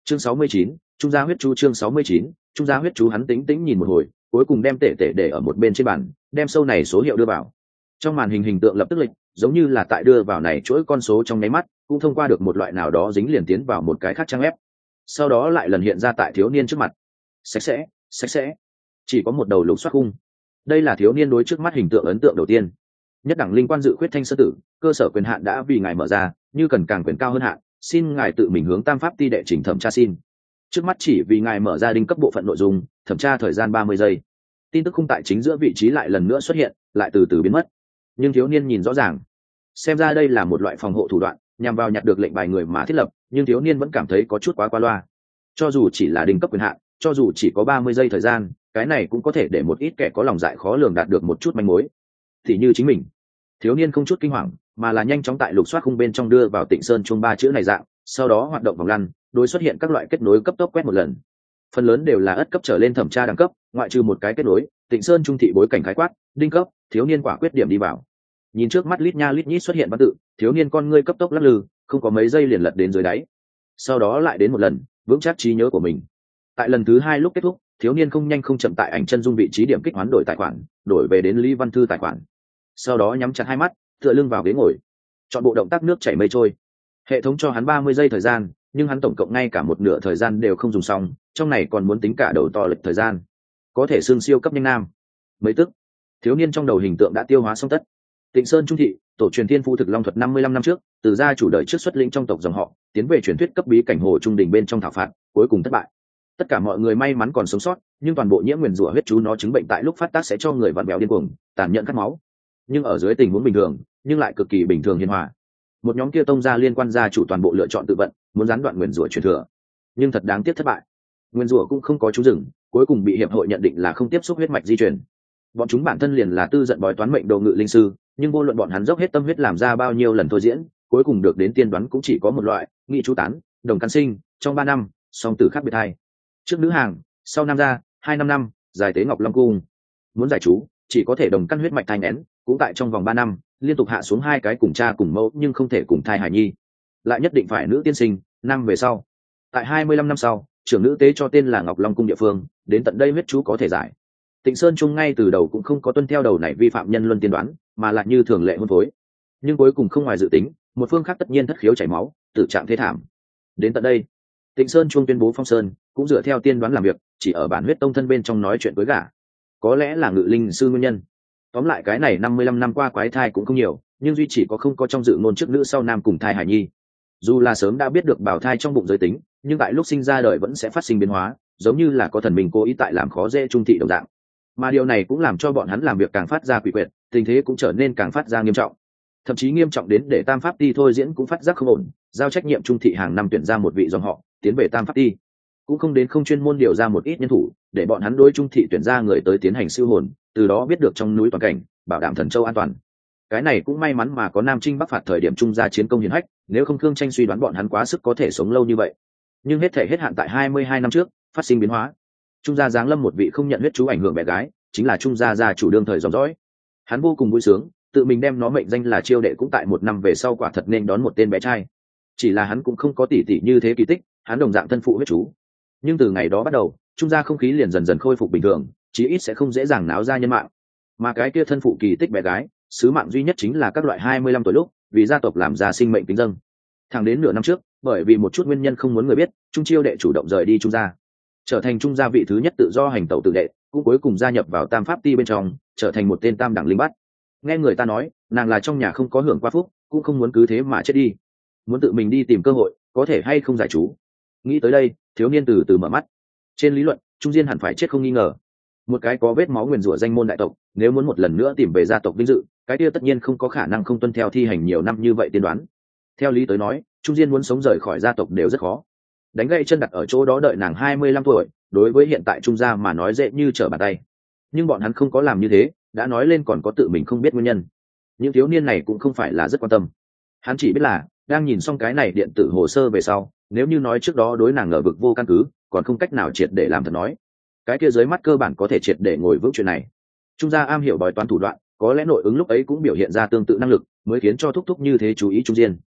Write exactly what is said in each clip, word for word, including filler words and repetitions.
chương sáu mươi chín, trung gia huyết chú. Chương sáu mươi chín, trung gia huyết chú. Hắn tĩnh tĩnh nhìn một hồi, cuối cùng đem tể tể để ở một bên trên bàn, đem sâu này số hiệu đưa vào. Trong màn hình hình tượng lập tức lịch, giống như là tại đưa vào này chuỗi con số trong nháy mắt, cũng thông qua được một loại nào đó dính liền tiến vào một cái khác trang web. Sau đó lại lần hiện ra tại thiếu niên trước mặt. Sạch sẽ, sạch sẽ. Chỉ có một đầu lục soát khung. Đây là thiếu niên đối trước mắt hình tượng ấn tượng đầu tiên. Nhất đẳng linh quan dự khuyết thanh sơ tử, cơ sở quyền hạn đã vì ngài mở ra, như cần càng quyền cao hơn hạn, xin ngài tự mình hướng tam pháp ti đệ trình thẩm tra xin. Trước mắt chỉ vì ngài mở ra đinh cấp bộ phận nội dung, thẩm tra thời gian ba mươi giây. Tin tức khung tại chính giữa vị trí lại lần nữa xuất hiện, lại từ từ biến mất. Nhưng thiếu niên nhìn rõ ràng, xem ra đây là một loại phòng hộ thủ đoạn, nhằm vào nhặt được lệnh bài người mà thiết lập, nhưng thiếu niên vẫn cảm thấy có chút quá qua loa. Cho dù chỉ là đinh cấp quyền hạn, cho dù chỉ có ba mươi giây thời gian, cái này cũng có thể để một ít kẻ có lòng dạ khó lường đạt được một chút manh mối. Thì như chính mình. Thiếu niên không chút kinh hoàng, mà là nhanh chóng tại lục soát khung bên trong đưa vào Tịnh Sơn chuông ba chữ này dạng, sau đó hoạt động vòng lăn, đối xuất hiện các loại kết nối cấp tốc quét một lần. Phần lớn đều là ất cấp trở lên thẩm tra đẳng cấp, ngoại trừ một cái kết nối, Tịnh Sơn trung thị bối cảnh khái quát, đinh cấp, thiếu niên quả quyết điểm đi vào. Nhìn trước mắt lít nha lít nhít xuất hiện văn tự, thiếu niên con ngươi cấp tốc lắc lư, không có mấy giây liền lật đến dưới đáy. Sau đó lại đến một lần, vững chắc trí nhớ của mình. Tại lần thứ hai lúc kết thúc, thiếu niên không nhanh không chậm tại ảnh chân dung vị trí điểm kích hoán đổi tài khoản, đổi về đến Lý Văn Thư tài khoản. Sau đó nhắm chặt hai mắt, tựa lưng vào ghế ngồi, chọn bộ động tác nước chảy mây trôi. Hệ thống cho hắn ba mươi giây thời gian, nhưng hắn tổng cộng ngay cả một nửa thời gian đều không dùng xong, trong này còn muốn tính cả đầu to lệch thời gian, có thể xương siêu cấp nhanh nam. Mấy tức, thiếu niên trong đầu hình tượng đã tiêu hóa xong tất. Tịnh Sơn trung thị, tổ truyền thiên phu thực long thuật năm mươi lăm năm trước, từ gia chủ đời trước xuất lĩnh trong tộc dòng họ, tiến về truyền thuyết cấp bí cảnh hồ trung đình bên trong thảo phạt, cuối cùng thất bại. Tất cả mọi người may mắn còn sống sót, nhưng toàn bộ nhiễm nguyền rủa huyết chú nó chứng bệnh tại lúc phát tác sẽ cho người vặn vẹo điên cuồng, tàn nhẫn cắt máu. Nhưng ở dưới tình huống bình thường, nhưng lại cực kỳ bình thường hiền hòa. Một nhóm kia tông gia liên quan gia chủ toàn bộ lựa chọn tự vận, muốn gián đoạn nguyền rủa truyền thừa, nhưng thật đáng tiếc thất bại. Nguyền rủa cũng không có chú rừng, cuối cùng bị hiệp hội nhận định là không tiếp xúc huyết mạch di truyền. Bọn chúng bản thân liền là tư giận bói toán mệnh đồ ngự linh sư, nhưng vô luận bọn hắn dốc hết tâm huyết làm ra bao nhiêu lần thôi diễn, cuối cùng được đến tiên đoán cũng chỉ có một loại, nghị chú tán, đồng căn sinh, trong ba năm, song tử khác biệt hai. Trước nữ hàng, sau nam gia, hai năm năm, giải tế ngọc long cung. Muốn giải chú, chỉ có thể đồng căn huyết mạch thai nén, cũng tại trong vòng ba năm, liên tục hạ xuống hai cái cùng cha cùng mẫu nhưng không thể cùng thai hải nhi. Lại nhất định phải nữ tiên sinh, năm về sau. Tại hai mươi lăm năm sau, trưởng nữ tế cho tên là Ngọc Long cung địa phương, đến tận đây huyết chú có thể giải. Tịnh Sơn Trung ngay từ đầu cũng không có tuân theo đầu này vi phạm nhân luân tiên đoán, mà lại như thường lệ hôn phối. Nhưng cuối cùng không ngoài dự tính, một phương khác tất nhiên thất khiếu chảy máu, tử trạng thế thảm. Đến tận đây, Tịnh Sơn Trung tuyên bố phong sơn, cũng dựa theo tiên đoán làm việc, chỉ ở bản huyết tông thân bên trong nói chuyện với gả. Có lẽ là ngự linh sư nguyên nhân. Tóm lại cái này năm mươi lăm năm qua quái thai cũng không nhiều, nhưng duy chỉ có không có trong dự ngôn trước nữ sau nam cùng thai hải nhi. Dù là sớm đã biết được bảo thai trong bụng giới tính, nhưng tại lúc sinh ra đời vẫn sẽ phát sinh biến hóa, giống như là có thần mình cố ý tại làm khó dễ trung thị đồng dạng. Mà điều này cũng làm cho bọn hắn làm việc càng phát ra quỷ quyệt, tình thế cũng trở nên càng phát ra nghiêm trọng. Thậm chí nghiêm trọng đến để Tam Pháp Ti thôi diễn cũng phát giác không ổn, giao trách nhiệm trung thị hàng năm tuyển ra một vị dòng họ, tiến về Tam Pháp Ti. Cũng không đến không chuyên môn điều ra một ít nhân thủ, để bọn hắn đối trung thị tuyển ra người tới tiến hành siêu hồn, từ đó biết được trong núi toàn cảnh, bảo đảm thần châu an toàn. Cái này cũng may mắn mà có Nam Trinh Bắc phạt thời điểm trung gia chiến công hiển hách, nếu không Khương Tranh suy đoán bọn hắn quá sức có thể sống lâu như vậy. Nhưng hết thể hết hạn tại hai mươi hai năm trước, phát sinh biến hóa. Trung gia giáng lâm một vị không nhận huyết chú ảnh hưởng bé gái, chính là Trung gia gia chủ đương thời dòng dõi. Hắn vô cùng vui sướng, tự mình đem nó mệnh danh là chiêu đệ, cũng tại một năm về sau quả thật nên đón một tên bé trai. Chỉ là hắn cũng không có tỷ tỷ như thế kỳ tích, hắn đồng dạng thân phụ huyết chú. Nhưng từ ngày đó bắt đầu, Trung gia không khí liền dần dần khôi phục bình thường, chí ít sẽ không dễ dàng náo ra nhân mạng. Mà cái kia thân phụ kỳ tích bé gái, sứ mạng duy nhất chính là các loại hai mươi lăm tuổi lúc, vì gia tộc làm ra sinh mệnh kính dâng. Thẳng đến nửa năm trước, bởi vì một chút nguyên nhân không muốn người biết, Trung chiêu đệ chủ động rời đi Trung gia, trở thành Trung gia vị thứ nhất tự do hành tẩu tự đệ, cũng cuối cùng gia nhập vào Tam Pháp Ti bên trong, trở thành một tên tam đẳng linh bắt. Nghe người ta nói, nàng là trong nhà không có hưởng qua phúc, cũng không muốn cứ thế mà chết đi, muốn tự mình đi tìm cơ hội, có thể hay không giải chú. Nghĩ tới đây, thiếu niên từ từ mở mắt. Trên lý luận, Trung Diên hẳn phải chết không nghi ngờ. Một cái có vết máu nguyền rủa danh môn đại tộc, nếu muốn một lần nữa tìm về gia tộc vinh dự, cái kia tất nhiên không có khả năng không tuân theo thi hành nhiều năm như vậy tiên đoán. Theo lý tới nói, Trung Diên muốn sống rời khỏi gia tộc đều rất khó. Đánh gãy chân đặt ở chỗ đó đợi nàng hai mươi lăm tuổi, đối với hiện tại Trung gia mà nói dễ như trở bàn tay. Nhưng bọn hắn không có làm như thế, đã nói lên còn có tự mình không biết nguyên nhân. Những thiếu niên này cũng không phải là rất quan tâm. Hắn chỉ biết là, đang nhìn xong cái này điện tử hồ sơ về sau, nếu như nói trước đó đối nàng ngờ vực vô căn cứ, còn không cách nào triệt để làm thật nói. Cái kia dưới mắt cơ bản có thể triệt để ngồi vững chuyện này. Trung gia am hiểu bói toán thủ đoạn, có lẽ nội ứng lúc ấy cũng biểu hiện ra tương tự năng lực, mới khiến cho thúc thúc như thế chú ý Trung Diên.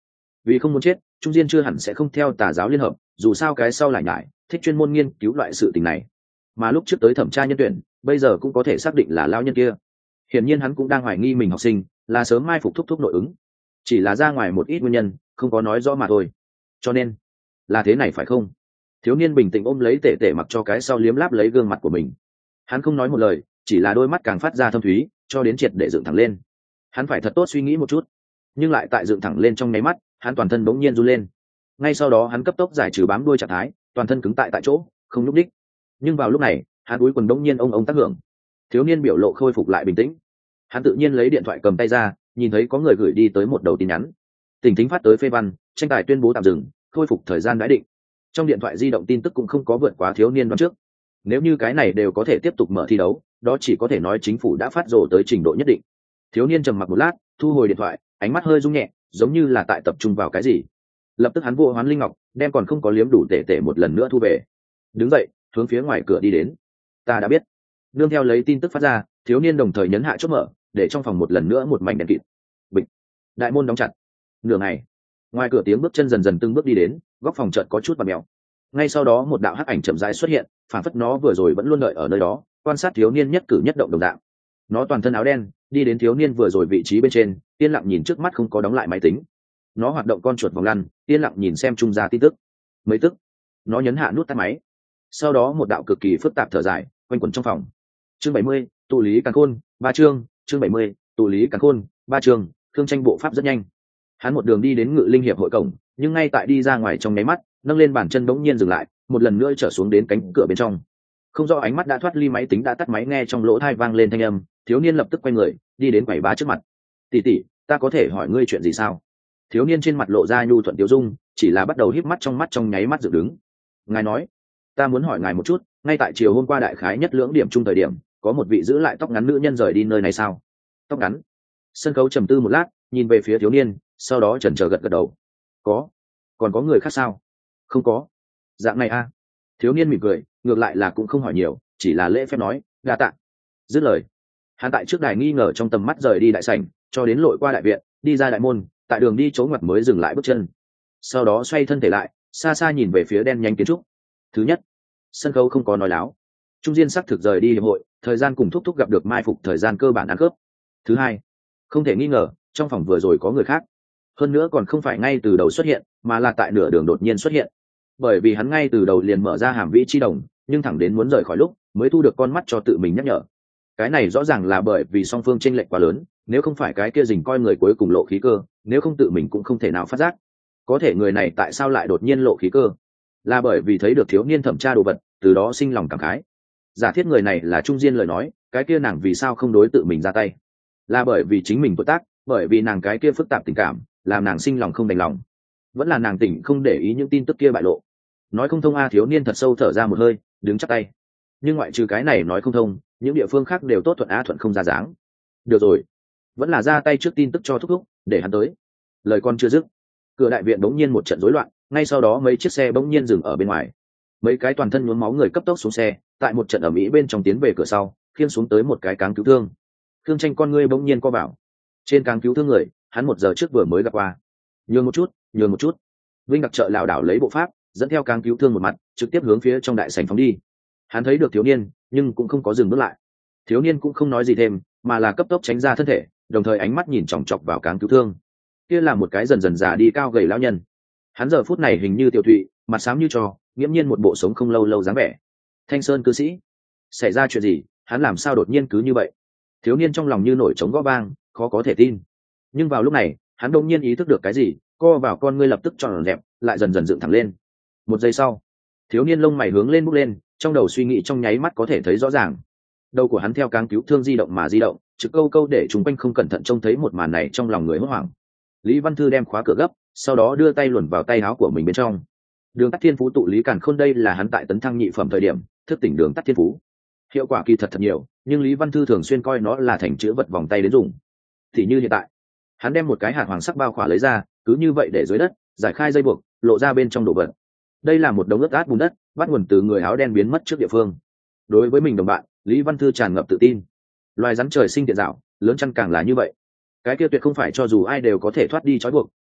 vì không muốn chết, Trung Diên chưa hẳn sẽ không theo Tà giáo liên hợp, dù sao cái sau lại nhải thích chuyên môn nghiên cứu loại sự tình này. Mà lúc trước tới thẩm tra nhân tuyển, bây giờ cũng có thể xác định là lao nhân kia. Hiển nhiên hắn cũng đang hoài nghi mình học sinh là sớm mai phục thúc thúc nội ứng, chỉ là ra ngoài một ít nguyên nhân không có nói rõ mà thôi. Cho nên là thế này phải không? Thiếu niên bình tĩnh ôm lấy tể tể mặc cho cái sau liếm láp lấy gương mặt của mình. Hắn không nói một lời, chỉ là đôi mắt càng phát ra thâm thúy, cho đến triệt để dựng thẳng lên. Hắn phải thật tốt suy nghĩ một chút, nhưng lại tại dựng thẳng lên trong nháy mắt, hắn toàn thân bỗng nhiên run lên. Ngay sau đó hắn cấp tốc giải trừ bám đuôi trạng thái, toàn thân cứng tại tại chỗ, không nhúc đích. Nhưng vào lúc này, hắn úi quần bỗng nhiên ông ông tác hưởng. Thiếu niên biểu lộ khôi phục lại bình tĩnh. Hắn tự nhiên lấy điện thoại cầm tay ra, nhìn thấy có người gửi đi tới một đầu tin nhắn. Tỉnh thính phát tới phê văn, tranh tài tuyên bố tạm dừng, khôi phục thời gian đã định. Trong điện thoại di động tin tức cũng không có vượt quá thiếu niên đoán trước. Nếu như cái này đều có thể tiếp tục mở thi đấu, đó chỉ có thể nói chính phủ đã phát rồ tới trình độ nhất định. Thiếu niên trầm mặc một lát, thu hồi điện thoại, ánh mắt hơi rung nhẹ, giống như là tại tập trung vào cái gì. Lập tức hắn vô hoán linh ngọc, đem còn không có liếm đủ tể tể một lần nữa thu về. Đứng dậy, hướng phía ngoài cửa đi đến. Ta đã biết. Nương theo lấy tin tức phát ra, thiếu niên đồng thời nhấn hạ chốt mở, để trong phòng một lần nữa một mảnh đèn kịt. Bịch. Đại môn đóng chặt. Nửa ngày, ngoài cửa tiếng bước chân dần dần từng bước đi đến, góc phòng chợt có chút bặm mèo. Ngay sau đó một đạo hắc ảnh chậm rãi xuất hiện, phản phất nó vừa rồi vẫn luôn đợi ở nơi đó, quan sát thiếu niên nhất cử nhất động đồng dạng. Nó toàn thân áo đen, đi đến thiếu niên vừa rồi vị trí bên trên, yên lặng nhìn trước mắt không có đóng lại máy tính. Nó hoạt động con chuột vòng lăn, yên lặng nhìn xem trung gia tin tức. Mấy tức, nó nhấn hạ nút tắt máy. Sau đó một đạo cực kỳ phức tạp thở dài quanh quẩn trong phòng. Chương bảy mươi, tụ lý càn khôn, ba chương, chương bảy mươi, tụ lý càn khôn, ba chương. Thương tranh bộ pháp rất nhanh. Hắn một đường đi đến Ngự Linh hiệp hội cổng, nhưng ngay tại đi ra ngoài trong nháy mắt, nâng lên bàn chân bỗng nhiên dừng lại, một lần nữa trở xuống đến cánh cửa bên trong. Không rõ ánh mắt đã thoát ly máy tính đã tắt máy, nghe trong lỗ tai vang lên thanh âm, thiếu niên lập tức quay người, đi đến quầy bá trước mặt. "Tỷ tỷ, ta có thể hỏi ngươi chuyện gì sao?" Thiếu niên trên mặt lộ ra nhu thuận tiêu dung, chỉ là bắt đầu híp mắt, trong mắt trong nháy mắt dựng đứng. "Ngài nói, ta muốn hỏi ngài một chút, ngay tại chiều hôm qua đại khái nhất lưỡng điểm chung thời điểm, có một vị giữ lại tóc ngắn nữ nhân rời đi nơi này sao?" Tóc ngắn? Sân khấu trầm tư một lát, nhìn về phía thiếu niên, sau đó chần chờ gật gật đầu. "Có. Còn có người khác sao?" "Không có." "Dạng này a à?" Thiếu niên mỉm cười, ngược lại là cũng không hỏi nhiều, chỉ là lễ phép nói, "Đa tạ." Dứt lời, hắn tại trước đài nghi ngờ trong tầm mắt rời đi đại sảnh, cho đến lội qua đại viện, đi ra đại môn, tại đường đi chỗ ngoặt mới dừng lại bước chân. Sau đó xoay thân thể lại, xa xa nhìn về phía đen nhánh kiến trúc. Thứ nhất, sân khấu không có nói láo. Trung Diên sắc thực rời đi hiệp hội, thời gian cùng thúc thúc gặp được mai phục thời gian cơ bản ăn khớp. Thứ hai, không thể nghi ngờ, trong phòng vừa rồi có người khác. Hơn nữa còn không phải ngay từ đầu xuất hiện, mà là tại nửa đường đột nhiên xuất hiện. Bởi vì hắn ngay từ đầu liền mở ra hàm vĩ chi đồng, nhưng thẳng đến muốn rời khỏi lúc, mới thu được con mắt cho tự mình nhắc nhở. Cái này rõ ràng là bởi vì song phương chênh lệch quá lớn, nếu không phải cái kia dình coi người cuối cùng lộ khí cơ, nếu không tự mình cũng không thể nào phát giác. Có thể người này tại sao lại đột nhiên lộ khí cơ? Là bởi vì thấy được thiếu niên thẩm tra đồ vật, từ đó sinh lòng cảm khái. Giả thiết người này là Trung Diên lời nói, cái kia nàng vì sao không đối tự mình ra tay? Là bởi vì chính mình tội tác, bởi vì nàng cái kia phức tạp tình cảm, làm nàng sinh lòng không đành lòng. Vẫn là nàng tỉnh không để ý những tin tức kia bại lộ. Nói không thông a. Thiếu niên thật sâu thở ra một hơi, đứng chắp tay. Nhưng ngoại trừ cái này nói không thông, những địa phương khác đều tốt thuận á thuận không ra dáng. Được rồi, vẫn là ra tay trước tin tức cho thúc thúc, để hắn tới. Lời con chưa dứt, cửa đại viện bỗng nhiên một trận rối loạn, ngay sau đó mấy chiếc xe bỗng nhiên dừng ở bên ngoài. Mấy cái toàn thân nhuốm máu người cấp tốc xuống xe, tại một trận ầm ĩ bên trong tiến về cửa sau, khiêng xuống tới một cái cáng cứu thương. Thương tranh con ngươi bỗng nhiên co vào. Trên cáng cứu thương người, hắn một giờ trước vừa mới gặp qua. Nhường một chút, nhường một chút. Vinh đặc trợ lảo đảo lấy bộ pháp, dẫn theo cáng cứu thương một mặt, trực tiếp hướng phía trong đại sảnh phóng đi. Hắn thấy được thiếu niên, nhưng cũng không có dừng bước lại. Thiếu niên cũng không nói gì thêm, mà là cấp tốc tránh ra thân thể, đồng thời ánh mắt nhìn chòng chọc vào cáng cứu thương. Kia là một cái dần dần già đi cao gầy lão nhân. Hắn giờ phút này hình như tiểu thụy, mặt xám như trò, nghiễm nhiên một bộ sống không lâu lâu dáng vẻ. Thanh Sơn cư sĩ, xảy ra chuyện gì? Hắn làm sao đột nhiên cứ như vậy? Thiếu niên trong lòng như nổi trống gõ vang, khó có thể tin. Nhưng vào lúc này, hắn đột nhiên ý thức được cái gì, co vào con ngươi lập tức tròn dẹp, lại dần dần dựng thẳng lên. Một giây sau, thiếu niên lông mày hướng lên bốc lên, trong đầu suy nghĩ trong nháy mắt có thể thấy rõ ràng. Đầu của hắn theo cáng cứu thương di động mà di động, trực câu câu để chúng quanh không cẩn thận trông thấy một màn này, trong lòng người hốt hoảng. Lý Văn Thư đem khóa cửa gấp, sau đó đưa tay luồn vào tay áo của mình bên trong. Đường tắt thiên phú tụ lý càn khôn, đây là hắn tại tấn thăng nhị phẩm thời điểm thức tỉnh đường tắt thiên phú. Hiệu quả kỳ thật thật nhiều, nhưng Lý Văn Thư thường xuyên coi nó là thành chữ vật vòng tay đến dùng. Thì như hiện tại, hắn đem một cái hạt hoàng sắc bao khỏa lấy ra, cứ như vậy để dưới đất, giải khai dây buộc, lộ ra bên trong đồ vật. Đây là một đống ướt át bùn đất, bắt nguồn từ người áo đen biến mất trước địa phương. Đối với mình đồng bạn, Lý Văn Thư tràn ngập tự tin. Loài rắn trời sinh tiện dạo, lớn chăn càng là như vậy. Cái kia tuyệt không phải cho dù ai đều có thể thoát đi trói buộc,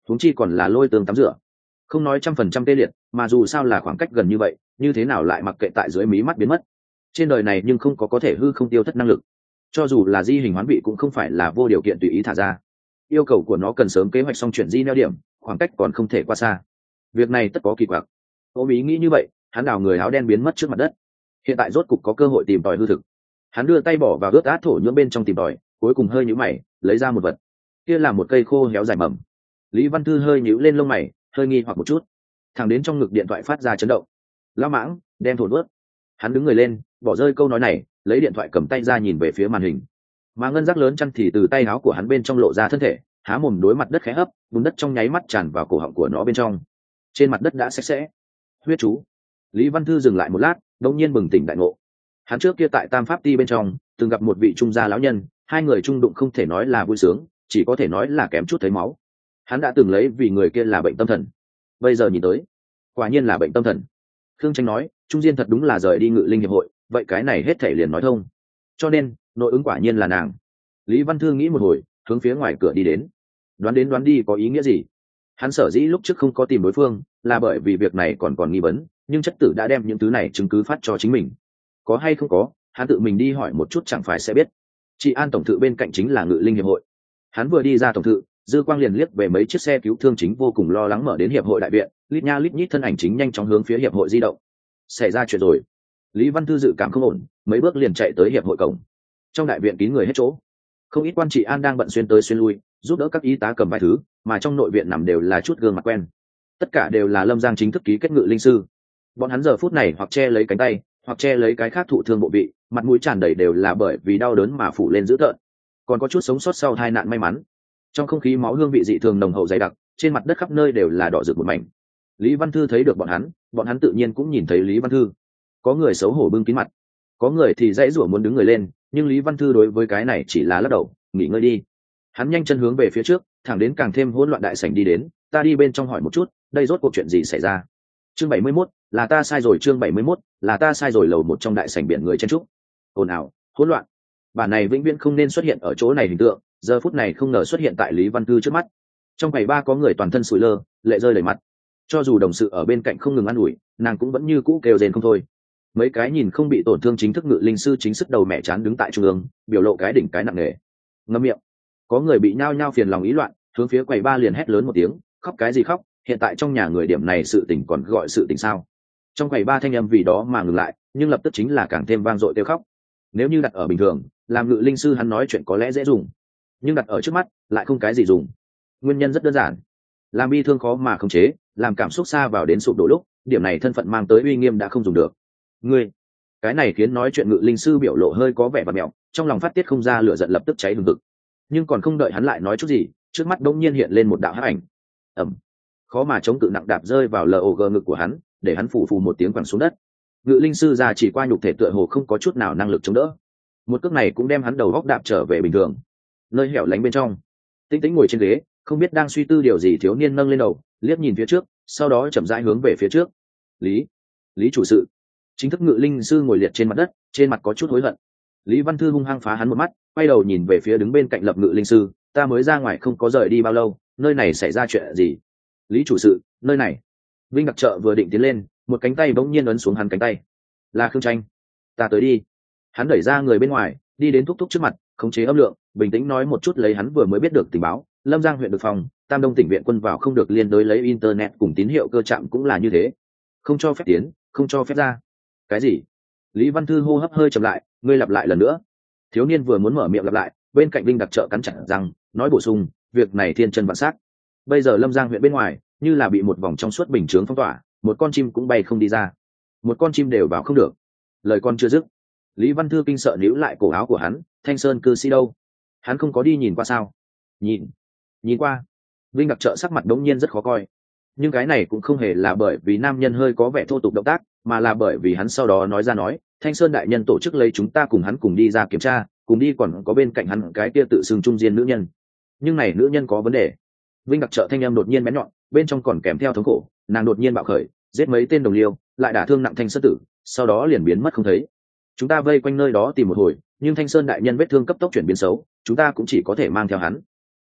huống chi còn là lôi tương tắm rửa. Không nói trăm phần trăm tê liệt, mà dù sao là khoảng cách gần như vậy, như thế nào lại mặc kệ tại dưới mí mắt biến mất. Trên đời này nhưng không có có thể hư không tiêu thất năng lực, cho dù là di hình hoán vị cũng không phải là vô điều kiện tùy ý thả ra. Yêu cầu của nó cần sớm kế hoạch xong chuyển di neo điểm, khoảng cách còn không thể qua xa. Việc này tất có kỳ quặc. Ôm ý nghĩ như vậy, hắn đào người áo đen biến mất trước mặt đất. Hiện tại rốt cục có cơ hội tìm tòi hư thực. Hắn đưa tay bỏ vào ướt át thổ nhưỡng bên trong tìm tòi, cuối cùng hơi nhíu mày, lấy ra một vật. Kia là một cây khô héo dài mầm. Lý Văn Thư hơi nhíu lên lông mày, hơi nghi hoặc một chút. Thẳng đến trong ngực điện thoại phát ra chấn động. Lão mãng, đem thổ nuốt. Hắn đứng người lên, bỏ rơi câu nói này, lấy điện thoại cầm tay ra nhìn về phía màn hình. Mà ngân giác lớn chăn thì từ tay áo của hắn bên trong lộ ra thân thể, há mồm đối mặt đất khẽ hấp, bùn đất trong nháy mắt tràn vào cổ họng của nó bên trong. Trên mặt đất đã sạch sẽ. Huyết chú. Lý Văn Thư dừng lại một lát, đột nhiên bừng tỉnh đại ngộ. Hắn trước kia tại Tam Pháp Ti bên trong, từng gặp một vị trung gia lão nhân, hai người chung đụng không thể nói là vui sướng, chỉ có thể nói là kém chút thấy máu. Hắn đã từng lấy vì người kia là bệnh tâm thần, bây giờ nhìn tới, quả nhiên là bệnh tâm thần. Khương Tranh nói, Trung Diên thật đúng là rời đi Ngự Linh hiệp hội, vậy cái này hết thể liền nói thông. Cho nên, nội ứng quả nhiên là nàng. Lý Văn Thư nghĩ một hồi, hướng phía ngoài cửa đi đến. Đoán đến đoán đi có ý nghĩa gì? Hắn sở dĩ lúc trước không có tìm đối phương, là bởi vì việc này còn còn nghi vấn, nhưng chất tử đã đem những thứ này chứng cứ phát cho chính mình. Có hay không có, hắn tự mình đi hỏi một chút chẳng phải sẽ biết. Chị An tổng thự bên cạnh chính là Ngự Linh hiệp hội. Hắn vừa đi ra tổng thự, Dư Quang liền liếc về mấy chiếc xe cứu thương chính vô cùng lo lắng mở đến hiệp hội đại viện, lít nha lít nhít thân ảnh chính nhanh chóng hướng phía hiệp hội di động. Xảy ra chuyện rồi. Lý Văn Thư dự cảm không ổn, mấy bước liền chạy tới hiệp hội cổng. Trong đại viện kín người hết chỗ, không ít quan trị an đang bận xuyên tới xuyên lui, giúp đỡ các y tá cầm vài thứ, mà trong nội viện nằm đều là chút gương mặt quen. Tất cả đều là Lâm Giang chính thức ký kết Ngự Linh sư. Bọn hắn giờ phút này hoặc che lấy cánh tay, hoặc che lấy cái khác thụ thương bộ vị, mặt mũi tràn đầy đều là bởi vì đau đớn mà phủ lên dữ tợn. Còn có chút sống sót sau tai nạn may mắn. Trong không khí máu hương vị dị thường nồng hậu dày đặc, trên mặt đất khắp nơi đều là đỏ rực một mảnh. Lý Văn Thư thấy được bọn hắn, bọn hắn tự nhiên cũng nhìn thấy Lý Văn Thư. Có người xấu hổ bưng kín mặt, có người thì dãy rủa muốn đứng người lên, nhưng Lý Văn Thư đối với cái này chỉ là lắc đầu, nghỉ ngơi đi. Hắn nhanh chân hướng về phía trước, thẳng đến càng thêm hỗn loạn đại sảnh đi đến, ta đi bên trong hỏi một chút, đây rốt cuộc chuyện gì xảy ra. Chương bảy mươi mốt, là ta sai rồi. Chương bảy mươi mốt, là ta sai rồi. Lầu một trong đại sảnh biển người chen trúc, ồn ào, hỗn loạn. Bản này vĩnh viễn không nên xuất hiện ở chỗ này hình tượng, giờ phút này không ngờ xuất hiện tại Lý Văn Thư trước mắt. Trong quầy ba có người toàn thân sủi lơ, lệ rơi đầy mặt. Cho dù đồng sự ở bên cạnh không ngừng ăn ủi, nàng cũng vẫn như cũ kêu rên không thôi. Mấy cái nhìn không bị tổn thương chính thức Ngự Linh sư chính sức đầu mẹ chán đứng tại trung ương, biểu lộ cái đỉnh cái nặng nề. Ngậm miệng. Có người bị nhao nhao phiền lòng ý loạn, hướng phía quầy ba liền hét lớn một tiếng, khóc cái gì khóc, hiện tại trong nhà người điểm này sự tình còn gọi sự tình sao? Trong quầy ba thanh âm vì đó mà ngừng lại, nhưng lập tức chính là càng thêm vang dội kêu khóc. Nếu như đặt ở bình thường, làm Ngự Linh sư hắn nói chuyện có lẽ dễ dùng, nhưng đặt ở trước mắt lại không cái gì dùng. Nguyên nhân rất đơn giản, làm bi thương khó mà khống chế, làm cảm xúc xa vào đến sụp đổ lúc, điểm này thân phận mang tới uy nghiêm đã không dùng được. Ngươi, cái này khiến nói chuyện Ngự Linh sư biểu lộ hơi có vẻ bạt mẹo, trong lòng phát tiết không ra, lửa giận lập tức cháy hừng hực. Nhưng còn không đợi hắn lại nói chút gì, trước mắt đột nhiên hiện lên một đạo hắc ảnh. Ầm, khó mà chống cự nặng đạp rơi vào log ngực của hắn, để hắn phù phù một tiếng quẳng xuống đất. Ngự Linh sư già chỉ qua nhục thể tựa hồ không có chút nào năng lực chống đỡ, một cước này cũng đem hắn đầu góc đạp trở về bình thường. Nơi hẻo lánh bên trong, Tĩnh Tĩnh ngồi trên ghế, không biết đang suy tư điều gì, thiếu niên nâng lên đầu, liếc nhìn phía trước, sau đó chậm rãi hướng về phía trước. Lý, Lý chủ sự. Chính thức Ngự Linh sư ngồi liệt trên mặt đất, trên mặt có chút hối hận. Lý Văn Thư hung hăng phá hắn một mắt, quay đầu nhìn về phía đứng bên cạnh Lập Ngự Linh sư, ta mới ra ngoài không có rời đi bao lâu, nơi này xảy ra chuyện gì? Lý chủ sự, nơi này. Vinh Đặc Trợ vừa định tiến lên, một cánh tay bỗng nhiên ấn xuống hắn cánh tay. Là Khương Tranh. Ta tới đi. Hắn đẩy ra người bên ngoài, đi đến Thúc Thúc trước mặt, khống chế âm lượng, bình tĩnh nói một chút lấy hắn vừa mới biết được tình báo. Lâm Giang huyện được phòng, Tam Đông tỉnh viện quân vào không được liên đối lấy internet cùng tín hiệu cơ trạm cũng là như thế, không cho phép tiến, không cho phép ra. Cái gì? Lý Văn Thư hô hấp hơi chậm lại, ngươi lặp lại lần nữa. Thiếu niên vừa muốn mở miệng lặp lại, bên cạnh Vinh Đặc Trợ cắn chặt răng, nói bổ sung, việc này thiên chân vạn sát. Bây giờ Lâm Giang huyện bên ngoài như là bị một vòng trong suốt bình chướng phong tỏa, một con chim cũng bay không đi ra, một con chim đều vào không được. Lời con chưa dứt, Lý Văn Thư kinh sợ níu lại cổ áo của hắn, Thanh Sơn cư sĩ đâu? Hắn không có đi nhìn qua sao? Nhìn, nhìn qua. Vinh Đặc Trợ sắc mặt đống nhiên rất khó coi, nhưng cái này cũng không hề là bởi vì nam nhân hơi có vẻ thô tục động tác, mà là bởi vì hắn sau đó nói ra nói, Thanh Sơn đại nhân tổ chức lấy chúng ta cùng hắn cùng đi ra kiểm tra, cùng đi còn có bên cạnh hắn cái kia tự xưng trung diên nữ nhân, nhưng này nữ nhân có vấn đề. Vinh Đặc Trợ thanh em đột nhiên bén nhọn, bên trong còn kèm theo thống khổ, nàng đột nhiên bạo khởi, giết mấy tên đồng liêu, lại đả thương nặng Thanh Sơn tử, sau đó liền biến mất không thấy. Chúng ta vây quanh nơi đó tìm một hồi, nhưng Thanh Sơn đại nhân vết thương cấp tốc chuyển biến xấu, chúng ta cũng chỉ có thể mang theo hắn.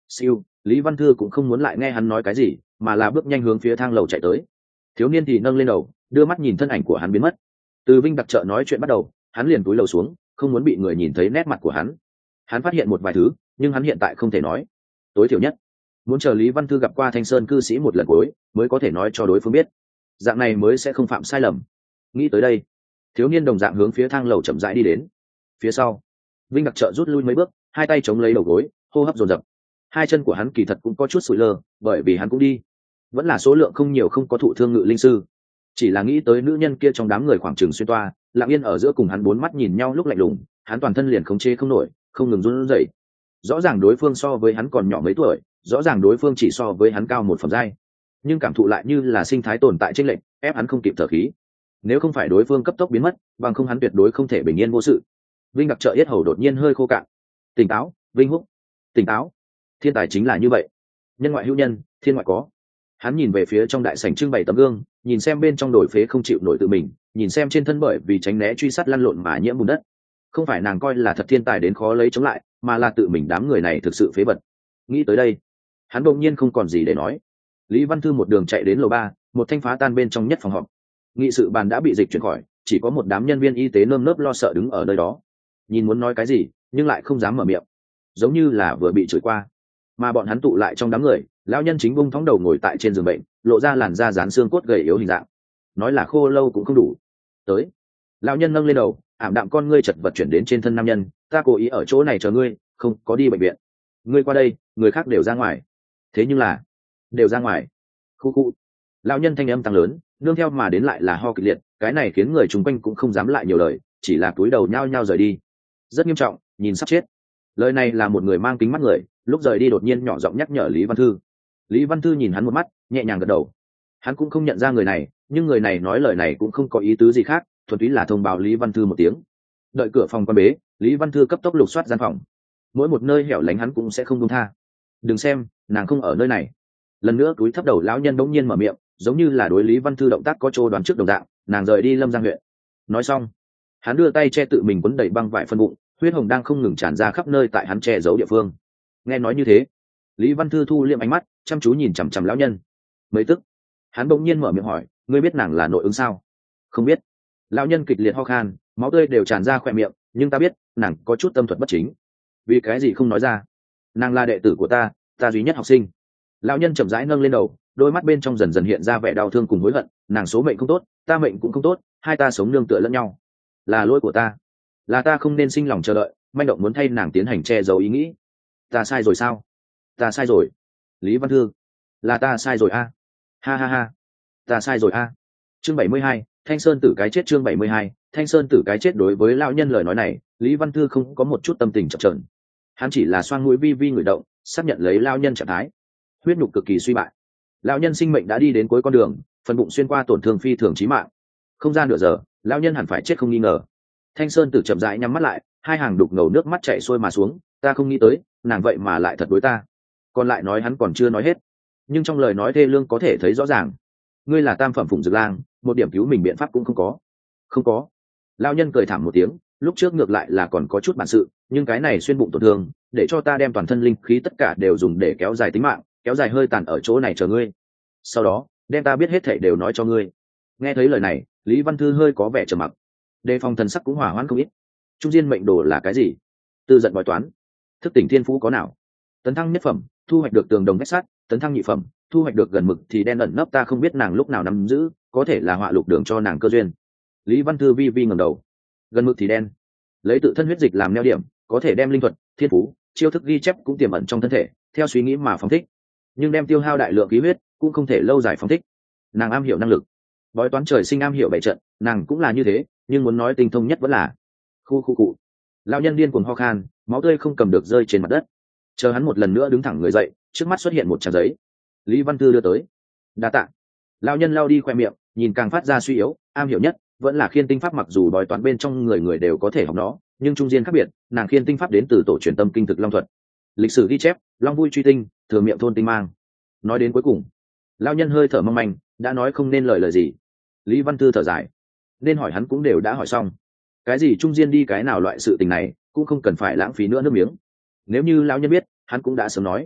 Siêu, Lý Văn Thư cũng không muốn lại nghe hắn nói cái gì, mà là bước nhanh hướng phía thang lầu chạy tới. Thiếu niên thì nâng lên đầu, đưa mắt nhìn thân ảnh của hắn biến mất. Từ Vinh đặc trợ nói chuyện bắt đầu, hắn liền túi lầu xuống, không muốn bị người nhìn thấy nét mặt của hắn. Hắn phát hiện một vài thứ, nhưng hắn hiện tại không thể nói. Tối thiểu nhất, muốn chờ Lý Văn Thư gặp qua Thanh Sơn cư sĩ một lần cuối, mới có thể nói cho đối phương biết. Dạng này mới sẽ không phạm sai lầm. Nghĩ tới đây, thiếu niên đồng dạng hướng phía thang lầu chậm rãi đi đến. Phía sau, Vinh đặc trợ rút lui mấy bước, hai tay chống lấy đầu gối, hô hấp dồn dập. Hai chân của hắn kỳ thật cũng có chút sụi lơ, bởi vì hắn cũng đi, vẫn là số lượng không nhiều không có thụ thương ngự linh sư. Chỉ là nghĩ tới nữ nhân kia trong đám người khoảng trường xuyên toa, lặng yên ở giữa cùng hắn bốn mắt nhìn nhau lúc lạnh lùng, hắn toàn thân liền khống chế không nổi, không ngừng run rẩy. Rõ ràng đối phương so với hắn còn nhỏ mấy tuổi, rõ ràng đối phương chỉ so với hắn cao một phẩm giai, nhưng cảm thụ lại như là sinh thái tồn tại trên lệnh, ép hắn không kịp thở khí. Nếu không phải đối phương cấp tốc biến mất, bằng không hắn tuyệt đối không thể bình yên vô sự. Vinh đặc trợ yết hầu đột nhiên hơi khô cạn. Tỉnh táo, Vinh Húc, tỉnh táo. Thiên tài chính là như vậy, nhân ngoại hữu nhân, thiên ngoại có. Hắn nhìn về phía trong đại sảnh trưng bày tấm gương, nhìn xem bên trong đổi phế không chịu nổi tự mình, nhìn xem trên thân bởi vì tránh né truy sát lăn lộn mà nhiễm bùn đất. Không phải nàng coi là thật thiên tài đến khó lấy chống lại, mà là tự mình đám người này thực sự phế vật. Nghĩ tới đây, hắn đột nhiên không còn gì để nói. Lý Văn Thư một đường chạy đến lầu ba, một thanh phá tan bên trong nhất phòng họp. Nghị sự bàn đã bị dịch chuyển khỏi, chỉ có một đám nhân viên y tế nơm nớp lo sợ đứng ở nơi đó, nhìn muốn nói cái gì nhưng lại không dám mở miệng, giống như là vừa bị chửi qua. Mà bọn hắn tụ lại trong đám người, lão nhân chính bung thõng đầu ngồi tại trên giường bệnh, lộ ra làn da dán xương cốt gầy yếu hình dạng, nói là khô lâu cũng không đủ. Tới. Lão nhân nâng lên đầu, ảm đạm con ngươi chật vật chuyển đến trên thân nam nhân, ta cố ý ở chỗ này chờ ngươi, không có đi bệnh viện. Ngươi qua đây, người khác đều ra ngoài. Thế nhưng là đều ra ngoài. Khu khu. Lão nhân thanh âm tăng lớn, nương theo mà đến lại là ho kịch liệt, cái này khiến người chung quanh cũng không dám lại nhiều lời, chỉ là cúi đầu nhao nhao rời đi. Rất nghiêm trọng, nhìn sắp chết. Lời này là một người mang kính mắt người, lúc rời đi đột nhiên nhỏ giọng nhắc nhở Lý Văn Thư. Lý Văn Thư nhìn hắn một mắt, nhẹ nhàng gật đầu. Hắn cũng không nhận ra người này, nhưng người này nói lời này cũng không có ý tứ gì khác, thuần túy là thông báo Lý Văn Thư một tiếng. Đợi cửa phòng quan bế, Lý Văn Thư cấp tốc lục soát gian phòng. Mỗi một nơi hẻo lánh hắn cũng sẽ không buông tha. Đừng xem, nàng không ở nơi này. Lần nữa túi thấp đầu lão nhân bỗng nhiên mở miệng, giống như là đối Lý Văn Thư động tác có chỗ đoán trước đồng dạng, nàng rời đi Lâm Giang huyện. Nói xong, hắn đưa tay che tự mình quấn đầy băng vải phân bụng, huyết hồng đang không ngừng tràn ra khắp nơi tại hắn che giấu địa phương. Nghe nói như thế, Lý Văn Thư thu liệm ánh mắt, chăm chú nhìn chằm chằm lão nhân. Mấy tức, hắn bỗng nhiên mở miệng hỏi, ngươi biết nàng là nội ứng sao? Không biết. Lão nhân kịch liệt ho khan, máu tươi đều tràn ra khóe miệng, nhưng ta biết nàng có chút tâm thuật bất chính. Vì cái gì không nói ra? Nàng là đệ tử của ta, ta duy nhất học sinh. Lão nhân chậm rãi nâng lên đầu, đôi mắt bên trong dần dần hiện ra vẻ đau thương cùng hối hận. Nàng số mệnh không tốt, ta mệnh cũng không tốt, hai ta sống nương tựa lẫn nhau. Là lỗi của ta, là ta không nên sinh lòng chờ đợi, manh động muốn thay nàng tiến hành che giấu ý nghĩ. Ta sai rồi sao? Ta sai rồi. Lý Văn Thư, là ta sai rồi a. À? Ha ha ha, ta sai rồi a. À? Chương bảy mươi hai, Thanh Sơn tử cái chết. Chương bảy mươi hai, Thanh Sơn tử cái chết. Đối với lão nhân lời nói này, Lý Văn Thư không có một chút tâm tình chập chờn. Hắn chỉ là xoang mũi vi vi người động, xác nhận lấy lão nhân trạng thái. Huyết nhục cực kỳ suy bại. Lão nhân sinh mệnh đã đi đến cuối con đường, phần bụng xuyên qua tổn thương phi thường chí mạng. Không gian nửa giờ, lão nhân hẳn phải chết không nghi ngờ. Thanh Sơn tử chậm rãi nhắm mắt lại, hai hàng đục ngầu nước mắt chảy xuôi mà xuống, ta không nghĩ tới, nàng vậy mà lại thật đối ta. Còn lại nói hắn còn chưa nói hết, nhưng trong lời nói thê lương có thể thấy rõ ràng. Ngươi là tam phẩm Phụng Dực Lang, một điểm cứu mình biện pháp cũng không có. Không có. Lão nhân cười thảm một tiếng, lúc trước ngược lại là còn có chút bản sự, nhưng cái này xuyên bụng tổn thương, để cho ta đem toàn thân linh khí tất cả đều dùng để kéo dài tính mạng, kéo dài hơi tàn ở chỗ này chờ ngươi. Sau đó, đem ta biết hết thảy đều nói cho ngươi. Nghe thấy lời này, Lý Văn Thư hơi có vẻ trầm mặc. Đề phòng thần sắc cũng hỏa hoãn không ít. Trung diên mệnh đồ là cái gì? Tư giận bói toán. Thức tỉnh thiên phú có nào? Tấn thăng nhất phẩm, thu hoạch được tường đồng vách sắt, tấn thăng nhị phẩm, thu hoạch được gần mực thì đen ẩn nấp, ta không biết nàng lúc nào nắm giữ, có thể là họa lục đường cho nàng cơ duyên. Lý Văn Thư vi vi ngẩng đầu. Gần mực thì đen, lấy tự thân huyết dịch làm neo điểm, có thể đem linh thuật, thiên phú, chiêu thức ghi chép cũng tiềm ẩn trong thân thể, theo suy nghĩ mà phóng thích, nhưng đem tiêu hao đại lượng khí huyết, cũng không thể lâu dài phóng thích. Nàng am hiểu năng lực, bói toán trời sinh am hiểu bảy trận, nàng cũng là như thế, nhưng muốn nói tinh thông nhất vẫn là khu khu cụ. Lão nhân điên cuồng ho khan, máu tươi không cầm được rơi trên mặt đất. Chờ hắn một lần nữa đứng thẳng người dậy, trước mắt xuất hiện một trang giấy. Lý Văn Thư đưa tới. Đa tạ. Lão nhân lao đi khoe miệng, nhìn càng phát ra suy yếu, am hiểu nhất vẫn là khiên tinh pháp, mặc dù bói toán bên trong người người đều có thể học nó, nhưng trung diên khác biệt, nàng khiên tinh pháp đến từ tổ truyền tâm kinh thực long thuật. Lịch sử ghi chép, long vui truy tinh, thừa miệng thôn tinh mang. Nói đến cuối cùng, lão nhân hơi thở mong manh, đã nói không nên lời lời gì. Lý Văn Thư thở dài, nên hỏi hắn cũng đều đã hỏi xong. Cái gì trung diên đi cái nào loại sự tình này, cũng không cần phải lãng phí nữa nước miếng. Nếu như lão nhân biết, hắn cũng đã sớm nói.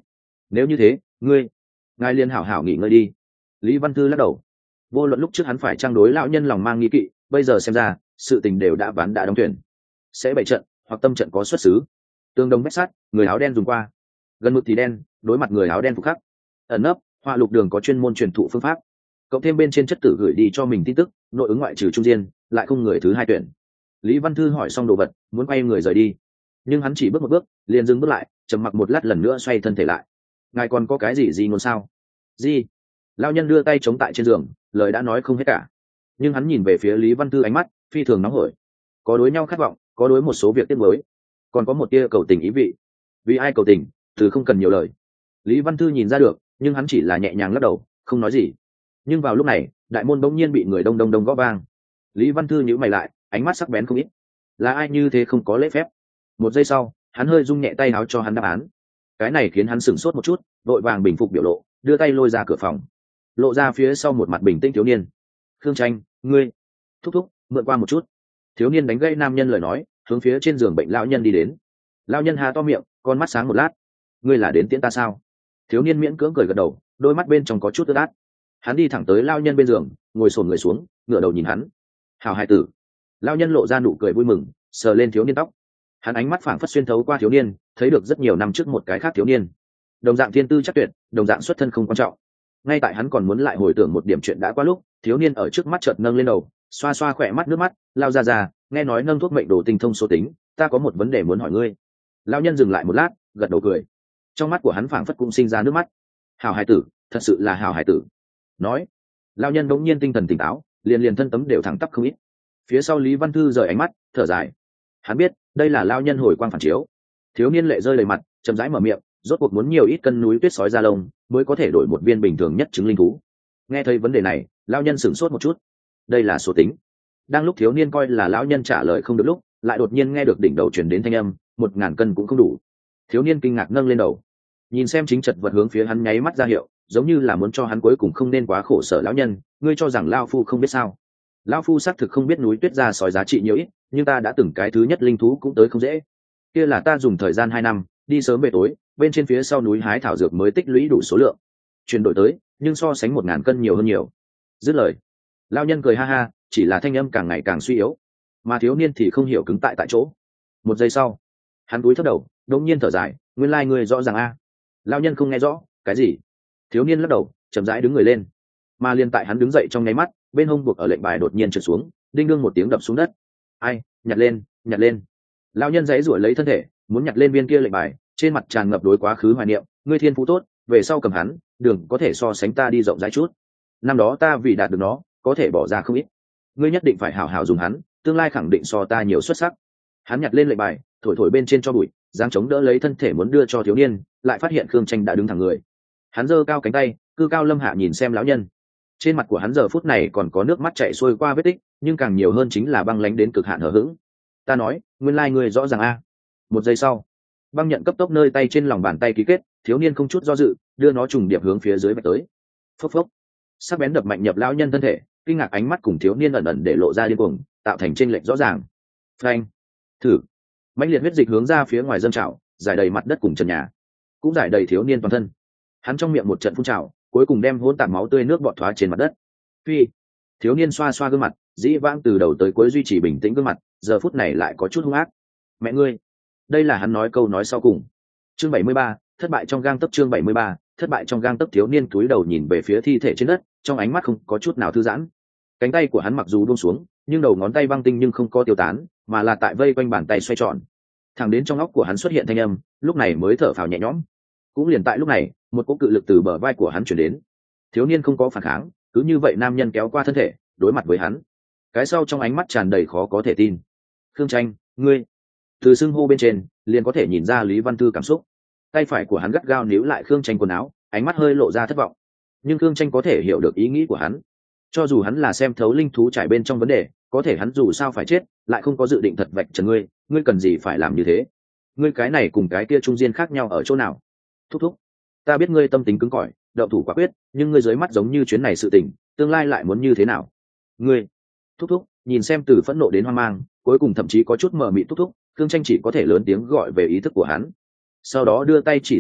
nếu như thế ngươi ngài liên hảo hảo nghỉ ngơi đi. Lý Văn Thư lắc đầu. Vô luận lúc trước hắn phải trang đối lão nhân lòng mang nghi kỵ, bây giờ xem ra sự tình đều đã ván đã đóng thuyền. Sẽ bày trận hoặc tâm trận có xuất xứ. Tương đồng vách sắt, người áo đen dùng qua. Gần mực thì đen, đối mặt người áo đen phục khắc. Ẩn nấp, họa lục đường có chuyên môn truyền thụ phương pháp. Cộng thêm bên trên chất tử gửi đi cho mình tin tức, nội ứng ngoại trừ trung diên, lại không người thứ hai tuyển. Lý Văn Thư hỏi xong đồ vật, muốn quay người rời đi, nhưng hắn chỉ bước một bước, liền dừng bước lại, trầm mặc một lát lần nữa xoay thân thể lại. Ngài còn có cái gì gì ngôn sao? Gì? Lão nhân đưa tay chống tại trên giường, lời đã nói không hết cả. Nhưng hắn nhìn về phía Lý Văn Thư ánh mắt phi thường nóng hổi, có đối nhau khát vọng, có đối một số việc tiếc nuối, còn có một tia cầu tình ý vị. Vì ai cầu tình, từ không cần nhiều lời. Lý Văn Thư nhìn ra được, nhưng hắn chỉ là nhẹ nhàng lắc đầu, không nói gì. Nhưng vào lúc này, đại môn bỗng nhiên bị người đông đông đông gõ vang. Lý Văn Thư nhíu mày lại, ánh mắt sắc bén không ít. Là ai như thế không có lễ phép? Một giây sau, hắn hơi rung nhẹ tay áo cho hắn đáp án. Cái này khiến hắn sửng sốt một chút, vội vàng bình phục biểu lộ, đưa tay lôi ra cửa phòng, lộ ra phía sau một mặt bình tĩnh thiếu niên. Khương Tranh, ngươi thúc thúc mượn qua một chút. Thiếu niên đánh gây nam nhân lời nói, hướng phía trên giường bệnh lão nhân đi đến. Lão nhân há to miệng, con mắt sáng một lát. Ngươi là đến tiễn ta sao? Thiếu niên miễn cưỡng cười gật đầu, đôi mắt bên trong có chút ướt át. Hắn đi thẳng tới lão nhân bên giường, ngồi xổm người xuống, ngửa đầu nhìn hắn. Hảo hài tử. Lão nhân lộ ra nụ cười vui mừng, sờ lên thiếu niên tóc. Hắn ánh mắt phảng phất xuyên thấu qua thiếu niên, thấy được rất nhiều năm trước một cái khác thiếu niên. Đồng dạng thiên tư chắc tuyệt, đồng dạng xuất thân không quan trọng. Ngay tại hắn còn muốn lại hồi tưởng một điểm chuyện đã qua lúc, thiếu niên ở trước mắt chợt nâng lên đầu, xoa xoa khỏe mắt nước mắt, lao ra ra, nghe nói nâng thuốc mệnh đồ tinh thông số tính, ta có một vấn đề muốn hỏi ngươi. Lão nhân dừng lại một lát, gật đầu cười. Trong mắt của hắn phảng phất cũng sinh ra nước mắt. Hảo hải tử, thật sự là hảo hải tử. Nói, lão nhân đống nhiên tinh thần tỉnh táo, liền liền thân tấm đều thẳng tắp không ít. Phía sau Lý Văn Thư rời ánh mắt, thở dài. Hắn biết, đây là lão nhân hồi quang phản chiếu. Thiếu niên lệ rơi đầy mặt, chậm rãi mở miệng, rốt cuộc muốn nhiều ít cân núi tuyết sói da lông mới có thể đổi một viên bình thường nhất chứng linh thú. Nghe thấy vấn đề này, lão nhân sửng sốt một chút. Đây là số tính. Đang lúc thiếu niên coi là lão nhân trả lời không được lúc, lại đột nhiên nghe được đỉnh đầu truyền đến thanh âm, một ngàn cân cũng không đủ. Thiếu niên kinh ngạc nâng lên đầu, nhìn xem chính chật vật hướng phía hắn nháy mắt ra hiệu, giống như là muốn cho hắn cuối cùng không nên quá khổ sở. Lão nhân, ngươi cho rằng lão phu không biết sao? Lão phu xác thực không biết núi tuyết da sói giá trị nhiều ít, nhưng ta đã từng cái thứ nhất linh thú cũng tới không dễ. Kia là ta dùng thời gian hai năm, đi sớm về tối, bên trên phía sau núi hái thảo dược mới tích lũy đủ số lượng, chuyển đổi tới, nhưng so sánh một ngàn cân nhiều hơn nhiều. Dứt lời, lão nhân cười ha ha, chỉ là thanh âm càng ngày càng suy yếu, mà thiếu niên thì không hiểu cứng tại tại chỗ. Một giây sau, hắn cúi thấp đầu, đột nhiên thở dài, nguyên lai ngươi rõ ràng a. Lão nhân không nghe rõ, cái gì? Thiếu niên lắc đầu, chậm rãi đứng người lên, mà liền tại hắn đứng dậy trong nháy mắt, bên hông buộc ở lệnh bài đột nhiên trượt xuống, đinh đương một tiếng đập xuống đất. Ai, nhặt lên, nhặt lên. Lão nhân giãy giụa lấy thân thể, muốn nhặt lên viên kia lệnh bài, trên mặt tràn ngập đối quá khứ hoài niệm. Ngươi thiên phú tốt, về sau cầm hắn, đường có thể so sánh ta đi rộng rãi chút. Năm đó ta vì đạt được nó, có thể bỏ ra không ít. Ngươi nhất định phải hảo hảo dùng hắn, tương lai khẳng định so ta nhiều xuất sắc. Hắn nhặt lên lệnh bài, thổi thổi bên trên cho bụi, giáng chống đỡ lấy thân thể muốn đưa cho thiếu niên, lại phát hiện Khương Tranh đã đứng thẳng người. Hắn giơ cao cánh tay, cư cao lâm hạ nhìn xem lão nhân. Trên mặt của hắn giờ phút này còn có nước mắt chảy xuôi qua vết tích, nhưng càng nhiều hơn chính là băng lãnh đến cực hạn hờ hững. Ta nói, nguyên lai ngươi rõ ràng a. Một giây sau, băng nhận cấp tốc nơi tay trên lòng bàn tay ký kết, thiếu niên không chút do dự, đưa nó trùng điệp hướng phía dưới vạch tới. Phốc phốc, sắc bén đập mạnh nhập lão nhân thân thể, kinh ngạc ánh mắt cùng thiếu niên ẩn ẩn để lộ ra điên cuồng, tạo thành chênh lệch rõ ràng. Phanh, thử, mãnh liệt huyết dịch hướng ra phía ngoài dâng trào, giải đầy mặt đất cùng trần nhà, cũng giải đầy thiếu niên toàn thân. Hắn trong miệng một trận phun trào, cuối cùng đem hỗn tạp máu tươi nước bọt thoá trên mặt đất. Phi, thiếu niên xoa xoa gương mặt, dĩ vãng từ đầu tới cuối duy trì bình tĩnh gương mặt, giờ phút này lại có chút hung ác. Mẹ ngươi, đây là hắn nói câu nói sau cùng. Chương bảy mươi ba, thất bại trong gang tấc. Chương bảy mươi ba, thất bại trong gang tấc. Thiếu niên cúi đầu nhìn về phía thi thể trên đất, trong ánh mắt không có chút nào thư giãn. Cánh tay của hắn mặc dù buông xuống, nhưng đầu ngón tay băng tinh nhưng không có tiêu tán, mà là tại vây quanh bàn tay xoay tròn. Thẳng đến trong óc của hắn xuất hiện thanh âm, lúc này mới thở phào nhẹ nhõm. Cũng liền tại lúc này, một cỗ cự lực từ bờ vai của hắn truyền đến. Thiếu niên không có phản kháng, cứ như vậy nam nhân kéo qua thân thể, đối mặt với hắn. Cái sau trong ánh mắt tràn đầy khó có thể tin. Khương Tranh, ngươi. Từ xưng hô bên trên, liền có thể nhìn ra Lý Văn Thư cảm xúc. Tay phải của hắn gắt gao níu lại Khương Tranh quần áo, ánh mắt hơi lộ ra thất vọng. Nhưng Khương Tranh có thể hiểu được ý nghĩ của hắn. Cho dù hắn là xem thấu linh thú trải bên trong vấn đề, có thể hắn dù sao phải chết, lại không có dự định thật vạch trần ngươi, ngươi cần gì phải làm như thế? Ngươi cái này cùng cái kia trung diên khác nhau ở chỗ nào? Thúc thúc, ta biết ngươi tâm tính cứng cỏi, đậu thủ quả quyết, nhưng ngươi dưới mắt giống như chuyến này sự tình, tương lai lại muốn như thế nào? Ngươi, thúc thúc, nhìn xem từ phẫn nộ đến hoang mang, cuối cùng thậm chí có chút mờ mịt thúc thúc, Khương Tranh chỉ có thể lớn tiếng gọi về ý thức của hắn. Sau đó đưa tay chỉ xuống đất,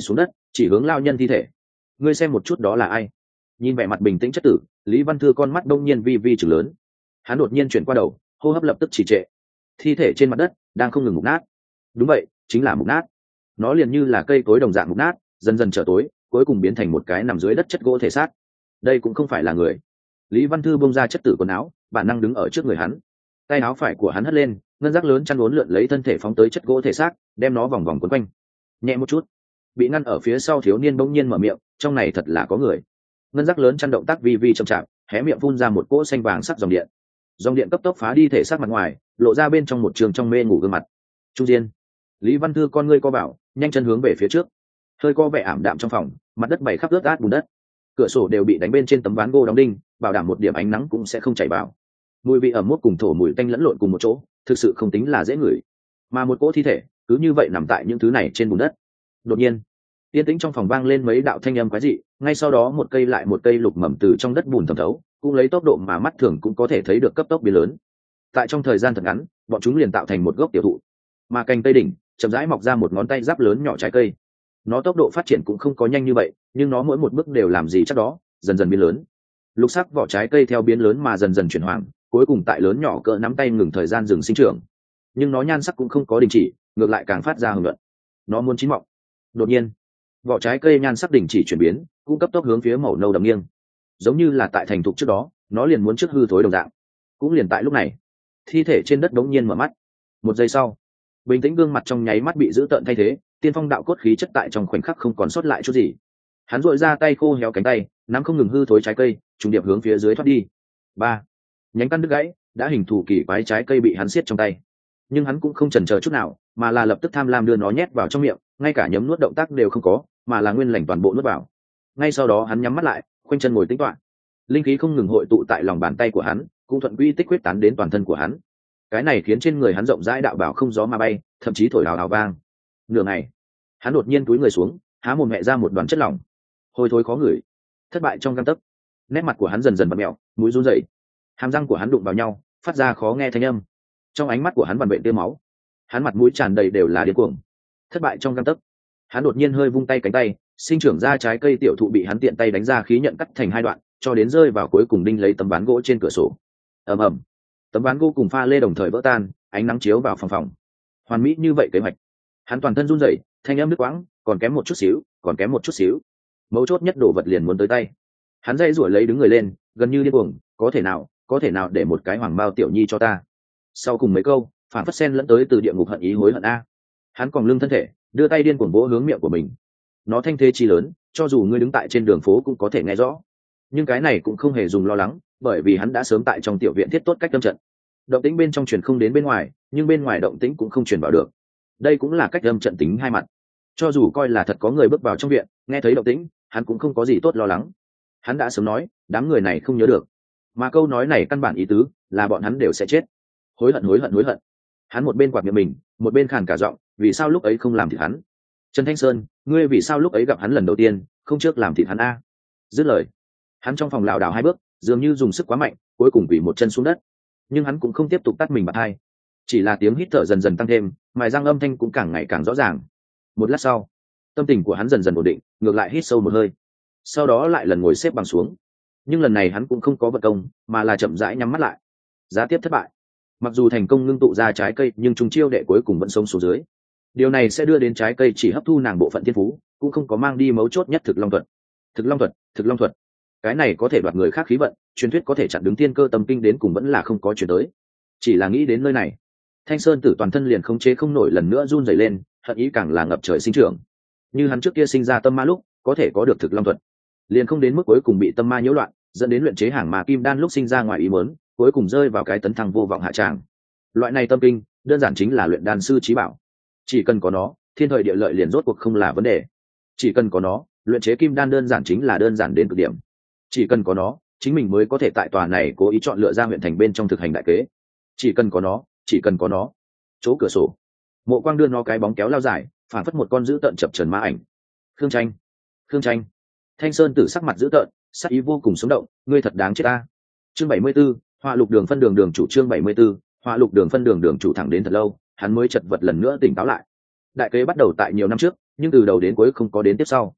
chỉ hướng lao nhân thi thể. Ngươi xem một chút đó là ai? Nhìn vẻ mặt bình tĩnh chất tử, Lý Văn Thư con mắt đông nhiên vi vi chừng lớn. Hắn đột nhiên chuyển qua đầu, hô hấp lập tức trì trệ. Thi thể trên mặt đất đang không ngừng mục nát. Đúng vậy, chính là mục nát. Nó liền như là cây cối đồng dạng mục nát, dần dần trở tối, cuối cùng biến thành một cái nằm dưới đất chất gỗ thể xác. Đây cũng không phải là người. Lý Văn Thư bông ra chất tử quần áo, bản năng đứng ở trước người hắn. Tay áo phải của hắn hất lên, ngân giác lớn chăn uốn lượn lấy thân thể phóng tới chất gỗ thể xác, đem nó vòng vòng quấn quanh. Nhẹ một chút, bị ngăn ở phía sau thiếu niên bỗng nhiên mở miệng, trong này thật là có người. Ngân giác lớn chăn động tác vi vi chậm chạp, hé miệng phun ra một cỗ xanh vàng sắc dòng điện. Dòng điện cấp tốc phá đi thể xác mặt ngoài, lộ ra bên trong một trường trong mê ngủ gương mặt. Trung Diên. Lý Văn Thư con ngươi co bảo, nhanh chân hướng về phía trước. Hơi co vẻ ảm đạm trong phòng, mặt đất bày khắp ướt át bùn đất. Cửa sổ đều bị đánh bên trên tấm ván gỗ đóng đinh, bảo đảm một điểm ánh nắng cũng sẽ không chảy vào. Mùi vị ẩm mốc cùng thổ mùi tanh lẫn lộn cùng một chỗ, thực sự không tính là dễ ngửi. Mà một cỗ thi thể cứ như vậy nằm tại những thứ này trên bùn đất. Đột nhiên, yên tĩnh trong phòng vang lên mấy đạo thanh âm quái dị, ngay sau đó một cây lại một cây lục mầm từ trong đất bùn thẩm thấu, cũng lấy tốc độ mà mắt thường cũng có thể thấy được cấp tốc biến lớn. Tại trong thời gian thật ngắn, bọn chúng liền tạo thành một gốc tiểu thụ, mà cành cây đỉnh chậm rãi mọc ra một ngón tay giáp lớn nhỏ trái cây. Nó tốc độ phát triển cũng không có nhanh như vậy, nhưng nó mỗi một bước đều làm gì chắc đó, dần dần biến lớn. Lục sắc vỏ trái cây theo biến lớn mà dần dần chuyển hoàng, cuối cùng tại lớn nhỏ cỡ nắm tay ngừng thời gian dừng sinh trưởng. Nhưng nó nhan sắc cũng không có đình chỉ, ngược lại càng phát ra hừng luận. Nó muốn chín mọng. Đột nhiên, vỏ trái cây nhan sắc đình chỉ chuyển biến, cũng cấp tốc hướng phía màu nâu đậm nghiêng, giống như là tại thành thục trước đó, nó liền muốn trước hư thối đồng dạng. Cũng liền tại lúc này, thi thể trên đất đống nhiên mở mắt. Một giây sau, bình tĩnh gương mặt trong nháy mắt bị giữ tợn thay thế, tiên phong đạo cốt khí chất tại trong khoảnh khắc không còn sót lại chút gì. Hắn duỗi ra tay khô héo cánh tay, nắm không ngừng hư thối trái cây, trùng điệp hướng phía dưới thoát đi. Ba, nhánh căn đứt gãy, đã hình thù kỳ quái trái cây bị hắn siết trong tay. Nhưng hắn cũng không chần chờ chút nào, mà là lập tức tham lam đưa nó nhét vào trong miệng, ngay cả nhấm nuốt động tác đều không có, mà là nguyên lành toàn bộ nuốt vào. Ngay sau đó hắn nhắm mắt lại, khoanh chân ngồi tĩnh tọa. Linh khí không ngừng hội tụ tại lòng bàn tay của hắn, cũng thuận quy tích huyết tán đến toàn thân của hắn. Cái này khiến trên người hắn rộng rãi đạo bảo không gió mà bay, thậm chí thổi hào hào vang. Nửa ngày, hắn đột nhiên cúi người xuống, há mồm mẹ ra một đoàn chất lỏng, hôi thối khó ngửi. Thất bại trong gang tấc, nét mặt của hắn dần dần vặn mèo, mũi run rẩy, hàm răng của hắn đụng vào nhau, phát ra khó nghe thanh âm. Trong ánh mắt của hắn vằn vện tia máu, hắn mặt mũi tràn đầy đều là điên cuồng. Thất bại trong gang tấc, hắn đột nhiên hơi vung tay cánh tay, sinh trưởng ra trái cây tiểu thụ bị hắn tiện tay đánh ra khí nhận cắt thành hai đoạn, cho đến rơi vào cuối cùng đinh lấy tấm ván gỗ trên cửa sổ. Ầm ầm, tấm ván gỗ cùng pha lê đồng thời vỡ tan, ánh nắng chiếu vào phòng phòng. Hoàn mỹ như vậy kế hoạch. Hắn toàn thân run rẩy, thanh âm đứt quãng, còn kém một chút xíu, còn kém một chút xíu. Mấu chốt nhất đồ vật liền muốn tới tay. Hắn dây rủi lấy đứng người lên, gần như điên cuồng, có thể nào, có thể nào để một cái hoàng bao tiểu nhi cho ta. Sau cùng mấy câu, phản phất sen lẫn tới từ địa ngục hận ý hối hận a. Hắn còn lưng thân thể, đưa tay điên cuồng vỗ hướng miệng của mình. Nó thanh thế chi lớn, cho dù ngươi đứng tại trên đường phố cũng có thể nghe rõ. Nhưng cái này cũng không hề dùng lo lắng, bởi vì hắn đã sớm tại trong tiểu viện thiết tốt cách âm trận. Động tĩnh bên trong truyền không đến bên ngoài, nhưng bên ngoài động tĩnh cũng không truyền vào được. Đây cũng là cách âm trận tính hai mặt. Cho dù coi là thật có người bước vào trong viện, nghe thấy động tĩnh, hắn cũng không có gì tốt lo lắng. Hắn đã sớm nói, đám người này không nhớ được. Mà câu nói này căn bản ý tứ là bọn hắn đều sẽ chết. Hối hận hối hận hối hận. Hắn một bên quạt miệng mình, một bên khàn cả giọng, vì sao lúc ấy không làm thịt hắn? Trần Thanh Sơn, ngươi vì sao lúc ấy gặp hắn lần đầu tiên, không trước làm thịt hắn a? Dứt lời, hắn trong phòng lảo đảo hai bước, dường như dùng sức quá mạnh, cuối cùng quỳ một chân xuống đất. Nhưng hắn cũng không tiếp tục tắt mình bạt hai, chỉ là tiếng hít thở dần dần tăng thêm, mài răng âm thanh cũng càng ngày càng rõ ràng. Một lát sau, tâm tình của hắn dần dần ổn định, ngược lại hít sâu một hơi, sau đó lại lần ngồi xếp bằng xuống. Nhưng lần này hắn cũng không có vật công, mà là chậm rãi nhắm mắt lại. Giá tiếp thất bại. Mặc dù thành công ngưng tụ ra trái cây, nhưng chúng chiêu đệ cuối cùng vẫn sống xuống dưới. Điều này sẽ đưa đến trái cây chỉ hấp thu nàng bộ phận thiên phú, cũng không có mang đi mấu chốt nhất thực long thuật. Thực long thuật, thực long thuật. Cái này có thể đoạt người khác khí vận, truyền thuyết có thể chặn đứng tiên cơ tâm kinh đến cùng vẫn là không có chuyển tới. Chỉ là nghĩ đến nơi này, Thanh Sơn Tử toàn thân liền không chế không nổi lần nữa run rẩy lên, hận ý càng là ngập trời sinh trưởng. Như hắn trước kia sinh ra tâm ma lúc, có thể có được thực long thuật, liền không đến mức cuối cùng bị tâm ma nhiễu loạn, dẫn đến luyện chế hàng ma kim đan lúc sinh ra ngoài ý muốn, cuối cùng rơi vào cái tấn thăng vô vọng hạ tràng. Loại này tâm kinh, đơn giản chính là luyện đan sư trí bảo. Chỉ cần có nó, thiên thời địa lợi liền rốt cuộc không là vấn đề. Chỉ cần có nó, luyện chế kim đan đơn giản chính là đơn giản đến cực điểm. Chỉ cần có nó, chính mình mới có thể tại tòa này cố ý chọn lựa ra huyện thành bên trong thực hành đại kế. Chỉ cần có nó, chỉ cần có nó. Chỗ cửa sổ, Mộ Quang đưa nó cái bóng kéo lao dài, phản phất một con dữ tợn chập chờn ma ảnh. Khương Tranh, Khương Tranh. Thanh Sơn Tử sắc mặt dữ tợn, sắc ý vô cùng sống động, ngươi thật đáng chết ta. Chương bảy mươi 74, Họa Lục Đường phân đường đường chủ. Chương bảy mươi 74, Họa Lục Đường phân đường đường chủ. Thẳng đến thật lâu, hắn mới chật vật lần nữa tỉnh táo lại. Đại kế bắt đầu tại nhiều năm trước, nhưng từ đầu đến cuối không có đến tiếp sau.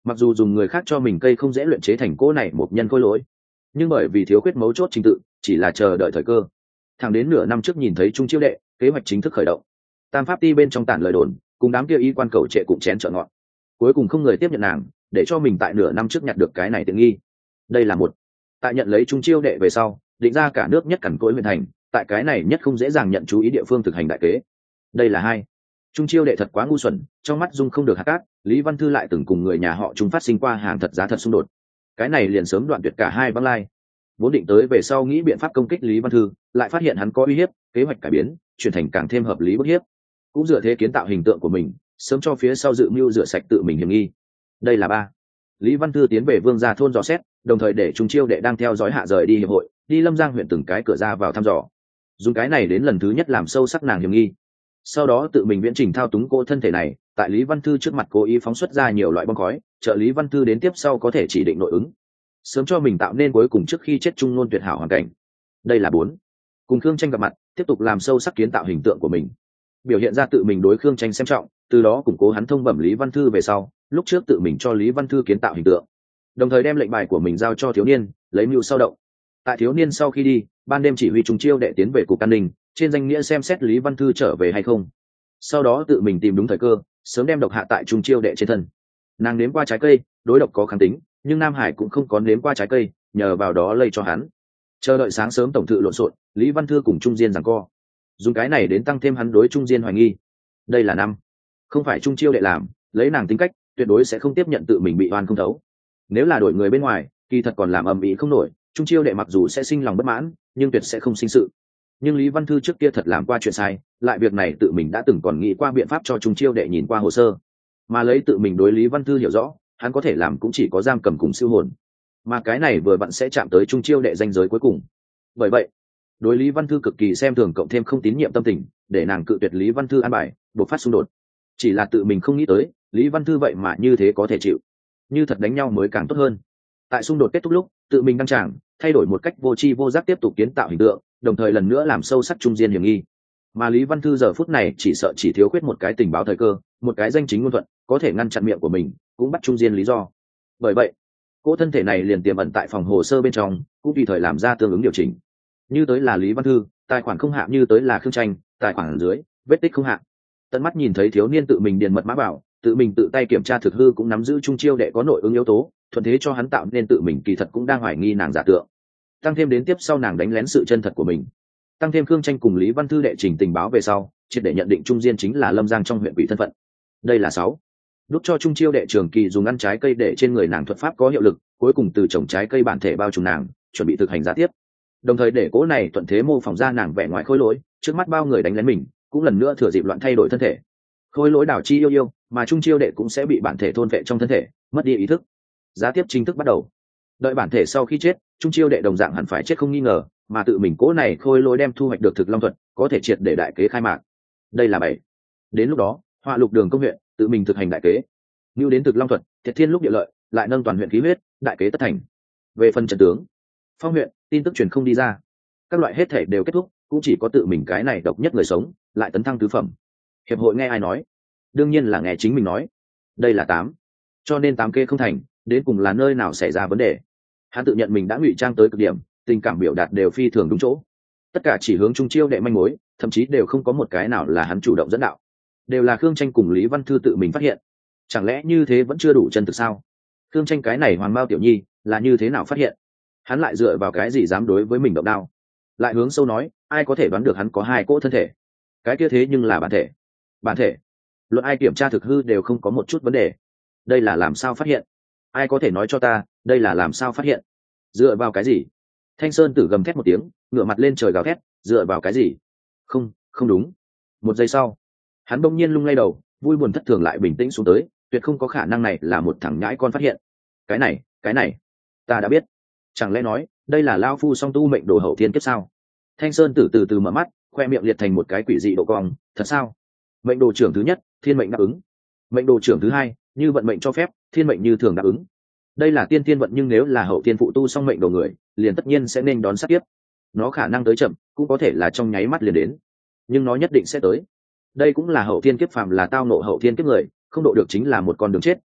Mặc dù dùng người khác cho mình cây không dễ luyện chế thành cỗ này một nhân khôi lỗi, nhưng bởi vì thiếu khuyết mấu chốt trình tự, chỉ là chờ đợi thời cơ. Thẳng đến nửa năm trước nhìn thấy Trung Chiêu Đệ, kế hoạch chính thức khởi động. Tam pháp ti bên trong tản lời đồn, cùng đám kia y quan cầu trệ cũng chén trợ ngọn. Cuối cùng không người tiếp nhận nàng, để cho mình tại nửa năm trước nhặt được cái này tiện nghi. Đây là một. Tại nhận lấy Trung Chiêu Đệ về sau, định ra cả nước nhất cẩn cỗi huyện thành, tại cái này nhất không dễ dàng nhận chú ý địa phương thực hành đại kế. Đây là hai. Trung Chiêu Đệ thật quá ngu xuẩn, trong mắt dung không được hạt cát, Lý Văn Thư lại từng cùng người nhà họ Trung phát sinh qua hàng thật giá thật xung đột. Cái này liền sớm đoạn tuyệt cả hai băng lai. Vốn định tới về sau nghĩ biện pháp công kích Lý Văn Thư, lại phát hiện hắn có uy hiếp, kế hoạch cải biến, chuyển thành càng thêm hợp lý bức hiếp. Cũng dựa thế kiến tạo hình tượng của mình, sớm cho phía sau dự mưu rửa sạch tự mình hiểm nghi. Đây là ba. Lý Văn Thư tiến về Vương gia thôn dò xét, đồng thời để Trung Chiêu Đệ đang theo dõi hạ rời đi hiệp hội, đi Lâm Giang huyện từng cái cửa ra vào thăm dò. Dùng cái này đến lần thứ nhất làm sâu sắc nàng hiểm nghi. Sau đó tự mình viễn trình thao túng cô thân thể này, tại Lý Văn Thư trước mặt cố ý phóng xuất ra nhiều loại bom khói, trợ Lý Văn Thư đến tiếp sau có thể chỉ định nội ứng, sớm cho mình tạo nên cuối cùng trước khi chết trung ngôn tuyệt hảo hoàn cảnh. Đây là bốn. Cùng Khương Tranh gặp mặt, tiếp tục làm sâu sắc kiến tạo hình tượng của mình, biểu hiện ra tự mình đối Khương Tranh xem trọng, từ đó củng cố hắn thông bẩm Lý Văn Thư về sau, lúc trước tự mình cho Lý Văn Thư kiến tạo hình tượng, đồng thời đem lệnh bài của mình giao cho thiếu niên, lấy mưu sau động. Tại thiếu niên sau khi đi, ban đêm chỉ huy Trung Chiêu Đệ tiến về cục an ninh, trên danh nghĩa xem xét Lý Văn Thư trở về hay không. Sau đó tự mình tìm đúng thời cơ, sớm đem độc hạ tại Trung Chiêu Đệ trên thân. Nàng nếm qua trái cây, đối độc có kháng tính, nhưng Nam Hải cũng không có nếm qua trái cây, nhờ vào đó lây cho hắn. Chờ đợi sáng sớm tổng thự lộn xộn, Lý Văn Thư cùng Trung Diên giằng co, dùng cái này đến tăng thêm hắn đối Trung Diên hoài nghi. Đây là năm. Không phải Trung Chiêu Đệ làm, lấy nàng tính cách, tuyệt đối sẽ không tiếp nhận tự mình bị oan không thấu. Nếu là đổi người bên ngoài, kỳ thật còn làm ầm ĩ không nổi, Trung Chiêu Đệ mặc dù sẽ sinh lòng bất mãn, nhưng tuyệt sẽ không sinh sự. Nhưng Lý Văn Thư trước kia thật làm qua chuyện sai, lại việc này tự mình đã từng còn nghĩ qua biện pháp cho Trung Chiêu Đệ nhìn qua hồ sơ, mà lấy tự mình đối Lý Văn Thư hiểu rõ, hắn có thể làm cũng chỉ có giam cầm cùng siêu hồn, mà cái này vừa vặn sẽ chạm tới Trung Chiêu Đệ danh giới cuối cùng. Bởi vậy, đối Lý Văn Thư cực kỳ xem thường, cộng thêm không tín nhiệm tâm tình, để nàng cự tuyệt Lý Văn Thư an bài, buộc phát xung đột. Chỉ là tự mình không nghĩ tới, Lý Văn Thư vậy mà như thế có thể chịu, như thật đánh nhau mới càng tốt hơn. Tại xung đột kết thúc lúc, tự mình đăng tràng, thay đổi một cách vô tri vô giác tiếp tục kiến tạo hình tượng, đồng thời lần nữa làm sâu sắc Trung Diên hiểm nghi. Mà Lý Văn Thư giờ phút này chỉ sợ chỉ thiếu khuyết một cái tình báo thời cơ, một cái danh chính ngôn thuận, có thể ngăn chặn miệng của mình, cũng bắt Trung Diên lý do. Bởi vậy, cỗ thân thể này liền tiềm ẩn tại phòng hồ sơ bên trong, cũng tùy thời làm ra tương ứng điều chỉnh. Như tới là Lý Văn Thư, tài khoản không hạ; như tới là Khương Tranh, tài khoản ở dưới, vết tích không hạ. Tận mắt nhìn thấy thiếu niên tự mình điền mật mã vào, tự mình tự tay kiểm tra thực hư, cũng nắm giữ Trung Chiêu Đệ có nội ứng yếu tố, thuận thế cho hắn tạo nên tự mình kỳ thật cũng đang hoài nghi nàng giả tượng. Tăng thêm đến tiếp sau nàng đánh lén sự chân thật của mình, tăng thêm Khương Tranh cùng Lý Văn Thư đệ trình tình báo về sau, triệt để nhận định Trung Diên chính là Lâm Giang trong huyện quỷ thân phận. Đây là sáu. Đút cho Trung Chiêu Đệ trường kỳ dùng ăn trái cây để trên người nàng thuật pháp có hiệu lực, cuối cùng từ trồng trái cây bản thể bao trùm nàng, chuẩn bị thực hành giá tiếp, đồng thời để cố này thuận thế mô phỏng ra nàng vẻ ngoài khôi lỗi, trước mắt bao người đánh lén mình, cũng lần nữa thừa dịp loạn thay đổi thân thể. Khôi lỗi đảo chi yêu yêu, mà Trung Chiêu Đệ cũng sẽ bị bản thể thôn vệ trong thân thể, mất đi ý thức. Giá tiếp chính thức bắt đầu. Đợi bản thể sau khi chết, Trung Chiêu Đệ đồng dạng hẳn phải chết không nghi ngờ, mà tự mình cố này khôi lỗi đem thu hoạch được thực long thuật, có thể triệt để đại kế khai mạc. Đây là bảy. Đến lúc đó, Họa Lục Đường công huyện tự mình thực hành đại kế, như đến thực long thuật, thiệt thiên lúc địa lợi, lại nâng toàn huyện khí huyết, đại kế tất thành. Về phần trận tướng, Phong huyện tin tức truyền không đi ra, các loại hết thể đều kết thúc, cũng chỉ có tự mình cái này độc nhất người sống, lại tấn thăng tứ phẩm. Hiệp hội nghe ai nói? Đương nhiên là nghe chính mình nói. Đây là tám. Cho nên tám kê không thành, đến cùng là nơi nào xảy ra vấn đề? Hắn tự nhận mình đã ngụy trang tới cực điểm, tình cảm biểu đạt đều phi thường đúng chỗ, tất cả chỉ hướng Trung Chiêu Đệ manh mối, thậm chí đều không có một cái nào là hắn chủ động dẫn đạo, đều là Khương Tranh cùng Lý Văn Thư tự mình phát hiện. Chẳng lẽ như thế vẫn chưa đủ chân thực sao? Khương Tranh cái này hoàng bao tiểu nhi là như thế nào phát hiện? Hắn lại dựa vào cái gì dám đối với mình động đao? Lại hướng sâu nói, ai có thể đoán được hắn có hai cỗ thân thể? Cái kia thế nhưng là bản thể. Bản thể, luận ai kiểm tra thực hư đều không có một chút vấn đề. Đây là làm sao phát hiện? Ai có thể nói cho ta, đây là làm sao phát hiện? Dựa vào cái gì? Thanh Sơn Tử gầm thét một tiếng, ngửa mặt lên trời gào thét, dựa vào cái gì? Không, không đúng. Một giây sau, hắn bỗng nhiên lung lay đầu, vui buồn thất thường lại bình tĩnh xuống tới, tuyệt không có khả năng này là một thằng nhãi con phát hiện. Cái này, cái này, ta đã biết. Chẳng lẽ nói, đây là lao phu song tu mệnh đồ hậu thiên kiếp sao? Thanh Sơn Tử từ từ mở mắt, khoe miệng liệt thành một cái quỷ dị độ cong, thật sao? Mệnh đồ trưởng thứ nhất, thiên mệnh đáp ứng. Mệnh đồ trưởng thứ hai, như vận mệnh cho phép, thiên mệnh như thường đáp ứng. Đây là tiên thiên vận, nhưng nếu là hậu thiên phụ tu song mệnh đồ người, liền tất nhiên sẽ nên đón sát tiếp. Nó khả năng tới chậm, cũng có thể là trong nháy mắt liền đến, nhưng nó nhất định sẽ tới. Đây cũng là hậu thiên kiếp, phàm là tao nộ hậu thiên kiếp người, không độ được chính là một con đường chết,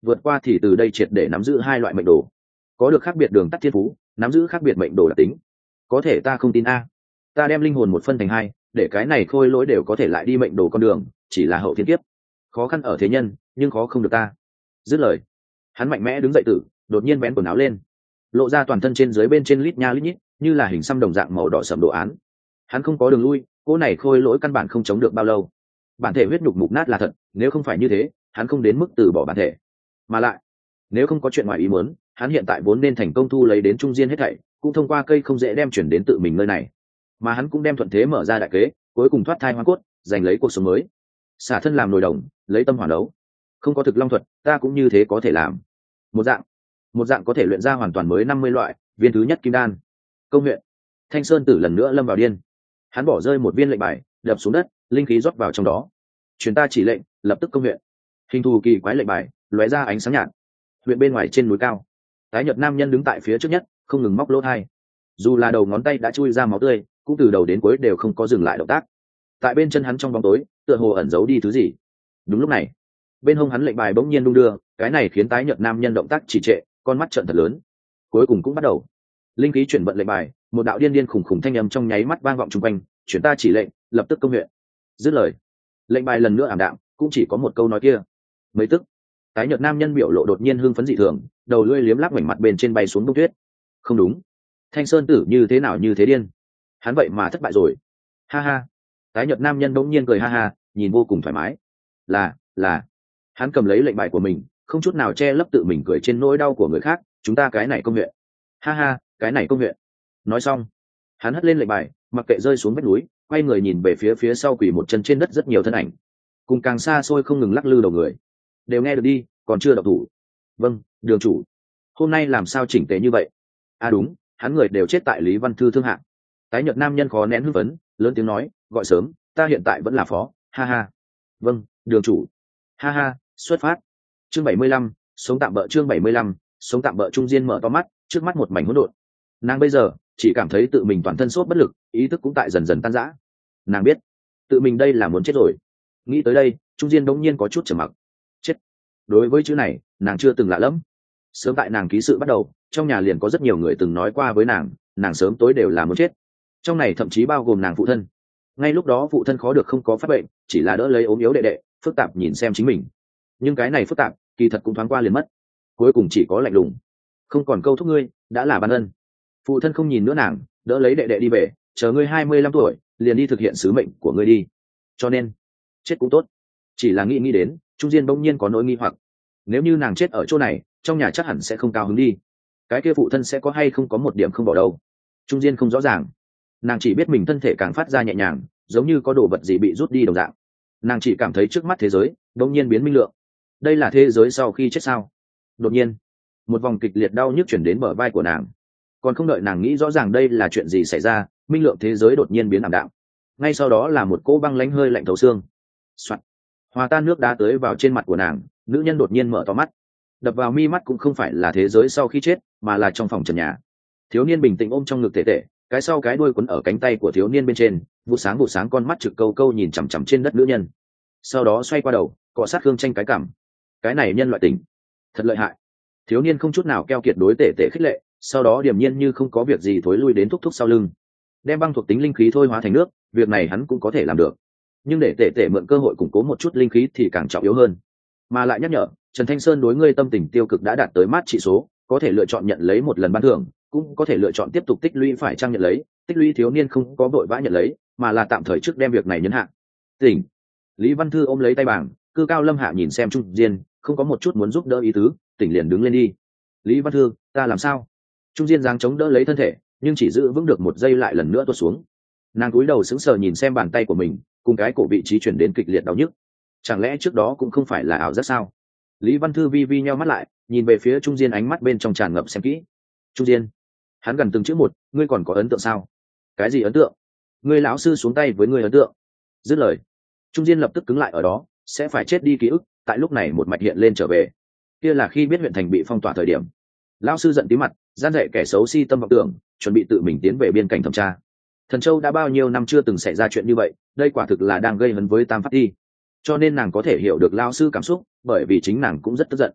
vượt qua thì từ đây triệt để nắm giữ hai loại mệnh đồ, có được khác biệt đường tắt thiên phú, nắm giữ khác biệt mệnh đồ đặc tính. Có thể ta không tin a, ta đem linh hồn một phân thành hai, để cái này khôi lỗi đều có thể lại đi mệnh đồ con đường, chỉ là hậu thiên kiếp, khó khăn ở thế nhân, nhưng khó không được ta. Dứt lời, hắn mạnh mẽ đứng dậy tử, đột nhiên vén quần áo lên, lộ ra toàn thân trên dưới bên trên lít nha lít nhít, như là hình xăm đồng dạng màu đỏ sẫm đồ án. Hắn không có đường lui, cô này khôi lỗi căn bản không chống được bao lâu. Bản thể huyết nhục mục nát là thật, nếu không phải như thế, hắn không đến mức từ bỏ bản thể. Mà lại, nếu không có chuyện ngoài ý muốn, hắn hiện tại vốn nên thành công thu lấy đến trung diên hết thảy, cũng thông qua cây không dễ đem chuyển đến tự mình nơi này, mà hắn cũng đem thuận thế mở ra đại kế, cuối cùng thoát thai hóa cốt, giành lấy cuộc sống mới. Xả thân làm nồi đồng, lấy tâm hỏa đấu. Không có thực long thuật, ta cũng như thế có thể làm. Một dạng, một dạng có thể luyện ra hoàn toàn mới năm mươi loại, viên thứ nhất kim đan. Công huyện, Thanh Sơn Tử lần nữa lâm vào điên. Hắn bỏ rơi một viên lệnh bài, đập xuống đất, linh khí rót vào trong đó. Truyền ta chỉ lệnh, lập tức công huyện. Hình thù kỳ quái lệnh bài, lóe ra ánh sáng nhạt. Huyện bên ngoài trên núi cao, tái nhợt nam nhân đứng tại phía trước nhất, không ngừng móc lỗ tai. Dù là đầu ngón tay đã chui ra máu tươi, cũng từ đầu đến cuối đều không có dừng lại động tác. Tại bên chân hắn trong bóng tối, tựa hồ ẩn giấu đi thứ gì. Đúng lúc này, bên hông hắn lệnh bài bỗng nhiên đung đưa, cái này khiến tái nhợt nam nhân động tác trì trệ, con mắt trợn thật lớn. Cuối cùng cũng bắt đầu. Linh khí chuyển vận lệnh bài, một đạo điên điên khủng khủng thanh âm trong nháy mắt vang vọng chung quanh, chuyển ta chỉ lệnh, lập tức công huyện. Dứt lời, lệnh bài lần nữa ảm đạm, cũng chỉ có một câu nói kia. Mấy tức, tái nhợt nam nhân biểu lộ đột nhiên hưng phấn dị thường, đầu lưỡi liếm láp mảnh mặt bên trên bay xuống bông tuyết. Không đúng, Thanh Sơn Tử như thế nào như thế điên, hắn vậy mà thất bại rồi. Ha ha, tái nhợt nam nhân bỗng nhiên cười ha ha, nhìn vô cùng thoải mái. Là, là, hắn cầm lấy lệnh bài của mình, không chút nào che lấp tự mình cười trên nỗi đau của người khác. Chúng ta cái này công huyện. Ha ha, cái này công huyện. Nói xong, hắn hất lên lệnh bài, mặc kệ rơi xuống vách núi, quay người nhìn về phía phía sau quỳ một chân trên đất rất nhiều thân ảnh, cùng càng xa xôi không ngừng lắc lư đầu người. Đều nghe được đi, còn chưa độc thủ. Vâng, đường chủ. Hôm nay làm sao chỉnh tề như vậy? À đúng, hắn người đều chết tại Lý Văn Thư thương hạng. Tái nhợt nam nhân khó nén hưng phấn, lớn tiếng nói, gọi sớm, ta hiện tại vẫn là phó. Ha ha. Vâng, đường chủ. Ha ha, xuất phát. Chương bảy mươi lăm, sống tạm bợ. Chương bảy mươi lăm, sống tạm bợ. Trung Diên mở to mắt, trước mắt một mảnh hỗn độn. Nàng bây giờ chỉ cảm thấy tự mình toàn thân sốt bất lực, ý thức cũng tại dần dần tan rã. Nàng biết, tự mình đây là muốn chết rồi. Nghĩ tới đây, Trung Diên đống nhiên có chút trầm mặc. Chết. Đối với chữ này, nàng chưa từng lạ lẫm. Sớm tại nàng ký sự bắt đầu, trong nhà liền có rất nhiều người từng nói qua với nàng, nàng sớm tối đều là muốn chết. Trong này thậm chí bao gồm nàng phụ thân. Ngay lúc đó phụ thân khó được không có phát bệnh, chỉ là đỡ lấy ốm yếu đệ đệ, phức tạp nhìn xem chính mình. Nhưng cái này phức tạp, kỳ thật cũng thoáng qua liền mất. Cuối cùng chỉ có lạnh lùng. Không còn câu thúc ngươi, đã là ban ân. Phụ thân không nhìn nữa nàng, đỡ lấy đệ đệ đi về, chờ ngươi hai mươi lăm tuổi, liền đi thực hiện sứ mệnh của ngươi đi. Cho nên, chết cũng tốt. Chỉ là nghĩ nghĩ đến, Trung Diên bỗng nhiên có nỗi nghi hoặc. Nếu như nàng chết ở chỗ này, trong nhà chắc hẳn sẽ không cao hứng đi. Cái kia phụ thân sẽ có hay không có một điểm không bỏ đâu. Trung Diên không rõ ràng. Nàng chỉ biết mình thân thể càng phát ra nhẹ nhàng, giống như có đồ vật gì bị rút đi đồng dạng. Nàng chỉ cảm thấy trước mắt thế giới bỗng nhiên biến minh lượng. Đây là thế giới sau khi chết sao? Đột nhiên, một vòng kịch liệt đau nhức chuyển đến bờ vai của nàng. Còn không đợi nàng nghĩ rõ ràng đây là chuyện gì xảy ra, minh lượng thế giới đột nhiên biến ảm đạm. Ngay sau đó là một cỗ băng lãnh hơi lạnh thấu xương. Soạt. Hòa tan nước đá tới vào trên mặt của nàng, nữ nhân đột nhiên mở to mắt. Đập vào mi mắt cũng không phải là thế giới sau khi chết, mà là trong phòng trần nhà. Thiếu niên bình tĩnh ôm trong ngực tệ tệ, cái sau cái đuôi quấn ở cánh tay của thiếu niên bên trên, vụ sáng vụ sáng con mắt trực câu câu nhìn chằm chằm trên đất nữ nhân. Sau đó xoay qua đầu, cọ sát Khương Tranh cái cằm. Cái này nhân loại tình, thật lợi hại. Thiếu niên không chút nào keo kiệt đối tệ tệ khích lệ, sau đó điềm nhiên như không có việc gì thối lui đến thúc thúc sau lưng, đem băng thuộc tính linh khí thôi hóa thành nước. Việc này hắn cũng có thể làm được, nhưng để tệ tệ mượn cơ hội củng cố một chút linh khí thì càng trọng yếu hơn. Mà lại nhắc nhở, Trần Thanh Sơn đối ngươi tâm tình tiêu cực đã đạt tới mát trị số, có thể lựa chọn nhận lấy một lần ban thưởng, cũng có thể lựa chọn tiếp tục tích lũy. Phải chăng nhận lấy? Tích lũy thiếu niên không có vội vã nhận lấy, mà là tạm thời trước đem việc này nhấn hạn. Tỉnh. Lý Văn Thư ôm lấy tay bảng, cư cao lâm hạ nhìn xem Trung Diên, không có một chút muốn giúp đỡ ý tứ. Tỉnh liền đứng lên đi. Lý Văn Thư, ta làm sao? Trung Diên giáng chống đỡ lấy thân thể, nhưng chỉ giữ vững được một giây lại lần nữa tuột xuống. Nàng cúi đầu sững sờ nhìn xem bàn tay của mình, cùng cái cổ vị trí chuyển đến kịch liệt đau nhức. Chẳng lẽ trước đó cũng không phải là ảo giác sao? Lý Văn Thư vi vi nheo mắt lại, nhìn về phía Trung Diên, ánh mắt bên trong tràn ngập xem kỹ. Trung Diên, hắn gần từng chữ một, ngươi còn có ấn tượng sao? Cái gì ấn tượng? Ngươi lão sư xuống tay với ngươi ấn tượng? Dứt lời, Trung Diên lập tức cứng lại ở đó, sẽ phải chết đi ký ức, tại lúc này một mạch hiện lên trở về. Kia là khi biết huyện thành bị phong tỏa thời điểm, lão sư giận tí mặt, gian dạy kẻ xấu si tâm vọng tưởng, chuẩn bị tự mình tiến về biên cảnh thẩm tra. Thần Châu đã bao nhiêu năm chưa từng xảy ra chuyện như vậy, đây quả thực là đang gây hấn với Tam Phát Ti. Cho nên nàng có thể hiểu được lão sư cảm xúc, bởi vì chính nàng cũng rất tức giận.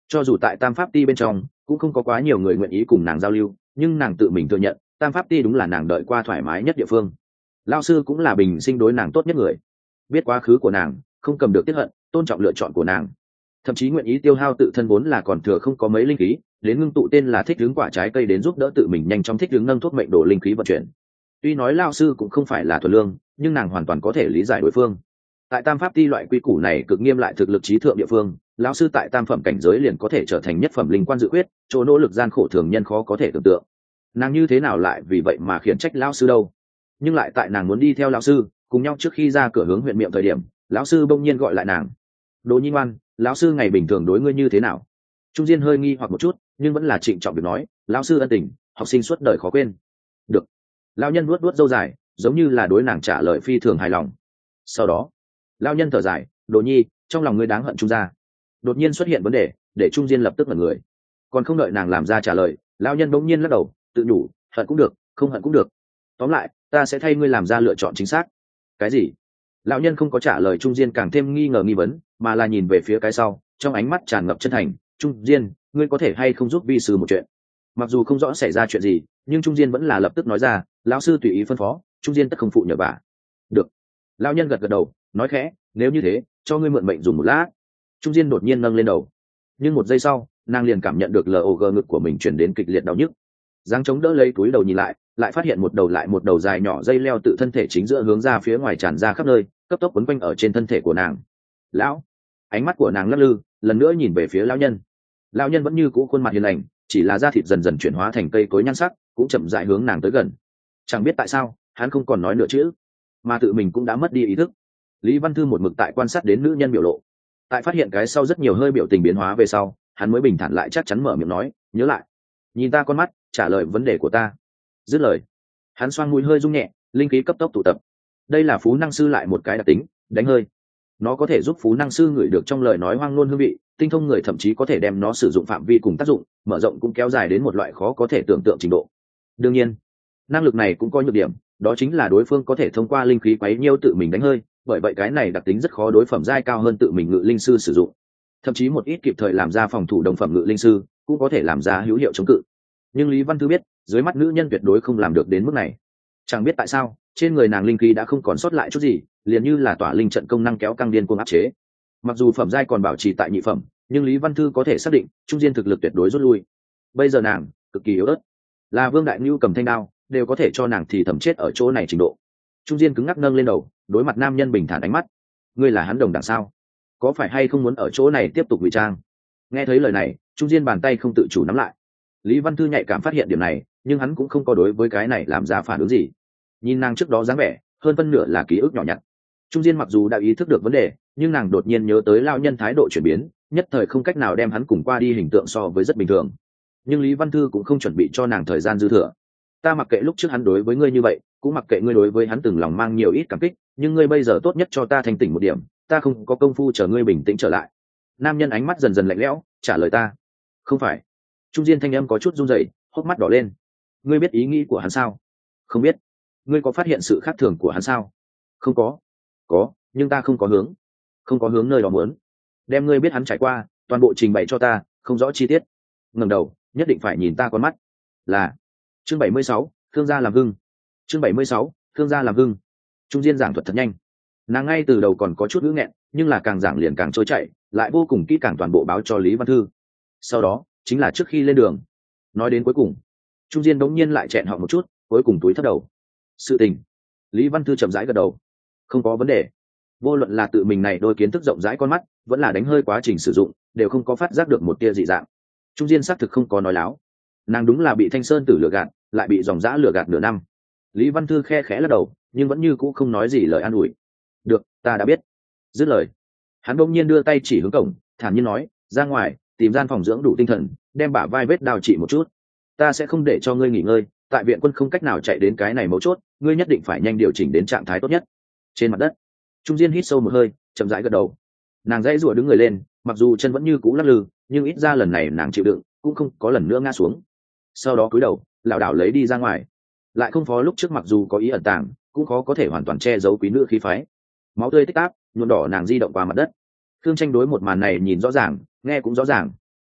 Cho dù tại tam pháp ti bên trong cũng không có quá nhiều người nguyện ý cùng nàng giao lưu, nhưng nàng tự mình thừa nhận tam pháp ti đúng là nàng đợi qua thoải mái nhất địa phương. Lao sư cũng là bình sinh đối nàng tốt nhất người, biết quá khứ của nàng, không cầm được tiếc hận, tôn trọng lựa chọn của nàng, thậm chí nguyện ý tiêu hao tự thân vốn là còn thừa không có mấy linh khí, đến ngưng tụ tên là thích ứng quả trái cây đến giúp đỡ tự mình nhanh chóng thích ứng nâng thuốc mệnh đổ linh khí vận chuyển. Tuy nói Lao sư cũng không phải là thuần lương, nhưng nàng hoàn toàn có thể lý giải đối phương. Tại tam pháp ti loại quy củ này cực nghiêm lại thực lực trí thượng địa phương, lão sư tại tam phẩm cảnh giới liền có thể trở thành nhất phẩm linh quan dự quyết, chỗ nỗ lực gian khổ thường nhân khó có thể tưởng tượng. Nàng như thế nào lại vì vậy mà khiển trách lão sư đâu? Nhưng lại tại nàng muốn đi theo lão sư cùng nhau trước khi ra cửa hướng huyện miệng thời điểm, lão sư bỗng nhiên gọi lại nàng. Đỗ Nhi ngoan, lão sư ngày bình thường đối ngươi như thế nào? Trung Diên hơi nghi hoặc một chút, nhưng vẫn là trịnh trọng việc nói, lão sư ân tình, học sinh suốt đời khó quên. Được. Lão nhân nuốt nuốt râu dài, giống như là đối nàng trả lời phi thường hài lòng. Sau đó, lão nhân thở dài, Đỗ Nhi, trong lòng ngươi đáng hận Trung gia. Đột nhiên xuất hiện vấn đề, để Trung Diên lập tức ngẩn người. Còn không đợi nàng làm ra trả lời, lão nhân bỗng nhiên lắc đầu, tự nhủ, hận cũng được, không hận cũng được. Tóm lại, ta sẽ thay ngươi làm ra lựa chọn chính xác. Cái gì? Lão nhân không có trả lời Trung Diên càng thêm nghi ngờ nghi vấn, mà là nhìn về phía cái sau, trong ánh mắt tràn ngập chân thành. Trung Diên, ngươi có thể hay không giúp vi sư một chuyện? Mặc dù không rõ xảy ra chuyện gì, nhưng Trung Diên vẫn là lập tức nói ra, lão sư tùy ý phân phó, Trung Diên tất không phụ nhờ vả. Được. Lão nhân gật gật đầu, nói khẽ, nếu như thế, cho ngươi mượn mệnh dùng một lát. Trung Diên đột nhiên nâng lên đầu, nhưng một giây sau, nàng liền cảm nhận được log ngực của mình chuyển đến kịch liệt đau nhức. Giang chống đỡ lấy túi đầu nhìn lại, lại phát hiện một đầu lại một đầu dài nhỏ dây leo tự thân thể chính giữa hướng ra phía ngoài tràn ra khắp nơi, cấp tốc quấn quanh ở trên thân thể của nàng. Lão, ánh mắt của nàng lắc lư, lần nữa nhìn về phía lão nhân. Lão nhân vẫn như cũ khuôn mặt hiền lành, chỉ là da thịt dần dần chuyển hóa thành cây cối nhan sắc, cũng chậm rãi hướng nàng tới gần. Chẳng biết tại sao, hắn không còn nói nữa chữ, mà tự mình cũng đã mất đi ý thức. Lý Văn Thư một mực tại quan sát đến nữ nhân biểu lộ, tại phát hiện cái sau rất nhiều hơi biểu tình biến hóa về sau, hắn mới bình thản lại chắc chắn mở miệng nói, nhớ lại, nhìn ta con mắt, trả lời vấn đề của ta. Dứt lời, hắn xoang mũi hơi rung nhẹ, linh khí cấp tốc tụ tập. Đây là phú năng sư lại một cái đặc tính, đánh hơi. Nó có thể giúp phú năng sư ngửi được trong lời nói hoang ngôn hương vị, tinh thông người thậm chí có thể đem nó sử dụng phạm vi cùng tác dụng, mở rộng cũng kéo dài đến một loại khó có thể tưởng tượng trình độ. Đương nhiên, năng lực này cũng có nhược điểm, đó chính là đối phương có thể thông qua linh khí quấy nhiêu tự mình đánh hơi, bởi vậy cái này đặc tính rất khó đối phẩm giai cao hơn tự mình ngự linh sư sử dụng. Thậm chí một ít kịp thời làm ra phòng thủ đồng phẩm ngự linh sư cũng có thể làm ra hữu hiệu chống cự. Nhưng Lý Văn Thư biết, dưới mắt nữ nhân tuyệt đối không làm được đến mức này. Chẳng biết tại sao, trên người nàng linh khí đã không còn sót lại chút gì, liền như là tỏa linh trận công năng kéo căng điên cuồng áp chế. Mặc dù phẩm giai còn bảo trì tại nhị phẩm, nhưng Lý Văn Thư có thể xác định, trung diên thực lực tuyệt đối rút lui. Bây giờ nàng cực kỳ yếu ớt, là Vương Đại Nưu cầm thanh đao, đều có thể cho nàng thì thầm chết ở chỗ này trình độ. Trung diên cứng ngắc nâng lên đầu, đối mặt nam nhân bình thản ánh mắt. Ngươi là hắn đồng đẳng sao? Có phải hay không muốn ở chỗ này tiếp tục ngụy trang? Nghe thấy lời này, Trung diên bàn tay không tự chủ nắm lại. Lý Văn Thư nhạy cảm phát hiện điểm này, nhưng hắn cũng không có đối với cái này làm ra phản ứng gì. Nhìn nàng trước đó dáng vẻ, hơn phân nửa là ký ức nhỏ nhặt. Trung diên mặc dù đã ý thức được vấn đề, nhưng nàng đột nhiên nhớ tới lao nhân thái độ chuyển biến, nhất thời không cách nào đem hắn cùng qua đi hình tượng so với rất bình thường. Nhưng Lý Văn Thư cũng không chuẩn bị cho nàng thời gian dư thừa. Ta mặc kệ lúc trước hắn đối với ngươi như vậy, cũng mặc kệ ngươi đối với hắn từng lòng mang nhiều ít cảm kích, nhưng ngươi bây giờ tốt nhất cho ta thanh tỉnh một điểm, ta không có công phu chờ ngươi bình tĩnh trở lại. Nam nhân ánh mắt dần dần lạnh lẽo, trả lời ta. Không phải. Trung diên thanh âm có chút run rẩy, hốc mắt đỏ lên. Ngươi biết ý nghĩ của hắn sao? Không biết. Ngươi có phát hiện sự khác thường của hắn sao? Không có. Có, nhưng ta không có hướng. Không có hướng nơi đó muốn. Đem ngươi biết hắn trải qua, toàn bộ trình bày cho ta, không rõ chi tiết. Ngẩng đầu, nhất định phải nhìn ta con mắt. Là. Chương bảy mươi sáu, Thương gia làm hưng. Chương bảy mươi sáu, Thương gia làm hưng. Trung diên giảng thuật thật nhanh. Nàng ngay từ đầu còn có chút ngữ nghẹn, nhưng là càng giảng liền càng trôi chảy, lại vô cùng kỹ càng toàn bộ báo cho Lý Văn Thư. Sau đó, chính là trước khi lên đường. Nói đến cuối cùng, Trung diên đống nhiên lại chẹn họ một chút, cuối cùng túi thấp đầu. Sự tình. Lý Văn Thư chậm rãi gật đầu. Không có vấn đề. Vô luận là tự mình này đôi kiến thức rộng rãi con mắt, vẫn là đánh hơi quá trình sử dụng, đều không có phát giác được một tia dị dạng. Trung diên xác thực không có nói láo. Nàng đúng là bị Thanh Sơn Tử lừa gạt, lại bị dòng dã lừa gạt nửa năm. Lý Văn Thư khe khẽ lắc đầu, nhưng vẫn như cũ không nói gì lời an ủi. Được, ta đã biết. Dứt lời, hắn bỗng nhiên đưa tay chỉ hướng cổng, thản nhiên nói, ra ngoài, tìm gian phòng dưỡng đủ tinh thần, đem bả vai vết đào trị một chút. Ta sẽ không để cho ngươi nghỉ ngơi, tại viện quân không cách nào chạy đến cái này mấu chốt, ngươi nhất định phải nhanh điều chỉnh đến trạng thái tốt nhất. Trên mặt đất, Trung diên hít sâu một hơi, chậm rãi gật đầu. Nàng dãy rủa đứng người lên, mặc dù chân vẫn như cũ lắc lư, nhưng ít ra lần này nàng chịu đựng, cũng không có lần nữa ngã xuống. Sau đó cúi đầu, lảo đảo lấy đi ra ngoài. Lại không phó lúc trước mặc dù có ý ẩn tàng, cũng khó có thể hoàn toàn che giấu quý nữ khí phái. Máu tươi tích táp, nhuộm đỏ nàng di động qua mặt đất. Thương Tranh đối một màn này nhìn rõ ràng, nghe cũng rõ ràng.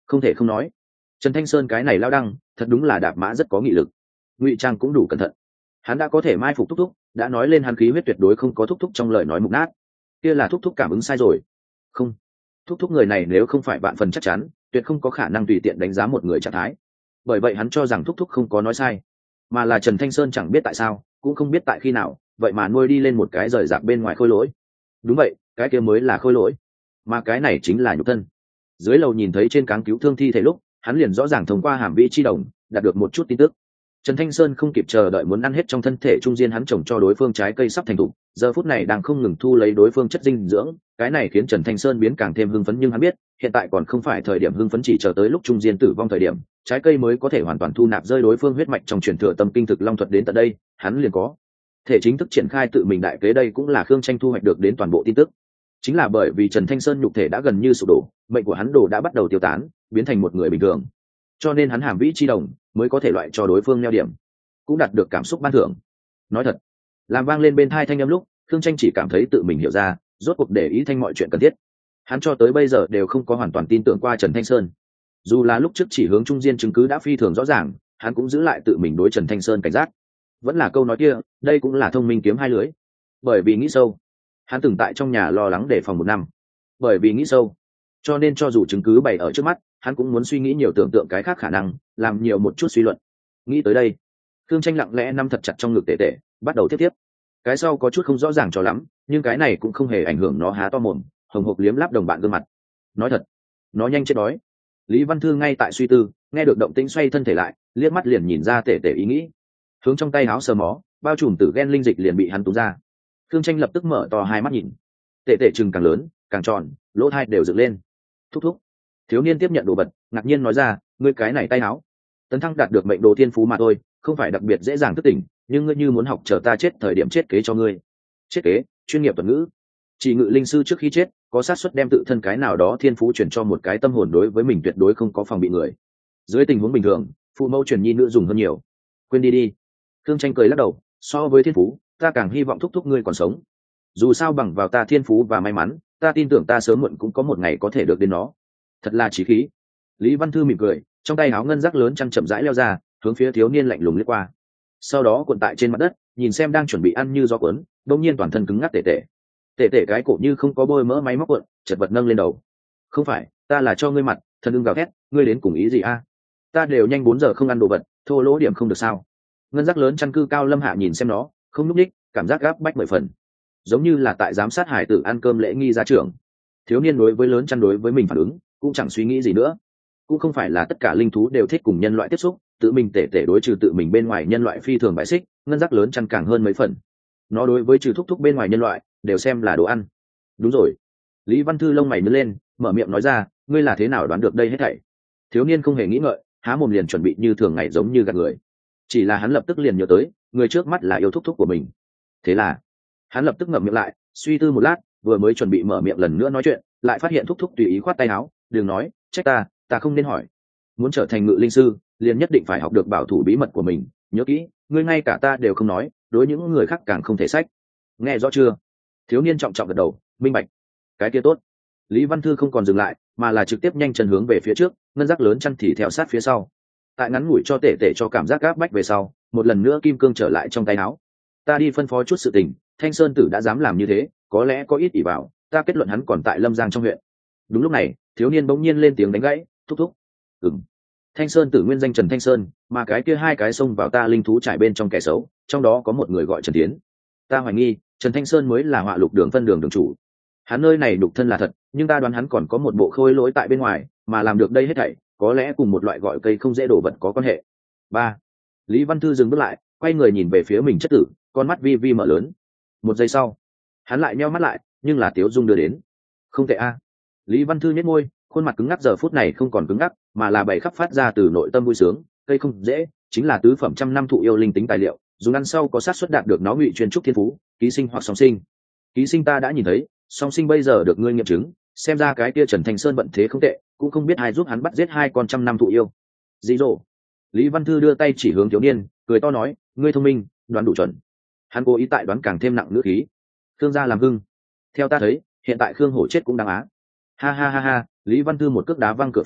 Không thể không nói, Trần Thanh Sơn cái này lao đăng thật đúng là đạp mã rất có nghị lực. Ngụy trang cũng đủ cẩn thận, hắn đã có thể mai phục thúc thúc, đã nói lên hắn khí huyết tuyệt đối không có thúc thúc trong lời nói mục nát. Kia là thúc thúc cảm ứng sai rồi. Không, thúc thúc người này nếu không phải vạn phần chắc chắn, tuyệt không có khả năng tùy tiện đánh giá một người trạng thái. Bởi vậy hắn cho rằng thúc thúc không có nói sai, mà là Trần Thanh Sơn chẳng biết tại sao, cũng không biết tại khi nào, vậy mà nuôi đi lên một cái rời rạc bên ngoài khôi lỗi. Đúng vậy, cái kia mới là khôi lỗi, mà cái này chính là nhục thân. Dưới lầu nhìn thấy trên cáng cứu thương thi thể lúc, hắn liền rõ ràng thông qua hàm vĩ chi đồng đạt được một chút tin tức. Trần Thanh Sơn không kịp chờ đợi muốn ăn hết trong thân thể trung diên hắn trồng cho đối phương trái cây sắp thành thục, giờ phút này đang không ngừng thu lấy đối phương chất dinh dưỡng, cái này khiến Trần Thanh Sơn biến càng thêm hưng phấn, nhưng hắn biết, hiện tại còn không phải thời điểm hưng phấn, chỉ chờ tới lúc trung diên tử vong thời điểm, trái cây mới có thể hoàn toàn thu nạp rơi đối phương huyết mạch trong truyền thừa tâm kinh thực long thuật đến tận đây, hắn liền có thể chính thức triển khai tự mình đại kế. Đây cũng là Khương Tranh thu hoạch được đến toàn bộ tin tức. Chính là bởi vì Trần Thanh Sơn nhục thể đã gần như sụp đổ, mệnh của hắn đồ đã bắt đầu tiêu tán, biến thành một người bình thường, cho nên hắn hàm vĩ chi đồng mới có thể loại cho đối phương neo điểm, cũng đạt được cảm xúc ban thưởng. Nói thật, làm vang lên bên tai thanh âm lúc, Khương Tranh chỉ cảm thấy tự mình hiểu ra, rốt cuộc để ý thanh mọi chuyện cần thiết. Hắn cho tới bây giờ đều không có hoàn toàn tin tưởng qua Trần Thanh Sơn, dù là lúc trước chỉ hướng trung diên chứng cứ đã phi thường rõ ràng, hắn cũng giữ lại tự mình đối Trần Thanh Sơn cảnh giác. Vẫn là câu nói kia, đây cũng là thông minh kiếm hai lưới. Bởi vì nghĩ sâu, hắn từng tại trong nhà lo lắng đề phòng một năm. Bởi vì nghĩ sâu, cho nên cho dù chứng cứ bày ở trước mắt, hắn cũng muốn suy nghĩ nhiều, tưởng tượng cái khác khả năng, làm nhiều một chút suy luận. Nghĩ tới đây, Khương Tranh lặng lẽ nắm thật chặt trong ngực tệ tệ, bắt đầu tiếp tiếp. Cái sau có chút không rõ ràng cho lắm, nhưng cái này cũng không hề ảnh hưởng nó há to mồm, hồng hộc liếm láp đồng bạn gương mặt. Nói thật, nó nhanh chết đói. Lý Văn Thư ngay tại suy tư, nghe được động tĩnh xoay thân thể lại, liếc mắt liền nhìn ra tệ tệ ý nghĩ, hướng trong tay áo sờ mó, bao trùm tử ghen linh dịch liền bị hắn túm ra. Khương Tranh lập tức mở to hai mắt nhìn, tệ tệ chừng càng lớn, càng tròn, lỗ tai đều dựng lên. Thúc thúc. Thiếu niên tiếp nhận đồ vật, ngạc nhiên nói ra, ngươi cái này tay áo, tấn thăng đạt được mệnh đồ thiên phú mà thôi, không phải đặc biệt dễ dàng thức tỉnh, nhưng ngươi như muốn học chờ ta chết thời điểm chết kế cho ngươi. Chết kế, chuyên nghiệp thuật ngữ. Chỉ ngự linh sư trước khi chết, có xác suất đem tự thân cái nào đó thiên phú chuyển cho một cái tâm hồn đối với mình tuyệt đối không có phòng bị người. Dưới tình huống bình thường, phụ mẫu truyền nhi nữ dùng hơn nhiều. Quên đi đi. Khương Tranh cười lắc đầu, so với thiên phú, ta càng hy vọng thúc thúc ngươi còn sống. Dù sao bằng vào ta thiên phú và may mắn, ta tin tưởng ta sớm muộn cũng có một ngày có thể được đến nó. Thật là chí khí. Lý Văn Thư mỉm cười, trong tay áo ngân rác lớn chăn chậm rãi leo ra, hướng phía thiếu niên lạnh lùng liếc qua. Sau đó cuộn tại trên mặt đất, nhìn xem đang chuẩn bị ăn như gió cuốn, đột nhiên toàn thân cứng ngắc tệ tệ. Tệ tệ cái cổ như không có bôi mỡ máy móc cuộn, chật vật nâng lên đầu. Không phải, ta là cho ngươi mặt, thần ưng gào thét, ngươi đến cùng ý gì a? Ta đều nhanh bốn giờ không ăn đồ vật, thô lỗ điểm không được sao? Ngân rác lớn chăn cư cao lâm hạ nhìn xem nó, không núp đích, cảm giác gáp bách mười phần, giống như là tại giám sát hải tử ăn cơm lễ nghi gia trưởng. Thiếu niên đối với lớn chăn đối với mình phản ứng, cũng chẳng suy nghĩ gì nữa. Cũng không phải là tất cả linh thú đều thích cùng nhân loại tiếp xúc, tự mình tể tể đối trừ tự mình bên ngoài nhân loại phi thường bại xích, ngân rác lớn chăn càng hơn mấy phần. Nó đối với trừ thúc thúc bên ngoài nhân loại đều xem là đồ ăn. Đúng rồi. Lý Văn Thư lông mày nhướng lên, mở miệng nói ra, ngươi là thế nào đoán được đây hết thảy? Thiếu niên không hề nghĩ ngợi, há mồm liền chuẩn bị như thường ngày giống như gạt người. Chỉ là hắn lập tức liền nhớ tới, người trước mắt là yêu thúc thúc của mình. Thế là, hắn lập tức ngậm miệng lại, suy tư một lát, vừa mới chuẩn bị mở miệng lần nữa nói chuyện, lại phát hiện thúc thúc tùy ý khoát tay áo, đừng nói, trách ta, ta không nên hỏi. Muốn trở thành ngự linh sư, liền nhất định phải học được bảo thủ bí mật của mình, nhớ kỹ, ngươi ngay cả ta đều không nói, đối những người khác càng không thể sách. Nghe rõ chưa? Thiếu niên trọng trọng gật đầu, minh bạch. Cái kia tốt. Lý Văn Thư không còn dừng lại, mà là trực tiếp nhanh chân hướng về phía trước, ngân rác lớn chăn thì theo sát phía sau. Tại ngắn ngủi cho tể tể cho cảm giác gáp bách về sau, một lần nữa kim cương trở lại trong tay áo. Ta đi phân phó chút sự tình, Thanh Sơn Tử đã dám làm như thế, có lẽ có ít ỷ vào, ta kết luận hắn còn tại Lâm Giang trong huyện. Đúng lúc này, thiếu niên bỗng nhiên lên tiếng đánh gãy, thúc thúc. Ừm. Thanh Sơn Tử nguyên danh Trần Thanh Sơn, mà cái kia hai cái xông vào ta linh thú trải bên trong kẻ xấu, trong đó có một người gọi Trần Tiến. Ta hoài nghi, Trần Thanh Sơn mới là họa lục đường phân đường đường chủ. Hắn nơi này đục thân là thật, nhưng ta đoán hắn còn có một bộ khôi lỗi tại bên ngoài, mà làm được đây hết thảy, có lẽ cùng một loại gọi cây không dễ đổ vật có quan hệ. Ba. Lý Văn Thư dừng bước lại, quay người nhìn về phía mình chất tử, con mắt vi vi mở lớn. Một giây sau, hắn lại nheo mắt lại, nhưng là Tiếu Dung đưa đến. Không tệ a. Lý Văn Thư nhếch môi, khuôn mặt cứng ngắc giờ phút này không còn cứng ngắc, mà là bày khắp phát ra từ nội tâm vui sướng. Cây không dễ, chính là tứ phẩm trăm năm thụ yêu linh tính tài liệu, dùng ăn sau có xác suất đạt được nó ngụy chuyên trúc thiên phú, ký sinh hoặc song sinh. Ký sinh ta đã nhìn thấy, song sinh bây giờ được ngươi nghiệm chứng, xem ra cái kia Trần Thanh Sơn vận thế không tệ, cũng không biết ai giúp hắn bắt giết hai con trăm năm thụ yêu. Dĩ dỗ. Lý Văn Thư đưa tay chỉ hướng thiếu niên, cười to nói, ngươi thông minh, đoán đủ chuẩn. Hắn cố ý tại đoán càng thêm nặng ngữ khí. Khương gia làm hưng. Theo ta thấy, hiện tại Khương Hổ chết cũng đáng á. Ha ha ha ha, Lý Văn Thư một cước đá văng cửa phòng,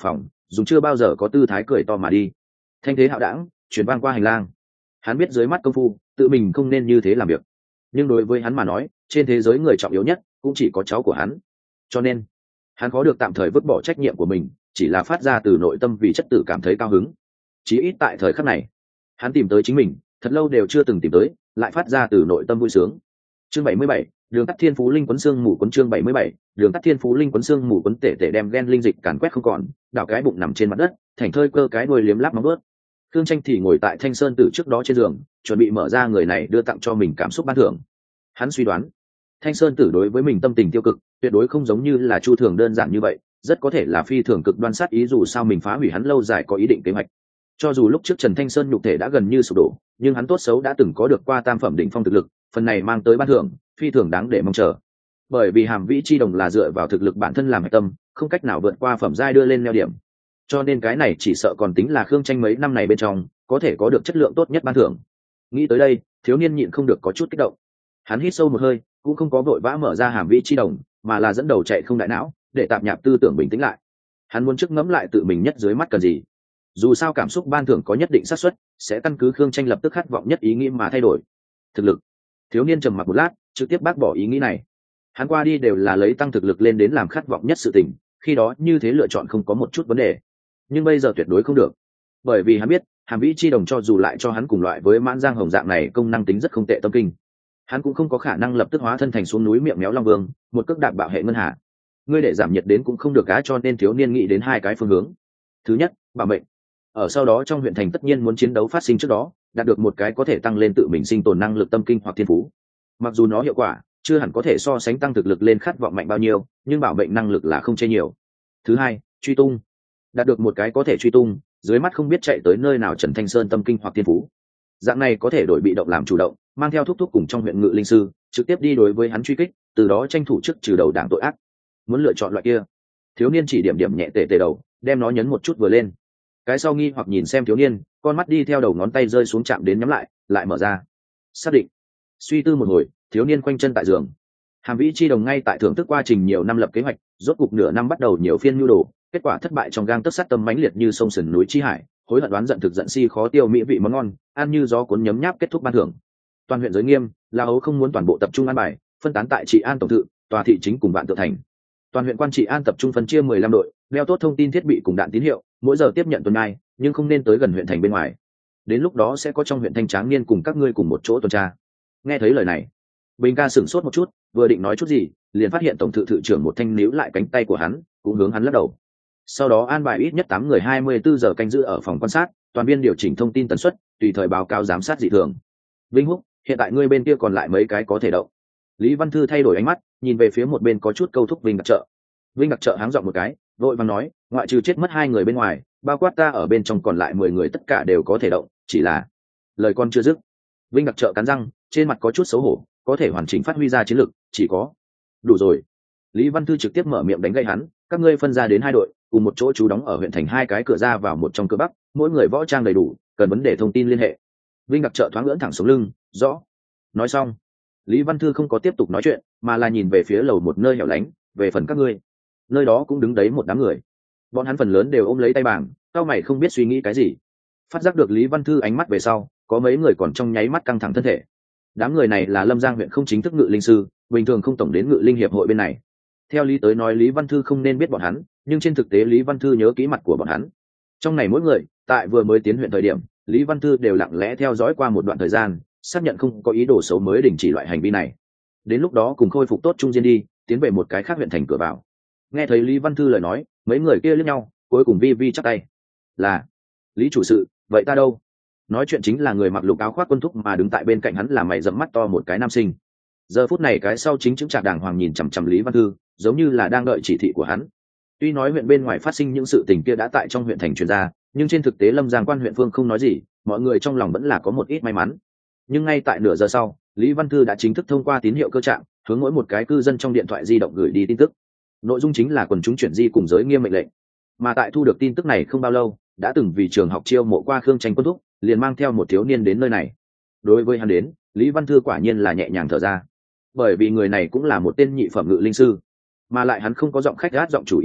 dùng chưa bao giờ có tư thái cười to mà đi. Thanh thế hạo đảng chuyển vang qua hành lang. Hắn biết dưới mắt công phu tự mình không nên như thế làm việc, nhưng đối với hắn mà nói, trên thế giới người trọng yếu nhất cũng chỉ có cháu của hắn, cho nên hắn khó được tạm thời vứt bỏ trách nhiệm của mình, chỉ là phát ra từ nội tâm vì chất tử cảm thấy cao hứng. Chí ít tại thời khắc này, hắn tìm tới chính mình, thật lâu đều chưa từng tìm tới, lại phát ra từ nội tâm vui sướng. Chương bảy mươi bảy, đường tắt thiên phú linh quấn xương mù quấn. Chương bảy mươi bảy, đường tắt thiên phú linh quấn xương mù quấn. Tể tể đem ghen linh dịch càn quét không còn, đảo cái bụng nằm trên mặt đất, thành thơi cơ cái đuôi liếm láp móng ướt. Thương Tranh thì ngồi tại Thanh Sơn Tử trước đó trên giường, chuẩn bị mở ra người này đưa tặng cho mình cảm xúc ban thưởng. Hắn suy đoán, Thanh Sơn Tử đối với mình tâm tình tiêu cực, tuyệt đối không giống như là Chu Thường đơn giản như vậy, rất có thể là phi thường cực đoan sát ý, dù sao mình phá hủy hắn lâu dài có ý định kế hoạch. Cho dù lúc trước Trần Thanh Sơn nhục thể đã gần như sụp đổ, nhưng hắn tốt xấu đã từng có được qua tam phẩm đỉnh phong thực lực, phần này mang tới ban thưởng, phi thường đáng để mong chờ. Bởi vì Hàm Vĩ Chi Đồng là dựa vào thực lực bản thân làm hệ tâm, không cách nào vượt qua phẩm giai đưa lên neo điểm. Cho nên cái này chỉ sợ còn tính là Khương Tranh mấy năm này bên trong có thể có được chất lượng tốt nhất ban thưởng. Nghĩ tới đây, thiếu niên nhịn không được có chút kích động. Hắn hít sâu một hơi, cũng không có vội vã mở ra Hàm Vĩ Chi Đồng, mà là dẫn đầu chạy không đại não, để tạp nhạp tư tưởng bình tĩnh lại. Hắn muốn trước ngẫm lại tự mình nhất dưới mắt cần gì. Dù sao cảm xúc ban thưởng có nhất định xác suất sẽ căn cứ Khương Tranh lập tức khát vọng nhất ý nghĩ mà thay đổi. Thực lực. Thiếu niên trầm mặc một lát, trực tiếp bác bỏ ý nghĩ này. Hắn qua đi đều là lấy tăng thực lực lên đến làm khát vọng nhất sự tình, khi đó như thế lựa chọn không có một chút vấn đề. Nhưng bây giờ tuyệt đối không được, bởi vì hắn biết Hàm Vĩ Chi Đồng cho dù lại cho hắn cùng loại với Mãn Giang Hồng dạng này công năng tính rất không tệ tâm kinh, hắn cũng không có khả năng lập tức hóa thân thành xuống núi miệng méo long vương, một cước đạp bạo hệ ngân hà. Ngươi để giảm nhiệt đến cũng không được cá, cho nên thiếu niên nghĩ đến hai cái phương hướng. Thứ nhất, bảo mệnh. Ở sau đó trong huyện thành tất nhiên muốn chiến đấu phát sinh trước đó, đạt được một cái có thể tăng lên tự mình sinh tồn năng lực tâm kinh hoặc thiên phú. Mặc dù nó hiệu quả chưa hẳn có thể so sánh tăng thực lực lên khát vọng mạnh bao nhiêu, nhưng bảo mệnh năng lực là không chê nhiều. Thứ hai, truy tung. Đạt được một cái có thể truy tung, dưới mắt không biết chạy tới nơi nào Trần Thanh Sơn tâm kinh hoặc thiên phú. Dạng này có thể đổi bị động làm chủ động, mang theo thúc thúc cùng trong huyện ngự linh sư, trực tiếp đi đối với hắn truy kích, từ đó tranh thủ trước trừ đầu đảng tội ác. Muốn lựa chọn loại kia, thiếu niên chỉ điểm điểm nhẹ tề tề đầu, đem nó nhấn một chút vừa lên. Cái sau nghi hoặc nhìn xem thiếu niên, con mắt đi theo đầu ngón tay rơi xuống chạm đến nhắm lại, lại mở ra. Xác định. Suy tư một hồi, thiếu niên quanh chân tại giường. Hàm Vĩ Chi Đồng ngay tại thưởng thức quá trình nhiều năm lập kế hoạch, rốt cục nửa năm bắt đầu nhiều phiên nhu đồ, kết quả thất bại trong gang tấc sắt tâm mãnh liệt như sông sườn núi chi hải, hối hận đoán giận thực giận si khó tiêu mỹ vị món ngon, ăn như gió cuốn nhấm nháp kết thúc ban thưởng. Toàn huyện giới nghiêm, La Hấu không muốn toàn bộ tập trung an bài, phân tán tại trị an tổng tự, tòa thị chính cùng Vạn Tượng thành. Toàn huyện quan trị an tập trung phân chia mười lăm đội, đeo tốt thông tin thiết bị cùng đạn tín hiệu, mỗi giờ tiếp nhận tuần ai, nhưng không nên tới gần huyện thành bên ngoài. Đến lúc đó sẽ có trong huyện thanh tráng niên cùng các ngươi cùng một chỗ tuần tra. Nghe thấy lời này, Bình ca sửng sốt một chút, vừa định nói chút gì, liền phát hiện tổng thự thự trưởng một thanh níu lại cánh tay của hắn, cũng hướng hắn lắc đầu. Sau đó an bài ít nhất tám người hai mươi bốn giờ canh giữ ở phòng quan sát, toàn viên điều chỉnh thông tin tần suất, tùy thời báo cáo giám sát dị thường. Vinh Húc, hiện tại ngươi bên kia còn lại mấy cái có thể động. Lý Văn Thư thay đổi ánh mắt, nhìn về phía một bên có chút câu thúc Vinh Đặc Trợ. Vinh Đặc Trợ háng giọng một cái, vội vàng nói, ngoại trừ chết mất hai người bên ngoài, bao quát ta ở bên trong còn lại mười người tất cả đều có thể động, chỉ là lời con chưa dứt. Vinh Đặc Trợ cắn răng, trên mặt có chút xấu hổ, có thể hoàn chỉnh phát huy ra chiến lực, chỉ có đủ rồi. Lý Văn Thư trực tiếp mở miệng đánh gậy hắn, các ngươi phân ra đến hai đội, cùng một chỗ trú đóng ở huyện thành hai cái cửa ra vào một trong cửa bắc, mỗi người võ trang đầy đủ, cần vấn đề thông tin liên hệ. Vinh Đặc Trợ thoáng ngưỡng thẳng xuống lưng, rõ. Nói xong, Lý Văn Thư không có tiếp tục nói chuyện, mà là nhìn về phía lầu một nơi hẻo lánh, về phần các ngươi, nơi đó cũng đứng đấy một đám người, bọn hắn phần lớn đều ôm lấy tay bảng, cao mày không biết suy nghĩ cái gì. Phát giác được Lý Văn Thư ánh mắt về sau, có mấy người còn trong nháy mắt căng thẳng thân thể. Đám người này là Lâm Giang huyện không chính thức ngự linh sư, bình thường không tổng đến ngự linh hiệp hội bên này. Theo lý tới nói Lý Văn Thư không nên biết bọn hắn, nhưng trên thực tế Lý Văn Thư nhớ kỹ mặt của bọn hắn. Trong này mỗi người, tại vừa mới tiến huyện thời điểm, Lý Văn Thư đều lặng lẽ theo dõi qua một đoạn thời gian, xác nhận không có ý đồ xấu mới đình chỉ loại hành vi này. Đến lúc đó cùng khôi phục tốt trung diên đi, tiến về một cái khác huyện thành cửa vào. Nghe thấy Lý Văn Thư lời nói, mấy người kia liếc nhau, cuối cùng vi vi chắp tay. Là Lý chủ sự, vậy ta đâu? Nói chuyện chính là người mặc lục áo khoác quân thúc mà đứng tại bên cạnh hắn là mày rậm mắt to một cái nam sinh. Giờ phút này cái sau chính chứng trạc đàng hoàng nhìn chằm chằm Lý Văn Thư, giống như là đang đợi chỉ thị của hắn. Tuy nói huyện bên ngoài phát sinh những sự tình kia đã tại trong huyện thành truyền ra, nhưng trên thực tế Lâm Giang quan huyện phương không nói gì, mọi người trong lòng vẫn là có một ít may mắn. Nhưng ngay tại nửa giờ sau, Lý Văn Thư đã chính thức thông qua tín hiệu cơ trạng, hướng mỗi một cái cư dân trong điện thoại di động gửi đi tin tức. Nội dung chính là quần chúng chuyển di cùng giới nghiêm mệnh lệnh. Mà tại thu được tin tức này không bao lâu, đã từng vì trường học chiêu mộ qua Khương Tranh quân thúc, liền mang theo một thiếu niên đến nơi này. Đối với hắn đến, Lý Văn Thư quả nhiên là nhẹ nhàng thở ra, bởi vì người này cũng là một tên nhị phẩm ngự linh sư, mà lại hắn không có giọng khách gát giọng chủ ý tứ,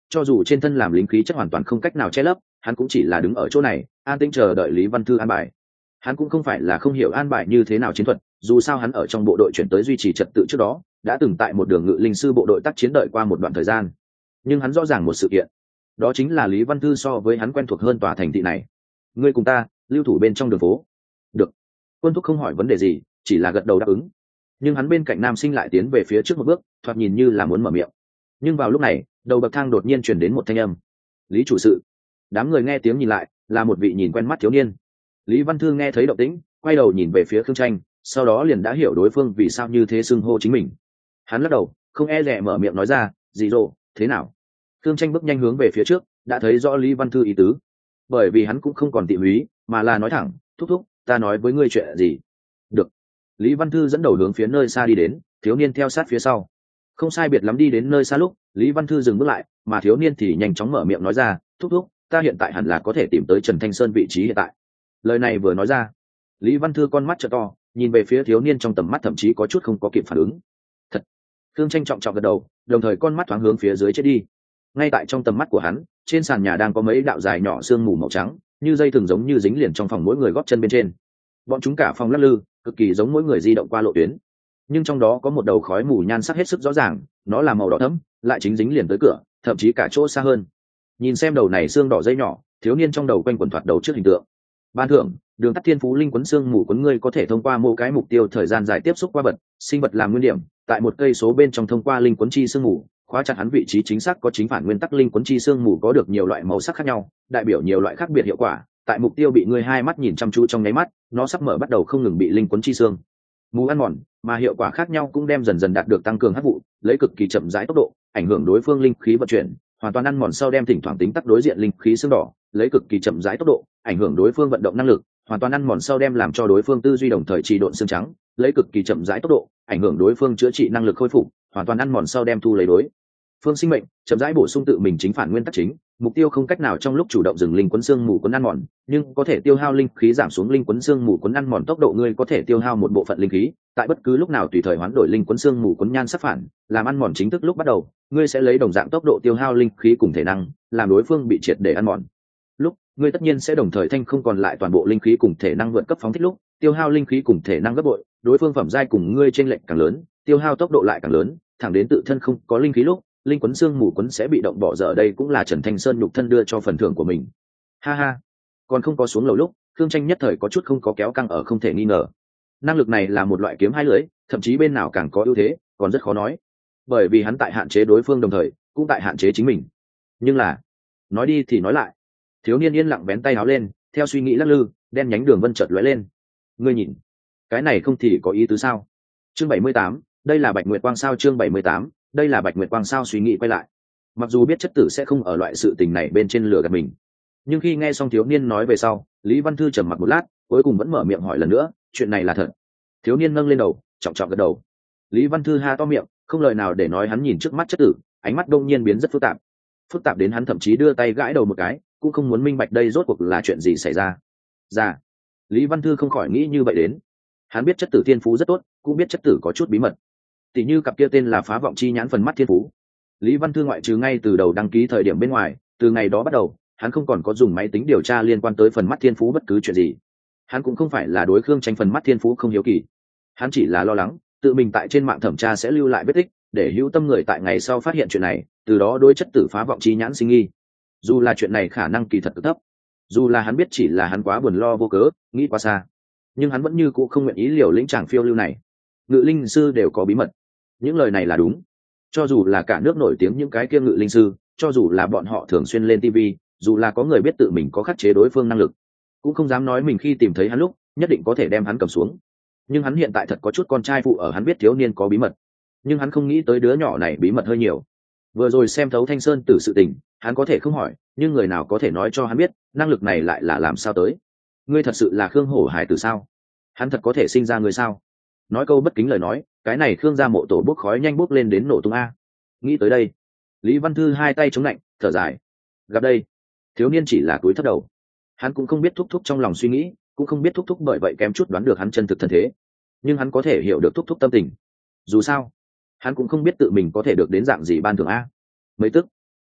cho dù trên thân làm lính khí chất hoàn toàn không cách nào che lấp, hắn cũng chỉ là đứng ở chỗ này an tĩnh chờ đợi Lý Văn Thư an bài. Hắn cũng không phải là không hiểu an bài như thế nào chiến thuật, dù sao hắn ở trong bộ đội chuyển tới duy trì trật tự trước đó đã từng tại một đường ngự linh sư bộ đội tác chiến đợi qua một đoạn thời gian. Nhưng hắn rõ ràng một sự kiện, đó chính là Lý Văn Thư so với hắn quen thuộc hơn tòa thành thị này. Ngươi cùng ta lưu thủ bên trong đường phố. Được. Quân thúc không hỏi vấn đề gì, chỉ là gật đầu đáp ứng. Nhưng hắn bên cạnh nam sinh lại tiến về phía trước một bước, thoạt nhìn như là muốn mở miệng. Nhưng vào lúc này, đầu bậc thang đột nhiên truyền đến một thanh âm. Lý chủ sự. Đám người nghe tiếng nhìn lại, là một vị nhìn quen mắt thiếu niên. Lý Văn Thư nghe thấy động tĩnh, quay đầu nhìn về phía Khương Tranh, sau đó liền đã hiểu đối phương vì sao như thế xưng hô chính mình. Hắn lắc đầu, không e dè mở miệng nói ra, "Gì rồ, thế nào?" Khương Tranh bước nhanh hướng về phía trước, đã thấy rõ Lý Văn Thư ý tứ. Bởi vì hắn cũng không còn tị húy, mà là nói thẳng, "Thúc thúc, ta nói với ngươi chuyện gì?" "Được." Lý Văn Thư dẫn đầu hướng phía nơi xa đi đến, thiếu niên theo sát phía sau. Không sai biệt lắm đi đến nơi xa lúc, Lý Văn Thư dừng bước lại, mà thiếu niên thì nhanh chóng mở miệng nói ra, "Thúc thúc, ta hiện tại hẳn là có thể tìm tới Trần Thanh Sơn vị trí hiện tại." Lời này vừa nói ra, Lý Văn Thư con mắt trợ to, nhìn về phía thiếu niên trong tầm mắt thậm chí có chút không có kịp phản ứng. "Thật." Khương Tranh trọng trọng gật đầu, đồng thời con mắt thoáng hướng phía dưới chết đi. Ngay tại trong tầm mắt của hắn, trên sàn nhà đang có mấy đạo dài nhỏ sương mù màu trắng, như dây thừng giống như dính liền trong phòng mỗi người gót chân bên trên. Bọn chúng cả phòng lắc lư, cực kỳ giống mỗi người di động qua lộ tuyến. Nhưng trong đó có một đầu khói mù nhan sắc hết sức rõ ràng, nó là màu đỏ thẫm, lại chính dính liền tới cửa, thậm chí cả chỗ xa hơn. Nhìn xem đầu này xương đỏ dây nhỏ, thiếu niên trong đầu quanh quẩn thoạt đầu trước hình tượng. Ban thưởng, đường tắt thiên phú linh quấn xương mù quấn ngươi có thể thông qua mỗi cái mục tiêu thời gian dài tiếp xúc qua vật, sinh vật làm nguyên điểm, tại một cây số bên trong thông qua linh quấn chi xương mù, khóa chặt hắn vị trí chính xác có chính phản nguyên tắc linh quấn chi xương mù có được nhiều loại màu sắc khác nhau, đại biểu nhiều loại khác biệt hiệu quả, tại mục tiêu bị ngươi hai mắt nhìn chăm chú trong nháy mắt, nó sắp mở bắt đầu không ngừng bị linh quấn chi xương mù ăn mòn, mà hiệu quả khác nhau cũng đem dần dần đạt được tăng cường hấp vụ, lấy cực kỳ chậm rãi tốc độ, ảnh hưởng đối phương linh khí vận chuyển, hoàn toàn ăn mòn sau đem thỉnh thoảng tính tắc đối diện linh khí xương đỏ, lấy cực kỳ chậm rãi tốc độ, ảnh hưởng đối phương vận động năng lực, hoàn toàn ăn mòn sau đem làm cho đối phương tư duy đồng thời trì độn xương trắng, lấy cực kỳ chậm rãi tốc độ, ảnh hưởng đối phương chữa trị năng lực khôi phục, hoàn toàn ăn mòn sau đem thu lấy đối phương sinh mệnh, chậm rãi bổ sung tự mình chính phản nguyên tắc chính, mục tiêu không cách nào trong lúc chủ động dừng linh quấn xương mù quấn ăn mòn, nhưng có thể tiêu hao linh khí giảm xuống linh quấn xương mù quấn ăn mòn tốc độ ngươi có thể tiêu hao một bộ phận linh khí, tại bất cứ lúc nào tùy thời hoán đổi linh quấn xương mù quấn nhan sắc phản, làm ăn mòn chính thức lúc bắt đầu, ngươi sẽ lấy đồng dạng tốc độ tiêu hao linh khí cùng thể năng, làm đối phương bị triệt để ăn mòn. Lúc, ngươi tất nhiên sẽ đồng thời thanh không còn lại toàn bộ linh khí cùng thể năng vượt cấp phóng thích lúc, tiêu hao linh khí cùng thể năng gấp bội, đối phương phẩm giai cùng ngươi chênh lệch càng lớn, tiêu hao tốc độ lại càng lớn, thẳng đến tự thân không có linh khí lúc, linh quấn xương mù quấn sẽ bị động bỏ dở, đây cũng là Trần Thanh Sơn nhục thân đưa cho phần thưởng của mình. Ha ha, còn không có xuống lầu lúc, Khương Tranh nhất thời có chút không có kéo căng ở không thể nghi ngờ. Năng lực này là một loại kiếm hai lưỡi, thậm chí bên nào càng có ưu thế, còn rất khó nói. Bởi vì hắn tại hạn chế đối phương đồng thời, cũng tại hạn chế chính mình. Nhưng là, nói đi thì nói lại, thiếu niên yên lặng vén tay áo lên, theo suy nghĩ lắc lư, đen nhánh đường vân chợt lóe lên. Ngươi nhìn, cái này không thì có ý tứ sao? Chương bảy mươi tám, đây là Bạch Nguyệt Quang sao? Chương bảy mươi tám, đây là Bạch Nguyệt Quang sao? Suy nghĩ quay lại. Mặc dù biết chất tử sẽ không ở loại sự tình này bên trên lừa gạt mình, nhưng khi nghe xong thiếu niên nói về sau, Lý Văn Thư trầm mặc một lát, cuối cùng vẫn mở miệng hỏi lần nữa, chuyện này là thật? Thiếu niên nâng lên đầu, trọng trọng gật đầu. Lý Văn Thư ha to miệng, không lời nào để nói, hắn nhìn trước mắt chất tử, ánh mắt đông nhiên biến rất phức tạp, phức tạp đến hắn thậm chí đưa tay gãi đầu một cái, cũng không muốn minh bạch đây rốt cuộc là chuyện gì xảy ra. Dạ, Lý Văn Thư không khỏi nghĩ như vậy đến. Hắn biết chất tử thiên phú rất tốt, cũng biết chất tử có chút bí mật, tỉ như cặp kia tên là phá vọng chi nhãn phần mắt thiên phú. Lý Văn Thư ngoại trừ ngay từ đầu đăng ký thời điểm bên ngoài, từ ngày đó bắt đầu, hắn không còn có dùng máy tính điều tra liên quan tới phần mắt thiên phú bất cứ chuyện gì. Hắn cũng không phải là đối Khương Tranh phần mắt thiên phú không hiếu kỳ, hắn chỉ là lo lắng tự mình tại trên mạng thẩm tra sẽ lưu lại vết tích, để hữu tâm người tại ngày sau phát hiện chuyện này, từ đó đối chất tử phá vọng chi nhãn sinh nghi. Dù là chuyện này khả năng kỳ thật cực thấp, dù là hắn biết chỉ là hắn quá buồn lo vô cớ, nghĩ quá xa, nhưng hắn vẫn như cũ không nguyện ý liều lĩnh chàng phiêu lưu này. Ngự linh sư đều có bí mật, những lời này là đúng. Cho dù là cả nước nổi tiếng những cái kia ngự linh sư, cho dù là bọn họ thường xuyên lên tivi, dù là có người biết tự mình có khắc chế đối phương năng lực, cũng không dám nói mình khi tìm thấy hắn lúc nhất định có thể đem hắn cầm xuống. Nhưng hắn hiện tại thật có chút con trai phụ ở, hắn biết thiếu niên có bí mật, nhưng hắn không nghĩ tới đứa nhỏ này bí mật hơi nhiều. Vừa rồi xem thấu Thanh Sơn Tử sự tình, hắn có thể không hỏi, nhưng người nào có thể nói cho hắn biết năng lực này lại là làm sao tới? Ngươi thật sự là Khương Hổ Hải Tử sao? Hắn thật có thể sinh ra người sao? Nói câu bất kính lời nói, cái này Khương gia mộ tổ bốc khói nhanh bốc lên đến nổ tung a. Nghĩ tới đây, Lý Văn Thư hai tay chống lạnh, thở dài. Gặp đây, thiếu niên chỉ là cúi thấp đầu. Hắn cũng không biết thúc thúc trong lòng suy nghĩ, cũng không biết thúc thúc bởi vậy kém chút đoán được hắn chân thực thân thế, nhưng hắn có thể hiểu được thúc thúc tâm tình. Dù sao, hắn cũng không biết tự mình có thể được đến dạng gì ban thưởng a. Mấy tức,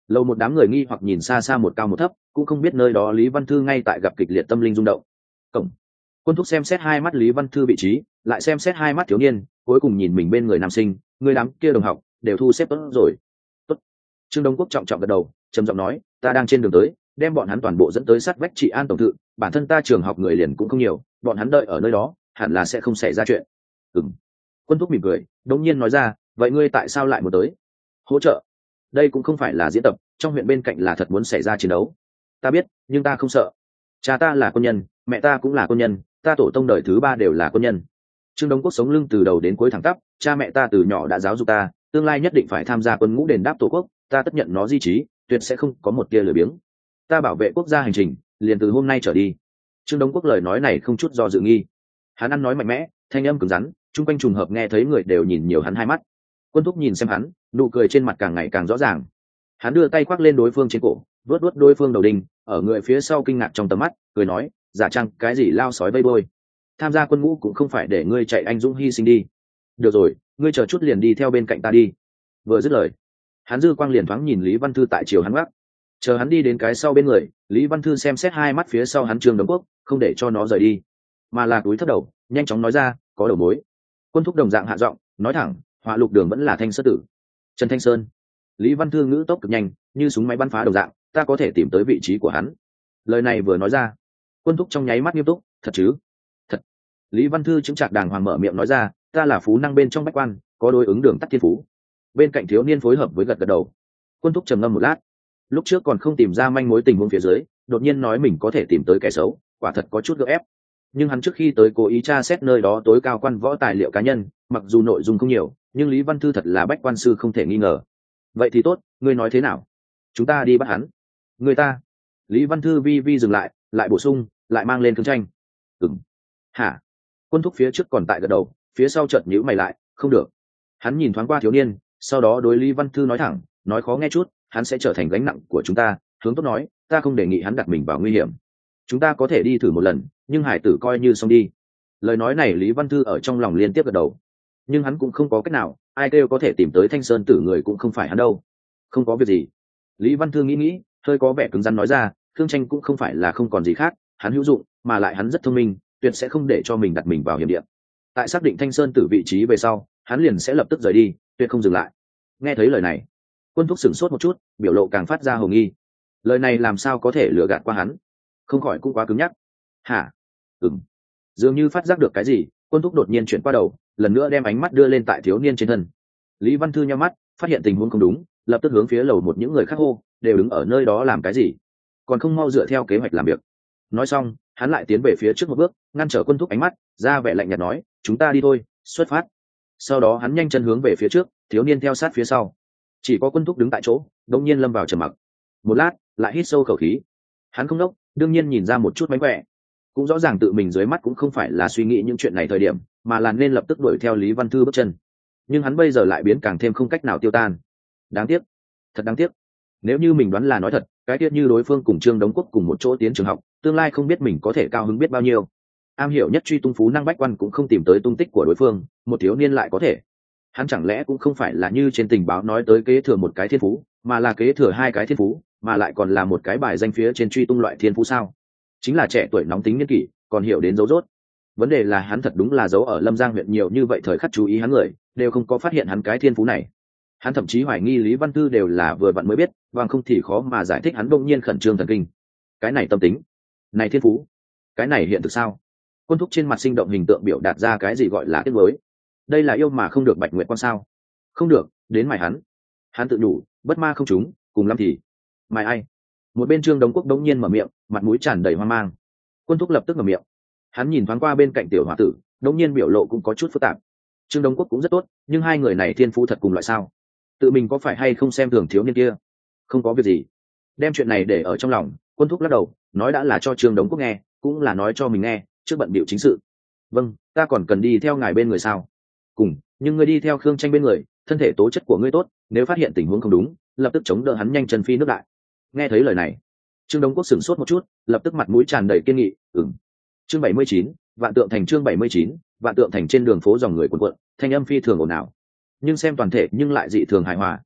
Lầu một đám người nghi hoặc nhìn xa xa một cao một thấp, cũng không biết nơi đó Lý Văn Thư ngay tại gặp kịch liệt tâm linh rung động. Cổng. Quân thúc xem xét hai mắt Lý Văn Thư vị trí, lại xem xét hai mắt thiếu niên, cuối cùng nhìn mình bên người nam sinh, người đám kia đồng học đều thu xếp tốt rồi. Tốt. Trương Đông Quốc trọng trọng gật đầu, trầm giọng nói, ta đang trên đường tới, đem bọn hắn toàn bộ dẫn tới sát vách trị an tổng thự, bản thân ta trường học người liền cũng không nhiều, bọn hắn đợi ở nơi đó hẳn là sẽ không xảy ra chuyện. Ừm. Quân thúc mỉm cười, đột nhiên nói ra, vậy ngươi tại sao lại muốn tới? Hỗ trợ? Đây cũng không phải là diễn tập, trong huyện bên cạnh là thật muốn xảy ra chiến đấu. Ta biết, nhưng ta không sợ. Cha ta là quân nhân, mẹ ta cũng là quân nhân, ta tổ tông đời thứ ba đều là quân nhân. Trương Đông Quốc sống lưng từ đầu đến cuối thẳng tắp, cha mẹ ta từ nhỏ đã giáo dục ta, tương lai nhất định phải tham gia quân ngũ đền đáp tổ quốc, ta tất nhận nó di trí, tuyệt sẽ không có một tia lười biếng. Ta bảo vệ quốc gia hành trình, liền từ hôm nay trở đi. Trương Đông Quốc lời nói này không chút do dự nghi, hắn ăn nói mạnh mẽ, thanh âm cứng rắn, chung quanh trùng hợp nghe thấy người đều nhìn nhiều hắn hai mắt. Quân thúc nhìn xem hắn, nụ cười trên mặt càng ngày càng rõ ràng. Hắn đưa tay khoác lên đối phương trên cổ, vuốt vuốt đối phương đầu đinh, ở người phía sau kinh ngạc trong tầm mắt, cười nói, giả trăng cái gì lao sói vây bôi, tham gia quân ngũ cũng không phải để ngươi chạy anh dũng hy sinh đi. Được rồi, ngươi chờ chút liền đi theo bên cạnh ta đi. Vừa dứt lời, hắn dư quang liền thoáng nhìn Lý Văn Thư tại chiều hắn gác, chờ hắn đi đến cái sau bên người, Lý Văn Thư xem xét hai mắt phía sau hắn Trương Đông Quốc, không để cho nó rời đi, mà là túi thấp đầu, nhanh chóng nói ra, có đầu mối. Quân thúc đồng dạng hạ giọng, nói thẳng, họa lục đường vẫn là Thanh Sơn tử, Trần Thanh Sơn. Lý Văn Thư ngữ tốc cực nhanh, như súng máy bắn phá đồng dạng, ta có thể tìm tới vị trí của hắn. Lời này vừa nói ra, quân thúc trong nháy mắt nghiêm túc, thật chứ? Thật. Lý Văn Thư chứng chạc đàng hoàng mở miệng nói ra, ta là phú năng bên trong bách quan, có đối ứng đường tắt thiên phú. Bên cạnh thiếu niên phối hợp với gật gật đầu. Quân thúc trầm ngâm một lát, lúc trước còn không tìm ra manh mối tình huống phía dưới, đột nhiên nói mình có thể tìm tới kẻ xấu, quả thật có chút gượng ép. Nhưng hắn trước khi tới cố ý tra xét nơi đó tối cao quan võ tài liệu cá nhân, mặc dù nội dung không nhiều, nhưng Lý Văn Thư thật là bách quan sư không thể nghi ngờ. Vậy thì tốt, ngươi nói thế nào? Chúng ta đi bắt hắn. Người ta. Lý Văn Thư vi vi dừng lại, lại bổ sung, lại mang lên cứng tranh. Ừm. Hả? Quân thúc phía trước còn tại gật đầu, phía sau chợt nhíu mày lại, không được. Hắn nhìn thoáng qua thiếu niên, sau đó đối Lý Văn Thư nói thẳng, nói khó nghe chút, hắn sẽ trở thành gánh nặng của chúng ta. Hướng tốt nói, ta không đề nghị hắn đặt mình vào nguy hiểm. Chúng ta có thể đi thử một lần, nhưng hải tử coi như xong đi. Lời nói này Lý Văn Thư ở trong lòng liên tiếp gật đầu, nhưng hắn cũng không có cách nào, ai kêu có thể tìm tới Thanh Sơn tử người cũng không phải hắn đâu. Không có việc gì. Lý Văn Thư nghĩ nghĩ, hơi có vẻ cứng rắn nói ra, Thương Tranh cũng không phải là không còn gì khác, hắn hữu dụng, mà lại hắn rất thông minh, tuyệt sẽ không để cho mình đặt mình vào hiểm địa. Tại xác định Thanh Sơn tử vị trí về sau, hắn liền sẽ lập tức rời đi, tuyệt không dừng lại. Nghe thấy lời này, Quân thúc sửng sốt một chút, biểu lộ càng phát ra hồ nghi. Lời này làm sao có thể lừa gạt qua hắn? Không khỏi cũng quá cứng nhắc. Hả? Ừm. Dường như phát giác được cái gì, Quân thúc đột nhiên chuyển qua đầu, lần nữa đem ánh mắt đưa lên tại thiếu niên trên thân. Lý Văn Thư nhắm mắt, phát hiện tình huống không đúng, lập tức hướng phía lầu một những người khác hô, đều đứng ở nơi đó làm cái gì? Còn không mau dựa theo kế hoạch làm việc. Nói xong, hắn lại tiến về phía trước một bước, ngăn trở Quân thúc ánh mắt, ra vẻ lạnh nhạt nói, chúng ta đi thôi, xuất phát. Sau đó hắn nhanh chân hướng về phía trước, thiếu niên theo sát phía sau. Chỉ có Quân thúc đứng tại chỗ, đột nhiên lâm vào trầm mặc. Một lát, lại hít sâu khẩu khí. Hắn không đốc, đương nhiên nhìn ra một chút mánh khỏe, cũng rõ ràng tự mình dưới mắt cũng không phải là suy nghĩ những chuyện này thời điểm, mà là nên lập tức đuổi theo Lý Văn Thư bước chân. Nhưng hắn bây giờ lại biến càng thêm không cách nào tiêu tan. Đáng tiếc, thật đáng tiếc. Nếu như mình đoán là nói thật, cái tiết như đối phương cùng Trương Đống Quốc cùng một chỗ tiến trường học, tương lai không biết mình có thể cao hứng biết bao nhiêu. Am hiểu nhất truy tung phú năng bách quan cũng không tìm tới tung tích của đối phương, một thiếu niên lại có thể. Hắn chẳng lẽ cũng không phải là như trên tình báo nói tới kế thừa một cái thiên phú, mà là kế thừa hai cái thiên phú, mà lại còn là một cái bài danh phía trên truy tung loại thiên phú sao? Chính là trẻ tuổi nóng tính niên kỷ, còn hiểu đến dấu rốt. Vấn đề là hắn thật đúng là giấu ở Lâm Giang huyện nhiều như vậy, thời khắc chú ý hắn người đều không có phát hiện hắn cái thiên phú này. Hắn thậm chí hoài nghi Lý Văn Thư đều là vừa vặn mới biết, bằng không thì khó mà giải thích hắn bỗng nhiên khẩn trương thần kinh. Cái này tâm tính, này thiên phú, cái này hiện thực sao? Quân thúc trên mặt sinh động hình tượng biểu đạt ra cái gì gọi là tiếc nuối. Đây là yêu mà không được Bạch Nguyệt Quan sao? Không được, đến mài hắn. Hắn tự đủ, bất ma không trúng, cùng lắm thì mài ai? Một bên Trương Đống Quốc đống nhiên mở miệng, mặt mũi tràn đầy hoang mang. Quân thúc lập tức mở miệng. Hắn nhìn thoáng qua bên cạnh tiểu hòa tử, đống nhiên biểu lộ cũng có chút phức tạp. Trương Đống Quốc cũng rất tốt, nhưng hai người này thiên phú thật cùng loại sao? Tự mình có phải hay không xem thường thiếu niên kia? Không có việc gì. Đem chuyện này để ở trong lòng, Quân thúc lắc đầu, nói đã là cho Trương Đống Quốc nghe, cũng là nói cho mình nghe, trước bận bịu chính sự. Vâng, ta còn cần đi theo ngài bên người sao? Cùng, nhưng ngươi đi theo Khương Tranh bên người, thân thể tố chất của ngươi tốt, nếu phát hiện tình huống không đúng, lập tức chống đỡ hắn nhanh chân phi nước đại. Nghe thấy lời này, Trương Đống Quốc sửng sốt một chút, lập tức mặt mũi tràn đầy kiên nghị, ừm. Chương bảy mươi chín, Vạn Tượng Thành. Chương bảy mươi chín, Vạn Tượng Thành. Trên đường phố dòng người cuồn cuộn, thanh âm phi thường ồn ào, nhưng xem toàn thể nhưng lại dị thường hài hòa.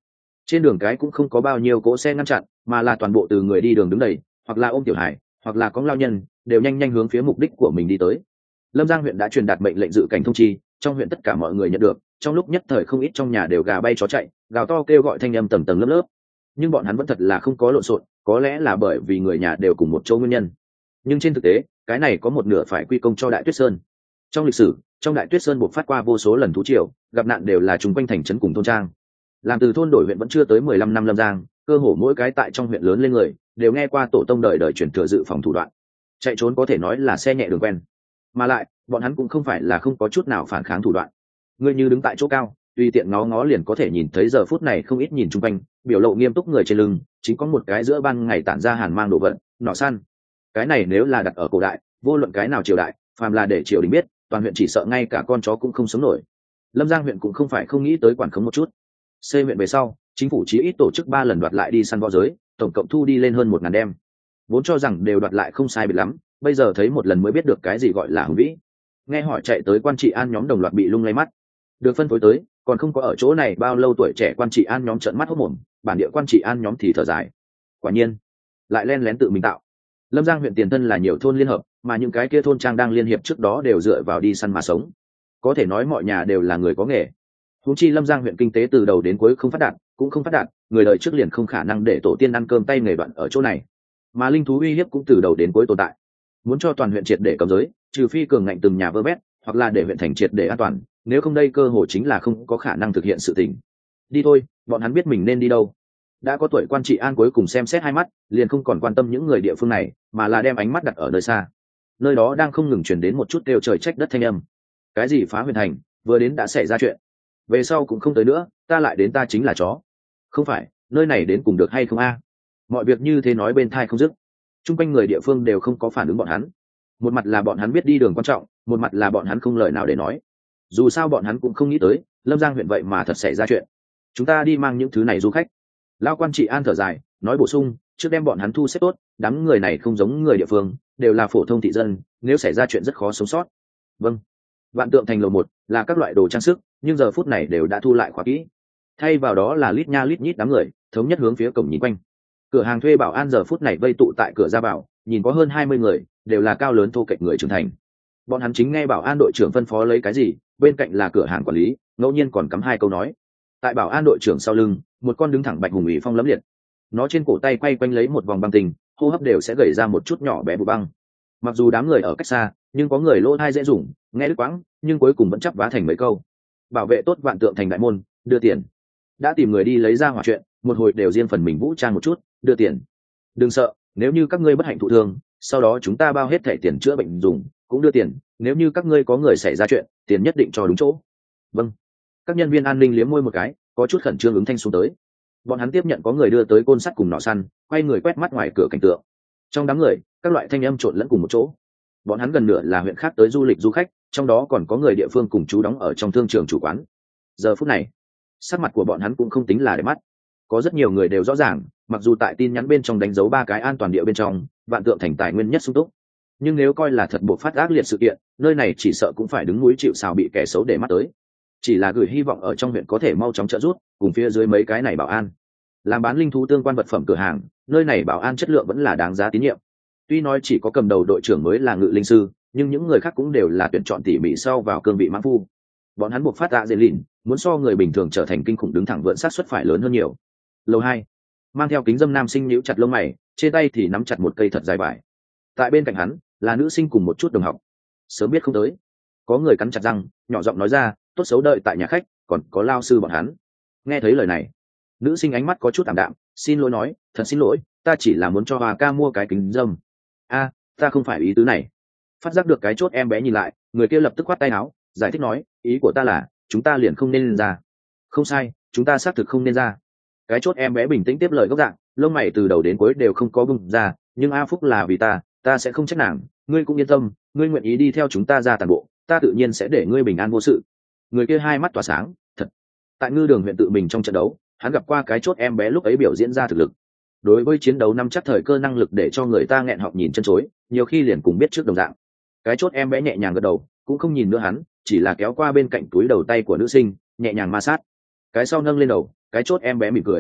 trên đường cái cũng không có bao nhiêu cỗ xe ngăn chặn, mà là toàn bộ từ người đi đường đứng đầy, hoặc là ôm tiểu hải, hoặc là có lao nhân, đều nhanh nhanh hướng phía mục đích của mình đi tới. Lâm Giang huyện đã truyền đạt mệnh lệnh dự cảnh thông chi, trong huyện tất cả mọi người nhận được, trong lúc nhất thời không ít trong nhà đều gà bay chó chạy, gào to kêu gọi thanh âm tầng tầng lớp lớp. Nhưng bọn hắn vẫn thật là không có lộn xộn, có lẽ là bởi vì người nhà đều cùng một chỗ nguyên nhân. Nhưng trên thực tế, cái này có một nửa phải quy công cho Đại Tuyết Sơn. Trong lịch sử, trong Đại Tuyết Sơn buộc phát qua vô số lần thú triều, gặp nạn đều là chung quanh thành trấn cùng thôn trang. Làm từ thôn đổi huyện vẫn chưa tới mười lăm năm Lâm Giang, cơ hồ mỗi cái tại trong huyện lớn lên người đều nghe qua tổ tông đời đời truyền thừa dự phòng thủ đoạn. Chạy trốn có thể nói là xe nhẹ đường quen. Mà lại, bọn hắn cũng không phải là không có chút nào phản kháng thủ đoạn. Người như đứng tại chỗ cao, tùy tiện ngó ngó liền có thể nhìn thấy giờ phút này không ít nhìn chung quanh, biểu lộ nghiêm túc người trên lưng, chính có một cái giữa ban ngày tản ra hàn mang đồ vật, nỏ săn. Cái này nếu là đặt ở cổ đại, vô luận cái nào triều đại, phàm là để triều đình biết, toàn huyện chỉ sợ ngay cả con chó cũng không sống nổi. Lâm Giang huyện cũng không phải không nghĩ tới quản khống một chút. Xây huyện về sau, chính phủ chí ít tổ chức ba lần đoạt lại đi săn võ giới, tổng cộng thu đi lên hơn một ngàn đem. Vốn cho rằng đều đoạt lại không sai biệt lắm, bây giờ thấy một lần mới biết được cái gì gọi là hùng vĩ. Nghe hỏi chạy tới quan trị an nhóm đồng loạt bị lung lay mắt. Được phân phối tới, còn không có ở chỗ này bao lâu tuổi trẻ quan trị an nhóm trợn mắt hốt mồm, bản địa quan trị an nhóm thì thở dài. Quả nhiên, lại len lén tự mình tạo. Lâm Giang huyện tiền thân là nhiều thôn liên hợp, mà những cái kia thôn trang đang liên hiệp trước đó đều dựa vào đi săn mà sống. Có thể nói mọi nhà đều là người có nghề. Huống chi Lâm Giang huyện kinh tế từ đầu đến cuối không phát đạt, cũng không phát đạt, người đời trước liền không khả năng để tổ tiên ăn cơm tay nghề đoạn ở chỗ này. Mà linh thú uy hiếp cũng từ đầu đến cuối tồn tại. Muốn cho toàn huyện triệt để cấm giới, trừ phi cường ngạnh từng nhà vơ vét, hoặc là để huyện thành triệt để an toàn, nếu không đây cơ hội chính là không có khả năng thực hiện sự tình. Đi thôi, bọn hắn biết mình nên đi đâu. Đã có tuổi quan trị an cuối cùng xem xét hai mắt, liền không còn quan tâm những người địa phương này, mà là đem ánh mắt đặt ở nơi xa. Nơi đó đang không ngừng truyền đến một chút kêu trời trách đất thanh âm. Cái gì phá huyện thành, vừa đến đã xảy ra chuyện. Về sau cũng không tới nữa, ta lại đến ta chính là chó. Không phải, nơi này đến cùng được hay không a? Mọi việc như thế nói bên thai không dứt. Trung quanh người địa phương đều không có phản ứng bọn hắn. Một mặt là bọn hắn biết đi đường quan trọng, một mặt là bọn hắn không lời nào để nói. Dù sao bọn hắn cũng không nghĩ tới, Lâm Giang huyện vậy mà thật xảy ra chuyện. Chúng ta đi mang những thứ này du khách. Lao quan trị an thở dài, nói bổ sung, trước đem bọn hắn thu xếp tốt, đám người này không giống người địa phương, đều là phổ thông thị dân, nếu xảy ra chuyện rất khó sống sót. Vâng. Vạn Tượng thành lầu một là các loại đồ trang sức, nhưng giờ phút này đều đã thu lại khóa kỹ. Thay vào đó là lít nha lít nhít đám người, thống nhất hướng phía cổng nhìn quanh. Cửa hàng thuê bảo an giờ phút này vây tụ tại cửa ra vào, nhìn có hơn hai mươi người, đều là cao lớn thô kệch người trưởng thành. Bọn hắn chính nghe bảo an đội trưởng phân phó lấy cái gì, bên cạnh là cửa hàng quản lý, ngẫu nhiên còn cắm hai câu nói. Tại bảo an đội trưởng sau lưng, một con đứng thẳng bạch hùng ủy phong lẫm liệt. Nó trên cổ tay quay quanh lấy một vòng băng tình, hô hấp đều sẽ gầy ra một chút nhỏ bé bụi băng. Mặc dù đám người ở cách xa, nhưng có người lỗ tai dễ dùng, nghe đứt quãng, nhưng cuối cùng vẫn chắp vá thành mấy câu. Bảo vệ tốt Vạn Tượng thành đại môn, đưa tiền. Đã tìm người đi lấy ra hỏa chuyện, một hồi đều riêng phần mình vũ trang một chút, đưa tiền. Đừng sợ, nếu như các ngươi bất hạnh thụ thương, sau đó chúng ta bao hết thẻ tiền chữa bệnh dùng, cũng đưa tiền, nếu như các ngươi có người xảy ra chuyện, tiền nhất định cho đúng chỗ. Vâng. Các nhân viên an ninh liếm môi một cái, có chút khẩn trương ứng thanh xuống tới. Bọn hắn tiếp nhận có người đưa tới côn sắt cùng nỏ săn, quay người quét mắt ngoài cửa cảnh tượng. Trong đám người, các loại thanh âm trộn lẫn cùng một chỗ. Bọn hắn gần nửa là huyện khác tới du lịch du khách, trong đó còn có người địa phương cùng chú đóng ở trong thương trường chủ quán. Giờ phút này, sắc mặt của bọn hắn cũng không tính là để mắt. Có rất nhiều người đều rõ ràng, mặc dù tại tin nhắn bên trong đánh dấu ba cái an toàn địa bên trong, Vạn Tượng thành tài nguyên nhất sung túc, nhưng nếu coi là thật buộc phát ác liệt sự kiện, nơi này chỉ sợ cũng phải đứng núi chịu sào bị kẻ xấu để mắt tới. Chỉ là gửi hy vọng ở trong huyện có thể mau chóng trợ giúp, cùng phía dưới mấy cái này bảo an. Làm bán linh thú tương quan vật phẩm cửa hàng, nơi này bảo an chất lượng vẫn là đáng giá tín nhiệm. Tuy nói chỉ có cầm đầu đội trưởng mới là ngự linh sư, nhưng những người khác cũng đều là tuyển chọn tỉ mỉ sau vào cương vị mãn phu. Bọn hắn buộc phát tạ dễ lìn, muốn so người bình thường trở thành kinh khủng đứng thẳng vượn sát suất phải lớn hơn nhiều. Lầu hai, mang theo kính dâm nam sinh nhíu chặt lông mày, trên tay thì nắm chặt một cây thật dài vải. Tại bên cạnh hắn là nữ sinh cùng một chút đồng học. Sớm biết không tới. Có người cắn chặt răng, nhỏ giọng nói ra, tốt xấu đợi tại nhà khách, còn có lao sư bọn hắn. Nghe thấy lời này, nữ sinh ánh mắt có chút ảm đạm, xin lỗi nói, thật xin lỗi, ta chỉ là muốn cho Hoa ca mua cái kính dâm. A, ta không phải ý tứ này. Phát giác được cái chốt em bé nhìn lại, người kia lập tức khoát tay áo, giải thích nói, ý của ta là, chúng ta liền không nên lên ra. Không sai, chúng ta xác thực không nên ra. Cái chốt em bé bình tĩnh tiếp lời gốc dạng, lông mày từ đầu đến cuối đều không có bung ra, nhưng A Phúc là vì ta, ta sẽ không trách nàng, ngươi cũng yên tâm, ngươi nguyện ý đi theo chúng ta ra toàn bộ, ta tự nhiên sẽ để ngươi bình an vô sự. Người kia hai mắt tỏa sáng, thật. Tại Ngư Đường huyện tự mình trong trận đấu, hắn gặp qua cái chốt em bé lúc ấy biểu diễn ra thực lực. Đối với chiến đấu năm chắc thời cơ năng lực để cho người ta nghẹn họng nhìn chân chối, nhiều khi liền cùng biết trước đồng dạng. Cái chốt em bé nhẹ nhàng gật đầu, cũng không nhìn nữa hắn, chỉ là kéo qua bên cạnh túi đầu tay của nữ sinh, nhẹ nhàng ma sát. Cái sau nâng lên đầu, cái chốt em bé mỉm cười,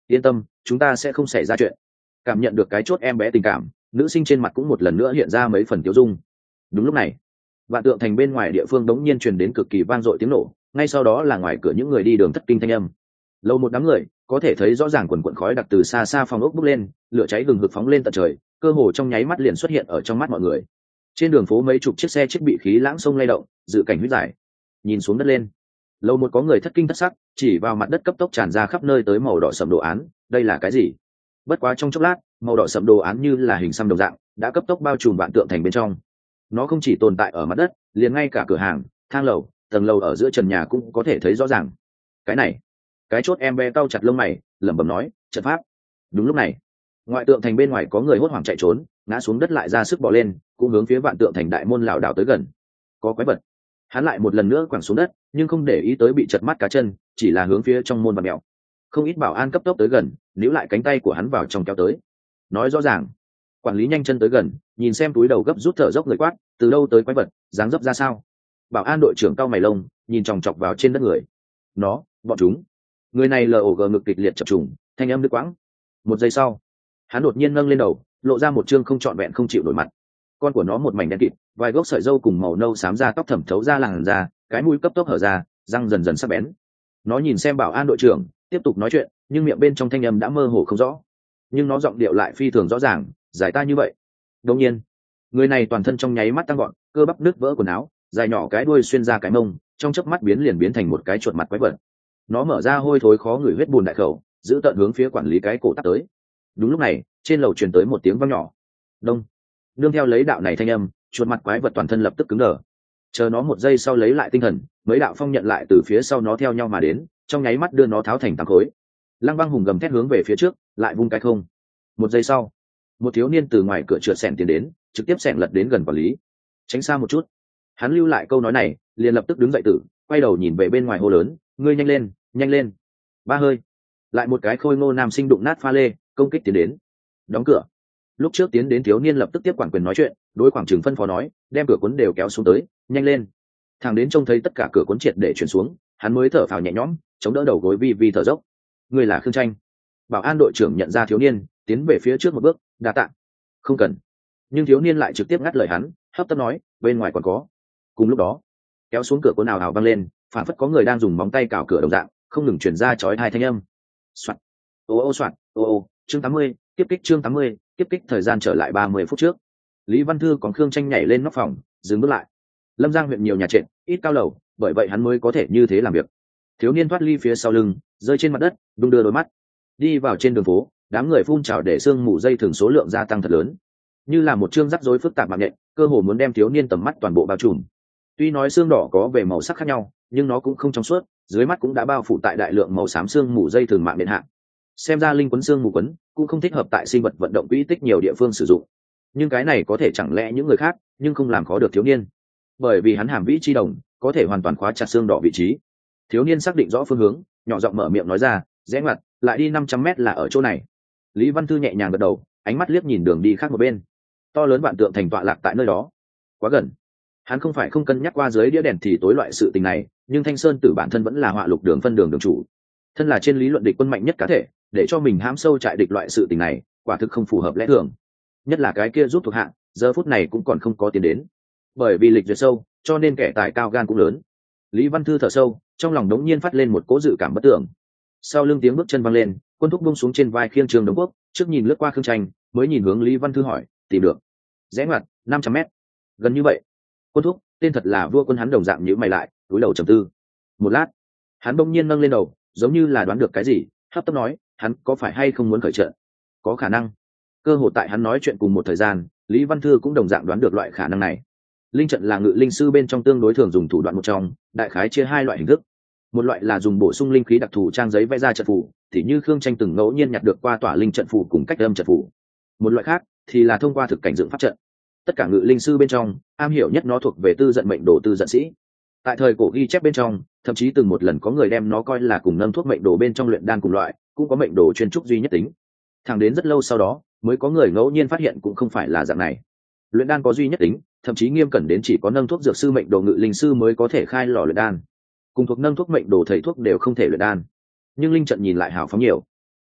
yên tâm, chúng ta sẽ không xảy ra chuyện. Cảm nhận được cái chốt em bé tình cảm, nữ sinh trên mặt cũng một lần nữa hiện ra mấy phần tiêu dung. Đúng lúc này, vạn tượng thành bên ngoài địa phương đống nhiên truyền đến cực kỳ vang dội tiếng nổ, ngay sau đó là ngoài cửa những người đi đường thất kinh thanh âm. Lâu một đám người có thể thấy rõ ràng quần quần khói đặc từ xa xa phòng ốc bốc lên, lửa cháy gừng hực phóng lên tận trời, cơ hồ trong nháy mắt liền xuất hiện ở trong mắt mọi người. Trên đường phố mấy chục chiếc xe chiếc bị khí lãng sông lay động, dự cảnh huyết giải. Nhìn xuống đất lên, lâu một có người thất kinh thất sắc, chỉ vào mặt đất cấp tốc tràn ra khắp nơi tới màu đỏ sẫm đồ án, đây là cái gì? Bất quá trong chốc lát, màu đỏ sẫm đồ án như là hình xăm đồng dạng, đã cấp tốc bao trùm vạn tượng thành bên trong. Nó không chỉ tồn tại ở mặt đất, liền ngay cả cửa hàng, thang lầu, tầng lầu ở giữa trần nhà cũng có thể thấy rõ ràng. Cái này, cái chốt em bé cau chặt lông mày, lẩm bẩm nói, trận pháp. Đúng lúc này, ngoại tượng thành bên ngoài có người hốt hoảng chạy trốn, ngã xuống đất lại ra sức bò lên, cũng hướng phía vạn tượng thành đại môn lảo đảo tới gần. Có quái vật. Hắn lại một lần nữa quẳng xuống đất, nhưng không để ý tới bị chật mắt cá chân, chỉ là hướng phía trong môn và mèo. Không ít bảo an cấp tốc tới gần, níu lại cánh tay của hắn vào trong kéo tới. Nói rõ ràng, quản lý nhanh chân tới gần, nhìn xem túi đầu gấp rút thở dốc người quát, từ đâu tới quái vật, dáng dấp ra sao? Bảo an đội trưởng cau mày lông, nhìn chòng chọc vào trên đất người. Nó, bọn chúng. Người này lờ ổ gờ ngực kịch liệt chập trùng, thanh âm đứt quãng. Một giây sau, hắn đột nhiên nâng lên đầu, lộ ra một trương không trọn vẹn không chịu nổi mặt. Con của nó một mảnh đen kịt, vài gốc sợi râu cùng màu nâu xám da tóc thẩm thấu ra làn da, cái mũi cấp tốc hở ra, răng dần dần sắc bén. Nó nhìn xem bảo an đội trưởng, tiếp tục nói chuyện, nhưng miệng bên trong thanh âm đã mơ hồ không rõ. Nhưng nó giọng điệu lại phi thường rõ ràng, giải ta như vậy. Đương nhiên, người này toàn thân trong nháy mắt tăng gọn, cơ bắp nứt vỡ quần áo, dài nhỏ cái đuôi xuyên ra cái mông, trong chớp mắt biến liền biến thành một cái chuột mặt quái vật. Nó mở ra hôi thối khó ngửi huyết bùn đại khẩu, giữ tận hướng phía quản lý cái cổ tắt tới. Đúng lúc này, trên lầu truyền tới một tiếng vang nhỏ. Đông. Nương theo lấy đạo này thanh âm, chuột mặt quái vật toàn thân lập tức cứng đờ. Chờ nó một giây sau lấy lại tinh thần, mấy đạo phong nhận lại từ phía sau nó theo nhau mà đến, trong nháy mắt đưa nó tháo thành tám khối. Lăng Băng Hùng gầm thét hướng về phía trước, lại vung cái không. Một giây sau, một thiếu niên từ ngoài cửa trượt xẻng tiến đến, trực tiếp xẻng lật đến gần quản lý. Tránh xa một chút. Hắn lưu lại câu nói này, liền lập tức đứng dậy tử, quay đầu nhìn về bên ngoài hô lớn, ngươi nhanh lên, nhanh lên. Ba hơi. Lại một cái khôi ngô nam sinh đụng nát pha lê, công kích tiến đến. Đóng cửa. Lúc trước tiến đến thiếu niên lập tức tiếp quản quyền nói chuyện, đối khoảng trường phân phó nói, đem cửa cuốn đều kéo xuống tới, nhanh lên. Thằng đến trông thấy tất cả cửa cuốn triệt để chuyển xuống, hắn mới thở phào nhẹ nhõm, chống đỡ đầu gối vi vi thở dốc. Ngươi là Khương Tranh. Bảo an đội trưởng nhận ra thiếu niên, tiến về phía trước một bước, đa tạ. Không cần. Nhưng thiếu niên lại trực tiếp ngắt lời hắn, hấp tấp nói, bên ngoài còn có. Cùng lúc đó, kéo xuống cửa cuốn ào ào vang lên, phản phất có người đang dùng móng tay cào cửa đồng dạng, không ngừng truyền ra chói tai thanh âm. Soạt. Ô ô soạt, ô ô, chương tám mươi, tiếp kích chương tám mươi, tiếp kích thời gian trở lại ba mươi phút trước. Lý Văn Thư còn Khương Tranh nhảy lên nóc phòng, dừng bước lại. Lâm Giang huyện nhiều nhà trệt, ít cao lầu, bởi vậy hắn mới có thể như thế làm việc. Thiếu niên thoát ly phía sau lưng, rơi trên mặt đất, đung đưa đôi mắt. Đi vào trên đường phố, đám người phun trào để xương mù dây thường số lượng gia tăng thật lớn, như là một chương rắc rối phức tạp mạng nhện, cơ hồ muốn đem thiếu niên tầm mắt toàn bộ bao trùm. Tuy nói xương đỏ có về màu sắc khác nhau, nhưng nó cũng không trong suốt, dưới mắt cũng đã bao phủ tại đại lượng màu xám xương mù dây thường mạng nhện hạ. Xem ra linh quấn xương mù quấn cũng không thích hợp tại sinh vật vận động quỹ tích nhiều địa phương sử dụng. Nhưng cái này có thể chẳng lẽ những người khác, nhưng không làm khó được thiếu niên, bởi vì hắn hàm vĩ chi đồng có thể hoàn toàn khóa chặt xương đỏ vị trí. Thiếu niên xác định rõ phương hướng, nhỏ giọng mở miệng nói ra, rẽ ngoặt, lại đi năm trăm mét là ở chỗ này. Lý Văn Thư nhẹ nhàng gật đầu, ánh mắt liếc nhìn đường đi khác một bên. To lớn vạn tượng thành tọa lạc tại nơi đó, quá gần. Hắn không phải không cân nhắc qua dưới đĩa đèn thì tối loại sự tình này, nhưng Thanh Sơn Tử bản thân vẫn là họa lục đường phân đường đường chủ, thân là trên lý luận địch quân mạnh nhất cá thể, để cho mình hãm sâu trại địch loại sự tình này, quả thực không phù hợp lẽ thường. Nhất là cái kia giúp thuộc hạ, giờ phút này cũng còn không có tiến đến, bởi vì lịch duyệt sâu, cho nên kẻ tài cao gan cũng lớn. Lý Văn Thư thở sâu, trong lòng đống nhiên phát lên một cố dự cảm bất tưởng. Sau lưng tiếng bước chân vang lên, Quân Thúc buông xuống trên vai khiêng trường đống quốc, trước nhìn lướt qua Khương Tranh, mới nhìn hướng Lý Văn Thư hỏi, tìm được. Rẽ ngoặt năm trăm mét, gần như vậy. Quân Thúc, tên thật là Vua Quân, hắn đồng dạng nhíu mày lại, cúi đầu trầm tư. Một lát, hắn bỗng nhiên nâng lên đầu, giống như là đoán được cái gì, hấp tấp nói, hắn có phải hay không muốn khởi trận? Có khả năng. Cơ hội tại hắn nói chuyện cùng một thời gian, Lý Văn Thư cũng đồng dạng đoán được loại khả năng này. Linh trận là ngự linh sư bên trong tương đối thường dùng thủ đoạn một trong, đại khái chia hai loại hình thức. Một loại là dùng bổ sung linh khí đặc thù trang giấy vẽ ra trận phù, thì như Khương Tranh từng ngẫu nhiên nhặt được qua tỏa linh trận phù cùng cách âm trận phù. Một loại khác thì là thông qua thực cảnh dựng pháp trận. Tất cả ngự linh sư bên trong, am hiểu nhất nó thuộc về tư vận mệnh đồ tư vận sĩ. Tại thời cổ ghi chép bên trong, thậm chí từng một lần có người đem nó coi là cùng nâng thuốc mệnh đồ bên trong luyện đan cùng loại, cũng có mệnh đồ chuyên trúc duy nhất tính. Thẳng đến rất lâu sau đó, mới có người ngẫu nhiên phát hiện cũng không phải là dạng này. Luyện đan có duy nhất tính, thậm chí nghiêm cẩn đến chỉ có nâng thuốc dược sư mệnh đồ ngự linh sư mới có thể khai lò luyện đan. Cùng thuộc nâng thuốc mệnh đồ thầy thuốc đều không thể luyện đan. Nhưng linh trận nhìn lại hào phóng nhiều.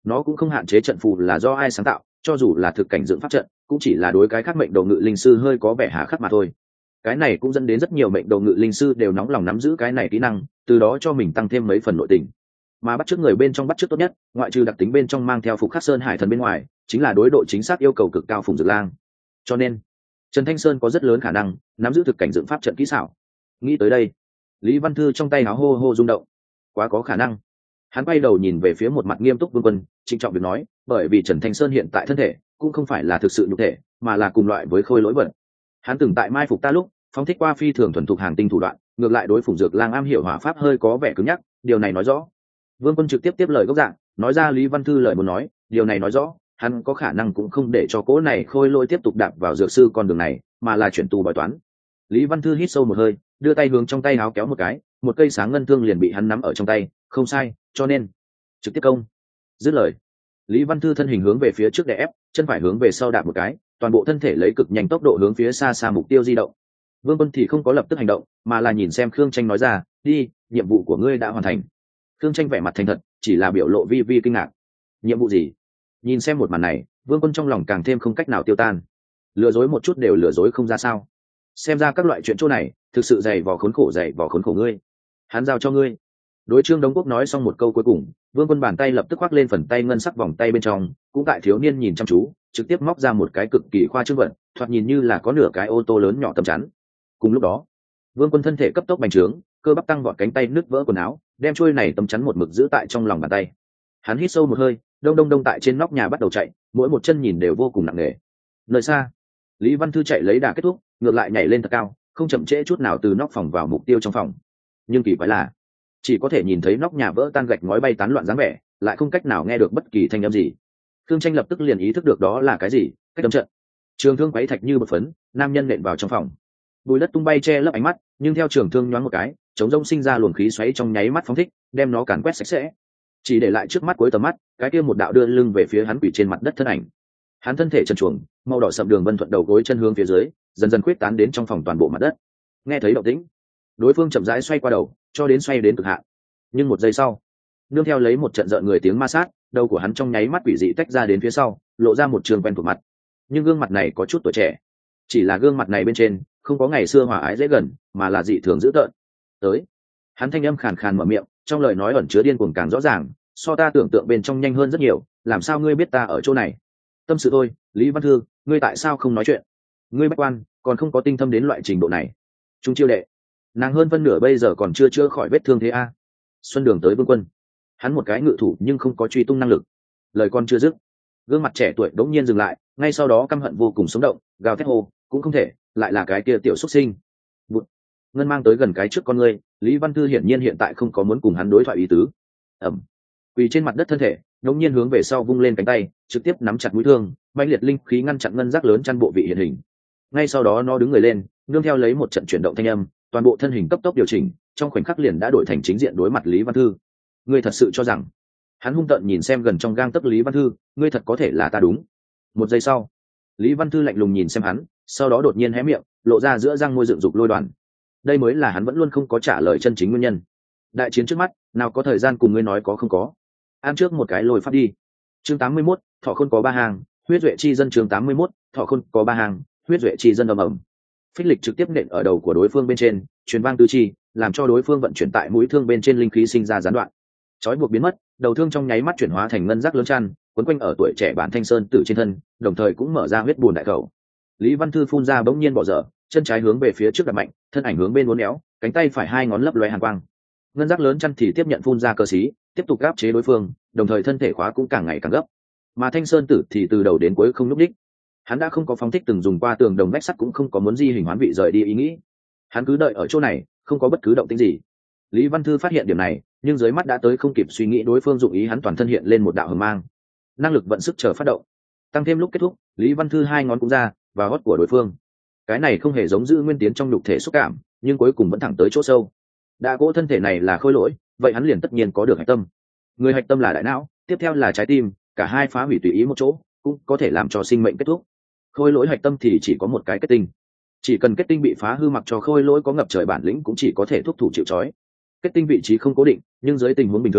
nó cũng không hạn chế trận phù là do ai sáng tạo, cho dù là thực cảnh dựng pháp trận cũng chỉ là đối cái khác mệnh đầu ngự linh sư hơi có vẻ hà khắc mà thôi. Cái này cũng dẫn đến rất nhiều mệnh đầu ngự linh sư đều nóng lòng nắm giữ cái này kỹ năng, từ đó cho mình tăng thêm mấy phần nội tình. Mà bắt chước người bên trong bắt chước tốt nhất, ngoại trừ đặc tính bên trong mang theo phục khắc sơn hải thần bên ngoài, chính là đối độ chính xác yêu cầu cực cao Phùng Dược Lang. Cho nên Trần Thanh Sơn có rất lớn khả năng nắm giữ thực cảnh dựng pháp trận kỹ xảo. Nghĩ tới đây, Lý Văn Thư trong tay áo hô hô rung động. Quá có khả năng. Hắn quay đầu nhìn về phía một mặt nghiêm túc Vương Quân, trịnh trọng việc nói, bởi vì Trần Thanh Sơn hiện tại thân thể cũng không phải là thực sự nhục thể, mà là cùng loại với khôi lỗi vật. Hắn từng tại mai phục ta lúc phóng thích qua phi thường thuần thục hàng tinh thủ đoạn, ngược lại đối Phùng Dược Lang am hiểu hỏa pháp hơi có vẻ cứng nhắc, điều này nói rõ. Vương Quân trực tiếp tiếp lời gốc dạng, nói ra Lý Văn Thư lời muốn nói, điều này nói rõ, hắn có khả năng cũng không để cho cỗ này khôi lỗi tiếp tục đạp vào dược sư con đường này, mà là chuyển tu bói toán. Lý Văn Thư hít sâu một hơi, đưa tay hướng trong tay áo kéo một cái, một cây sáng ngân thương liền bị hắn nắm ở trong tay, không sai, cho nên trực tiếp công. Dứt lời, Lý Văn Thư thân hình hướng về phía trước đè ép, chân phải hướng về sau đạp một cái, toàn bộ thân thể lấy cực nhanh tốc độ hướng phía xa xa mục tiêu di động. Vương Quân thì không có lập tức hành động, mà là nhìn xem Khương Tranh nói ra, đi, nhiệm vụ của ngươi đã hoàn thành. Khương Tranh vẻ mặt thành thật, chỉ là biểu lộ vi vi kinh ngạc. Nhiệm vụ gì? Nhìn xem một màn này, Vương Quân trong lòng càng thêm không cách nào tiêu tan. Lừa dối một chút đều lừa dối không ra sao? Xem ra các loại chuyện chỗ này thực sự dày vò khốn khổ dày vò khốn khổ ngươi. Hắn giao cho ngươi. Đối Trương Đống Quốc nói xong một câu cuối cùng, Vương Quân bàn tay lập tức khoác lên phần tay ngân sắc vòng tay bên trong, cũng tại thiếu niên nhìn chăm chú, trực tiếp móc ra một cái cực kỳ khoa trương vật, thoạt nhìn như là có nửa cái ô tô lớn nhỏ tầm chắn. Cùng lúc đó, Vương Quân thân thể cấp tốc bành trướng, cơ bắp tăng vọt, cánh tay nứt vỡ quần áo, đem chuôi này tấm chắn một mực giữ tại trong lòng bàn tay. Hắn hít sâu một hơi, đông đông đông tại trên nóc nhà bắt đầu chạy, mỗi một chân nhìn đều vô cùng nặng nề. Nơi xa, Lý Văn Thư chạy lấy đà kết thúc, ngược lại nhảy lên thật cao, không chậm trễ chút nào từ nóc phòng vào mục tiêu trong phòng. Nhưng kỳ quái là, chỉ có thể nhìn thấy nóc nhà vỡ tan, gạch ngói bay tán loạn dáng vẻ, lại không cách nào nghe được bất kỳ thanh âm gì. Khương Tranh lập tức liền ý thức được đó là cái gì, cách đấm trận. Trường thương quấy thạch như bột phấn, nam nhân nện vào trong phòng. Bùi đất tung bay che lấp ánh mắt, nhưng theo trường thương nhoáng một cái, chống rông sinh ra luồng khí xoáy trong nháy mắt phóng thích, đem nó càn quét sạch sẽ. Chỉ để lại trước mắt cuối tầm mắt, cái kia một đạo đưa lưng về phía hắn quỷ trên mặt đất thân ảnh. Hắn thân thể trần truồng, màu đỏ sậm đường vân thuận đầu gối chân hướng phía dưới, dần dần khuyết tán đến trong phòng toàn bộ mặt đất. Nghe thấy động tĩnh, đối phương chậm rãi xoay qua đầu, cho đến xoay đến cực hạn. Nhưng một giây sau, nương theo lấy một trận rợn người tiếng ma sát, đầu của hắn trong nháy mắt quỷ dị tách ra đến phía sau, lộ ra một trường quen thuộc mặt. Nhưng gương mặt này có chút tuổi trẻ, chỉ là gương mặt này bên trên không có ngày xưa hòa ái dễ gần, mà là dị thường dữ tợn. Tới, hắn thanh âm khàn khàn mở miệng, trong lời nói ẩn chứa điên cuồng càng rõ ràng, so ta tưởng tượng bên trong nhanh hơn rất nhiều. Làm sao ngươi biết ta ở chỗ này? Tâm sự thôi, Lý Văn Thư, ngươi tại sao không nói chuyện? Ngươi bách quan còn không có tinh thâm đến loại trình độ này. Trung chiêu đệ, nàng hơn phân nửa bây giờ còn chưa chữa khỏi vết thương thế a? Xuân Đường tới Vương Quân, hắn một cái ngự thủ nhưng không có truy tung năng lực. Lời con chưa dứt, gương mặt trẻ tuổi đống nhiên dừng lại, ngay sau đó căm hận vô cùng sống động, gào thét hô, cũng không thể, lại là cái kia tiểu xuất sinh. Bụt. Ngân mang tới gần cái trước con ngươi, Lý Văn Thư hiển nhiên hiện tại không có muốn cùng hắn đối thoại ý tứ. Ẩm. Quỳ trên mặt đất thân thể, đống nhiên hướng về sau vung lên cánh tay, trực tiếp nắm chặt mũi thương, mãnh liệt linh khí ngăn chặn ngân giác lớn chăn bộ vị hiện hình. Ngay sau đó nó đứng người lên, nương theo lấy một trận chuyển động thanh âm, toàn bộ thân hình cấp tốc điều chỉnh, trong khoảnh khắc liền đã đổi thành chính diện đối mặt Lý Văn Thư. Ngươi thật sự cho rằng? Hắn hung tợn nhìn xem gần trong gang tấc Lý Văn Thư, ngươi thật có thể là ta đúng? Một giây sau, Lý Văn Thư lạnh lùng nhìn xem hắn, sau đó đột nhiên hé miệng, lộ ra giữa răng môi dựng dục lôi đoàn. Đây mới là hắn vẫn luôn không có trả lời chân chính nguyên nhân. Đại chiến trước mắt, nào có thời gian cùng ngươi nói có không có. Ăn trước một cái lôi phát đi. Chương tám mươi mốt, thọ khôn có ba hàng, huyết duệ chi dân. Chương tám mươi mốt, thọ khôn có ba hàng, huyết duệ chi dân. Ầm ầm. Phích lịch trực tiếp nện ở đầu của đối phương bên trên, truyền vang tứ chi, làm cho đối phương vận chuyển tại mũi thương bên trên linh khí sinh ra gián đoạn. Chói buộc biến mất, đầu thương trong nháy mắt chuyển hóa thành ngân giác lớn chăn, quấn quanh ở tuổi trẻ bản Thanh Sơn Tử trên thân, đồng thời cũng mở ra huyết buồn đại khẩu. Lý Văn Thư phun ra bỗng nhiên bỏ dở, chân trái hướng về phía trước đập mạnh, thân ảnh hướng bên uốn éo, cánh tay phải hai ngón lấp lóe hàn quang. Ngân giác lớn chăn thì tiếp nhận phun ra cơ sĩ, tiếp tục áp chế đối phương, đồng thời thân thể khóa cũng càng ngày càng gấp. Mà Thanh Sơn Tử thì từ đầu đến cuối không lúc đích. Hắn đã không có phóng thích từng dùng qua tường đồng vách sắt, cũng không có muốn di hình hoán vị rời đi ý nghĩ. Hắn cứ đợi ở chỗ này, không có bất cứ động tĩnh gì. Lý Văn Thư phát hiện điểm này, nhưng dưới mắt đã tới không kịp suy nghĩ đối phương dụng ý, hắn toàn thân hiện lên một đạo hờ mang, năng lực vận sức chờ phát động, tăng thêm lúc kết thúc, Lý Văn Thư hai ngón cũng ra và hót của đối phương. Cái này không hề giống giữ nguyên tiến trong nhục thể xúc cảm, nhưng cuối cùng vẫn thẳng tới chỗ sâu. Đã cỗ thân thể này là khôi lỗi, vậy hắn liền tất nhiên có được hạch tâm. Người hạch tâm là đại não, tiếp theo là trái tim, cả hai phá hủy tùy ý một chỗ, cũng có thể làm cho sinh mệnh kết thúc. Khôi lỗi hạch tâm thì chỉ có một cái kết tinh, chỉ cần kết tinh bị phá hư, mặc cho khôi lỗi có ngập trời bản lĩnh cũng chỉ có thể thúc thủ chịu trói. Kết tinh vị trí không cố định, nhưng dưới tình huống bình thường,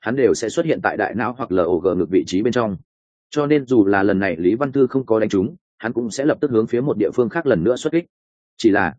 hắn đều sẽ xuất hiện tại đại não hoặc log ngực vị trí bên trong. Cho nên dù là lần này Lý Văn Thư không có đánh trúng, hắn cũng sẽ lập tức hướng phía một địa phương khác lần nữa xuất kích. Chỉ là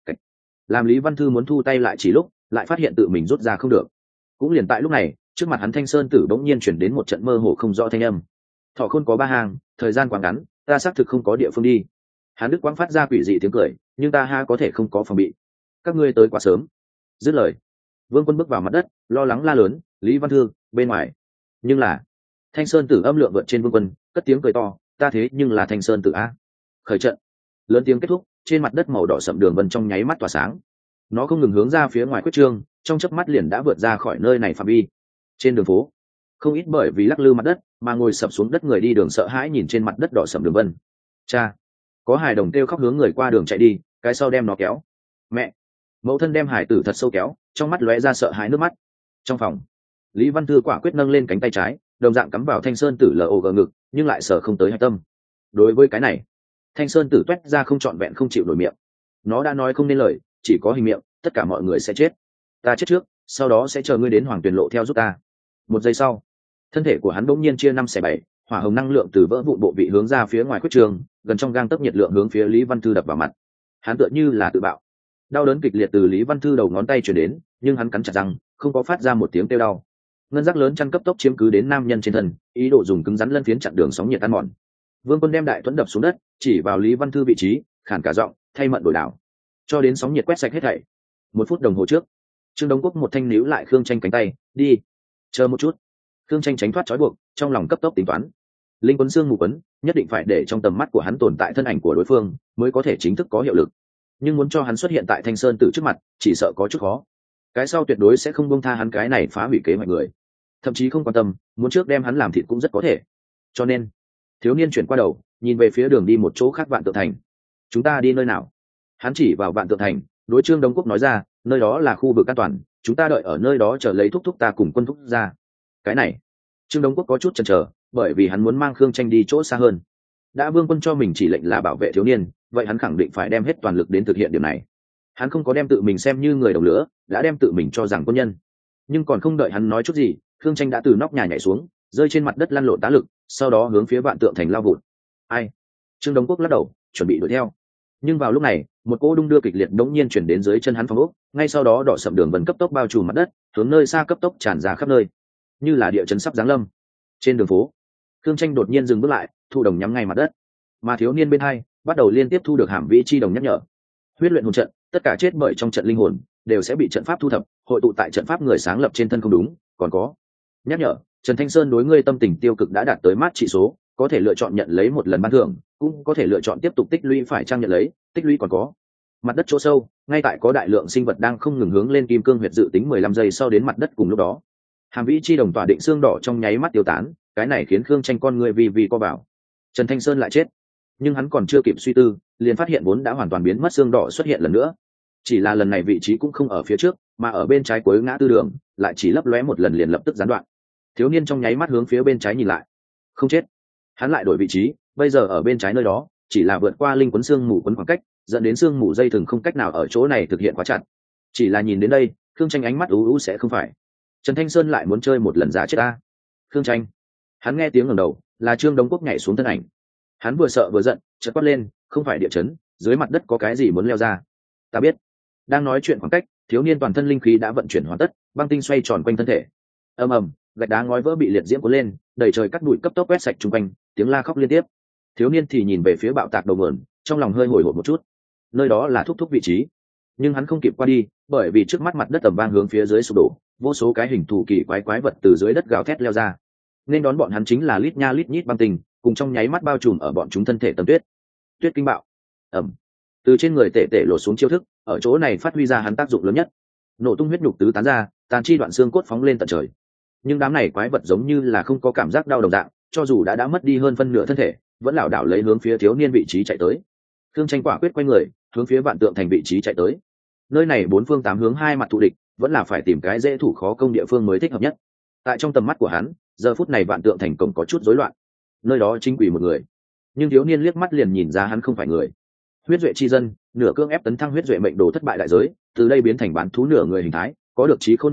làm Lý Văn Thư muốn thu tay lại chỉ lúc lại phát hiện tự mình rút ra không được. Cũng liền tại lúc này, trước mặt hắn Thanh Sơn Tử bỗng nhiên chuyển đến một trận mơ hồ không rõ thanh âm. Thọ khôn có ba hàng, thời gian quá ngắn, ta xác thực không có địa phương đi. Hắn Đức quang phát ra quỷ dị tiếng cười, nhưng ta ha có thể không có phòng bị. Các ngươi tới quá sớm. Dứt lời, Vương Quân bước vào mặt đất, lo lắng la lớn, Lý Văn Thư, bên ngoài. Nhưng là Thanh Sơn Tử âm lượng vượt trên Vương Quân, cất tiếng cười to, ta thế nhưng là Thanh Sơn Tử a. Khởi trận. Lớn tiếng kết thúc, trên mặt đất màu đỏ sậm đường vân trong nháy mắt tỏa sáng. Nó không ngừng hướng ra phía ngoài quyết trương, trong chớp mắt liền đã vượt ra khỏi nơi này phạm vi. Trên đường phố, không ít bởi vì lắc lư mặt đất mà ngồi sập xuống đất người đi đường sợ hãi nhìn trên mặt đất đỏ sậm đường vân. Cha, có hài đồng kêu khóc hướng người qua đường chạy đi, cái sau đem nó kéo. Mẹ, mẫu thân đem hải tử thật sâu kéo, trong mắt lóe ra sợ hãi nước mắt. Trong phòng, Lý Văn Thư quả quyết nâng lên cánh tay trái, đồng dạng cắm vào Thanh Sơn Tử log ngực, nhưng lại sợ không tới hạch tâm. Đối với cái này, Thanh Sơn Tử toét ra không trọn vẹn không chịu nổi miệng. Nó đã nói không nên lời, chỉ có hình miệng, tất cả mọi người sẽ chết. Ta chết trước, sau đó sẽ chờ ngươi đến Hoàng Tuyền Lộ theo giúp ta. Một giây sau, thân thể của hắn bỗng nhiên chia năm xẻ bảy, hỏa hồng năng lượng từ vỡ vụn bộ vị hướng ra phía ngoài quyết trường, gần trong gang tấc nhiệt lượng hướng phía Lý Văn Thư đập vào mặt. Hắn tựa như là tự bạo. Đau đớn kịch liệt từ Lý Văn Thư đầu ngón tay truyền đến, nhưng hắn cắn chặt răng, không có phát ra một tiếng kêu đau. Ngân giác lớn chăn cấp tốc chiếm cứ đến nam nhân trên thân, ý đồ dùng cứng rắn lân phiến chặn đường sóng nhiệt ăn mòn. Vương Quân đem đại thuẫn đập xuống đất, chỉ vào Lý Văn Thư vị trí, khản cả giọng, thay mận đổi đảo, cho đến sóng nhiệt quét sạch hết thảy. Một phút đồng hồ trước, Trương Đống Quốc một thanh níu lại Khương Tranh cánh tay, đi, chờ một chút. Khương Tranh tránh thoát trói buộc, trong lòng cấp tốc tính toán. Linh Quấn Xương Mù Quấn, nhất định phải để trong tầm mắt của hắn tồn tại thân ảnh của đối phương, mới có thể chính thức có hiệu lực. Nhưng muốn cho hắn xuất hiện tại Thanh Sơn Tử trước mặt, chỉ sợ có chút khó. Cái sau tuyệt đối sẽ không buông tha hắn cái này phá hủy kế hoạch người, thậm chí không quan tâm, muốn trước đem hắn làm thịt cũng rất có thể. Cho nên, thiếu niên chuyển qua đầu, nhìn về phía đường đi một chỗ khác Vạn Tượng Thành. Chúng ta đi nơi nào? Hắn chỉ vào Vạn Tượng Thành, đối Trương Đống Quốc nói ra, nơi đó là khu vực an toàn, chúng ta đợi ở nơi đó chờ lấy thúc thúc ta cùng quân thúc ra. Cái này, Trương Đống Quốc có chút chần chờ, bởi vì hắn muốn mang Khương Tranh đi chỗ xa hơn. Đã Vương Quân cho mình chỉ lệnh là bảo vệ thiếu niên, vậy hắn khẳng định phải đem hết toàn lực đến thực hiện điều này. Hắn không có đem tự mình xem như người đồng lứa, đã đem tự mình cho rằng quân nhân. Nhưng còn không đợi hắn nói chút gì, Khương Tranh đã từ nóc nhà nhảy xuống, rơi trên mặt đất lăn lộn tá lực, sau đó hướng phía Vạn Tượng Thành lao vụt. Ai? Trương Đống Quốc lắc đầu, chuẩn bị đuổi theo. Nhưng vào lúc này, một cỗ đung đưa kịch liệt đống nhiên chuyển đến dưới chân hắn phòng ốc, ngay sau đó đỏ sậm đường vân cấp tốc bao trùm mặt đất, hướng nơi xa cấp tốc tràn ra khắp nơi, như là địa chấn sắp giáng lâm. Trên đường phố, Khương Tranh đột nhiên dừng bước lại, thu đồng nhắm ngay mặt đất, mà thiếu niên bên hai bắt đầu liên tiếp thu được hàm vĩ chi đồng nhắc nhở. Huyết luyện hồn trận, tất cả chết bởi trong trận linh hồn đều sẽ bị trận pháp thu thập, hội tụ tại trận pháp người sáng lập trên thân không đúng. Còn có nhắc nhở, Trần Thanh Sơn đối ngươi tâm tình tiêu cực đã đạt tới mát trị số, có thể lựa chọn nhận lấy một lần ban thưởng, cũng có thể lựa chọn tiếp tục tích lũy phải trang nhận lấy, tích lũy còn có. Mặt đất chỗ sâu, ngay tại có đại lượng sinh vật đang không ngừng hướng lên kim cương huyệt dự tính mười lăm giây sau đến mặt đất cùng lúc đó. Hàm vĩ chi đồng tỏa định xương đỏ trong nháy mắt tiêu tán, cái này khiến Khương Tranh con người vì vì co bảo. Trần Thanh Sơn lại chết, nhưng hắn còn chưa kịp suy tư, liền phát hiện vốn đã hoàn toàn biến mất xương đỏ xuất hiện lần nữa. Chỉ là lần này vị trí cũng không ở phía trước, mà ở bên trái cuối ngã tư đường, lại chỉ lấp lóe một lần liền lập tức gián đoạn. Thiếu niên trong nháy mắt hướng phía bên trái nhìn lại, không chết. Hắn lại đổi vị trí, bây giờ ở bên trái nơi đó, chỉ là vượt qua linh quấn xương mù quấn khoảng cách, dẫn đến xương mù dây thừng không cách nào ở chỗ này thực hiện quá chặt. Chỉ là nhìn đến đây, Khương Tranh ánh mắt ú ú sẽ không phải. Trần Thanh Sơn lại muốn chơi một lần giả chết ta. Khương Tranh. Hắn nghe tiếng ngẩng đầu, là Trương Đống Quốc nhảy xuống thân ảnh. Hắn vừa sợ vừa giận, chợt quát lên, không phải địa chấn, dưới mặt đất có cái gì muốn leo ra. Ta biết. Đang nói chuyện khoảng cách, thiếu niên toàn thân linh khí đã vận chuyển hoàn tất, băng tinh xoay tròn quanh thân thể. Ầm ầm, gạch đá ngói vỡ bị liệt diễm cuốn lên, đầy trời cắt bụi cấp tốc quét sạch chung quanh, tiếng la khóc liên tiếp. Thiếu niên thì nhìn về phía bạo tạc đầu nguồn, trong lòng hơi hồi hộp một chút. Nơi đó là thúc thúc vị trí, nhưng hắn không kịp qua đi, bởi vì trước mắt mặt đất tầm vang hướng phía dưới sụp đổ, vô số cái hình thù kỳ quái quái vật từ dưới đất gào thét leo ra. Nên đón bọn hắn chính là lít nha lít nhít băng tinh, cùng trong nháy mắt bao trùm ở bọn chúng thân thể tầm tuyết. Tuyết kinh bạo. Ầm. Từ trên người tệ tệ lột xuống chiêu thức, ở chỗ này phát huy ra hắn tác dụng lớn nhất. Nổ tung huyết nhục tứ tán ra, tàn chi đoạn xương cốt phóng lên tận trời. Nhưng đám này quái vật giống như là không có cảm giác đau đồng dạng, cho dù đã đã mất đi hơn phân nửa thân thể, vẫn lảo đảo lấy hướng phía thiếu niên vị trí chạy tới. Khương Tranh quả quyết quay người, hướng phía Vạn Tượng Thành vị trí chạy tới. Nơi này bốn phương tám hướng hai mặt thù địch, vẫn là phải tìm cái dễ thủ khó công địa phương mới thích hợp nhất. Tại trong tầm mắt của hắn, giờ phút này Vạn Tượng Thành cổng có chút rối loạn. Nơi đó chính quỷ một người, nhưng thiếu niên liếc mắt liền nhìn ra hắn không phải người. Huyết duệ chi dân, nửa cương ép tấn thăng huyết duệ mệnh đồ thất bại đại giới, từ đây biến thành bán thú nửa người hình thái, có được trí khôn nhất định,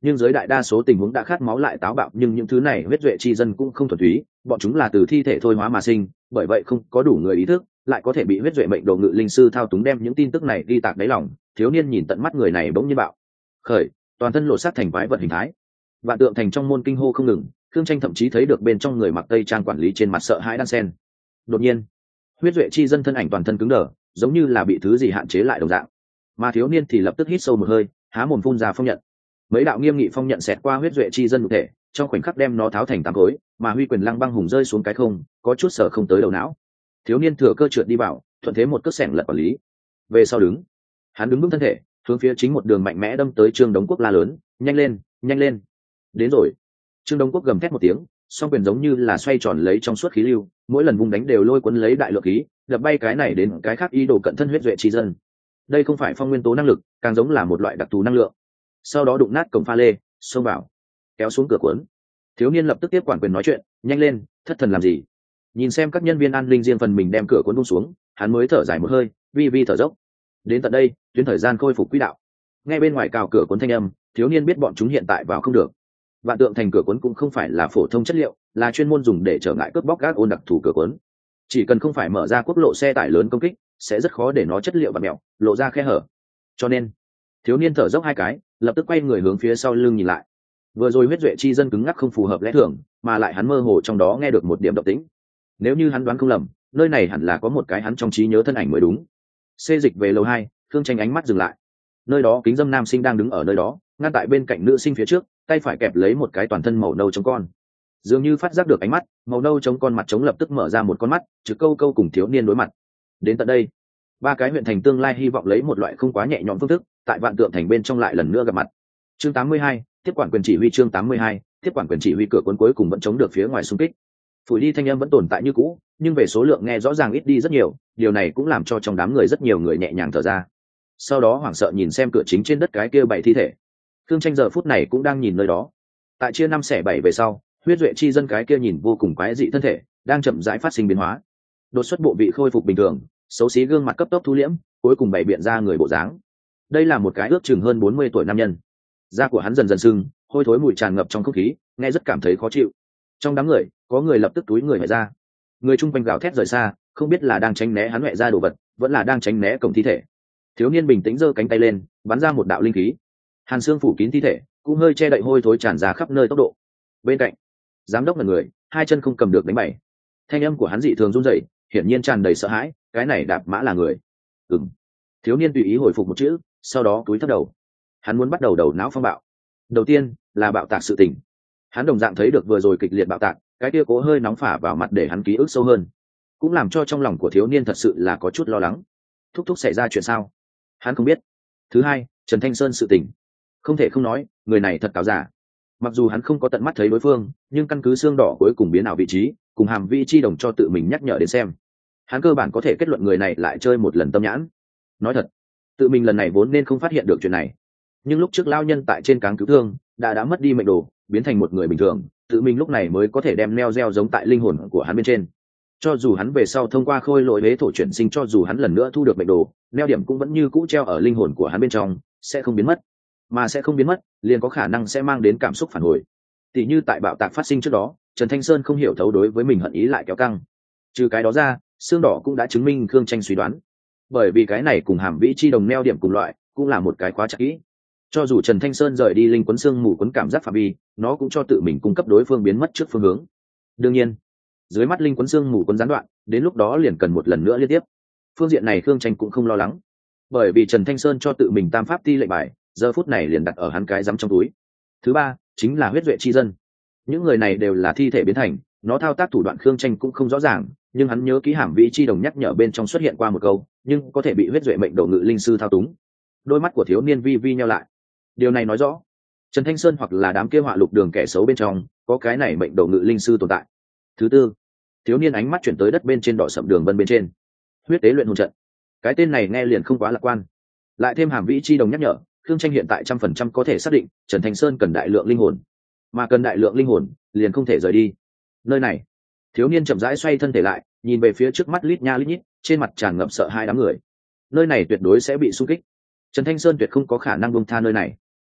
nhưng dưới đại đa số tình huống đã khát máu lại táo bạo, nhưng những thứ này huyết duệ chi dân cũng không thuần túy, bọn chúng là từ thi thể thôi hóa mà sinh, bởi vậy không có đủ người ý thức, lại có thể bị huyết duệ mệnh đồ ngự linh sư thao túng đem những tin tức này đi tạc đáy lòng. Thiếu niên nhìn tận mắt người này bỗng nhiên bạo khởi, toàn thân lộ sát thành quái vật hình thái. Vạn tượng thành trong môn kinh hô không ngừng, Khương Tranh thậm chí thấy được bên trong người mặc tây trang quản lý trên mặt sợ hãi đan sen. Đột nhiên, huyết duệ chi dân thân ảnh toàn thân cứng đờ, giống như là bị thứ gì hạn chế lại đồng dạng. Mà thiếu niên thì lập tức hít sâu một hơi, há mồm phun ra phong nhận. Mấy đạo nghiêm nghị phong nhận xẹt qua huyết duệ chi dân nhục thể, trong khoảnh khắc đem nó tháo thành tám khối, mà huy quyền lăng băng hùng rơi xuống cái không, có chút sở không tới đầu não. Thiếu niên thừa cơ trượt đi vào, thuận thế một cước sẻng lật quản lý. Về sau đứng, hắn đứng vững thân thể, hướng phía chính một đường mạnh mẽ đâm tới Trương Đống Quốc la lớn, nhanh lên, nhanh lên, đến rồi. Trương Đống Quốc gầm thét một tiếng, song quyền giống như là xoay tròn lấy trong suốt khí lưu, mỗi lần vung đánh đều lôi cuốn lấy đại lượng khí, đập bay cái này đến cái khác ý đồ cận thân huyết duệ chi dân. Đây không phải phong nguyên tố năng lực, càng giống là một loại đặc thù năng lượng. Sau đó đụng nát cổng pha lê, xông vào, kéo xuống cửa cuốn. Thiếu niên lập tức tiếp quản quyền nói chuyện, nhanh lên, thất thần làm gì? Nhìn xem các nhân viên an ninh riêng phần mình đem cửa cuốn buông xuống, hắn mới thở dài một hơi, vi vi thở dốc. Đến tận đây, tuyến thời gian khôi phục quỹ đạo. Ngay bên ngoài cào cửa cuốn thanh âm, thiếu niên biết bọn chúng hiện tại vào không được. Vạn tượng thành cửa cuốn cũng không phải là phổ thông chất liệu, là chuyên môn dùng để trở ngại cướp bóc gác ôn đặc thù cửa cuốn. Chỉ cần không phải mở ra quốc lộ xe tải lớn công kích, sẽ rất khó để nó chất liệu và mèo lộ ra khe hở. Cho nên, thiếu niên thở dốc hai cái, lập tức quay người hướng phía sau lưng nhìn lại. Vừa rồi huyết duệ chi dân cứng ngắc không phù hợp lẽ thường, mà lại hắn mơ hồ trong đó nghe được một điểm động tĩnh. Nếu như hắn đoán không lầm, nơi này hẳn là có một cái hắn trong trí nhớ thân ảnh mới đúng. Xê dịch về lầu hai, Khương Tranh ánh mắt dừng lại. Nơi đó kính dâm nam sinh đang đứng ở nơi đó, ngăn tại bên cạnh nữ sinh phía trước, tay phải kẹp lấy một cái toàn thân màu nâu trống con. Dường như phát giác được ánh mắt, màu nâu trống con mặt trống lập tức mở ra một con mắt, trực câu câu cùng thiếu niên đối mặt. Đến tận đây, ba cái huyện thành tương lai hy vọng lấy một loại không quá nhẹ nhõm phương thức, tại vạn tượng thành bên trong lại lần nữa gặp mặt. Chương tám mươi hai, tiếp quản quyền chỉ huy. Chương tám mươi hai, tiếp quản quyền chỉ huy. Cửa cuốn cuối cùng vẫn chống được phía ngoài xung kích. Phủi đi thanh âm vẫn tồn tại như cũ, nhưng về số lượng nghe rõ ràng ít đi rất nhiều, điều này cũng làm cho trong đám người rất nhiều người nhẹ nhàng thở ra. Sau đó hoảng sợ nhìn xem cửa chính trên đất cái kia bảy thi thể. Khương Tranh giờ phút này cũng đang nhìn nơi đó. Tại chia năm xẻ bảy về sau, huyết duệ chi dân cái kia nhìn vô cùng quái dị thân thể đang chậm rãi phát sinh biến hóa. Đột xuất bộ vị khôi phục bình thường, xấu xí gương mặt cấp tốc thu liễm, cuối cùng bày biện ra người bộ dáng. Đây là một cái ước chừng hơn bốn mươi tuổi nam nhân. Da của hắn dần dần sưng, hôi thối mùi tràn ngập trong không khí, nghe rất cảm thấy khó chịu. Trong đám người, có người lập tức túi người hại ra. Người chung quanh gào thét rời xa, không biết là đang tránh né hắn hại ra đồ vật, vẫn là đang tránh né cổng thi thể. Thiếu niên bình tĩnh giơ cánh tay lên, bắn ra một đạo linh khí. Hàn xương phủ kín thi thể, cũng hơi che đậy hôi thối tràn ra khắp nơi tốc độ. Bên cạnh, giám đốc là người, hai chân không cầm được đánh bày. Thanh âm của hắn dị thường run rẩy, hiển nhiên tràn đầy sợ hãi, cái này đạp mã là người. Ừm. Thiếu niên tùy ý hồi phục một chữ, sau đó cúi thấp đầu. Hắn muốn bắt đầu đầu não phong bạo. Đầu tiên là bạo tạc sự tình. Hắn đồng dạng thấy được vừa rồi kịch liệt bạo tạc, cái kia cố hơi nóng phả vào mặt để hắn ký ức sâu hơn, cũng làm cho trong lòng của thiếu niên thật sự là có chút lo lắng. Thúc thúc xảy ra chuyện sao? Hắn không biết. Thứ hai, Trần Thanh Sơn sự tình. Không thể không nói, người này thật cáo giả. Mặc dù hắn không có tận mắt thấy đối phương, nhưng căn cứ xương đỏ cuối cùng biến ảo vị trí, cùng hàm vi chi đồng cho tự mình nhắc nhở đến xem, hắn cơ bản có thể kết luận người này lại chơi một lần tâm nhãn. Nói thật, tự mình lần này vốn nên không phát hiện được chuyện này, nhưng lúc trước lao nhân tại trên cáng cứu thương đã đã mất đi mệnh đồ, biến thành một người bình thường, tự mình lúc này mới có thể đem neo gieo giống tại linh hồn của hắn bên trên. Cho dù hắn về sau thông qua khôi lỗi huế thổ chuyển sinh, cho dù hắn lần nữa thu được mệnh đồ, neo điểm cũng vẫn như cũ treo ở linh hồn của hắn bên trong, sẽ không biến mất. Mà sẽ không biến mất, liền có khả năng sẽ mang đến cảm xúc phản hồi. Tỷ như tại bạo tạc phát sinh trước đó, Trần Thanh Sơn không hiểu thấu đối với mình hận ý lại kéo căng. Trừ cái đó ra, xương đỏ cũng đã chứng minh Khương Tranh suy đoán. Bởi vì cái này cùng hàm vĩ chi đồng neo điểm cùng loại, cũng là một cái khóa chặt kỹ. Cho dù Trần Thanh Sơn rời đi linh quấn xương mù quấn cảm giác phạm vi, nó cũng cho tự mình cung cấp đối phương biến mất trước phương hướng. Đương nhiên, dưới mắt linh quấn xương mù quấn gián đoạn, đến lúc đó liền cần một lần nữa liên tiếp. Phương diện này Khương Tranh cũng không lo lắng, bởi vì Trần Thanh Sơn cho tự mình tam pháp ti lệnh bài, giờ phút này liền đặt ở hắn cái giắm trong túi. Thứ ba, chính là huyết duệ chi dân. Những người này đều là thi thể biến thành, nó thao tác thủ đoạn Khương Tranh cũng không rõ ràng, nhưng hắn nhớ ký hàm vĩ chi đồng nhắc nhở bên trong xuất hiện qua một câu, nhưng có thể bị huyết duệ mệnh đồ ngự linh sư thao túng. Đôi mắt của thiếu niên vi vi nheo lại. Điều này nói rõ, Trần Thanh Sơn hoặc là đám kia họa lục đường kẻ xấu bên trong có cái này mệnh đồ ngự linh sư tồn tại. Thứ tư, thiếu niên ánh mắt chuyển tới đất bên trên đỏ sậm đường vân bên trên. Huyết tế luyện hồn trận. Cái tên này nghe liền không quá lạc quan. Lại thêm hàm vĩ chi đồng nhắc nhở, Khương Tranh hiện tại trăm phần trăm có thể xác định Trần Thanh Sơn cần đại lượng linh hồn, mà cần đại lượng linh hồn liền không thể rời đi nơi này. Thiếu niên chậm rãi xoay thân thể lại, nhìn về phía trước mắt lít nha lít nhít, trên mặt tràn ngập sợ hai đám người. Nơi này tuyệt đối sẽ bị xung kích, Trần Thanh Sơn tuyệt không có khả năng buông tha nơi này.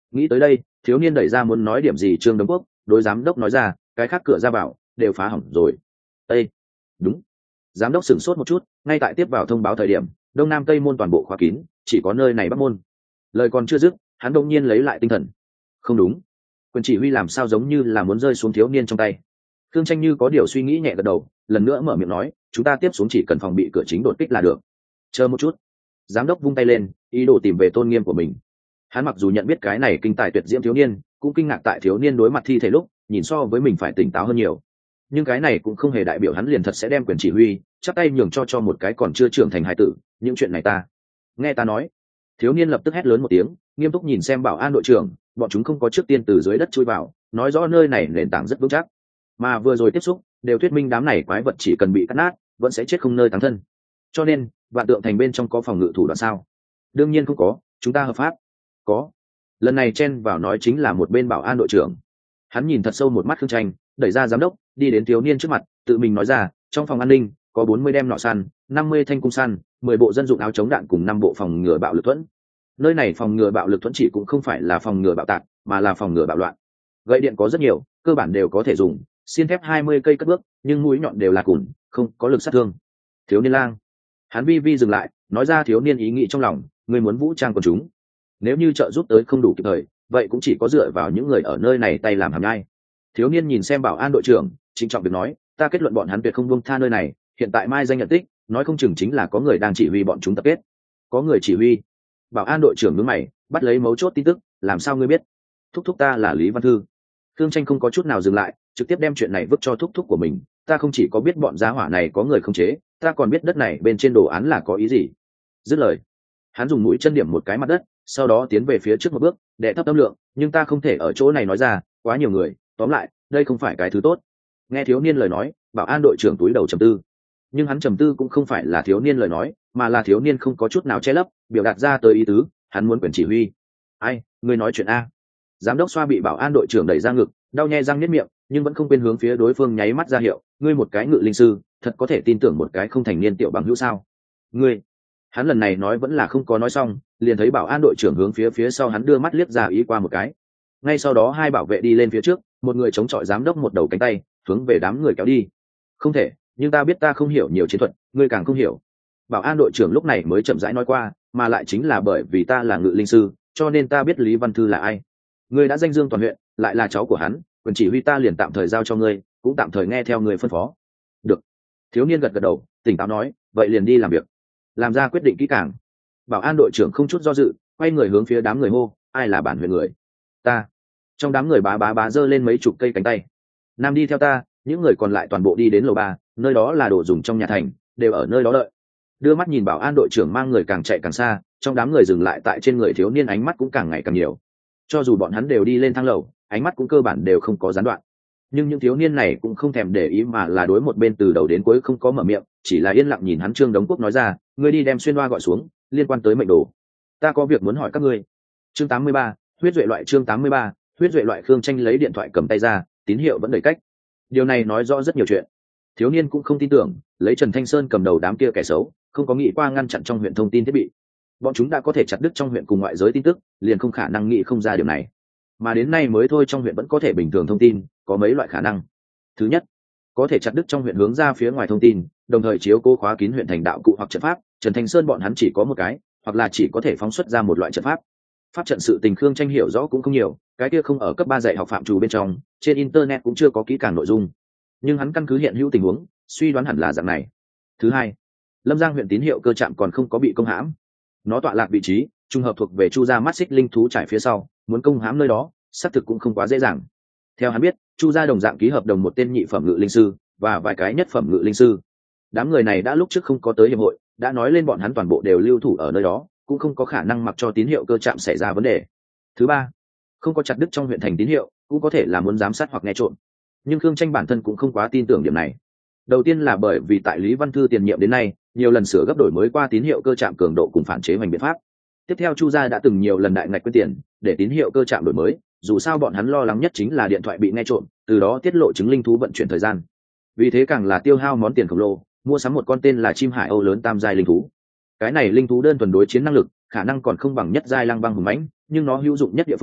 Nghĩ tới đây, thiếu niên đẩy ra muốn nói điểm gì Trương Đống Quốc, đối giám đốc nói ra, cái khác cửa ra vào đều phá hỏng rồi. Ê, đúng. Giám đốc sửng sốt một chút, ngay tại tiếp vào thông báo thời điểm, đông nam tây môn toàn bộ khóa kín, chỉ có nơi này bắc môn. Lời còn chưa dứt, hắn đông nhiên lấy lại tinh thần. Không đúng, quyền chỉ huy làm sao giống như là muốn rơi xuống thiếu niên trong tay. Thương Tranh như có điều suy nghĩ nhẹ gật đầu, lần nữa mở miệng nói, chúng ta tiếp xuống chỉ cần phòng bị cửa chính đột kích là được. Chờ một chút. Giám đốc vung tay lên, ý đồ tìm về tôn nghiêm của mình. Hắn mặc dù nhận biết cái này kinh tài tuyệt diễm thiếu niên, cũng kinh ngạc tại thiếu niên đối mặt thi thể lúc nhìn so với mình phải tỉnh táo hơn nhiều, nhưng cái này cũng không hề đại biểu hắn liền thật sẽ đem quyền chỉ huy chắp tay nhường cho cho một cái còn chưa trưởng thành hài tử. Những chuyện này ta nghe ta nói. Thiếu niên lập tức hét lớn một tiếng, nghiêm túc nhìn xem bảo an đội trưởng, bọn chúng không có trước tiên từ dưới đất chui vào, nói rõ nơi này nền tảng rất vững chắc, mà vừa rồi tiếp xúc đều thuyết minh đám này quái vật chỉ cần bị cắt nát vẫn sẽ chết không nơi táng thân. Cho nên vạn tượng thành bên trong có phòng ngự thủ đoạn sao? Đương nhiên không có, chúng ta hợp pháp. Có. Lần này chen vào nói chính là một bên bảo an đội trưởng. Hắn nhìn thật sâu một mắt Khương Tranh, đẩy ra giám đốc, đi đến thiếu niên trước mặt, tự mình nói ra, trong phòng an ninh có bốn mươi đem nỏ săn, năm mươi thanh cung săn, mười bộ dân dụng áo chống đạn cùng năm bộ phòng ngừa bạo lực thuẫn. Nơi này phòng ngừa bạo lực thuẫn chỉ cũng không phải là phòng ngừa bạo tạc, mà là phòng ngừa bạo loạn. Gậy điện có rất nhiều, cơ bản đều có thể dùng, xiên thép hai mươi cây cất bước, nhưng mũi nhọn đều là cùn, không có lực sát thương. Thiếu niên lang. Hắn vi vi dừng lại, nói ra thiếu niên ý nghĩ trong lòng, người muốn vũ trang quần chúng. Nếu như trợ giúp tới không đủ kịp thời, vậy cũng chỉ có dựa vào những người ở nơi này tay làm hàm nhai. Thiếu niên nhìn xem bảo an đội trưởng, trịnh trọng việc nói, ta kết luận bọn hắn tuyệt không buông tha nơi này, hiện tại mai danh nhận tích, nói không chừng chính là có người đang chỉ huy bọn chúng tập kết. Có người chỉ huy? Bảo an đội trưởng nhướng mày, bắt lấy mấu chốt tin tức, làm sao ngươi biết? Thúc thúc ta là Lý Văn Thư. Thương Tranh không có chút nào dừng lại, trực tiếp đem chuyện này vứt cho thúc thúc của mình, ta không chỉ có biết bọn giá hỏa này có người khống chế, ta còn biết đất này bên trên đồ án là có ý gì. Dứt lời, hắn dùng mũi chân điểm một cái mặt đất, sau đó tiến về phía trước một bước, đệ thấp tâm lượng, nhưng ta không thể ở chỗ này nói ra, quá nhiều người, tóm lại đây không phải cái thứ tốt. Nghe thiếu niên lời nói, bảo an đội trưởng túi đầu trầm tư, nhưng hắn trầm tư cũng không phải là thiếu niên lời nói, mà là thiếu niên không có chút nào che lấp, biểu đạt ra tới ý tứ, hắn muốn quyền chỉ huy. Ai, ngươi nói chuyện a? Giám đốc xoa bị bảo an đội trưởng đẩy ra ngực, đau nhè răng niết miệng, nhưng vẫn không quên hướng phía đối phương nháy mắt ra hiệu, ngươi một cái ngự linh sư, thật có thể tin tưởng một cái không thành niên tiểu bằng hữu sao? Ngươi. Hắn lần này nói vẫn là không có nói xong, liền thấy bảo an đội trưởng hướng phía phía sau hắn đưa mắt liếc ra ý qua một cái. Ngay sau đó hai bảo vệ đi lên phía trước, một người chống chọi giám đốc một đầu cánh tay, hướng về đám người kéo đi. Không thể, nhưng ta biết ta không hiểu nhiều chiến thuật, ngươi càng không hiểu. Bảo an đội trưởng lúc này mới chậm rãi nói qua, mà lại chính là bởi vì ta là ngự linh sư, cho nên ta biết Lý Văn Thư là ai. Ngươi đã danh dương toàn huyện, lại là cháu của hắn, quyền chỉ huy ta liền tạm thời giao cho ngươi, cũng tạm thời nghe theo ngươi phân phó. Được. Thiếu niên gật gật đầu, tỉnh táo nói, vậy liền đi làm việc. Làm ra quyết định kỹ càng. Bảo an đội trưởng không chút do dự, quay người hướng phía đám người hô, ai là bản huyện người? Ta. Trong đám người bá bá bá giơ lên mấy chục cây cánh tay. Nam đi theo ta, những người còn lại toàn bộ đi đến lầu ba, nơi đó là đồ dùng trong nhà thành, đều ở nơi đó đợi. Đưa mắt nhìn bảo an đội trưởng mang người càng chạy càng xa, trong đám người dừng lại tại trên người thiếu niên ánh mắt cũng càng ngày càng nhiều. Cho dù bọn hắn đều đi lên thang lầu, ánh mắt cũng cơ bản đều không có gián đoạn. Nhưng những thiếu niên này cũng không thèm để ý mà là đối một bên từ đầu đến cuối không có mở miệng, chỉ là yên lặng nhìn hắn. Trương Đống Quốc nói ra, ngươi đi đem xuyên hoa gọi xuống, liên quan tới mệnh đồ. Ta có việc muốn hỏi các ngươi. Chương tám mươi ba, huyết duệ loại. Chương tám mươi ba, huyết duệ loại. Khương Tranh lấy điện thoại cầm tay ra, tín hiệu vẫn đầy cách. Điều này nói rõ rất nhiều chuyện. Thiếu niên cũng không tin tưởng, lấy Trần Thanh Sơn cầm đầu đám kia kẻ xấu, không có nghĩ qua ngăn chặn trong huyện thông tin thiết bị. Bọn chúng đã có thể chặt đứt trong huyện cùng ngoại giới tin tức, liền không khả năng nghĩ không ra điều này. Mà đến nay mới thôi trong huyện vẫn có thể bình thường thông tin, có mấy loại khả năng. Thứ nhất, có thể chặt đứt trong huyện hướng ra phía ngoài thông tin, đồng thời chiếu cố khóa kín huyện thành đạo cụ hoặc trận pháp. Trần Thanh Sơn bọn hắn chỉ có một cái, hoặc là chỉ có thể phóng xuất ra một loại trận pháp. Pháp trận sự tình Khương Tranh hiểu rõ cũng không nhiều, cái kia không ở cấp ba dạy học phạm trù bên trong, trên internet cũng chưa có kỹ càng nội dung. Nhưng hắn căn cứ hiện hữu tình huống, suy đoán hẳn là dạng này. Thứ hai, Lâm Giang huyện tín hiệu cơ trạm còn không có bị công hãm. Nó tọa lạc vị trí, trùng hợp thuộc về Chu gia mắt xích linh thú trải phía sau, muốn công hãm nơi đó, xác thực cũng không quá dễ dàng. Theo hắn biết, Chu gia đồng dạng ký hợp đồng một tên nhị phẩm ngự linh sư và vài cái nhất phẩm ngự linh sư. Đám người này đã lúc trước không có tới hiệp hội, đã nói lên bọn hắn toàn bộ đều lưu thủ ở nơi đó, cũng không có khả năng mặc cho tín hiệu cơ trạm xảy ra vấn đề. Thứ ba, không có chặt đứt trong huyện thành tín hiệu, cũng có thể là muốn giám sát hoặc nghe trộm. Nhưng Khương Tranh bản thân cũng không quá tin tưởng điểm này. Đầu tiên là bởi vì tại Lý Văn Thư tiền nhiệm đến nay, nhiều lần sửa gấp đổi mới qua tín hiệu cơ trạm cường độ cùng phản chế hoành biện pháp. Tiếp theo Chu gia đã từng nhiều lần đại ngạch quyên tiền để tín hiệu cơ trạm đổi mới, dù sao bọn hắn lo lắng nhất chính là điện thoại bị nghe trộm, từ đó tiết lộ chứng linh thú vận chuyển thời gian. Vì thế càng là tiêu hao món tiền khổng lồ, mua sắm một con tên là chim hải âu lớn tam giai linh thú. Cái này linh thú đơn thuần đối chiến năng lực, khả năng còn không bằng nhất giai lang băng hùng mãnh, nhưng nó hữu dụng nhất địa phương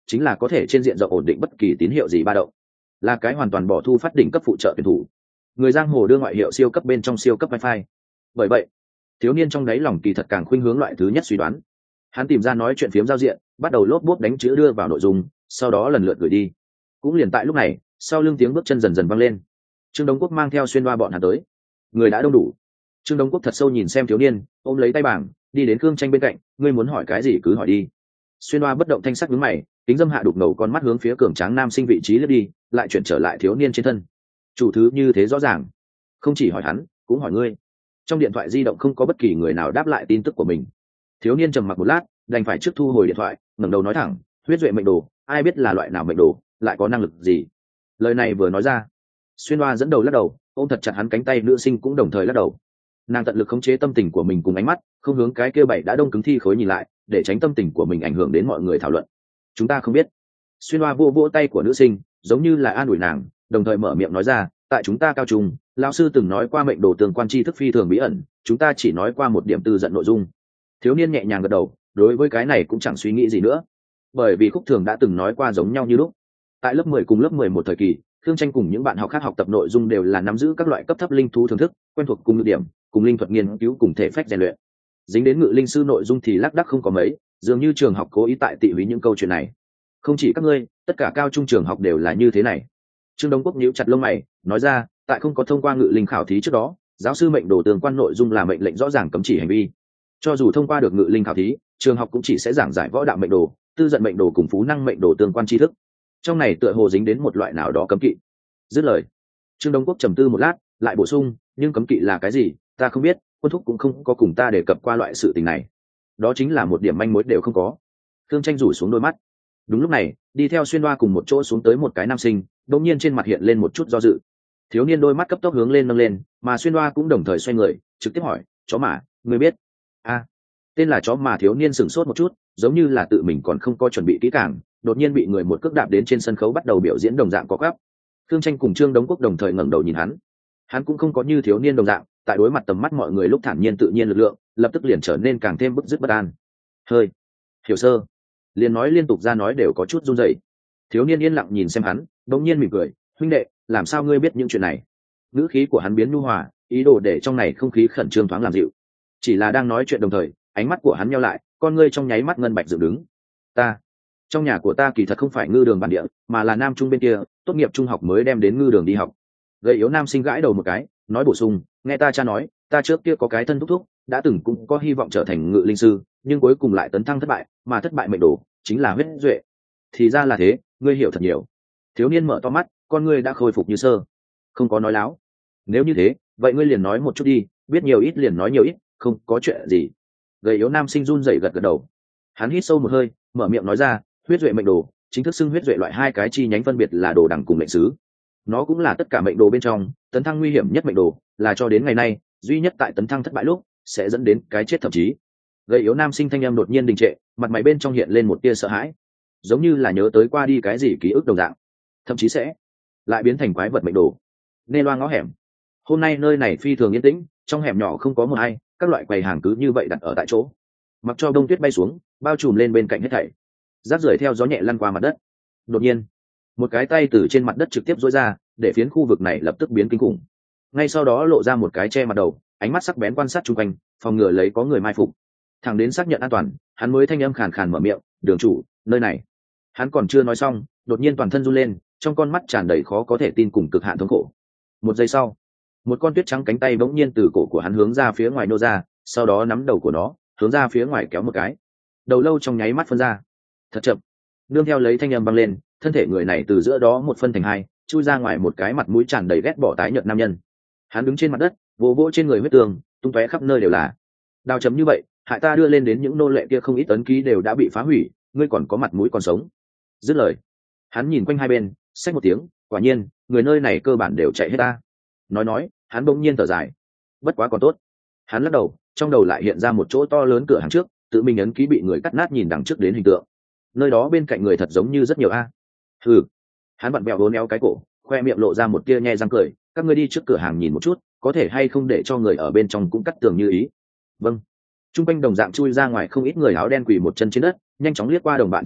chính là có thể trên diện rộng ổn định bất kỳ tín hiệu gì ba động, là cái hoàn toàn bỏ thu phát đỉnh cấp phụ trợ tuyển thủ. Người giang hồ đưa ngoại hiệu siêu cấp bên trong siêu cấp wifi. Bởi vậy thiếu niên trong đáy lòng kỳ thật càng khuynh hướng loại thứ nhất suy đoán. Hắn tìm ra nói chuyện phiếm giao diện, bắt đầu lốp bốp đánh chữ đưa vào nội dung, sau đó lần lượt gửi đi. Cũng liền tại lúc này, sau lưng tiếng bước chân dần dần vang lên. Trương Đống Quốc mang theo xuyên đoa bọn hắn tới. Người đã đông đủ. Trương Đống Quốc thật sâu nhìn xem thiếu niên, ôm lấy tay bảng, đi đến Khương Tranh bên cạnh, ngươi muốn hỏi cái gì cứ hỏi đi. Xuyên đoa bất động thanh sắc nhướng mày, kính dâm hạ đục ngầu con mắt hướng phía cường tráng nam sinh vị trí lướt đi, lại chuyển trở lại thiếu niên trên thân. Chủ thứ như thế rõ ràng, không chỉ hỏi hắn, cũng hỏi ngươi. Trong điện thoại di động không có bất kỳ người nào đáp lại tin tức của mình. Thiếu niên trầm mặc một lát, đành phải trước thu hồi điện thoại, ngẩng đầu nói thẳng, huyết duệ mệnh đồ, ai biết là loại nào mệnh đồ, lại có năng lực gì. Lời này vừa nói ra, xuyên hoa dẫn đầu lắc đầu, ôm thật chặt hắn cánh tay, nữ sinh cũng đồng thời lắc đầu. Nàng tận lực khống chế tâm tình của mình cùng ánh mắt, không hướng cái kia bảy đã đông cứng thi khối nhìn lại, để tránh tâm tình của mình ảnh hưởng đến mọi người thảo luận. Chúng ta không biết. Xuyên hoa vô vỗ tay của nữ sinh, giống như là an ủi nàng, đồng thời mở miệng nói ra, tại chúng ta cao trung, lão sư từng nói qua mệnh đồ tương quan tri thức phi thường bí ẩn, chúng ta chỉ nói qua một điểm tư giận nội dung. Thiếu niên nhẹ nhàng gật đầu, đối với cái này cũng chẳng suy nghĩ gì nữa, bởi vì Khúc Thường đã từng nói qua giống nhau như lúc. Tại lớp mười cùng lớp mười một thời kỳ, Khương Tranh cùng những bạn học khác học tập nội dung đều là nắm giữ các loại cấp thấp linh thú thưởng thức, quen thuộc cùng ngữ điểm, cùng linh thuật nghiên cứu cùng thể phách rèn luyện. Dính đến ngự linh sư nội dung thì lác đác không có mấy, dường như trường học cố ý tại tị húy những câu chuyện này. Không chỉ các ngươi, tất cả cao trung trường học đều là như thế này. Trương Đông Quốc nhíu chặt lông mày, nói ra, tại không có thông qua ngự linh khảo thí trước đó, giáo sư mệnh đồ tương quan nội dung là mệnh lệnh rõ ràng cấm chỉ hành vi. Cho dù thông qua được ngự linh khảo thí, trường học cũng chỉ sẽ giảng giải võ đạo mệnh đồ, tư giận mệnh đồ cùng phú năng mệnh đồ tương quan tri thức. Trong này tựa hồ dính đến một loại nào đó cấm kỵ. Dứt lời, Trương Đông Quốc trầm tư một lát, lại bổ sung, nhưng cấm kỵ là cái gì, ta không biết, quân thúc cũng không có cùng ta đề cập qua loại sự tình này. Đó chính là một điểm manh mối đều không có. Thương Tranh rủ xuống đôi mắt. Đúng lúc này, đi theo xuyên đoa cùng một chỗ xuống tới một cái nam sinh, đột nhiên trên mặt hiện lên một chút do dự. Thiếu niên đôi mắt cấp tốc hướng lên nâng lên, mà xuyên đoa cũng đồng thời xoay người, trực tiếp hỏi, chó mà, ngươi biết? A, à, tên là chó mà. Thiếu niên sửng sốt một chút, giống như là tự mình còn không có chuẩn bị kỹ càng, đột nhiên bị người một cước đạp đến trên sân khấu bắt đầu biểu diễn đồng dạng có gấp. Thương Tranh cùng Trương Đống Quốc đồng thời ngẩng đầu nhìn hắn. Hắn cũng không có như thiếu niên đồng dạng, tại đối mặt tầm mắt mọi người lúc thản nhiên tự nhiên lực lượng, lập tức liền trở nên càng thêm bức dứt bất an. Hơi, hiểu sơ, liền nói liên tục ra nói đều có chút run rẩy. Thiếu niên yên lặng nhìn xem hắn, đột nhiên mỉm cười, huynh đệ, làm sao ngươi biết những chuyện này? Ngữ khí của hắn biến nhu hòa, ý đồ để trong này không khí khẩn trương thoáng làm dịu. Chỉ là đang nói chuyện đồng thời, ánh mắt của hắn nheo lại, con ngươi trong nháy mắt ngân bạch dựng đứng. Ta, trong nhà của ta kỳ thật không phải ngư đường bản địa, mà là nam trung bên kia, tốt nghiệp trung học mới đem đến ngư đường đi học. Gầy yếu nam sinh gãi đầu một cái, nói bổ sung, nghe ta cha nói, ta trước kia có cái thân thúc thúc, đã từng cũng có hy vọng trở thành ngự linh sư, nhưng cuối cùng lại tấn thăng thất bại, mà thất bại mệnh đồ chính là huyết duệ. Thì ra là thế, ngươi hiểu thật nhiều. Thiếu niên mở to mắt, con ngươi đã khôi phục như sơ, không có nói láo. Nếu như thế, vậy ngươi liền nói một chút đi, biết nhiều ít liền nói nhiều ít, không có chuyện gì. Gầy yếu nam sinh run rẩy gật gật đầu. Hắn hít sâu một hơi, mở miệng nói ra, huyết duệ mệnh đồ chính thức xưng huyết duệ loại hai cái chi nhánh phân biệt là đồ đẳng cùng lệnh sứ. Nó cũng là tất cả mệnh đồ bên trong tấn thăng nguy hiểm nhất mệnh đồ, là cho đến ngày nay duy nhất tại tấn thăng thất bại lúc sẽ dẫn đến cái chết thậm chí. Gầy yếu nam sinh thanh âm đột nhiên đình trệ, mặt mày bên trong hiện lên một tia sợ hãi, giống như là nhớ tới qua đi cái gì ký ức đồng dạng, thậm chí sẽ lại biến thành quái vật mệnh đồ. Nê loa ngõ hẻm. Hôm nay nơi này phi thường yên tĩnh, trong hẻm nhỏ không có một ai, các loại quầy hàng cứ như vậy đặt ở tại chỗ, mặc cho đông tuyết bay xuống, bao trùm lên bên cạnh hết thảy. Rác rưởi theo gió nhẹ lăn qua mặt đất. Đột nhiên, một cái tay từ trên mặt đất trực tiếp duỗi ra, để phiến khu vực này lập tức biến kinh khủng. Ngay sau đó lộ ra một cái che mặt đầu, ánh mắt sắc bén quan sát chung quanh, phòng ngừa lấy có người mai phục. Thẳng đến xác nhận an toàn, hắn mới thanh âm khàn khàn mở miệng, đường chủ, nơi này. Hắn còn chưa nói xong, đột nhiên toàn thân run lên, trong con mắt tràn đầy khó có thể tin cùng cực hạn thống khổ. Một giây sau, một con tuyết trắng cánh tay bỗng nhiên từ cổ của hắn hướng ra phía ngoài nô ra, sau đó nắm đầu của nó hướng ra phía ngoài kéo một cái, đầu lâu trong nháy mắt phân ra. Thật chậm. Nương theo lấy thanh âm băng lên, thân thể người này từ giữa đó một phân thành hai, chui ra ngoài một cái mặt mũi tràn đầy ghét bỏ tái nhợt nam nhân. Hắn đứng trên mặt đất, vỗ vỗ trên người huyết tường, tung tóe khắp nơi đều là. Đào chấm như vậy, hại ta đưa lên đến những nô lệ kia không ít ấn ký đều đã bị phá hủy, ngươi còn có mặt mũi còn sống. Dứt lời, hắn nhìn quanh hai bên, xách một tiếng, quả nhiên, người nơi này cơ bản đều chạy hết ta. Nói nói, hắn bỗng nhiên thở dài. Bất quá còn tốt. Hắn lắc đầu, trong đầu lại hiện ra một chỗ to lớn cửa hàng trước, tự mình ấn ký bị người cắt nát nhìn đằng trước đến hình tượng. Nơi đó bên cạnh người thật giống như rất nhiều a. Ừ. Hắn vặn bẹo vốn éo cái cổ, khoe miệng lộ ra một tia nhe răng cười, các ngươi đi trước cửa hàng nhìn một chút, có thể hay không để cho người ở bên trong cũng cắt tường như ý. Vâng. Trung quanh đồng dạng chui ra ngoài không ít người áo đen quỳ một chân trên đất, nhanh chóng liếc qua đồng bạn thi thể,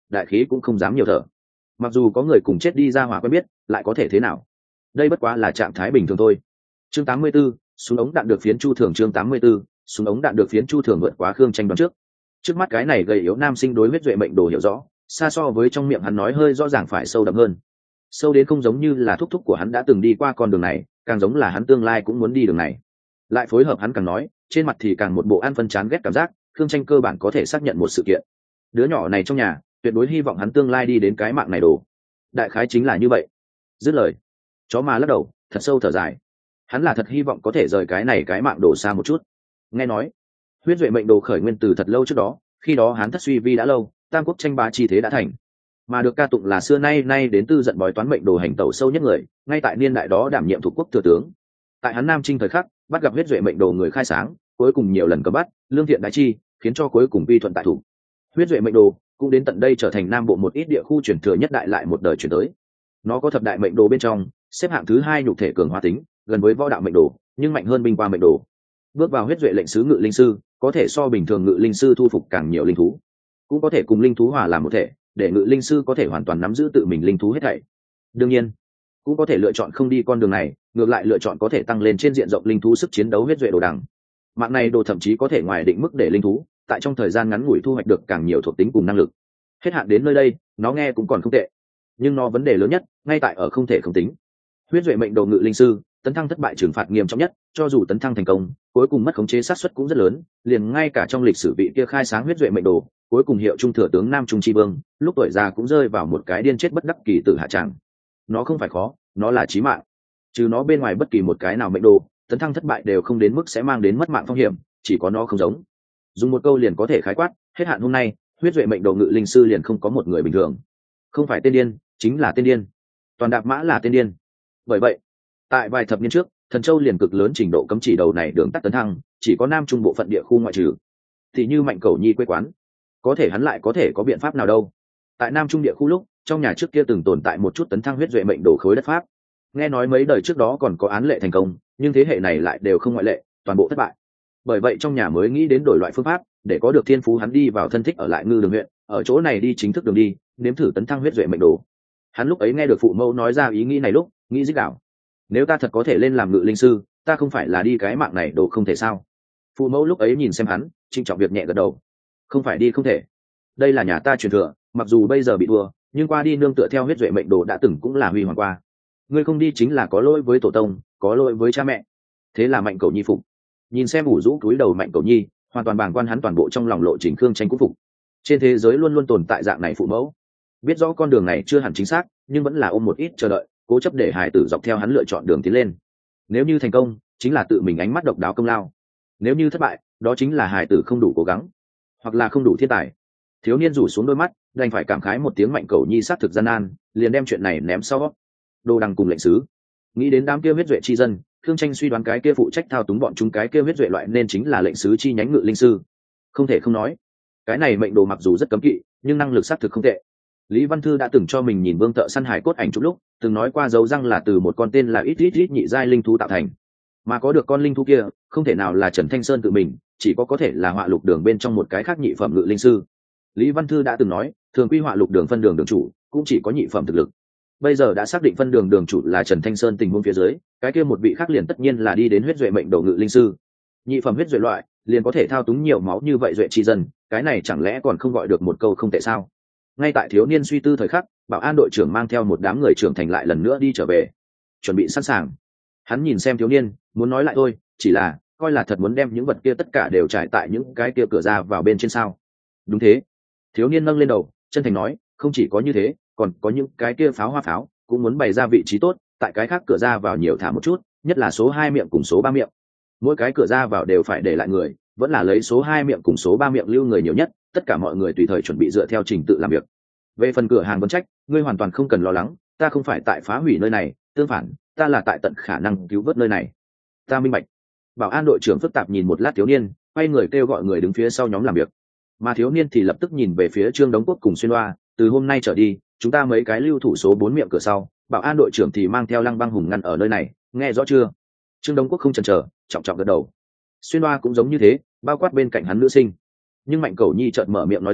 đại khí cũng không dám nhiều thở. Mặc dù có người cùng chết đi ra hỏa quen biết, lại có thể thế nào? Đây bất quá là trạng thái bình thường thôi. Chương tám mươi 84, súng ống đạn được phiến Chu Thường. Chương tám mươi 84, súng ống đạn được phiến Chu Thường vượt quá Khương Tranh đoán trước. Trước mắt cái này gầy yếu nam sinh đối huyết duệ mệnh đồ hiểu rõ, xa so với trong miệng hắn nói hơi rõ ràng phải sâu đậm hơn. Sâu đến không giống như là thúc thúc của hắn đã từng đi qua con đường này, càng giống là hắn tương lai cũng muốn đi đường này. Lại phối hợp hắn càng nói, trên mặt thì càng một bộ ăn phân chán ghét cảm giác. Khương Tranh cơ bản có thể xác nhận một sự kiện: đứa nhỏ này trong nhà tuyệt đối hy vọng hắn tương lai đi đến cái mạng này đồ. Đại khái chính là như vậy. Dứt lời, chó mà lắc đầu, thật sâu thở dài. Hắn là thật hy vọng có thể rời cái này cái mạng đồ xa một chút. Nghe nói huyết duệ mệnh đồ khởi nguyên từ thật lâu trước đó, khi đó hắn thất suy vi đã lâu, tam quốc tranh bá chi thế đã thành, mà được ca tụng là xưa nay nay đến tư giận bói toán mệnh đồ hành tẩu sâu nhất người, ngay tại niên đại đó đảm nhiệm thuộc quốc thừa tướng. Tại hắn nam trinh thời khắc bắt gặp huyết duệ mệnh đồ người khai sáng, cuối cùng nhiều lần cầm bắt lương thiện đại chi, khiến cho cuối cùng vi thuận tại thủ. Huyết duệ mệnh đồ cũng đến tận đây trở thành nam bộ một ít địa khu truyền thừa nhất đại lại một đời truyền tới. Nó có thập đại mệnh đồ bên trong xếp hạng thứ hai nhục thể cường hóa tính, gần với võ đạo mệnh đồ nhưng mạnh hơn binh qua mệnh đồ. Bước vào huyết duệ lệnh sứ ngự linh sư, có thể so bình thường ngự linh sư thu phục càng nhiều linh thú, cũng có thể cùng linh thú hòa làm một thể, để ngự linh sư có thể hoàn toàn nắm giữ tự mình linh thú hết thảy. Đương nhiên cũng có thể lựa chọn không đi con đường này, ngược lại lựa chọn có thể tăng lên trên diện rộng linh thú sức chiến đấu huyết duệ đồ đằng. Mạng này đồ thậm chí có thể ngoài định mức để linh thú tại trong thời gian ngắn ngủi thu hoạch được càng nhiều thuộc tính cùng năng lực. Hết hạn đến nơi đây, nó nghe cũng còn không tệ, nhưng nó vấn đề lớn nhất ngay tại ở không thể không tính. Huyết duệ mệnh đồ ngự linh sư tấn thăng thất bại trừng phạt nghiêm trọng nhất, cho dù tấn thăng thành công, cuối cùng mất khống chế sát suất cũng rất lớn, liền ngay cả trong lịch sử vị kia khai sáng huyết duệ mệnh đồ, cuối cùng hiệu trung thừa tướng Nam Trung Chi Vương, lúc tuổi già cũng rơi vào một cái điên chết bất đắc kỳ tử hạ tràng. Nó không phải khó, nó là chí mạng. Trừ nó bên ngoài bất kỳ một cái nào mệnh đồ, tấn thăng thất bại đều không đến mức sẽ mang đến mất mạng phong hiểm, chỉ có nó không giống. Dùng một câu liền có thể khái quát, hết hạn hôm nay, huyết duệ mệnh đồ ngự linh sư liền không có một người bình thường. Không phải tên điên, chính là tên điên. Toàn đạp mã là tên điên. Bởi vậy, tại vài thập niên trước, Thần Châu liền cực lớn trình độ cấm chỉ đầu này đường tắt tấn thăng, chỉ có Nam Trung bộ phận địa khu ngoại trừ. Thì như Mạnh Cẩu Nhi quê quán, có thể hắn lại có thể có biện pháp nào đâu? Tại Nam Trung địa khu lúc, trong nhà trước kia từng tồn tại một chút tấn thăng huyết duệ mệnh đồ khối đất pháp. Nghe nói mấy đời trước đó còn có án lệ thành công, nhưng thế hệ này lại đều không ngoại lệ, toàn bộ thất bại. Bởi vậy trong nhà mới nghĩ đến đổi loại phương pháp, để có được thiên phú hắn đi vào thân thích ở lại Ngư Đường huyện, ở chỗ này đi chính thức đường đi, nếm thử tấn thăng huyết duệ mệnh đồ. Hắn lúc ấy nghe được phụ mẫu nói ra ý nghĩ này lúc, nghĩ dích đảo. Nếu ta thật có thể lên làm ngự linh sư, ta không phải là đi cái mạng này đồ không thể sao? Phụ mẫu lúc ấy nhìn xem hắn, trinh trọng việc nhẹ gật đầu. Không phải đi không thể. Đây là nhà ta truyền thừa, mặc dù bây giờ bị thua, nhưng qua đi nương tựa theo huyết duệ mệnh đồ đã từng cũng là huy hoàng qua. Ngươi không đi chính là có lỗi với tổ tông, có lỗi với cha mẹ. Thế là Mạnh Cẩu Nhi phục. Nhìn xem ủ rũ cúi đầu Mạnh Cẩu Nhi, hoàn toàn bàng quan hắn toàn bộ trong lòng lộ trình Khương Tranh cũng phục. Trên thế giới luôn luôn tồn tại dạng này phụ mẫu, biết rõ con đường này chưa hẳn chính xác, nhưng vẫn là ôm một ít chờ đợi, cố chấp để hải tử dọc theo hắn lựa chọn đường tiến lên. Nếu như thành công, chính là tự mình ánh mắt độc đáo công lao. Nếu như thất bại, đó chính là hải tử không đủ cố gắng, hoặc là không đủ thiên tài. Thiếu niên rủ xuống đôi mắt, đành phải cảm khái một tiếng Mạnh Cẩu Nhi xác thực gian nan, liền đem chuyện này ném sau. Đồ đằng cùng lệnh sứ, nghĩ đến đám kia huyết duệ chi dân, Khương Tranh suy đoán cái kia phụ trách thao túng bọn chúng cái kia huyết duệ loại nên chính là lệnh sứ chi nhánh ngự linh sư. Không thể không nói, cái này mệnh đồ mặc dù rất cấm kỵ, nhưng năng lực xác thực không tệ. Lý Văn Thư đã từng cho mình nhìn Vương Thợ Săn hải cốt ảnh chụp lúc, từng nói qua dấu răng là từ một con tên là ít ít ít nhị giai linh thú tạo thành, mà có được con linh thú kia, không thể nào là Trần Thanh Sơn tự mình, chỉ có có thể là Họa Lục Đường bên trong một cái khác nhị phẩm ngự linh sư. Lý Văn Thư đã từng nói, thường quy Họa Lục Đường phân đường đường chủ cũng chỉ có nhị phẩm thực lực. Bây giờ đã xác định phân đường đường chủ là Trần Thanh Sơn, tình huống phía dưới, cái kia một vị khác liền tất nhiên là đi đến huyết duệ mệnh đồ ngự linh sư. Nhị phẩm huyết duệ loại, liền có thể thao túng nhiều máu như vậy duệ chi dân, cái này chẳng lẽ còn không gọi được một câu không tệ sao? Ngay tại thiếu niên suy tư thời khắc, Bảo An đội trưởng mang theo một đám người trưởng thành lại lần nữa đi trở về, chuẩn bị sẵn sàng. Hắn nhìn xem thiếu niên, muốn nói lại thôi, chỉ là coi là thật muốn đem những vật kia tất cả đều trải tại những cái kia cửa ra vào bên trên sao? Đúng thế. Thiếu niên nâng lên đầu, chân thành nói, không chỉ có như thế, còn có những cái kia pháo hoa pháo cũng muốn bày ra vị trí tốt, tại cái khác cửa ra vào nhiều thả một chút, nhất là số hai miệng cùng số ba miệng. Mỗi cái cửa ra vào đều phải để lại người, vẫn là lấy số hai miệng cùng số ba miệng lưu người nhiều nhất, tất cả mọi người tùy thời chuẩn bị dựa theo trình tự làm việc. Về phần cửa hàng vấn trách, ngươi hoàn toàn không cần lo lắng, ta không phải tại phá hủy nơi này, tương phản, ta là tại tận khả năng cứu vớt nơi này. Ta minh bạch. Bảo An đội trưởng phức tạp nhìn một lát thiếu niên, quay người kêu gọi người đứng phía sau nhóm làm việc. Mà thiếu niên thì lập tức nhìn về phía Trương Đống Quốc cùng Xuyên Hoa, từ hôm nay trở đi, chúng ta mấy cái lưu thủ số bốn miệng cửa sau, Bảo An đội trưởng thì mang theo Lăng Băng Hùng ngăn ở nơi này, nghe rõ chưa? Trương Đống Quốc không chần chờ, trọng trọng gật đầu. Xuyên Hoa cũng giống như thế, bao quát bên cạnh hắn nữ sinh. Nhưng Mạnh Cẩu Nhi chợt mở miệng nói ra,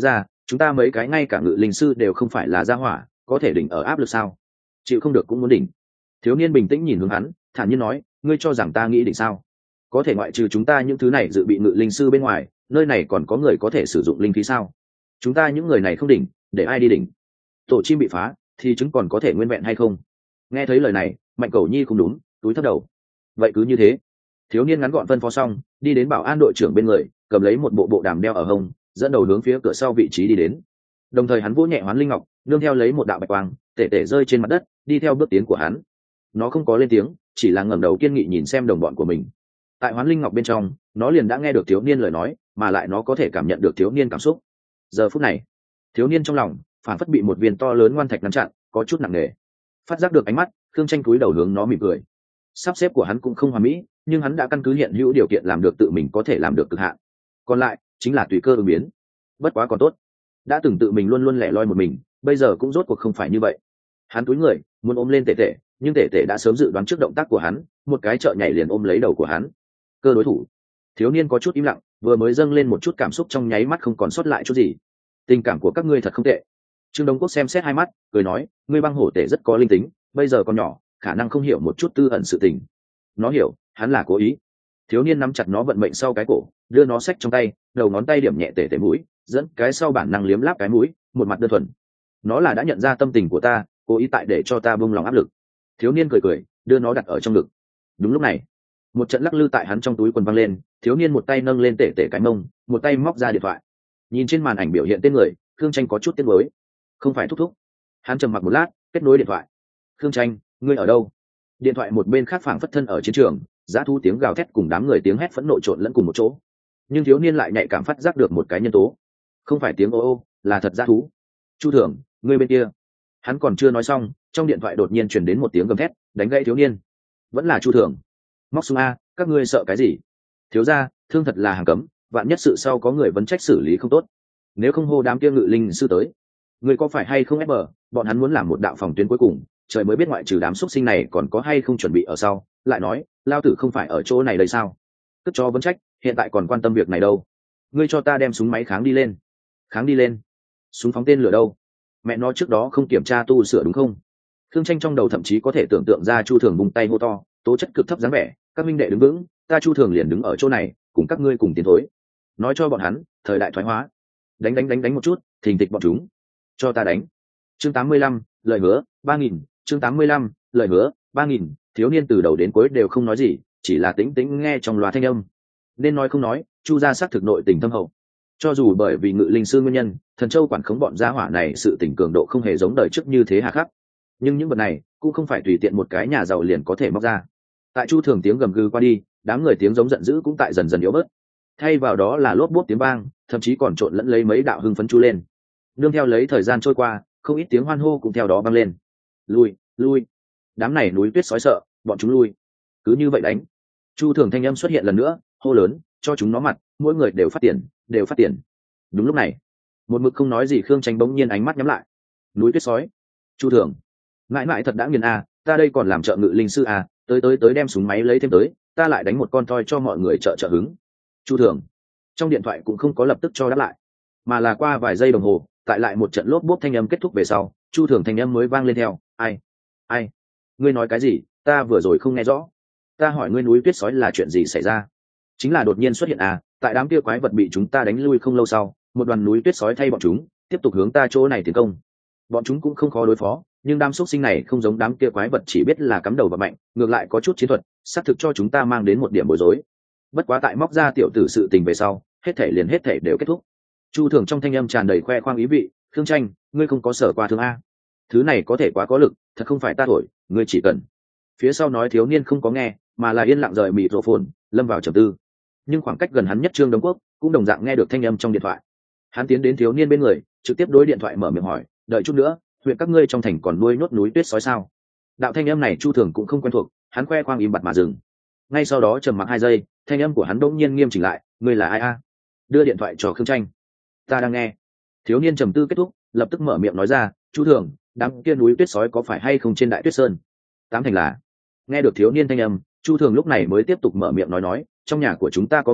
chúng ta mấy cái ngay cả ngự linh sư đều không phải là gia hỏa, có thể đỉnh ở áp lực sao? Chịu không được cũng muốn đỉnh. Thiếu niên bình tĩnh nhìn hướng hắn, thản nhiên nói, ngươi cho rằng ta nghĩ đỉnh sao? Có thể ngoại trừ chúng ta những thứ này dự bị ngự linh sư bên ngoài, nơi này còn có người có thể sử dụng linh khí sao? Chúng ta những người này không đỉnh, để ai đi đỉnh? Tổ chim bị phá, thì chứng còn có thể nguyên vẹn hay không? Nghe thấy lời này, Mạnh Cẩu Nhi không đúng, túi thấp đầu. Vậy cứ như thế. Thiếu niên ngắn gọn phân phó xong, đi đến bảo an đội trưởng bên người, cầm lấy một bộ bộ đàm đeo ở hông, dẫn đầu hướng phía cửa sau vị trí đi đến. Đồng thời hắn vỗ nhẹ Hoán Linh Ngọc, nương theo lấy một đạo bạch quang, tể tể rơi trên mặt đất, đi theo bước tiến của hắn. Nó không có lên tiếng, chỉ là ngẩng đầu kiên nghị nhìn xem đồng bọn của mình. Tại Hoán Linh Ngọc bên trong, nó liền đã nghe được thiếu niên lời nói, mà lại nó có thể cảm nhận được thiếu niên cảm xúc. Giờ phút này, thiếu niên trong lòng phản phất bị một viên to lớn ngoan thạch ngăn chặn, có chút nặng nề. Phát giác được ánh mắt, Khương Tranh cúi đầu hướng nó mỉm cười. Sắp xếp của hắn cũng không hoàn mỹ, nhưng hắn đã căn cứ hiện hữu điều kiện làm được tự mình có thể làm được cực hạn. Còn lại chính là tùy cơ ứng biến. Bất quá còn tốt, đã từng tự mình luôn luôn lẻ loi một mình, bây giờ cũng rốt cuộc không phải như vậy. Hắn cúi người muốn ôm lên tể tể, nhưng tể tể đã sớm dự đoán trước động tác của hắn, một cái trợ nhảy liền ôm lấy đầu của hắn. Cơ đối thủ. Thiếu niên có chút im lặng, vừa mới dâng lên một chút cảm xúc trong nháy mắt không còn sót lại chút gì. Tình cảm của các ngươi thật không tệ. Trương Đông Quốc xem xét hai mắt, cười nói, ngươi băng hổ tể rất có linh tính, bây giờ còn nhỏ, khả năng không hiểu một chút tư ẩn sự tình. Nó hiểu, hắn là cố ý. Thiếu niên nắm chặt nó vận mệnh sau cái cổ, đưa nó xách trong tay, đầu ngón tay điểm nhẹ tể tể mũi, dẫn cái sau bản năng liếm láp cái mũi, một mặt đơn thuần. Nó là đã nhận ra tâm tình của ta, cố ý tại để cho ta buông lòng áp lực. Thiếu niên cười cười, đưa nó đặt ở trong ngực. Đúng lúc này, một trận lắc lư tại hắn trong túi quần văng lên, thiếu niên một tay nâng lên tể tể cái mông, một tay móc ra điện thoại. Nhìn trên màn ảnh biểu hiện tên người, Khương Tranh có chút tiếc nuối. Không phải thúc thúc. Hắn trầm mặc một lát, kết nối điện thoại. Khương Tranh, ngươi ở đâu? Điện thoại một bên khác phảng phất thân ở chiến trường, giá thu tiếng gào thét cùng đám người tiếng hét phẫn nộ trộn lẫn cùng một chỗ. Nhưng thiếu niên lại nhạy cảm phát giác được một cái nhân tố. Không phải tiếng ô ô, là thật giá thú. Chu Thưởng, ngươi bên kia. Hắn còn chưa nói xong, trong điện thoại đột nhiên truyền đến một tiếng gầm thét, đánh gãy thiếu niên. Vẫn là Chu Thưởng. Móc súng a, các ngươi sợ cái gì? Thiếu gia, thương thật là hàng cấm, vạn nhất sự sau có người vấn trách xử lý không tốt. Nếu không hô đám kia ngự linh sư tới, người có phải hay không ép bờ, bọn hắn muốn làm một đạo phòng tuyến cuối cùng, trời mới biết ngoại trừ đám xuất sinh này còn có hay không chuẩn bị ở sau. Lại nói, lao tử không phải ở chỗ này đây sao? Cất cho vấn trách, hiện tại còn quan tâm việc này đâu? Ngươi cho ta đem súng máy kháng đi lên. Kháng đi lên? Súng phóng tên lửa đâu? Mẹ nó trước đó không kiểm tra tu sửa đúng không? Khương Tranh trong đầu thậm chí có thể tưởng tượng ra Chu Thường bung tay hô to, tố chất cực thấp dáng vẻ, các minh đệ đứng vững, ta Chu Thường liền đứng ở chỗ này, cùng các ngươi cùng tiến thối. Nói cho bọn hắn, thời đại thoái hóa. Đánh đánh đánh đánh một chút, thình thịch bọn chúng. Cho ta đánh. Chương tám mươi lăm, lời hứa, ba nghìn, chương tám mươi lăm, lời hứa, ba nghìn. Thiếu niên từ đầu đến cuối đều không nói gì, chỉ là tĩnh tĩnh nghe trong loa thanh âm. Nên nói không nói, Chu gia xác thực nội tình thâm hậu. Cho dù bởi vì ngự linh sư nguyên nhân, Thần Châu quản khống bọn gia hỏa này sự tình cường độ không hề giống đời trước như thế hà khắc. Nhưng những vật này cũng không phải tùy tiện một cái nhà giàu liền có thể móc ra. Tại Chu Thường tiếng gầm gừ qua đi, đám người tiếng giống giận dữ cũng tại dần dần yếu bớt. Thay vào đó là lốp bốp tiếng vang, thậm chí còn trộn lẫn lấy mấy đạo hưng phấn chu lên. Nương theo lấy thời gian trôi qua, không ít tiếng hoan hô cũng theo đó vang lên. Lui, lui. Đám này núi tuyết sói sợ, bọn chúng lui. Cứ như vậy đánh. Chu Thường thanh âm xuất hiện lần nữa, hô lớn, cho chúng nó mặt, mỗi người đều phát tiền, đều phát tiền. Đúng lúc này, một mực không nói gì Khương Tranh bỗng nhiên ánh mắt nhắm lại. Núi tuyết sói. Chu Thường, mãi mãi thật đã nghiền a, ta đây còn làm trợ ngự linh sư a, tới tới tới đem súng máy lấy thêm tới, ta lại đánh một con toi cho mọi người trợ trợ hứng. Chu Thường trong điện thoại cũng không có lập tức cho đáp lại, mà là qua vài giây đồng hồ, tại lại một trận lốp bốp thanh âm kết thúc về sau, Chu Thường thanh âm mới vang lên theo, ai ai ngươi nói cái gì, ta vừa rồi không nghe rõ. Ta hỏi ngươi núi tuyết sói là chuyện gì xảy ra? Chính là đột nhiên xuất hiện à, tại đám kia quái vật bị chúng ta đánh lui không lâu sau, một đoàn núi tuyết sói thay bọn chúng tiếp tục hướng ta chỗ này tiến công. Bọn chúng cũng không khó đối phó, nhưng đám xuất sinh này không giống đám kia quái vật chỉ biết là cắm đầu và mạnh, ngược lại có chút chiến thuật, xác thực cho chúng ta mang đến một điểm bối rối. Bất quá tại móc ra tiểu tử sự tình về sau, hết thể liền hết thể đều kết thúc. Chu Thường trong thanh âm tràn đầy khoe khoang ý vị, Khương Tranh, ngươi không có sở qua thương a, thứ này có thể quá có lực, thật không phải ta thổi, ngươi chỉ cần. Phía sau nói thiếu niên không có nghe, mà là yên lặng rời microphone, lâm vào trầm tư. Nhưng khoảng cách gần hắn nhất Trương Đông Quốc cũng đồng dạng nghe được thanh âm trong điện thoại. Hắn tiến đến thiếu niên bên người, trực tiếp đối điện thoại mở miệng hỏi, đợi chút nữa, huyện các ngươi trong thành còn nuôi nhốt núi tuyết sói sao? Đạo thanh âm này Chu Thường cũng không quen thuộc, hắn khoe khoang im bặt mà dừng. Ngay sau đó trầm mặc hai giây, thanh âm của hắn đột nhiên nghiêm chỉnh lại, ngươi là ai a? Đưa điện thoại cho Khương Tranh. Ta đang nghe. Thiếu niên trầm tư kết thúc, lập tức mở miệng nói ra, Chu Thường, đám kia núi tuyết sói có phải hay không trên Đại Tuyết Sơn? Tám thành là. Nghe được thiếu niên thanh âm, Chu Thường lúc này mới tiếp tục mở miệng nói nói, trong nhà của chúng ta có người,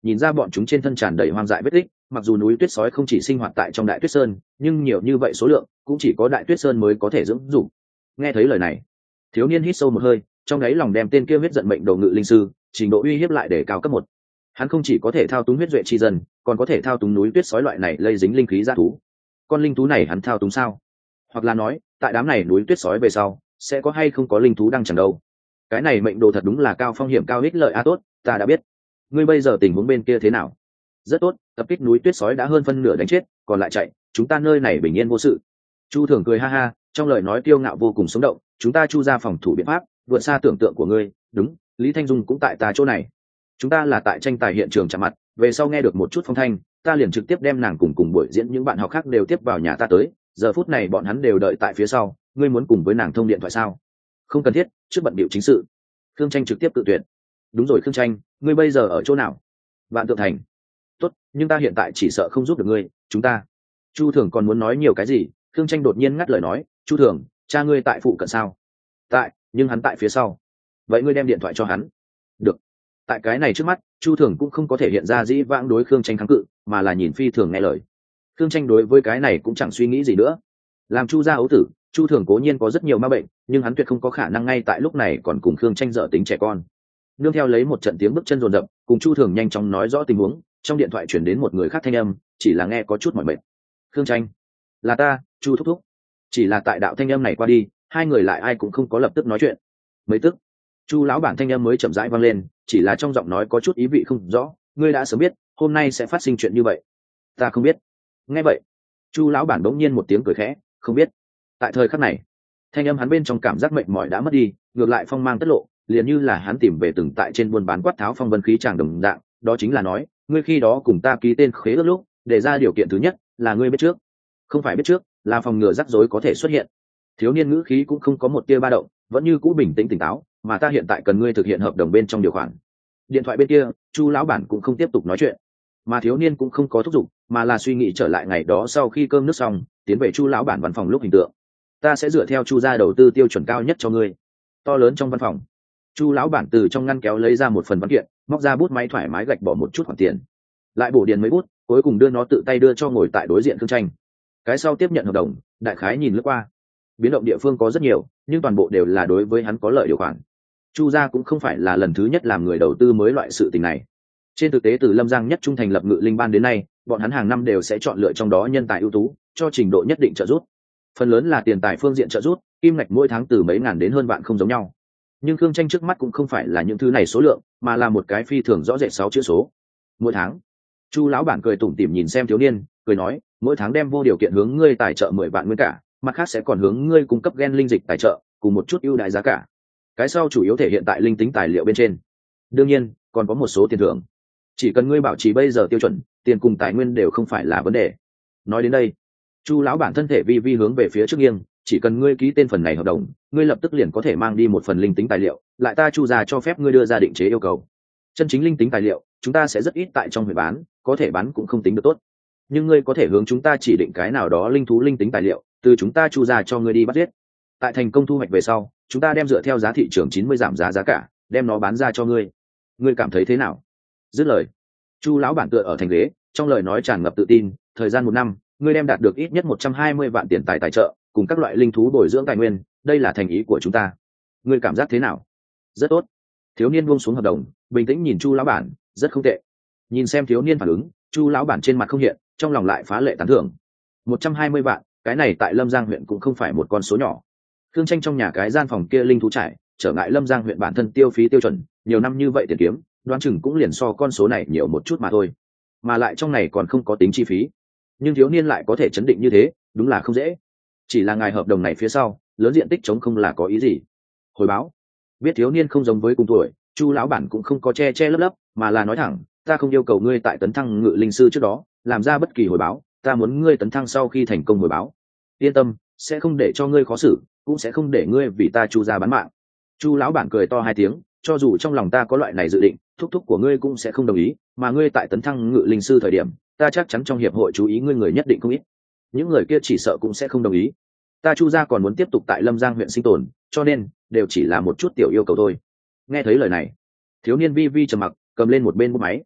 nhìn ra bọn chúng trên thân tràn đầy hoang dại vết tích. Mặc dù núi tuyết sói không chỉ sinh hoạt tại trong đại tuyết sơn, nhưng nhiều như vậy số lượng cũng chỉ có đại tuyết sơn mới có thể dưỡng dụng. Nghe thấy lời này, thiếu niên hít sâu một hơi, trong đáy lòng đem tên kia huyết giận mệnh đầu ngự linh sư trình độ uy hiếp lại để cao cấp một. Hắn không chỉ có thể thao túng huyết duệ chi dân, còn có thể thao túng núi tuyết sói loại này lây dính linh khí dã thú. Con linh thú này hắn thao túng sao? Hoặc là nói, tại đám này núi tuyết sói về sau, sẽ có hay không có linh thú đang chẳng đâu? Cái này mệnh đồ thật đúng là cao phong hiểm cao ích lợi a. Tốt, ta đã biết. Ngươi bây giờ tình huống bên kia thế nào? Rất tốt, tập kích núi tuyết sói đã hơn phân nửa đánh chết, còn lại chạy, chúng ta nơi này bình yên vô sự. Chu Thường cười ha ha, trong lời nói kiêu ngạo vô cùng sống động. Chúng ta Chu ra phòng thủ biện pháp vượt xa tưởng tượng của ngươi. Đúng, Lý Thanh Dung cũng tại ta chỗ này. Chúng ta là tại tranh tài hiện trường chạm mặt, về sau nghe được một chút phong thanh, ta liền trực tiếp đem nàng cùng cùng buổi diễn những bạn học khác đều tiếp vào nhà ta tới. Giờ phút này bọn hắn đều đợi tại phía sau, ngươi muốn cùng với nàng thông điện thoại sao? Không cần thiết, trước bận bịu chính sự. Khương Tranh trực tiếp tự tuyển. Đúng rồi Khương Tranh, ngươi bây giờ ở chỗ nào? Vạn Tượng Thành. Tốt, nhưng ta hiện tại chỉ sợ không giúp được ngươi, chúng ta. Chu Thường còn muốn nói nhiều cái gì, Khương Tranh đột nhiên ngắt lời nói, Chu Thường, cha ngươi tại phụ cận sao? Tại, nhưng hắn tại phía sau. Vậy ngươi đem điện thoại cho hắn. Được. Tại cái này trước mắt, Chu Thường cũng không có thể hiện ra dĩ vãng đối Khương Tranh kháng cự, mà là nhìn phi thường nghe lời. Khương Tranh đối với cái này cũng chẳng suy nghĩ gì nữa. Làm Chu gia ấu tử, Chu Thường cố nhiên có rất nhiều ma bệnh, nhưng hắn tuyệt không có khả năng ngay tại lúc này còn cùng Khương Tranh dở tính trẻ con. Nương theo lấy một trận tiếng bước chân rồn rập, cùng Chu Thường nhanh chóng nói rõ tình huống, trong điện thoại chuyển đến một người khác thanh âm, chỉ là nghe có chút mỏi mệt. Khương Tranh, là ta, Chu thúc thúc. Chỉ là tại đạo thanh âm này qua đi, hai người lại ai cũng không có lập tức nói chuyện. Mấy tức, Chu lão bản thanh âm mới chậm rãi vang lên, chỉ là trong giọng nói có chút ý vị không rõ. Ngươi đã sớm biết hôm nay sẽ phát sinh chuyện như vậy? Ta không biết. Nghe vậy, Chu lão bản bỗng nhiên một tiếng cười khẽ, không biết. Tại thời khắc này, thanh âm hắn bên trong cảm giác mệt mỏi đã mất đi, ngược lại phong mang tất lộ, liền như là hắn tìm về từng tại trên buôn bán quát tháo phong vân khí tràng đồng dạng. Đó chính là nói, ngươi khi đó cùng ta ký tên khế ước lúc, để ra điều kiện thứ nhất là ngươi biết trước. Không phải biết trước, là phòng ngừa rắc rối có thể xuất hiện. Thiếu niên ngữ khí cũng không có một tia ba động, vẫn như cũ bình tĩnh tỉnh táo, mà ta hiện tại cần ngươi thực hiện hợp đồng bên trong điều khoản. Điện thoại bên kia, Chu lão bản cũng không tiếp tục nói chuyện, mà thiếu niên cũng không có thúc giục, mà là suy nghĩ trở lại ngày đó sau khi cơm nước xong, tiến về Chu lão bản văn phòng lúc hình tượng. Ta sẽ dựa theo Chu gia đầu tư tiêu chuẩn cao nhất cho ngươi. To lớn trong văn phòng, Chu lão bản từ trong ngăn kéo lấy ra một phần văn kiện, móc ra bút máy thoải mái gạch bỏ một chút khoản tiền, lại bổ điền mấy bút, cuối cùng đưa nó tự tay đưa cho ngồi tại đối diện Khương Tranh. Cái sau tiếp nhận hợp đồng, đại khái nhìn lướt qua, biến động địa phương có rất nhiều, nhưng toàn bộ đều là đối với hắn có lợi điều khoản. Chu gia cũng không phải là lần thứ nhất làm người đầu tư mới loại sự tình này. Trên thực tế từ Lâm Giang nhất trung thành lập ngự linh ban đến nay, bọn hắn hàng năm đều sẽ chọn lựa trong đó nhân tài ưu tú, cho trình độ nhất định trợ giúp. Phần lớn là tiền tài phương diện trợ giúp, kim ngạch mỗi tháng từ mấy ngàn đến hơn vạn không giống nhau. Nhưng Khương Tranh trước mắt cũng không phải là những thứ này số lượng, mà là một cái phi thường rõ rệt sáu chữ số. Mỗi tháng. Chu lão bản cười tủm tỉm nhìn xem thiếu niên, cười nói, mỗi tháng đem vô điều kiện hướng ngươi tài trợ mười vạn nguyên cả, mặt khác sẽ còn hướng ngươi cung cấp gen linh dịch tài trợ, cùng một chút ưu đãi giá cả. Cái sau chủ yếu thể hiện tại linh tính tài liệu bên trên. Đương nhiên, còn có một số tiền thưởng. Chỉ cần ngươi bảo trì bây giờ tiêu chuẩn, tiền cùng tài nguyên đều không phải là vấn đề. Nói đến đây, Chu lão bản thân thể vi vi hướng về phía trước nghiêng, chỉ cần ngươi ký tên phần này hợp đồng, ngươi lập tức liền có thể mang đi một phần linh tính tài liệu, lại ta Chu gia cho phép ngươi đưa ra định chế yêu cầu. Chân chính linh tính tài liệu, chúng ta sẽ rất ít tại trong huyện bán, có thể bán cũng không tính được tốt. Nhưng ngươi có thể hướng chúng ta chỉ định cái nào đó linh thú linh tính tài liệu, từ chúng ta Chu gia cho ngươi đi bắt giết. Tại thành công thu hoạch về sau, chúng ta đem dựa theo giá thị trường chín mươi giảm giá giá cả, đem nó bán ra cho ngươi. Ngươi cảm thấy thế nào? Dứt lời, Chu lão bản tựa ở thành ghế, trong lời nói tràn ngập tự tin, thời gian một năm, ngươi đem đạt được ít nhất một trăm hai mươi vạn tiền tài tài trợ, cùng các loại linh thú bồi dưỡng tài nguyên, đây là thành ý của chúng ta. Ngươi cảm giác thế nào? Rất tốt. Thiếu niên buông xuống hợp đồng, bình tĩnh nhìn Chu lão bản, rất không tệ. Nhìn xem thiếu niên phản ứng, Chu lão bản trên mặt không hiện, trong lòng lại phá lệ tán thưởng. một trăm hai mươi vạn, cái này tại Lâm Giang huyện cũng không phải một con số nhỏ. Khương Tranh trong nhà cái gian phòng kia linh thú trại, trở ngại Lâm Giang huyện bản thân tiêu phí tiêu chuẩn, nhiều năm như vậy tiền kiếm, đoán chừng cũng liền so con số này nhiều một chút mà thôi. Mà lại trong này còn không có tính chi phí. Nhưng thiếu niên lại có thể chấn định như thế, đúng là không dễ. Chỉ là ngài hợp đồng này phía sau, lớn diện tích chống không là có ý gì? Hồi báo. Biết thiếu niên không giống với cùng tuổi, Chu lão bản cũng không có che che lấp lấp, mà là nói thẳng, ta không yêu cầu ngươi tại tấn thăng ngự linh sư trước đó làm ra bất kỳ hồi báo, ta muốn ngươi tấn thăng sau khi thành công hồi báo. Yên tâm, sẽ không để cho ngươi khó xử, cũng sẽ không để ngươi vì ta Chu gia bán mạng. Chu lão bản cười to hai tiếng, cho dù trong lòng ta có loại này dự định, thúc thúc của ngươi cũng sẽ không đồng ý, mà ngươi tại tấn thăng ngự linh sư thời điểm, ta chắc chắn trong hiệp hội chú ý ngươi người nhất định không ít. Những người kia chỉ sợ cũng sẽ không đồng ý. Ta Chu gia còn muốn tiếp tục tại Lâm Giang huyện sinh tồn, cho nên đều chỉ là một chút tiểu yêu cầu thôi. Nghe thấy lời này, thiếu niên vi vi trầm mặc, cầm lên một bên bút máy.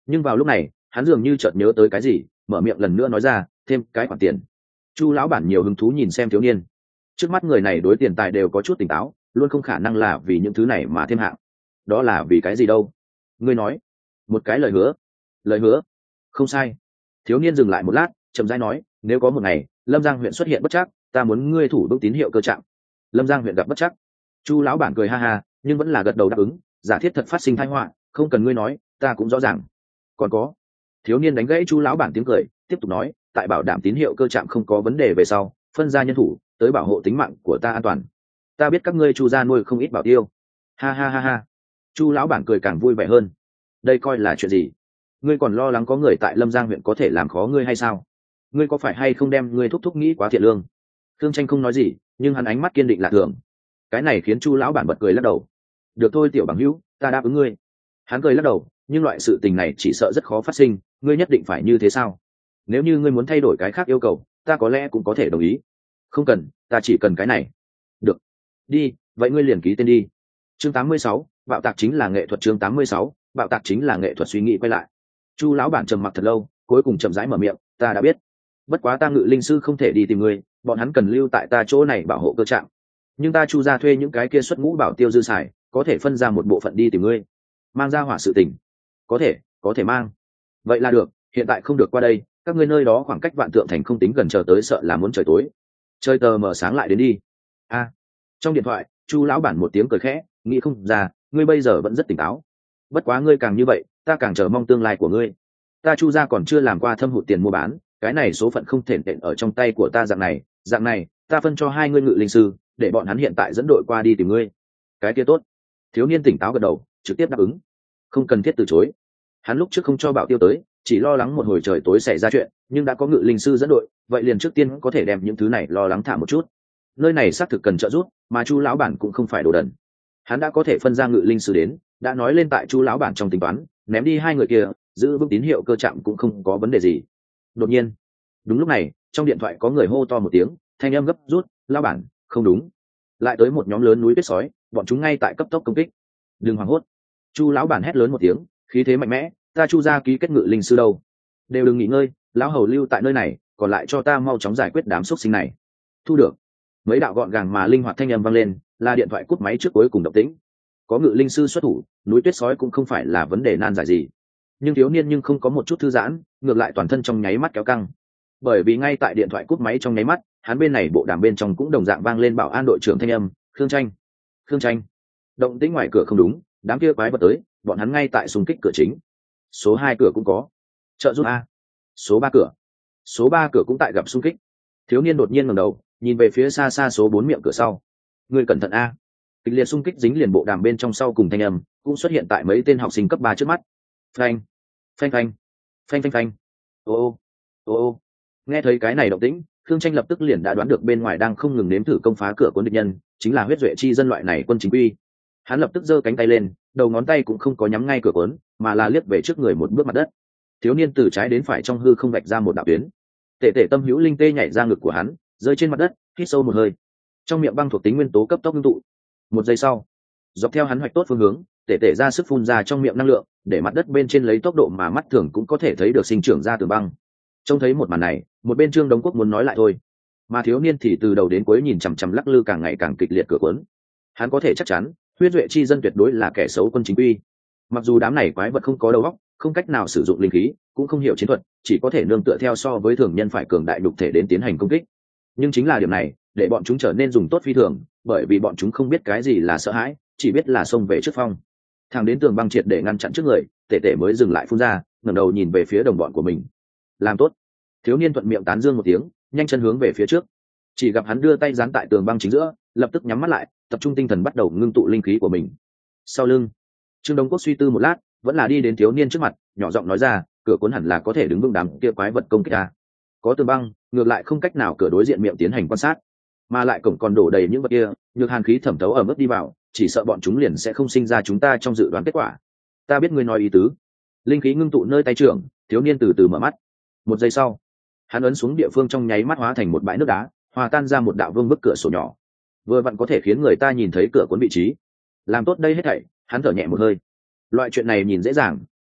Nhưng vào lúc này hắn dường như chợt nhớ tới cái gì, mở miệng lần nữa nói ra thêm cái khoản tiền. Chu lão bản nhiều hứng thú nhìn xem thiếu niên trước mắt, người này đối tiền tài đều có chút tỉnh táo, luôn không khả năng là vì những thứ này mà thêm hạng. Đó là vì cái gì đâu? Ngươi nói. Một cái lời hứa. Lời hứa. Không sai. Thiếu niên dừng lại một lát, chậm rãi nói, nếu có một ngày Lâm Giang huyện xuất hiện bất trắc, ta muốn ngươi thủ vững tín hiệu cơ trạng. Lâm Giang huyện gặp bất trắc. Chu lão bản cười ha ha, nhưng vẫn là gật đầu đáp ứng. Giả thiết thật phát sinh tai họa, không cần ngươi nói, ta cũng rõ ràng. Còn có. Thiếu niên đánh gãy Chu lão bản tiếng cười, tiếp tục nói, tại bảo đảm tín hiệu cơ trạng không có vấn đề về sau, phân ra nhân thủ tới bảo hộ tính mạng của ta an toàn. Ta biết các ngươi Chu gia nuôi không ít bảo tiêu. Ha ha ha ha. Chu lão bản cười càng vui vẻ hơn. Đây coi là chuyện gì? Ngươi còn lo lắng có người tại Lâm Giang huyện có thể làm khó ngươi hay sao? Ngươi có phải hay không đem ngươi thúc thúc nghĩ quá thiện lương? Thương Tranh không nói gì, nhưng hắn ánh mắt kiên định lạ thường. Cái này khiến Chu lão bản bật cười lắc đầu. Được thôi tiểu bằng hữu, ta đáp ứng ngươi. Hắn cười lắc đầu, nhưng loại sự tình này chỉ sợ rất khó phát sinh, ngươi nhất định phải như thế sao? Nếu như ngươi muốn thay đổi cái khác yêu cầu, ta có lẽ cũng có thể đồng ý. Không cần, ta chỉ cần cái này. Được. Đi, vậy ngươi liền ký tên đi. Chương tám mươi sáu, bạo tạc chính là nghệ thuật. Chương tám mươi sáu, bạo tạc chính là nghệ thuật. Suy nghĩ quay lại. Chu lão bản trầm mặc thật lâu, cuối cùng chậm rãi mở miệng, ta đã biết. Bất quá ta Ngự linh sư không thể đi tìm ngươi, bọn hắn cần lưu tại ta chỗ này bảo hộ cơ trạng. Nhưng ta Chu gia thuê những cái kia xuất ngũ bảo tiêu dư xài, có thể phân ra một bộ phận đi tìm ngươi. Mang ra hỏa sự tình. Có thể, có thể mang. Vậy là được, hiện tại không được qua đây, các ngươi nơi đó khoảng cách Vạn Tượng Thành không tính gần, chờ tới sợ là muốn trời tối. Trời tờ mờ sáng lại đến đi. A. Trong điện thoại, Chu lão bản một tiếng cười khẽ, nghĩ không ra, ngươi bây giờ vẫn rất tỉnh táo. Bất quá ngươi càng như vậy, ta càng chờ mong tương lai của ngươi. Ta Chu gia còn chưa làm qua thâm hụt tiền mua bán, cái này số phận không thể nện ở trong tay của ta. Dạng này, dạng này, ta phân cho hai ngươi Ngự linh sư, để bọn hắn hiện tại dẫn đội qua đi tìm ngươi. Cái kia tốt. Thiếu niên tỉnh táo gật đầu, trực tiếp đáp ứng. Không cần thiết từ chối. Hắn lúc trước không cho Bảo Tiêu tới, chỉ lo lắng một hồi trời tối xảy ra chuyện, nhưng đã có Ngự linh sư dẫn đội, vậy liền trước tiên có thể đem những thứ này lo lắng thả một chút. Nơi này xác thực cần trợ giúp, mà Chu lão bản cũng không phải đồ đần. Hắn đã có thể phân ra Ngự linh sư đến, đã nói lên tại Chu lão bản trong tính toán, ném đi hai người kia, giữ vững tín hiệu cơ trạng cũng không có vấn đề gì. Đột nhiên, đúng lúc này, trong điện thoại có người hô to một tiếng, thanh âm gấp rút, lão bản, không đúng. Lại tới một nhóm lớn núi tuyết sói, bọn chúng ngay tại cấp tốc công kích. Đừng hoảng hốt. Chu lão bản hét lớn một tiếng, khí thế mạnh mẽ, ta Chu gia ký kết Ngự linh sư đâu, đều đừng nghỉ ngơi, lão hầu lưu tại nơi này, còn lại cho ta mau chóng giải quyết đám xúc sinh này. Thu được. Mấy đạo gọn gàng mà linh hoạt thanh âm vang lên, là điện thoại cúp máy trước cuối cùng động tĩnh. Có Ngự linh sư xuất thủ, núi tuyết sói cũng không phải là vấn đề nan giải gì. Nhưng thiếu niên nhưng không có một chút thư giãn, ngược lại toàn thân trong nháy mắt kéo căng. Bởi vì ngay tại điện thoại cúp máy trong nháy mắt, hắn bên này bộ đàm bên trong cũng đồng dạng vang lên bảo an đội trưởng thanh âm, Khương Tranh, Khương Tranh. Động tĩnh ngoài cửa không đúng, đám kia quái vật tới, bọn hắn ngay tại xung kích cửa chính. Số hai cửa cũng có. Trợ giúp a. Số ba cửa. Số ba cửa cũng tại gặp xung kích. Thiếu niên đột nhiên ngẩng đầu, nhìn về phía xa xa số bốn miệng cửa sau. Người cẩn thận a. Kịch liệt xung kích dính liền bộ đàm bên trong sau cùng thanh âm, cũng xuất hiện tại mấy tên học sinh cấp ba trước mắt. Phanh, phanh phanh, phanh phanh phanh. Ô ô, ô ô. Nghe thấy cái này động tĩnh, Khương Tranh lập tức liền đã đoán được bên ngoài đang không ngừng nếm thử công phá cửa của địch nhân, chính là huyết duệ chi dân loại này quân chính quy. Hắn lập tức giơ cánh tay lên, đầu ngón tay cũng không có nhắm ngay cửa cuốn, mà là liếc về trước người một bước mặt đất. Thiếu niên từ trái đến phải trong hư không vạch ra một đạo tuyến. Tệ tệ tâm hữu linh tê nhảy ra ngực của hắn, rơi trên mặt đất, hít sâu một hơi. Trong miệng băng thuộc tính nguyên tố cấp tốc ngưng tụ. Một giây sau, dọc theo hắn hoạch tốt phương hướng, tệ tệ ra sức phun ra trong miệng năng lượng, để mặt đất bên trên lấy tốc độ mà mắt thường cũng có thể thấy được sinh trưởng ra từ băng. Trông thấy một màn này, một bên Trương Đống Quốc muốn nói lại thôi, mà thiếu niên thì từ đầu đến cuối nhìn chằm chằm lắc lư càng ngày càng kịch liệt cửa cuốn. Hắn có thể chắc chắn, huyết duệ chi dân tuyệt đối là kẻ xấu quân chính quy. Mặc dù đám này quái vật không có đầu óc, không cách nào sử dụng linh khí, cũng không hiểu chiến thuật, chỉ có thể nương tựa theo so với thường nhân phải cường đại đục thể đến tiến hành công kích. Nhưng chính là điểm này, để bọn chúng trở nên dùng tốt phi thường, bởi vì bọn chúng không biết cái gì là sợ hãi, chỉ biết là xông về trước phong. Thằng đến tường băng triệt để ngăn chặn trước người, tệ tệ mới dừng lại phun ra, ngẩng đầu nhìn về phía đồng bọn của mình. Làm tốt. Thiếu niên thuận miệng tán dương một tiếng, nhanh chân hướng về phía trước. Chỉ gặp hắn đưa tay dán tại tường băng chính giữa, lập tức nhắm mắt lại, tập trung tinh thần bắt đầu ngưng tụ linh khí của mình. Sau lưng, Trương Đông Quốc suy tư một lát, vẫn là đi đến thiếu niên trước mặt, nhỏ giọng nói ra, cửa cuốn hẳn là có thể đứng vững đám kia quái vật công kích ta. Có tường băng, ngược lại không cách nào cửa đối diện miệng tiến hành quan sát, mà lại cổng còn đổ đầy những vật kia, nhược hàn khí thẩm thấu ở mức đi vào, chỉ sợ bọn chúng liền sẽ không sinh ra chúng ta trong dự đoán kết quả. Ta biết ngươi nói ý tứ. Linh khí ngưng tụ nơi tay trưởng, thiếu niên từ từ mở mắt. Một giây sau, hắn ấn xuống địa phương trong nháy mắt hóa thành một bãi nước đá, hòa tan ra một đạo vương bức cửa sổ nhỏ, vừa vặn có thể khiến người ta nhìn thấy cửa cuốn vị trí. Làm tốt đây hết thảy, hắn thở nhẹ một hơi. Loại chuyện này nhìn dễ dàng,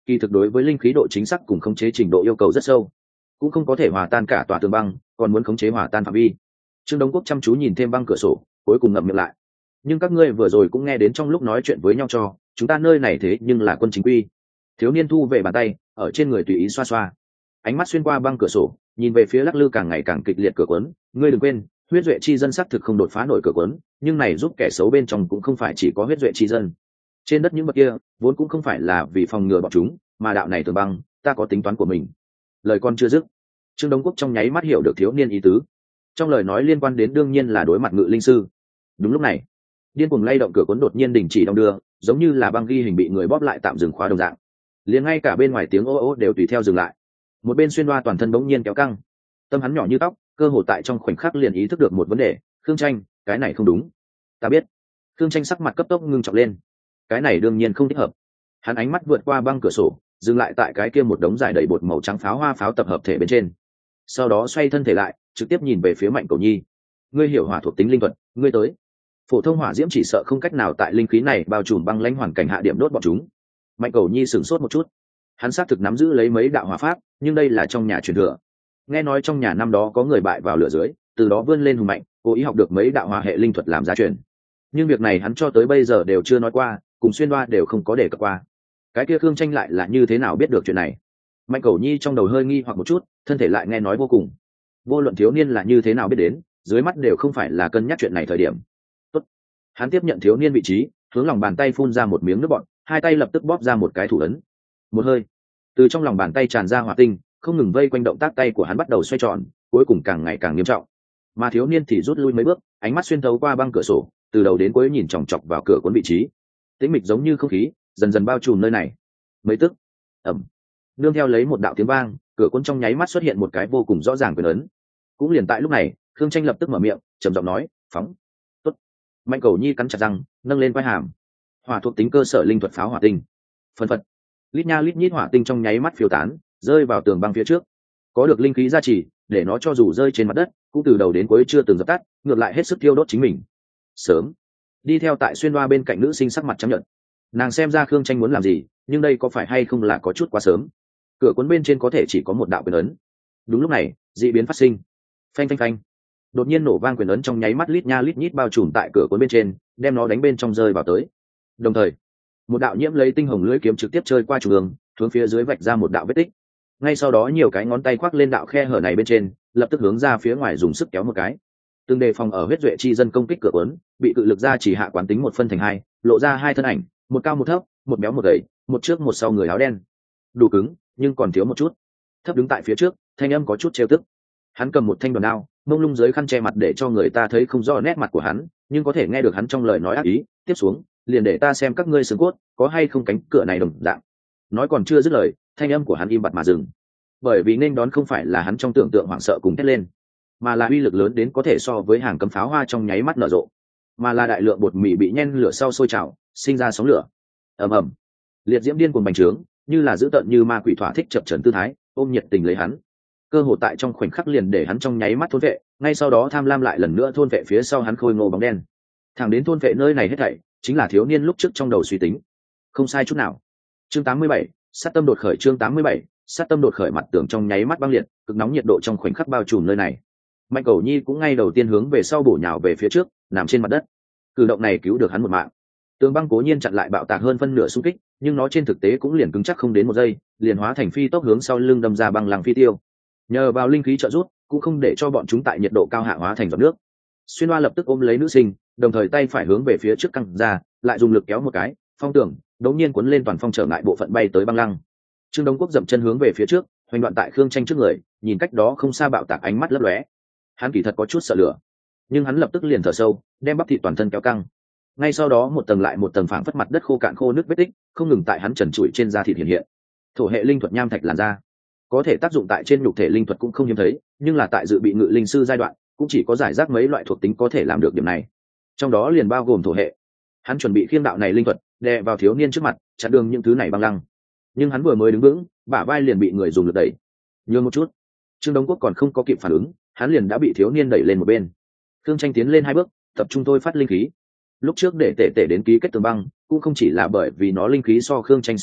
kỳ thực đối với linh khí độ chính xác cùng khống chế trình độ yêu cầu rất sâu, cũng không có thể hòa tan cả tòa tường băng, còn muốn khống chế hòa tan phạm vi. Trương Đống Quốc chăm chú nhìn thêm băng cửa sổ, cuối cùng ngậm miệng lại. Nhưng các ngươi vừa rồi cũng nghe đến trong lúc nói chuyện với nhau cho, chúng ta nơi này thế nhưng là quân chính quy. Thiếu niên thu về bàn tay, ở trên người tùy ý xoa xoa, ánh mắt xuyên qua băng cửa sổ, nhìn về phía lắc lư càng ngày càng kịch liệt cửa cuốn. Ngươi đừng quên, huyết duệ chi dân xác thực không đột phá nổi cửa cuốn, nhưng này giúp kẻ xấu bên trong cũng không phải chỉ có huyết duệ chi dân. Trên đất những vật kia vốn cũng không phải là vì phòng ngừa bọn chúng, mà đạo này tường băng, ta có tính toán của mình. Lời con chưa dứt, Trương Đống Quốc trong nháy mắt hiểu được thiếu niên ý tứ. Trong lời nói liên quan đến đương nhiên là đối mặt ngự linh sư. Đúng lúc này, điên cuồng lay động cửa cuốn đột nhiên đình chỉ đong đưa, giống như là băng ghi hình bị người bóp lại tạm dừng khóa đồng dạng. Liền ngay cả bên ngoài tiếng ô ô đều tùy theo dừng lại. Một bên xuyên đoa toàn thân bỗng nhiên kéo căng, tâm hắn nhỏ như tóc, cơ hồ tại trong khoảnh khắc liền ý thức được một vấn đề. Khương Tranh, cái này không đúng. Ta biết. Khương Tranh sắc mặt cấp tốc ngưng trọng lên. Cái này đương nhiên không thích hợp. Hắn ánh mắt vượt qua băng cửa sổ, dừng lại tại cái kia một đống dài đầy bột màu trắng pháo hoa pháo tập hợp thể bên trên. Sau đó xoay thân thể lại, trực tiếp nhìn về phía Mạnh Cầu Nhi. Ngươi hiểu hỏa thuộc tính linh thuật, ngươi tới. Phổ thông hỏa diễm chỉ sợ không cách nào tại linh khí này bao trùm băng lãnh hoàn cảnh hạ điểm đốt bọn chúng. Mạnh Cầu Nhi sửng sốt một chút. Hắn xác thực nắm giữ lấy mấy đạo hỏa pháp, nhưng đây là trong nhà truyền thừa. Nghe nói trong nhà năm đó có người bại vào lửa dưới, từ đó vươn lên hùng mạnh, cố ý học được mấy đạo hỏa hệ linh thuật làm gia truyền. Nhưng việc này hắn cho tới bây giờ đều chưa nói qua, cùng xuyên đoa đều không có đề cập qua. Cái kia Khương Tranh lại là như thế nào biết được chuyện này? Mạnh Cầu Nhi trong đầu hơi nghi hoặc một chút, thân thể lại nghe nói vô cùng. Vô luận thiếu niên là như thế nào biết đến, dưới mắt đều không phải là cân nhắc chuyện này thời điểm. Tốt. Hắn tiếp nhận thiếu niên vị trí, hướng lòng bàn tay phun ra một miếng nước bọt, hai tay lập tức bóp ra một cái thủ ấn. Một hơi, từ trong lòng bàn tay tràn ra hỏa tinh, không ngừng vây quanh động tác tay của hắn bắt đầu xoay tròn, cuối cùng càng ngày càng nghiêm trọng. Mà thiếu niên thì rút lui mấy bước, ánh mắt xuyên thấu qua băng cửa sổ, từ đầu đến cuối nhìn chòng chọc vào cửa cuốn vị trí. Tĩnh mịch giống như không khí, dần dần bao trùm nơi này. Mấy tức, ầm, nương theo lấy một đạo tiếng vang, cửa cuốn trong nháy mắt xuất hiện một cái vô cùng rõ ràng quyền ấn. Cũng liền tại lúc này, Khương Tranh lập tức mở miệng, trầm giọng nói, phóng. Tốt. Mạnh Cầu Nhi cắn chặt răng, nâng lên quai hàm. Hỏa thuộc tính cơ sở linh thuật pháo hỏa tinh. Phân phật, lít nha lít nhít hỏa tinh trong nháy mắt phiêu tán, rơi vào tường băng phía trước. Có được linh khí gia trì, để nó cho dù rơi trên mặt đất, cũng từ đầu đến cuối chưa từng dập tắt, ngược lại hết sức thiêu đốt chính mình. Sớm. Đi theo tại xuyên đoa bên cạnh nữ sinh sắc mặt trắng nhợt. Nàng xem ra Khương Tranh muốn làm gì, nhưng đây có phải hay không là có chút quá sớm. Cửa cuốn bên trên có thể chỉ có một đạo quyền ấn. Đúng lúc này, dị biến phát sinh. Phanh phanh phanh. Đột nhiên nổ vang quyền ấn trong nháy mắt lít nha lít nhít bao trùm tại cửa cuốn bên trên, đem nó đánh bên trong rơi vào tới. Đồng thời, một đạo nhiễm lấy tinh hồng lưỡi kiếm trực tiếp chơi qua trung ương, hướng phía dưới vạch ra một đạo vết tích. Ngay sau đó nhiều cái ngón tay khoác lên đạo khe hở này bên trên, lập tức hướng ra phía ngoài dùng sức kéo một cái. Từng đề phòng ở huyết duệ chi dân công kích cửa cuốn, bị cự lực ra chỉ hạ quán tính một phân thành hai, lộ ra hai thân ảnh, một cao một thấp, một béo một gầy, một trước một sau người áo đen. Đủ cứng, nhưng còn thiếu một chút. Thấp đứng tại phía trước, thanh âm có chút trêu tức. Hắn cầm một thanh đòn đao, mông lung dưới khăn che mặt để cho người ta thấy không rõ nét mặt của hắn, nhưng có thể nghe được hắn trong lời nói ác ý. Tiếp xuống, liền để ta xem các ngươi xương cốt có hay không cánh cửa này đồng dạng. Nói còn chưa dứt lời, thanh âm của hắn im bặt mà dừng, bởi vì nên đón không phải là hắn trong tưởng tượng hoảng sợ cùng thét lên, mà là uy lực lớn đến có thể so với hàng cấm pháo hoa trong nháy mắt nở rộ, mà là đại lượng bột mì bị nhen lửa sau sôi trào, sinh ra sóng lửa. Ầm ầm, liệt diễm điên cuồng bành trướng, như là dữ tợn như ma quỷ thỏa thích chập chờn tư thái, ôm nhiệt tình lấy hắn. Cơ hồ tại trong khoảnh khắc liền để hắn trong nháy mắt thôn vệ, ngay sau đó tham lam lại lần nữa thôn vệ phía sau hắn khôi ngô bóng đen. Thẳng đến thôn vệ nơi này hết thảy, chính là thiếu niên lúc trước trong đầu suy tính. Không sai chút nào. Chương tám mươi bảy, sát tâm đột khởi. Chương tám mươi bảy, sát tâm đột khởi. Mặt tường trong nháy mắt băng liệt, cực nóng nhiệt độ trong khoảnh khắc bao trùm nơi này. Mạnh Cầu Nhi cũng ngay đầu tiên hướng về sau bổ nhào về phía trước, nằm trên mặt đất. Cử động này cứu được hắn một mạng. Tường băng cố nhiên chặn lại bạo tạc hơn phân nửa xung kích, nhưng nó trên thực tế cũng liền cứng chắc không đến một giây, liền hóa thành phi tốc hướng sau lưng đâm ra băng lăng phi tiêu. Nhờ vào linh khí trợ giúp, cũng không để cho bọn chúng tại nhiệt độ cao hạ hóa thành giọt nước. Xuyên Hoa lập tức ôm lấy nữ sinh, đồng thời tay phải hướng về phía trước căng ra, lại dùng lực kéo một cái, phong tường đống nhiên cuốn lên toàn phong trở ngại bộ phận bay tới băng lăng. Trương Đống Quốc dậm chân hướng về phía trước, hoành đoạn tại Khương Tranh trước người, nhìn cách đó không xa bạo tạc ánh mắt lấp lóe. Hắn kỳ thật có chút sợ lửa, nhưng hắn lập tức liền thở sâu, đem bắp thịt toàn thân kéo căng. Ngay sau đó một tầng lại một tầng phảng phất mặt đất khô cạn khô nước vết tích, không ngừng tại hắn trần trụi trên da thịt hiện hiện. Thổ hệ linh thuật nham thạch làn da, có thể tác dụng tại trên nhục thể linh thuật cũng không hiếm thấy, nhưng là tại dự bị ngự linh sư giai đoạn, cũng chỉ có giải rác mấy loại thuộc tính có thể làm được điểm này. Trong đó liền bao gồm thổ hệ. Hắn chuẩn bị khiêng đạo này linh thuật, đè vào thiếu niên trước mặt, chặn đường những thứ này băng lăng. Nhưng hắn vừa mới đứng vững, bả vai liền bị người dùng lực đẩy. Nhường một chút, Trương Đống Quốc còn không có kịp phản ứng, hắn liền đã bị thiếu niên đẩy lên một bên. Khương Tranh tiến lên hai bước, tập trung thôi phát linh khí. Lúc trước để tệ tệ đến ký kết tường băng, cũng không chỉ là bởi vì nó linh khí so Khương Tranh sung túc,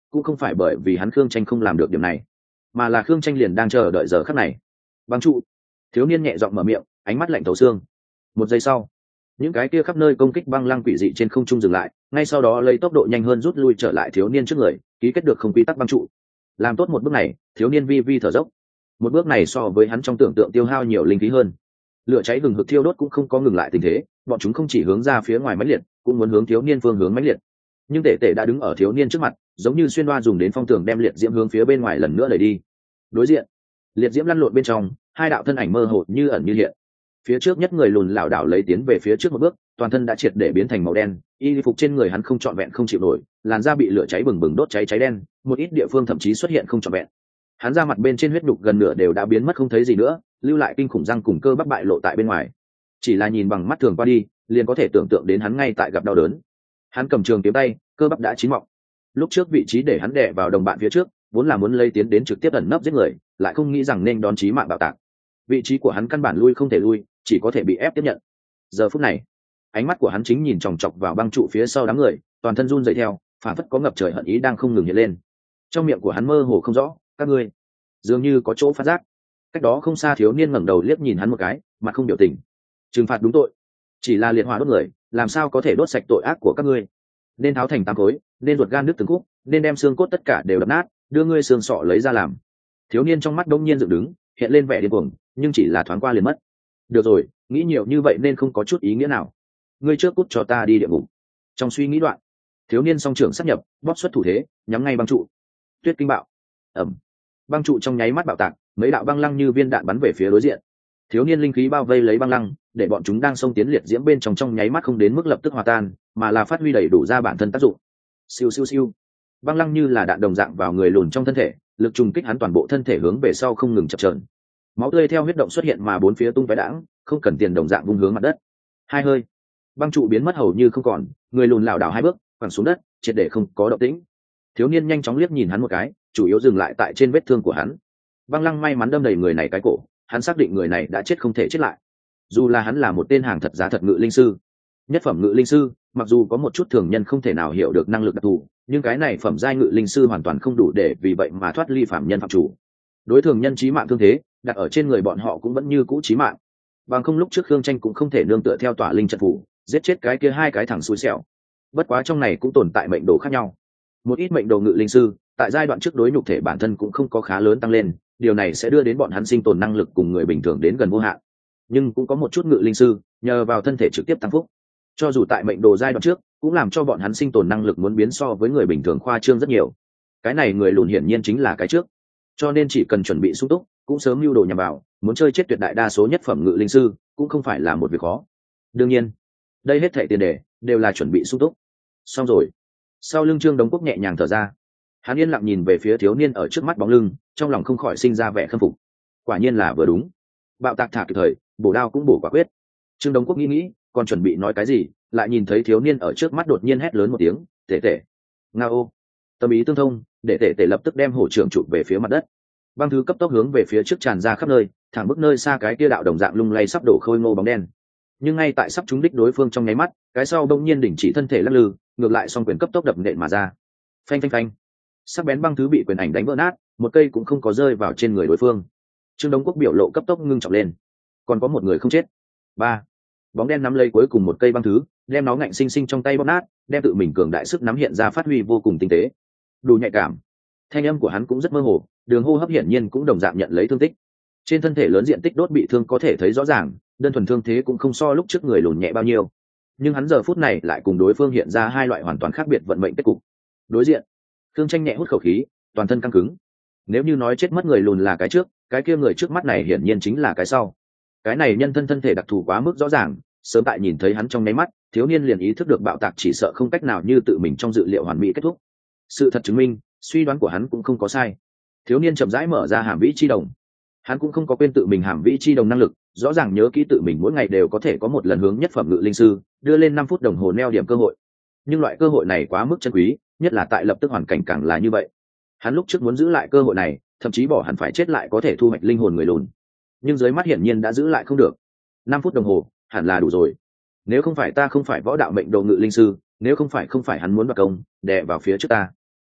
cũng không phải bởi vì hắn khương tranh không làm được điểm này, mà là khương tranh liền đang chờ đợi giờ khắc này. Băng trụ. Thiếu niên nhẹ giọng mở miệng, ánh mắt lạnh thấu xương. Một giây sau, những cái kia khắp nơi công kích băng lăng quỷ dị trên không trung dừng lại, ngay sau đó lấy tốc độ nhanh hơn rút lui trở lại thiếu niên trước người, ký kết được không quy tắc băng trụ. Làm tốt một bước này, thiếu niên vi vi thở dốc. Một bước này so với hắn trong tưởng tượng tiêu hao nhiều linh khí hơn. Lửa cháy hừng hực thiêu đốt cũng không có ngừng lại tình thế, bọn chúng không chỉ hướng ra phía ngoài mãnh liệt, cũng muốn hướng thiếu niên phương hướng mãnh liệt. Nhưng tể tể đã đứng ở thiếu niên trước mặt, giống như xuyên đoa dùng đến phong tường đem liệt diễm hướng phía bên ngoài lần nữa đẩy đi. Đối diện, liệt diễm lăn lộn bên trong, hai đạo thân ảnh mơ hồ như ẩn như hiện. Phía trước nhất người lùn lảo đảo lấy tiến về phía trước một bước, toàn thân đã triệt để biến thành màu đen, y phục trên người hắn không trọn vẹn không chịu nổi, làn da bị lửa cháy bừng bừng đốt cháy cháy đen, một ít địa phương thậm chí xuất hiện không trọn vẹn. Hắn da mặt bên trên huyết nhục gần nửa đều đã biến mất không thấy gì nữa, lưu lại kinh khủng răng cùng cơ bắp bại lộ tại bên ngoài. Chỉ là nhìn bằng mắt thường qua đi, liền có thể tưởng tượng đến hắn ngay tại gặp đau đớn. Hắn cầm trường kiếm tay, cơ bắp đã chín mọng. Lúc trước vị trí để hắn đè vào đồng bạn phía trước, vốn là muốn lấy tiến đến trực tiếp ẩn nấp giết người, lại không nghĩ rằng nên đón chí mạng bạo tạc. Vị trí của hắn căn bản lui không thể lui, chỉ có thể bị ép tiếp nhận. Giờ phút này, ánh mắt của hắn chính nhìn chòng chọc vào băng trụ phía sau đám người, toàn thân run rẩy theo, phản phất có ngập trời hận ý đang không ngừng hiện lên. Trong miệng của hắn mơ hồ không rõ, các ngươi, dường như có chỗ phát giác. Cách đó không xa thiếu niên ngẩng đầu liếc nhìn hắn một cái, mặt không biểu tình. Trừng phạt đúng tội, chỉ là liệt hỏa đốt người, làm sao có thể đốt sạch tội ác của các ngươi? Nên tháo thành tám khối, nên ruột gan đứt từng khúc, nên đem xương cốt tất cả đều đập nát, đưa ngươi xương sọ lấy ra làm. Thiếu niên trong mắt đông nhiên dựng đứng, hiện lên vẻ điên cuồng, nhưng chỉ là thoáng qua liền mất. Được rồi, nghĩ nhiều như vậy nên không có chút ý nghĩa nào. Ngươi trước cút cho ta đi địa ngục. Trong suy nghĩ đoạn, thiếu niên song trưởng sát nhập, bóp xuất thủ thế, nhắm ngay băng trụ. Tuyết kinh bạo. Ầm. Băng trụ trong nháy mắt bạo tạc, mấy đạo băng lăng như viên đạn bắn về phía đối diện. Thiếu niên linh khí bao vây lấy băng lăng, để bọn chúng đang xông tiến liệt diễm bên trong trong nháy mắt không đến mức lập tức hòa tan, mà là phát huy đầy đủ ra bản thân tác dụng. Siêu siêu siêu. Băng lăng như là đạn đồng dạng vào người lùn trong thân thể, lực trùng kích hắn toàn bộ thân thể hướng về sau không ngừng chập chờn. Máu tươi theo huyết động xuất hiện mà bốn phía tung tóe đãng, không cần tiền đồng dạng vung hướng mặt đất. Hai hơi, băng trụ biến mất hầu như không còn, người lùn lảo đảo hai bước, quẳng xuống đất, triệt để không có động tĩnh. Thiếu niên nhanh chóng liếc nhìn hắn một cái, chủ yếu dừng lại tại trên vết thương của hắn. Băng lăng may mắn đâm đầy người này cái cổ, hắn xác định người này đã chết không thể chết lại. Dù là hắn là một tên hàng thật giá thật ngự linh sư, nhất phẩm ngự linh sư, mặc dù có một chút thường nhân không thể nào hiểu được năng lực đặc thù, nhưng cái này phẩm giai ngự linh sư hoàn toàn không đủ để vì vậy mà thoát ly phạm nhân phạm chủ. Đối thường nhân chí mạng thương thế, đặt ở trên người bọn họ cũng vẫn như cũ chí mạng. Bằng không lúc trước Khương Tranh cũng không thể nương tựa theo tỏa linh trận phủ, giết chết cái kia hai cái thằng xui xẻo. Bất quá trong này cũng tồn tại mệnh đồ khác nhau. Một ít mệnh đồ ngự linh sư, tại giai đoạn trước đối nhục thể bản thân cũng không có khá lớn tăng lên, điều này sẽ đưa đến bọn hắn sinh tồn năng lực cùng người bình thường đến gần vô hạn. Nhưng cũng có một chút ngự linh sư, nhờ vào thân thể trực tiếp tăng phúc. Cho dù tại mệnh đồ giai đoạn trước, cũng làm cho bọn hắn sinh tồn năng lực muốn biến so với người bình thường khoa trương rất nhiều. Cái này người lùn hiển nhiên chính là cái trước. Cho nên chỉ cần chuẩn bị sung túc, cũng sớm mưu đồ nhằm vào, muốn chơi chết tuyệt đại đa số nhất phẩm ngự linh sư, cũng không phải là một việc khó. Đương nhiên, đây hết thảy tiền đề đều là chuẩn bị sung túc. Xong rồi. Sau lưng Trương Đống Quốc nhẹ nhàng thở ra. Hắn yên lặng nhìn về phía thiếu niên ở trước mắt bóng lưng, trong lòng không khỏi sinh ra vẻ khâm phục. Quả nhiên là vừa đúng. Bạo tạc thả kịp thời, bổ đao cũng bổ quả quyết. Trương Đống Quốc nghĩ nghĩ, còn chuẩn bị nói cái gì, lại nhìn thấy thiếu niên ở trước mắt đột nhiên hét lớn một tiếng, "Tể tể!" Ngao. Tâm ý tương thông, để tể tể lập tức đem hổ trưởng chụp về phía mặt đất. Băng thứ cấp tốc hướng về phía trước tràn ra khắp nơi, thẳng bước nơi xa cái kia đạo đồng dạng lung lay sắp đổ khôi ngô bóng đen. Nhưng ngay tại sắp trúng đích đối phương trong nháy mắt, cái sau đông nhiên đình chỉ thân thể lắc lư, ngược lại song quyền cấp tốc đập nện mà ra. Phanh phanh phanh. Sắc bén băng thứ bị quyền ảnh đánh vỡ nát, một cây cũng không có rơi vào trên người đối phương. Trương Đống Quốc biểu lộ cấp tốc ngưng trọng lên. Còn có một người không chết. Ba. Bóng đen nắm lấy cuối cùng một cây băng thứ, đem nó ngạnh sinh sinh trong tay bóp nát, đem tự mình cường đại sức nắm hiện ra phát huy vô cùng tinh tế. Đủ nhạy cảm. Thanh âm của hắn cũng rất mơ hồ, đường hô hấp hiển nhiên cũng đồng dạng nhận lấy thương tích. Trên thân thể lớn diện tích đốt bị thương có thể thấy rõ ràng, đơn thuần thương thế cũng không so lúc trước người lùn nhẹ bao nhiêu. Nhưng hắn giờ phút này lại cùng đối phương hiện ra hai loại hoàn toàn khác biệt vận mệnh kết cục. Đối diện, Khương Tranh nhẹ hút khẩu khí, toàn thân căng cứng. Nếu như nói chết mất người lùn là cái trước, cái kia người trước mắt này hiển nhiên chính là cái sau. Cái này nhân thân thân thể đặc thù quá mức rõ ràng, sớm tại nhìn thấy hắn trong nháy mắt, thiếu niên liền ý thức được bạo tạc chỉ sợ không cách nào như tự mình trong dự liệu hoàn mỹ kết thúc. Sự thật chứng minh, suy đoán của hắn cũng không có sai. Thiếu niên chậm rãi mở ra hàm vĩ chi đồng. Hắn cũng không có quên tự mình hàm vĩ chi đồng năng lực, rõ ràng nhớ kỹ tự mình mỗi ngày đều có thể có một lần hướng nhất phẩm ngự linh sư đưa lên năm phút đồng hồ neo điểm cơ hội. Nhưng loại cơ hội này quá mức chân quý, nhất là tại lập tức hoàn cảnh càng là như vậy. Hắn lúc trước muốn giữ lại cơ hội này, thậm chí bỏ hẳn phải chết lại có thể thu hoạch linh hồn người lùn. Nhưng dưới mắt hiển nhiên đã giữ lại không được. Năm phút đồng hồ, hẳn là đủ rồi. Nếu không phải ta không phải võ đạo mệnh đồ ngự linh sư, nếu không phải không phải hắn muốn đoạt công, đè vào phía trước ta.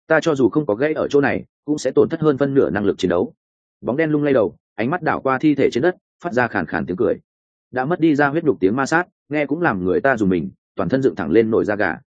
ta cho dù không có gãy ở chỗ này cũng sẽ tổn thất hơn phân nửa năng lực chiến đấu. Bóng đen lung lay đầu, ánh mắt đảo qua thi thể trên đất, phát ra khàn khàn tiếng cười. Đã mất đi ra huyết nhục tiếng ma sát, nghe cũng làm người ta dùng mình, toàn thân dựng thẳng lên nổi da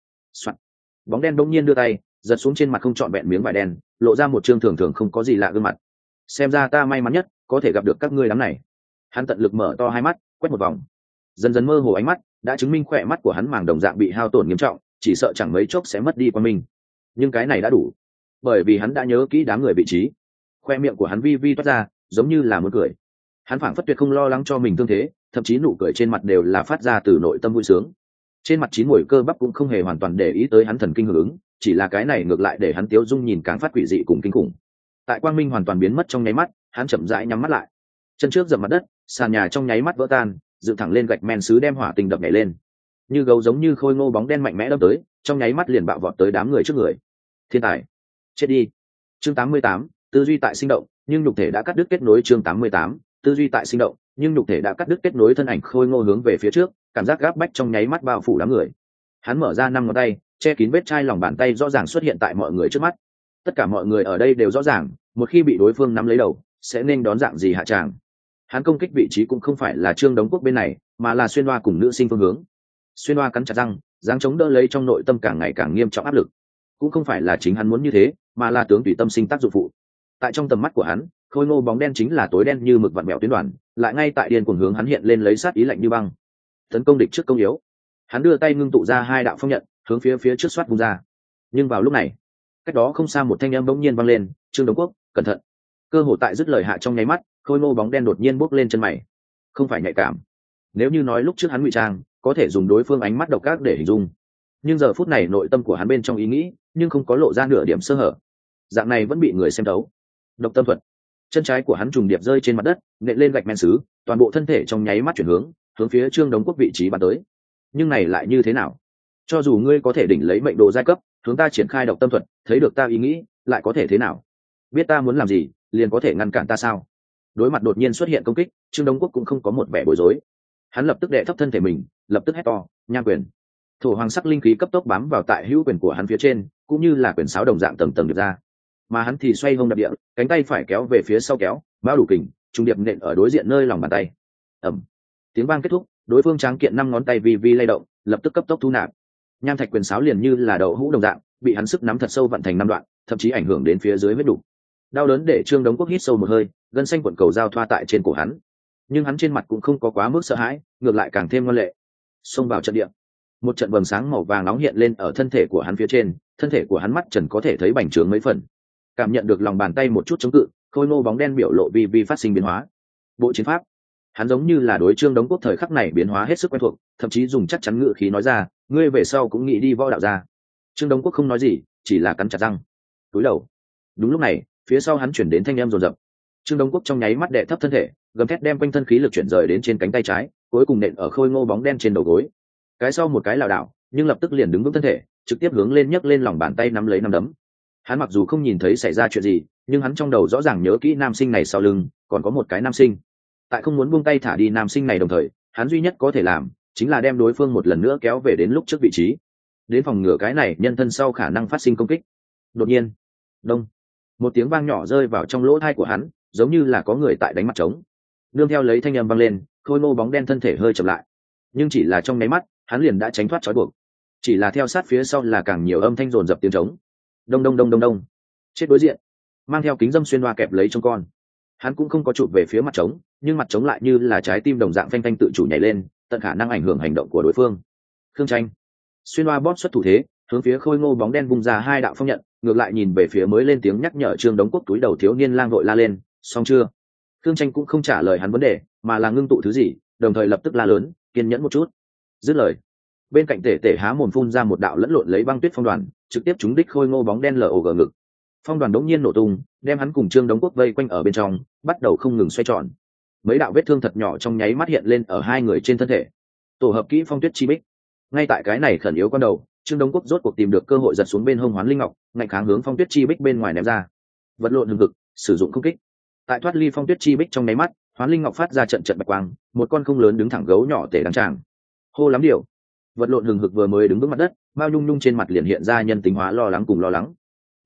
gà. Bóng đen bỗng nhiên đưa tay giật xuống trên mặt không trọn vẹn miếng vải đen, lộ ra một trương thường thường không có gì lạ gương mặt. Xem ra ta may mắn nhất có thể gặp được các ngươi đám này. Hắn tận lực mở to hai mắt quét một vòng, dần dần mơ hồ ánh mắt đã chứng minh khỏe mắt của hắn màng đồng dạng bị hao tổn nghiêm trọng, chỉ sợ chẳng mấy chốc sẽ mất đi qua mình. Nhưng cái này đã đủ, bởi vì hắn đã nhớ kỹ đám người vị trí. Khoe miệng của hắn vi vi toát ra, giống như là muốn cười. Hắn phảng phất tuyệt không lo lắng cho mình thương thế, thậm chí nụ cười trên mặt đều là phát ra từ nội tâm vui sướng. Trên mặt chín mùi cơ bắp cũng không hề hoàn toàn để ý tới hắn thần kinh hưởng ứng, chỉ là cái này ngược lại để hắn tiếu dung nhìn càng phát quỷ dị cùng kinh khủng. Tại quang minh hoàn toàn biến mất trong nháy mắt, hắn chậm rãi nhắm mắt lại. Chân trước dậm mặt đất, sàn nhà trong nháy mắt vỡ tan, dựng thẳng lên gạch men sứ đem hỏa tình đập nhảy lên. Như gấu giống như khôi ngô bóng đen mạnh mẽ đâm tới, trong nháy mắt liền bạo vọt tới đám người trước người. Thiên tài, chết đi. Chương tám mươi tám, tư duy tại sinh động, nhưng nhục thể đã cắt đứt kết nối. Chương tám mươi tám, tư duy tại sinh động, nhưng nhục thể đã cắt đứt kết nối. Thân ảnh khôi ngô hướng về phía trước, cảm giác gáp bách trong nháy mắt bao phủ đám người. Hắn mở ra năm ngón tay, che kín vết chai lòng bàn tay rõ ràng xuất hiện tại mọi người trước mắt. Tất cả mọi người ở đây đều rõ ràng, một khi bị đối phương nắm lấy đầu, sẽ nên đón dạng gì hạ tràng. Hắn công kích vị trí cũng không phải là Trương Đống Quốc bên này, mà là xuyên hoa cùng nữ sinh phương hướng. Xuyên hoa cắn chặt răng, dáng chống đỡ lấy trong nội tâm càng ngày càng nghiêm trọng áp lực. Cũng không phải là chính hắn muốn như thế, mà là tướng tùy tâm sinh tác dụng phụ. Tại trong tầm mắt của hắn, khôi ngô bóng đen chính là tối đen như mực vặn mèo tuyến đoàn, lại ngay tại điên cuồng hướng hắn hiện lên lấy sát ý lạnh như băng. Tấn công địch trước công yếu. Hắn đưa tay ngưng tụ ra hai đạo phong nhận, hướng phía phía trước xoát vung ra. Nhưng vào lúc này, cách đó không xa một thanh âm bỗng nhiên vang lên, "Trương Đống Quốc, cẩn thận!" Cơ hội tại dứt lời hạ trong nháy mắt, khôi ngô bóng đen đột nhiên bốc lên chân mày. Không phải nhạy cảm. Nếu như nói lúc trước hắn ngụy trang, có thể dùng đối phương ánh mắt độc ác để hình dung. Nhưng giờ phút này nội tâm của hắn bên trong ý nghĩ, nhưng không có lộ ra nửa điểm sơ hở. Dạng này vẫn bị người xem thấu. Độc tâm thuật. Chân trái của hắn trùng điệp rơi trên mặt đất, nện lên gạch men sứ, toàn bộ thân thể trong nháy mắt chuyển hướng, hướng phía Trương Đống Quốc vị trí bắn tới. Nhưng này lại như thế nào? Cho dù ngươi có thể đỉnh lấy mệnh đồ giai cấp, hướng ta triển khai độc tâm thuật, thấy được ta ý nghĩ, lại có thể thế nào? Biết ta muốn làm gì, liền có thể ngăn cản ta sao? Đối mặt đột nhiên xuất hiện công kích, Trương Đống Quốc cũng không có một vẻ bối rối. Hắn lập tức đệ thấp thân thể mình, lập tức hét to, "Nham quyền!" Thổ hoàng sắc linh khí cấp tốc bám vào tại hữu quyền của hắn phía trên, cũng như là quyền sáo đồng dạng tầng tầng được ra. Mà hắn thì xoay hông đạp địa, cánh tay phải kéo về phía sau kéo, bao đủ kình, trung điệp nện ở đối diện nơi lòng bàn tay. Ầm. Tiếng vang kết thúc, đối phương tráng kiện năm ngón tay vi vi lay động, lập tức cấp tốc thu nạp. Nham thạch quyền sáo liền như là đậu hũ đồng dạng, bị hắn sức nắm thật sâu vặn thành năm đoạn, thậm chí ảnh hưởng đến phía dưới huyết đủ. Đau đớn để Trương Đống Quốc hít sâu một hơi, gân xanh cuộn cầu giao thoa tại trên cổ hắn. Nhưng hắn trên mặt cũng không có quá mức sợ hãi, ngược lại càng thêm ngoan lệ. Xông vào trận địa. Một trận vầng sáng màu vàng nóng hiện lên ở thân thể của hắn phía trên, thân thể của hắn mắt trần có thể thấy bành trướng mấy phần. Cảm nhận được lòng bàn tay một chút chống cự, khôi ngô bóng đen biểu lộ vi vi phát sinh biến hóa. Bộ chiến pháp. Hắn giống như là đối Trương Đống Quốc thời khắc này biến hóa hết sức quen thuộc, thậm chí dùng chắc chắn ngữ khí nói ra, "Ngươi về sau cũng nghĩ đi võ đạo ra." Trương Đống Quốc không nói gì, chỉ là cắn chặt răng, cúi đầu. Đúng lúc này, phía sau hắn chuyển đến thanh âm rồn rập. Trương Đống Quốc trong nháy mắt đệ thấp thân thể, gầm thét đem quanh thân khí lực chuyển rời đến trên cánh tay trái, cuối cùng nện ở khôi ngô bóng đen trên đầu gối. Cái sau một cái lảo đảo, nhưng lập tức liền đứng vững thân thể, trực tiếp hướng lên nhấc lên lòng bàn tay nắm lấy nắm đấm. Hắn mặc dù không nhìn thấy xảy ra chuyện gì, nhưng hắn trong đầu rõ ràng nhớ kỹ nam sinh này sau lưng còn có một cái nam sinh. Tại không muốn buông tay thả đi nam sinh này đồng thời, hắn duy nhất có thể làm chính là đem đối phương một lần nữa kéo về đến lúc trước vị trí, đến phòng ngừa cái này nhân thân sau khả năng phát sinh công kích. Đột nhiên, đông, một tiếng vang nhỏ rơi vào trong lỗ tai của hắn, giống như là có người tại đánh mặt trống. Nương theo lấy thanh âm vang lên, khôi ngô bóng đen thân thể hơi chậm lại, nhưng chỉ là trong nháy mắt, hắn liền đã tránh thoát trói buộc. Chỉ là theo sát phía sau là càng nhiều âm thanh rồn rập tiếng trống. Đông đông đông đông đông. Chết đối diện, mang theo kính dâm xuyên hoa kẹp lấy trong con. Hắn cũng không có chụp về phía mặt trống, nhưng mặt trống lại như là trái tim đồng dạng phanh phanh tự chủ nhảy lên, tận khả năng ảnh hưởng hành động của đối phương. Khương Tranh xuyên hoa bóp xuất thủ thế, hướng phía khôi ngô bóng đen bung ra hai đạo phong nhận, ngược lại nhìn về phía mới lên tiếng nhắc nhở Trương Đống Quốc túi đầu thiếu niên lang vội la lên, "Xong chưa?" Khương Tranh cũng không trả lời hắn vấn đề, mà là ngưng tụ thứ gì, đồng thời lập tức la lớn, "Kiên nhẫn một chút." Dứt lời, bên cạnh tể tể há mồm phun ra một đạo lẫn lộn lấy băng tuyết phong đoàn, trực tiếp trúng đích khôi ngô bóng đen lờ ồ gờ ngực. Phong đoàn đống nhiên nổ tung, đem hắn cùng Trương Đống Quốc vây quanh ở bên trong, bắt đầu không ngừng xoay tròn. Mấy đạo vết thương thật nhỏ trong nháy mắt hiện lên ở hai người trên thân thể. Tổ hợp kỹ phong tuyết chi bích. Ngay tại cái này khẩn yếu con đầu, Trương Đống Quốc rốt cuộc tìm được cơ hội giật xuống bên hông Hoán Linh Ngọc, ngạnh kháng hướng phong tuyết chi bích bên ngoài ném ra. Vật lộn hừng hực, sử dụng công kích. Tại thoát ly phong tuyết chi bích trong nháy mắt, Hoán Linh Ngọc phát ra trận trận bạch quang, một con không lớn đứng thẳng gấu nhỏ tể đằng tràng. Hô lắm điều. Vật lộn hừng hực vừa mới đứng vững mặt đất, Mao Nhung Nhung trên mặt liền hiện ra nhân tính hóa lo lắng cùng lo lắng.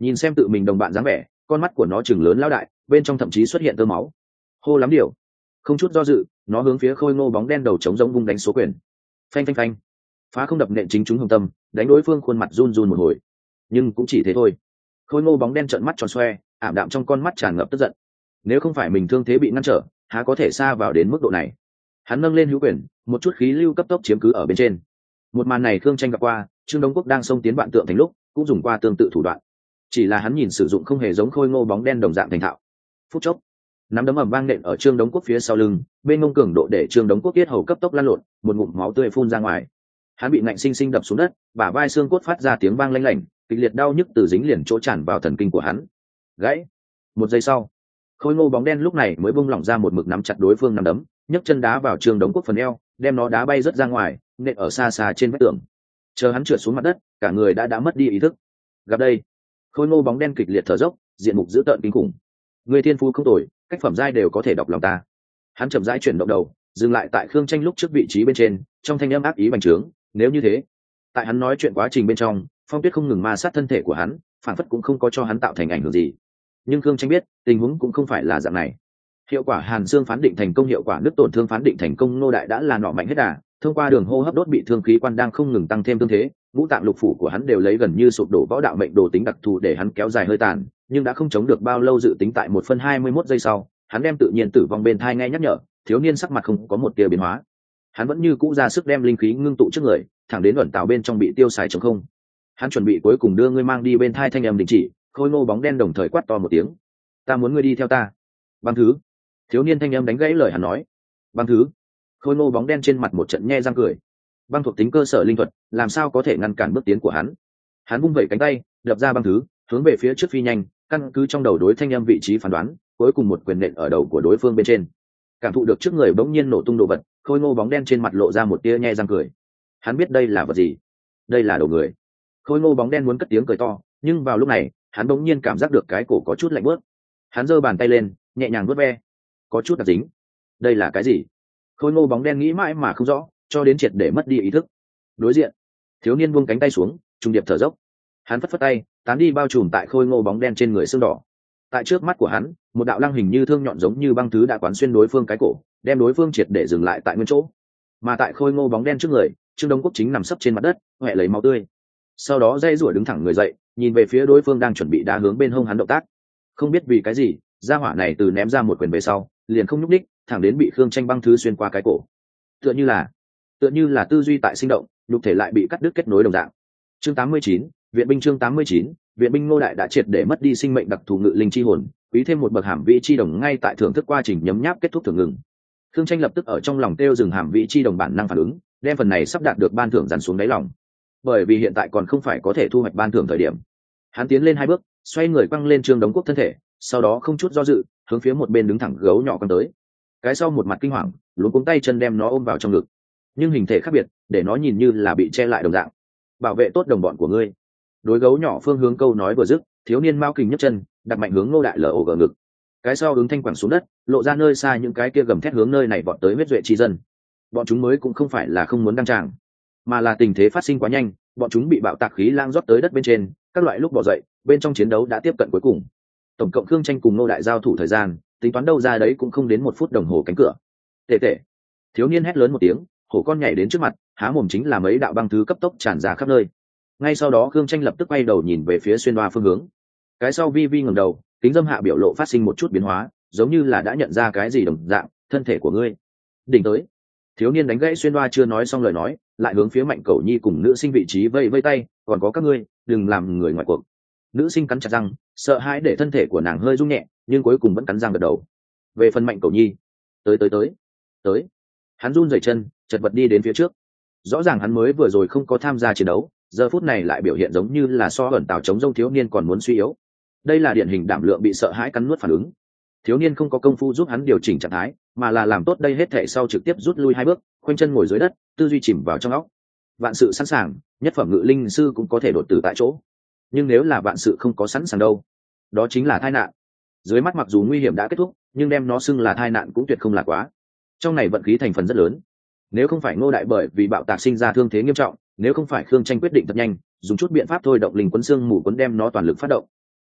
nhìn xem tự mình đồng bạn dáng vẻ, con mắt của nó chừng lớn lao đại, bên trong thậm chí xuất hiện tơ máu. Hô lắm điều, không chút do dự, nó hướng phía khôi ngô bóng đen đầu trống rỗng vung đánh số quyền. Phanh phanh phanh, phá không đập nện chính chúng hồng tâm, đánh đối phương khuôn mặt run run một hồi. Nhưng cũng chỉ thế thôi. Khôi ngô bóng đen trợn mắt tròn xoe, ảm đạm trong con mắt tràn ngập tức giận. Nếu không phải mình thương thế bị ngăn trở, há có thể xa vào đến mức độ này. Hắn nâng lên hữu quyền, một chút khí lưu cấp tốc chiếm cứ ở bên trên. Một màn này Khương Tranh gặp qua, Trương Đống Quốc đang xông tiến vạn tượng thành lúc cũng dùng qua tương tự thủ đoạn, chỉ là hắn nhìn sử dụng không hề giống khôi ngô bóng đen đồng dạng thành thạo. Phút chốc, nắm đấm ầm vang nện ở Trương Đống Quốc phía sau lưng, bên ngông cường độ để Trương Đống Quốc tiết hầu cấp tốc lan lộn, một ngụm máu tươi phun ra ngoài. Hắn bị ngạnh sinh sinh đập xuống đất, bả vai xương cốt phát ra tiếng vang lanh lảnh, kịch liệt đau nhức từ dính liền chỗ tràn vào thần kinh của hắn. Gãy. Một giây sau, khôi ngô bóng đen lúc này mới bung lỏng ra một mực nắm chặt đối phương nắm đấm, nhấc chân đá vào Trương Đống Quốc phần eo, đem nó đá bay rất ra ngoài, nện ở xa xa trên vách tường. Chờ hắn trượt xuống mặt đất, cả người đã đã mất đi ý thức. Gặp đây, khôi ngô bóng đen kịch liệt thở dốc, diện mục dữ tợn kinh khủng. Người thiên phú không tồi, cách phẩm giai đều có thể đọc lòng ta. Hắn chậm rãi chuyển động đầu, dừng lại tại Khương Tranh lúc trước vị trí bên trên, trong thanh âm ác ý bành trướng. Nếu như thế, tại hắn nói chuyện quá trình bên trong, Phong Tuyết không ngừng ma sát thân thể của hắn, phản phất cũng không có cho hắn tạo thành ảnh hưởng gì. Nhưng Khương Tranh biết, tình huống cũng không phải là dạng này. Hiệu quả Hàn Xương phán định thành công, hiệu quả nứt tổn thương phán định thành công, nô đại đã là nọ mạnh hết đà, thông qua đường hô hấp đốt bị thương khí quan đang không ngừng tăng thêm thương thế, ngũ tạng lục phủ của hắn đều lấy gần như sụp đổ võ đạo mệnh đồ tính đặc thù để hắn kéo dài hơi tàn, nhưng đã không chống được bao lâu. Dự tính tại một phân hai mươi mốt giây sau, hắn đem tự nhiên tử vong bên thai nghe nhắc nhở, thiếu niên sắc mặt không có một tia biến hóa. Hắn vẫn như cũ ra sức đem linh khí ngưng tụ trước người, thẳng đến ẩn tào bên trong bị tiêu xài trống không. Hắn chuẩn bị cuối cùng đưa ngươi mang đi bên thai thanh âm đình chỉ, khôi ngô bóng đen đồng thời quát to một tiếng, ta muốn ngươi đi theo ta. Băng thứ. Thiếu niên thanh âm đánh gãy lời hắn nói. Băng thứ. Khôi ngô bóng đen trên mặt một trận nhe răng cười. Băng thuộc tính cơ sở linh thuật, làm sao có thể ngăn cản bước tiến của hắn. Hắn vung vẩy cánh tay, đập ra băng thứ, hướng về phía trước phi nhanh, căn cứ trong đầu đối thanh âm vị trí phán đoán, cuối cùng một quyền nện ở đầu của đối phương bên trên. Cảm thụ được trước người bỗng nhiên nổ tung đồ vật, khôi ngô bóng đen trên mặt lộ ra một tia nhe răng cười. Hắn biết đây là vật gì. Đây là đầu người. Khôi ngô bóng đen muốn cất tiếng cười to, nhưng vào lúc này, hắn bỗng nhiên cảm giác được cái cổ có chút lạnh bớt. Hắn giơ bàn tay lên, nhẹ nhàng vuốt ve, có chút đặc dính. Đây là cái gì? Khôi ngô bóng đen nghĩ mãi mà không rõ, cho đến triệt để mất đi ý thức. Đối diện, thiếu niên buông cánh tay xuống, trung điệp thở dốc. Hắn phất phất tay, tán đi bao trùm tại khôi ngô bóng đen trên người xương đỏ. Tại trước mắt của hắn, một đạo lăng hình như thương nhọn giống như băng thứ đã quán xuyên đối phương cái cổ, đem đối phương triệt để dừng lại tại nguyên chỗ. Mà tại khôi ngô bóng đen trước người, Trương Đông Quốc chính nằm sấp trên mặt đất, hoẹ lấy máu tươi. Sau đó dây rủa đứng thẳng người dậy, nhìn về phía đối phương đang chuẩn bị đá hướng bên hông hắn động tác. Không biết vì cái gì, gia hỏa này từ ném ra một quyền về sau, liền không nhúc đích, thẳng đến bị Khương Tranh băng thứ xuyên qua cái cổ. Tựa như là, tựa như là tư duy tại sinh động, nhục thể lại bị cắt đứt kết nối đồng dạng. Chương tám mươi chín, viện binh. Chương tám mươi chín, viện binh. Ngô Đại đã triệt để mất đi sinh mệnh đặc thù ngự linh chi hồn, quý thêm một bậc hàm vị chi đồng ngay tại thưởng thức quá trình nhấm nháp kết thúc thường ngừng. Khương Tranh lập tức ở trong lòng tiêu dừng hàm vị chi đồng bản năng phản ứng, đem phần này sắp đạt được ban thưởng dàn xuống đáy lòng. Bởi vì hiện tại còn không phải có thể thu hoạch ban thưởng thời điểm. Hắn tiến lên hai bước, xoay người quăng lên Trương Đống Quốc thân thể, sau đó không chút do dự, hướng phía một bên đứng thẳng gấu nhỏ quăng tới. Cái sau một mặt kinh hoàng, luống cuống tay chân đem nó ôm vào trong ngực. Nhưng hình thể khác biệt, để nó nhìn như là bị che lại đồng dạng. Bảo vệ tốt đồng bọn của ngươi. Đối gấu nhỏ phương hướng câu nói vừa dứt, thiếu niên Mao Kình nhấc chân, đặt mạnh hướng Ngô Đại lở ổ gờ ngực. Cái sau ứng thanh quẳng xuống đất, lộ ra nơi xa những cái kia gầm thét hướng nơi này vọt tới huyết duệ chi dân. Bọn chúng mới cũng không phải là không muốn đăng tràng, mà là tình thế phát sinh quá nhanh, bọn chúng bị bạo tạc khí lang rót tới đất bên trên, các loại lúc bỏ dậy, bên trong chiến đấu đã tiếp cận cuối cùng. Tổng cộng Khương Tranh cùng Ngô Đại giao thủ thời gian, tính toán đâu ra đấy cũng không đến một phút đồng hồ cánh cửa. Tệ tệ. Thiếu niên hét lớn một tiếng, hổ con nhảy đến trước mặt, há mồm chính là mấy đạo băng thứ cấp tốc tràn ra khắp nơi. Ngay sau đó Khương Tranh lập tức quay đầu nhìn về phía xuyên đoa phương hướng. Cái sau vi vi ngẩng đầu, kính dâm hạ biểu lộ phát sinh một chút biến hóa, giống như là đã nhận ra cái gì đồng dạng. Thân thể của ngươi đỉnh tới. Thiếu niên đánh gãy xuyên đoa chưa nói xong lời nói, lại hướng phía Mạnh Cẩu Nhi cùng nữ sinh vị trí vây vây tay, còn có các ngươi, đừng làm người ngoài cuộc. Nữ sinh cắn chặt răng, sợ hãi để thân thể của nàng hơi rung nhẹ, nhưng cuối cùng vẫn cắn răng gật đầu. Về phần Mạnh Cẩu Nhi, tới tới tới tới, hắn run rẩy chân, chật vật đi đến phía trước. Rõ ràng hắn mới vừa rồi không có tham gia chiến đấu, giờ phút này lại biểu hiện giống như là so ẩn tào chống rông thiếu niên còn muốn suy yếu. Đây là điển hình đảm lượng bị sợ hãi cắn nuốt phản ứng. Thiếu niên không có công phu giúp hắn điều chỉnh trạng thái, mà là làm tốt đây hết thể sau trực tiếp rút lui hai bước, khoanh chân ngồi dưới đất, tư duy chìm vào trong óc. Vạn sự sẵn sàng, nhất phẩm ngự linh sư cũng có thể đột tử tại chỗ. Nhưng nếu là vạn sự không có sẵn sàng đâu, đó chính là tai nạn. Dưới mắt mặc dù nguy hiểm đã kết thúc, nhưng đem nó xưng là tai nạn cũng tuyệt không là quá. Trong này vận khí thành phần rất lớn. Nếu không phải Ngô Đại bởi vì bạo tạc sinh ra thương thế nghiêm trọng, nếu không phải Khương Tranh quyết định thật nhanh, dùng chút biện pháp thôi động linh quấn xương mù quấn đem nó toàn lực phát động,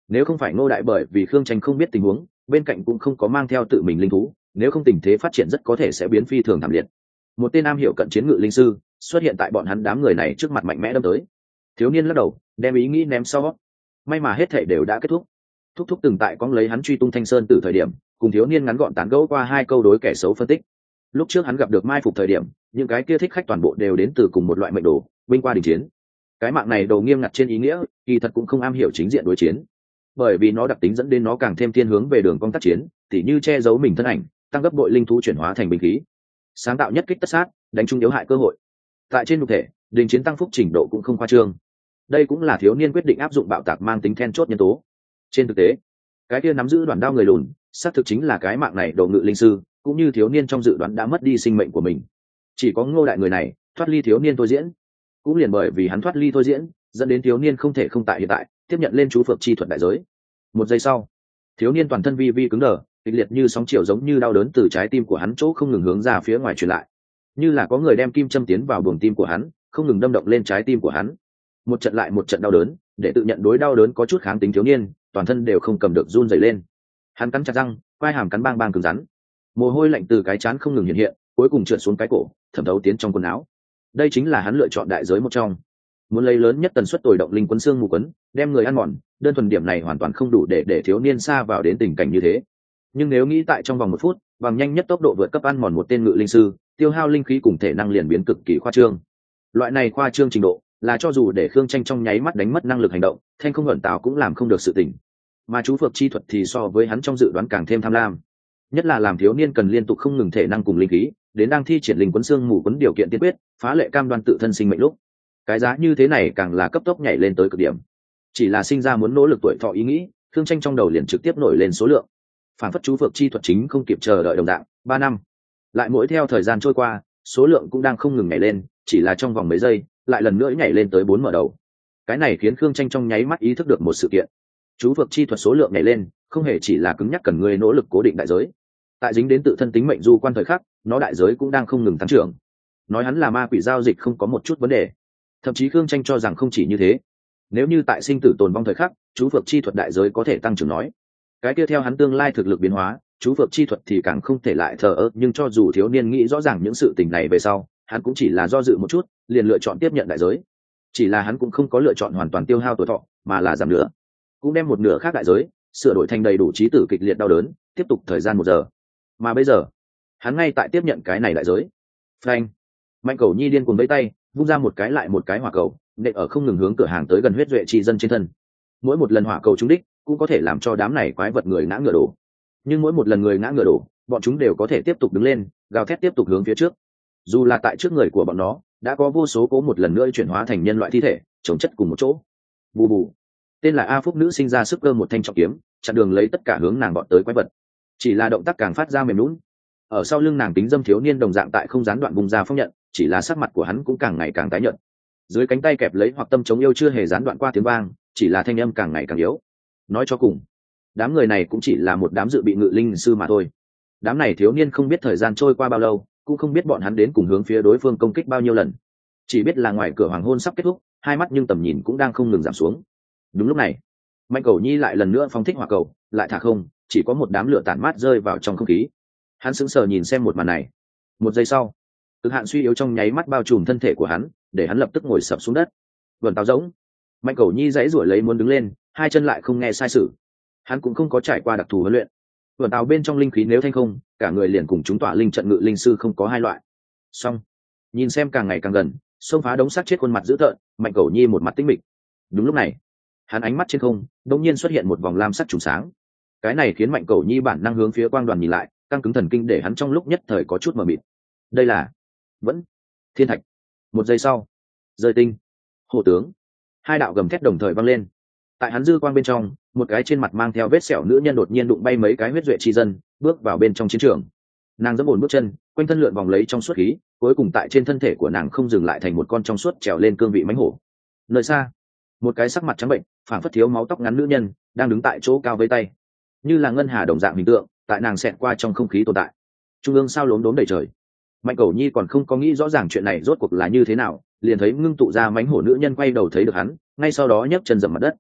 nếu không phải Ngô Đại bởi vì Khương Tranh không biết tình huống, bên cạnh cũng không có mang theo tự mình linh thú, nếu không tình thế phát triển rất có thể sẽ biến phi thường thảm liệt. Một tên am hiểu cận chiến ngự linh sư xuất hiện tại bọn hắn đám người này trước mặt mạnh mẽ đâm tới. Thiếu niên lắc đầu, đem ý nghĩ ném sau. May mà hết thảy đều đã kết thúc. Thúc thúc từng tại cóng lấy hắn truy tung Thanh Sơn từ thời điểm, cùng thiếu niên ngắn gọn tán gẫu qua hai câu đối kẻ xấu phân tích. Lúc trước hắn gặp được mai phục thời điểm, những cái kia thích khách toàn bộ đều đến từ cùng một loại mệnh đồ, binh qua đình chiến. Cái mạng này đầu nghiêm ngặt trên ý nghĩa, kỳ thật cũng không am hiểu chính diện đối chiến, bởi vì nó đặc tính dẫn đến nó càng thêm thiên hướng về đường cong tác chiến, tỉ như che giấu mình thân ảnh, tăng gấp bội linh thú chuyển hóa thành binh khí, sáng tạo nhất kích tất sát, đánh trúng yếu hại cơ hội. Tại trên thực thể, đình chiến tăng phúc trình độ cũng không khoa trương. Đây cũng là thiếu niên quyết định áp dụng bạo tạc mang tính then chốt nhân tố. Trên thực tế, cái kia nắm giữ đoạn đao người lùn, xác thực chính là cái mạng này đầu ngự linh sư, cũng như thiếu niên trong dự đoán đã mất đi sinh mệnh của mình. Chỉ có Ngô Đại người này thoát ly thiếu niên thôi diễn, cũng liền bởi vì hắn thoát ly thôi diễn, dẫn đến thiếu niên không thể không tại hiện tại tiếp nhận lên chú phược chi thuật đại giới. Một giây sau, thiếu niên toàn thân vi vi cứng đờ, kịch liệt như sóng chiều giống như đau đớn từ trái tim của hắn chỗ không ngừng hướng ra phía ngoài truyền lại, như là có người đem kim châm tiến vào buồng tim của hắn, không ngừng đâm động lên trái tim của hắn. Một trận lại một trận đau đớn, để tự nhận đối đau đớn có chút kháng tính thiếu niên, toàn thân đều không cầm được run rẩy lên. Hắn cắn chặt răng, quai hàm cắn bang bang cứng rắn, mồ hôi lạnh từ cái trán không ngừng hiện hiện, cuối cùng trượt xuống cái cổ, thẩm thấu tiến trong quần áo. Đây chính là hắn lựa chọn đại giới một trong. Muốn lấy lớn nhất tần suất tồi động linh quấn xương mù quấn, đem người ăn mòn, đơn thuần điểm này hoàn toàn không đủ để để thiếu niên xa vào đến tình cảnh như thế. Nhưng nếu nghĩ tại trong vòng một phút, bằng nhanh nhất tốc độ vượt cấp ăn mòn một tên ngự linh sư, tiêu hao linh khí cùng thể năng liền biến cực kỳ khoa trương. Loại này khoa trương trình độ, là cho dù để Khương Tranh trong nháy mắt đánh mất năng lực hành động, Thanh Không Ẩn Tào cũng làm không được sự tình. Mà chú phược chi thuật thì so với hắn trong dự đoán càng thêm tham lam. Nhất là làm thiếu niên cần liên tục không ngừng thể năng cùng linh khí, đến đang thi triển linh quấn xương mù quấn điều kiện tiên quyết, phá lệ cam đoan tự thân sinh mệnh lúc. Cái giá như thế này càng là cấp tốc nhảy lên tới cực điểm. Chỉ là sinh ra muốn nỗ lực tuổi thọ ý nghĩ, Khương Tranh trong đầu liền trực tiếp nổi lên số lượng. Phản phất chú phược chi thuật chính không kịp chờ đợi đồng dạng, ba năm. Lại mỗi theo thời gian trôi qua, số lượng cũng đang không ngừng nhảy lên, chỉ là trong vòng mấy giây, lại lần nữa nhảy lên tới bốn mở đầu. Cái này khiến Khương Tranh trong nháy mắt ý thức được một sự kiện. Chú phược chi thuật số lượng nhảy lên, không hề chỉ là cứng nhắc cần người nỗ lực cố định đại giới. Tại dính đến tự thân tính mệnh du quan thời khắc, nó đại giới cũng đang không ngừng tăng trưởng. Nói hắn là ma quỷ giao dịch không có một chút vấn đề. Thậm chí Khương Tranh cho rằng không chỉ như thế. Nếu như tại sinh tử tồn vong thời khắc, chú phược chi thuật đại giới có thể tăng trưởng nói, cái kia theo hắn tương lai thực lực biến hóa, chú phược chi thuật thì càng không thể lại thờ ơ. Nhưng cho dù thiếu niên nghĩ rõ ràng những sự tình này về sau, hắn cũng chỉ là do dự một chút, liền lựa chọn tiếp nhận đại giới. Chỉ là hắn cũng không có lựa chọn hoàn toàn tiêu hao tuổi thọ, mà là giảm nửa, cũng đem một nửa khác đại giới sửa đổi thành đầy đủ chí tử kịch liệt đau đớn, tiếp tục thời gian một giờ. Mà bây giờ, hắn ngay tại tiếp nhận cái này đại giới. Phanh! Mạnh Cầu Nhi điên cuồng vẫy tay, vung ra một cái lại một cái hỏa cầu, nện ở không ngừng hướng cửa hàng tới gần huyết duệ chi dân trên thân. Mỗi một lần hỏa cầu trúng đích, cũng có thể làm cho đám này quái vật người ngã ngựa đổ. Nhưng mỗi một lần người ngã ngựa đổ, bọn chúng đều có thể tiếp tục đứng lên, gào thét tiếp tục hướng phía trước. Dù là tại trước người của bọn nó, đã có vô số cố một lần nữa chuyển hóa thành nhân loại thi thể, chồng chất cùng một chỗ. Bù bù. Tên là A Phúc nữ sinh ra sức cơ một thanh trọng kiếm, chặn đường lấy tất cả hướng nàng bọn tới quái vật. Chỉ là động tác càng phát ra mềm nhũn. Ở sau lưng nàng tính dâm thiếu niên đồng dạng tại không gián đoạn vùng ra phong nhận, chỉ là sắc mặt của hắn cũng càng ngày càng tái nhợt. Dưới cánh tay kẹp lấy hoặc tâm chống yêu chưa hề gián đoạn qua tiếng vang, chỉ là thanh âm càng ngày càng yếu. Nói cho cùng, đám người này cũng chỉ là một đám dự bị ngự linh sư mà thôi. Đám này thiếu niên không biết thời gian trôi qua bao lâu, cũng không biết bọn hắn đến cùng hướng phía đối phương công kích bao nhiêu lần. Chỉ biết là ngoài cửa hoàng hôn sắp kết thúc, hai mắt nhưng tầm nhìn cũng đang không ngừng giảm xuống. Đúng lúc này, Mạnh Cầu Nhi lại lần nữa phóng thích hỏa cầu, lại thả không, chỉ có một đám lửa tản mát rơi vào trong không khí. Hắn sững sờ nhìn xem một màn này. Một giây sau, cực hạn suy yếu trong nháy mắt bao trùm thân thể của hắn, để hắn lập tức ngồi sập xuống đất. Vườn táo rỗng. Mạnh Cầu Nhi dãy rủa lấy muốn đứng lên, hai chân lại không nghe sai sử. Hắn cũng không có trải qua đặc thù huấn luyện. Vườn táo bên trong linh khí nếu thanh không, cả người liền cùng chúng tỏa linh trận ngự linh sư không có hai loại. Xong, nhìn xem càng ngày càng gần, xông phá đống xác chết khuôn mặt dữ tợn, Mạnh Cầu Nhi một mặt tĩnh mịch. Đúng lúc này, hắn ánh mắt trên không, đột nhiên xuất hiện một vòng lam sắc trùng sáng. Cái này khiến Mạnh Cầu Nhi bản năng hướng phía quang đoàn nhìn lại, căng cứng thần kinh để hắn trong lúc nhất thời có chút mờ mịt. Đây là vẫn thiên thạch. Một giây sau, rơi tinh, hổ tướng, hai đạo gầm thét đồng thời vang lên. Tại hắn dư quang bên trong, một cái trên mặt mang theo vết sẹo nữ nhân đột nhiên đụng bay mấy cái huyết duệ chi dân, bước vào bên trong chiến trường. Nàng giẫm ổn bước chân, quanh thân lượn vòng lấy trong suốt khí, cuối cùng tại trên thân thể của nàng không dừng lại thành một con trong suốt trèo lên cương vị mãnh hổ. Nơi xa, một cái sắc mặt trắng bệnh, phảng phất thiếu máu tóc ngắn nữ nhân đang đứng tại chỗ cao với tay, như là ngân hà đồng dạng hình tượng, tại nàng xẹt qua trong không khí tồn tại. Trung ương sao lốm đốm đầy trời. Mạnh Cầu Nhi còn không có nghĩ rõ ràng chuyện này rốt cuộc là như thế nào, liền thấy ngưng tụ ra mãnh hổ nữ nhân quay đầu thấy được hắn, ngay sau đó nhấc chân dậm mặt đất.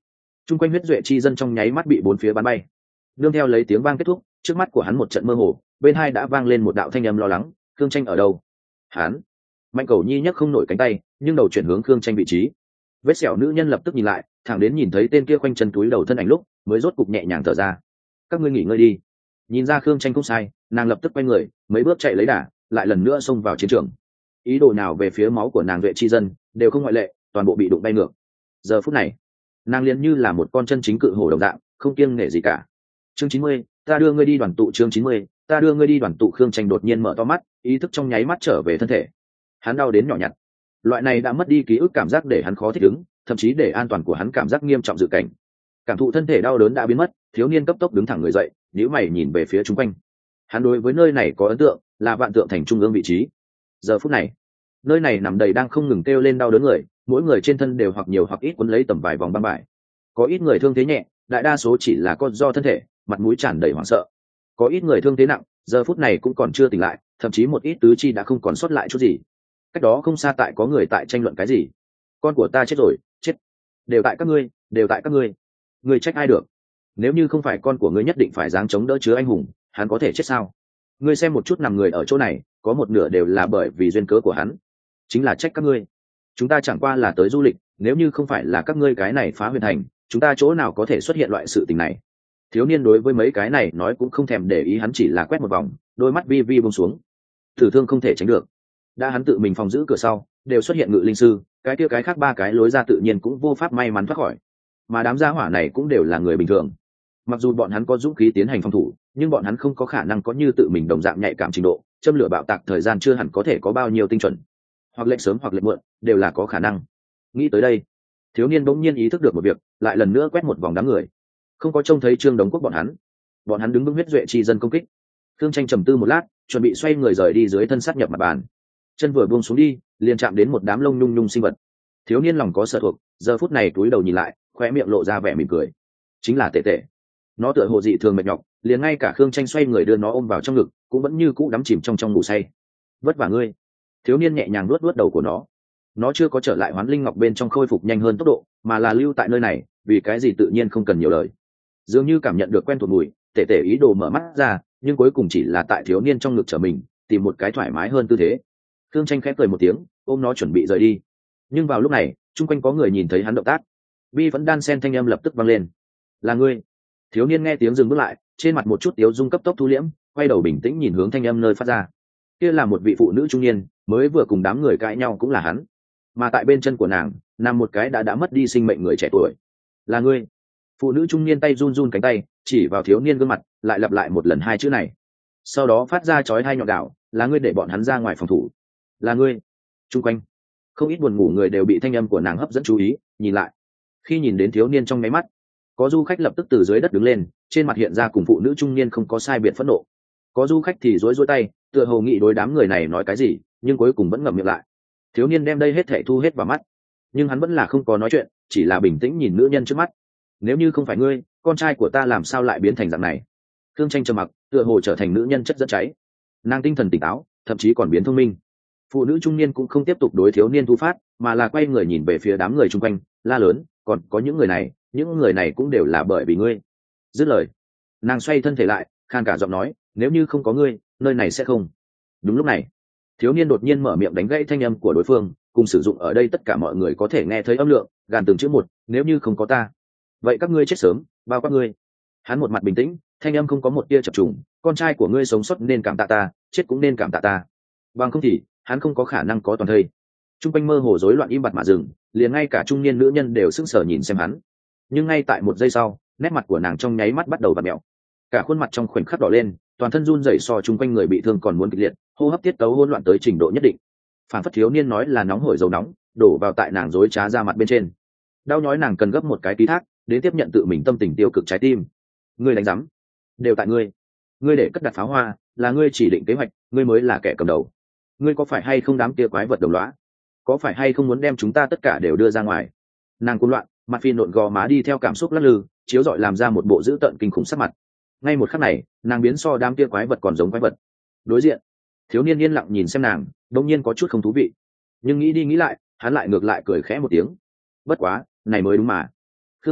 chung quanh huyết duệ chi dân trong nháy mắt bị bốn phía bắn bay. Nương theo lấy tiếng vang kết thúc, trước mắt của hắn một trận mơ hồ, bên hai đã vang lên một đạo thanh âm lo lắng. Khương Tranh ở đâu? Hắn. Mạnh Cầu Nhi nhấc không nổi cánh tay, nhưng đầu chuyển hướng Khương Tranh vị trí. Vết sẹo nữ nhân lập tức nhìn lại, thẳng đến nhìn thấy tên kia khoanh chân túi đầu thân ảnh lúc, mới rốt cục nhẹ nhàng thở ra. Các ngươi nghỉ ngơi đi. Nhìn ra Khương Tranh không sai, nàng lập tức quay người, mấy bước chạy lấy đà, lại lần nữa xông vào chiến trường. Ý đồ nào về phía máu của nàng duệ chi dân, đều không ngoại lệ, toàn bộ bị đụng bay ngược. Giờ phút này, nàng liền như là một con chân chính cự hổ đồng dạng, không kiêng nể gì cả. Chương chín mươi, ta đưa ngươi đi đoàn tụ. Chương chín mươi, ta đưa ngươi đi đoàn tụ. Khương Tranh đột nhiên mở to mắt, ý thức trong nháy mắt trở về thân thể. Hắn đau đến nhỏ nhặt. Loại này đã mất đi ký ức cảm giác để hắn khó thích ứng, thậm chí để an toàn của hắn cảm giác nghiêm trọng dự cảnh. Cảm thụ thân thể đau đớn đã biến mất, thiếu niên cấp tốc đứng thẳng người dậy, nhíu mày nhìn về phía chung quanh. Hắn đối với nơi này có ấn tượng, là vạn tượng thành trung ương vị trí. Giờ phút này, nơi này nằm đầy đang không ngừng kêu lên đau đớn người, mỗi người trên thân đều hoặc nhiều hoặc ít quấn lấy tầm vài vòng băng vải. Có ít người thương thế nhẹ, đại đa số chỉ là con do thân thể, mặt mũi tràn đầy hoảng sợ. Có ít người thương thế nặng, giờ phút này cũng còn chưa tỉnh lại, thậm chí một ít tứ chi đã không còn sót lại chút gì. Cách đó không xa tại có người tại tranh luận cái gì. Con của ta chết rồi, chết. Đều tại các ngươi, đều tại các ngươi. Ngươi trách ai được? Nếu như không phải con của ngươi nhất định phải dáng chống đỡ chứa anh hùng, hắn có thể chết sao? Ngươi xem một chút nằm người ở chỗ này, có một nửa đều là bởi vì duyên cớ của hắn. Chính là trách các ngươi. Chúng ta chẳng qua là tới du lịch, nếu như không phải là các ngươi cái này phá huyền thành, chúng ta chỗ nào có thể xuất hiện loại sự tình này? Thiếu niên đối với mấy cái này nói cũng không thèm để ý, hắn chỉ là quét một vòng, đôi mắt vi vi buông xuống. Thử thương không thể tránh được. Đã hắn tự mình phòng giữ cửa sau, đều xuất hiện ngự linh sư, cái kia cái khác ba cái lối ra tự nhiên cũng vô pháp may mắn thoát khỏi. Mà đám gia hỏa này cũng đều là người bình thường. Mặc dù bọn hắn có dũng khí tiến hành phòng thủ, nhưng bọn hắn không có khả năng có như tự mình đồng dạng nhạy cảm trình độ, châm lửa bạo tạc thời gian chưa hẳn có thể có bao nhiêu tinh chuẩn, hoặc lệnh sớm hoặc lệnh muộn đều là có khả năng. Nghĩ tới đây, thiếu niên bỗng nhiên ý thức được một việc, lại lần nữa quét một vòng đám người, không có trông thấy Trương Đống Quốc bọn hắn. Bọn hắn đứng vững huyết duệ chi dân công kích. Thương Tranh trầm tư một lát, chuẩn bị xoay người rời đi dưới thân sát nhập mặt bàn. Chân vừa buông xuống đi, liền chạm đến một đám lông nhung nhung sinh vật. Thiếu niên lòng có sợ thuộc, giờ phút này túi đầu nhìn lại, khóe miệng lộ ra vẻ mỉm cười. Chính là Tệ Tệ. Nó tựa hồ dị thường mệt nhọc, liền ngay cả Khương Tranh xoay người đưa nó ôm vào trong ngực, cũng vẫn như cũ đắm chìm trong trong ngủ say. Vất vả ngươi. Thiếu niên nhẹ nhàng nuốt nuốt đầu của nó. Nó chưa có trở lại Hoán Linh Ngọc bên trong khôi phục nhanh hơn tốc độ, mà là lưu tại nơi này, vì cái gì tự nhiên không cần nhiều lời. Dường như cảm nhận được quen thuộc mùi, Tệ Tệ ý đồ mở mắt ra, nhưng cuối cùng chỉ là tại thiếu niên trong ngực trở mình, tìm một cái thoải mái hơn tư thế. Khương Tranh khẽ cười một tiếng, ôm nó chuẩn bị rời đi. Nhưng vào lúc này, chung quanh có người nhìn thấy hắn động tác, bi vẫn đan sen thanh âm lập tức vang lên. Là ngươi? Thiếu niên nghe tiếng dừng bước lại, trên mặt một chút tiếu dung cấp tốc thu liễm, quay đầu bình tĩnh nhìn hướng thanh âm nơi phát ra. Kia là một vị phụ nữ trung niên, mới vừa cùng đám người cãi nhau cũng là hắn. Mà tại bên chân của nàng nằm một cái đã đã mất đi sinh mệnh người trẻ tuổi. Là ngươi? Phụ nữ trung niên tay run run cánh tay, chỉ vào thiếu niên gương mặt, lại lặp lại một lần hai chữ này. Sau đó phát ra chói hai nhọn đạo, là ngươi để bọn hắn ra ngoài phòng thủ. Là ngươi? Trung quanh không ít buồn ngủ người đều bị thanh âm của nàng hấp dẫn chú ý, nhìn lại. Khi nhìn đến thiếu niên trong máy mắt, có du khách lập tức từ dưới đất đứng lên, trên mặt hiện ra cùng phụ nữ trung niên không có sai biệt phẫn nộ. Có du khách thì rối rối tay, tựa hồ nghĩ đối đám người này nói cái gì, nhưng cuối cùng vẫn ngậm miệng lại. Thiếu niên đem đây hết thảy thu hết vào mắt, nhưng hắn vẫn là không có nói chuyện, chỉ là bình tĩnh nhìn nữ nhân trước mắt. Nếu như không phải ngươi, con trai của ta làm sao lại biến thành dạng này? Khương Tranh trầm mặc, tựa hồ trở thành nữ nhân chất dẫn cháy. Nàng tinh thần tỉnh táo, thậm chí còn biến thông minh. Phụ nữ trung niên cũng không tiếp tục đối thiếu niên thu phát, mà là quay người nhìn về phía đám người chung quanh, la lớn, còn có những người này, những người này cũng đều là bởi vì ngươi. Dứt lời, nàng xoay thân thể lại, khan cả giọng nói, nếu như không có ngươi, nơi này sẽ không. Đúng lúc này, thiếu niên đột nhiên mở miệng đánh gãy thanh âm của đối phương, cùng sử dụng ở đây tất cả mọi người có thể nghe thấy âm lượng, gàn từng chữ một, nếu như không có ta, vậy các ngươi chết sớm, bao các ngươi. Hắn một mặt bình tĩnh, thanh âm không có một tia chập trùng, con trai của ngươi sống sót nên cảm tạ ta, chết cũng nên cảm tạ ta. Bằng không thì, hắn không có khả năng có toàn thây. Trung quanh mơ hồ rối loạn im bặt mà dừng, liền ngay cả trung niên nữ nhân đều sững sờ nhìn xem hắn. Nhưng ngay tại một giây sau, nét mặt của nàng trong nháy mắt bắt đầu vặn mèo, cả khuôn mặt trong khoảnh khắc đỏ lên, toàn thân run rẩy so chung quanh người bị thương còn muốn kịch liệt, hô hấp tiết tấu hỗn loạn tới trình độ nhất định. Phản phất thiếu niên nói là nóng hổi dầu nóng, đổ vào tại nàng rối trá ra mặt bên trên. Đau nhói nàng cần gấp một cái ký thác, đến tiếp nhận tự mình tâm tình tiêu cực trái tim. Ngươi đánh rắm, đều tại ngươi. Ngươi để cất đặt pháo hoa, là ngươi chỉ định kế hoạch, ngươi mới là kẻ cầm đầu. Ngươi có phải hay không đám kia quái vật đồng lõa? Có phải hay không muốn đem chúng ta tất cả đều đưa ra ngoài? Nàng cuồng loạn, mặt phi nộn gò má đi theo cảm xúc lắc lư, chiếu rọi làm ra một bộ dữ tợn kinh khủng sắc mặt. Ngay một khắc này, nàng biến so đám kia quái vật còn giống quái vật. Đối diện, thiếu niên yên lặng nhìn xem nàng, đột nhiên có chút không thú vị, nhưng nghĩ đi nghĩ lại, hắn lại ngược lại cười khẽ một tiếng. Bất quá, này mới đúng mà. Khương Tranh,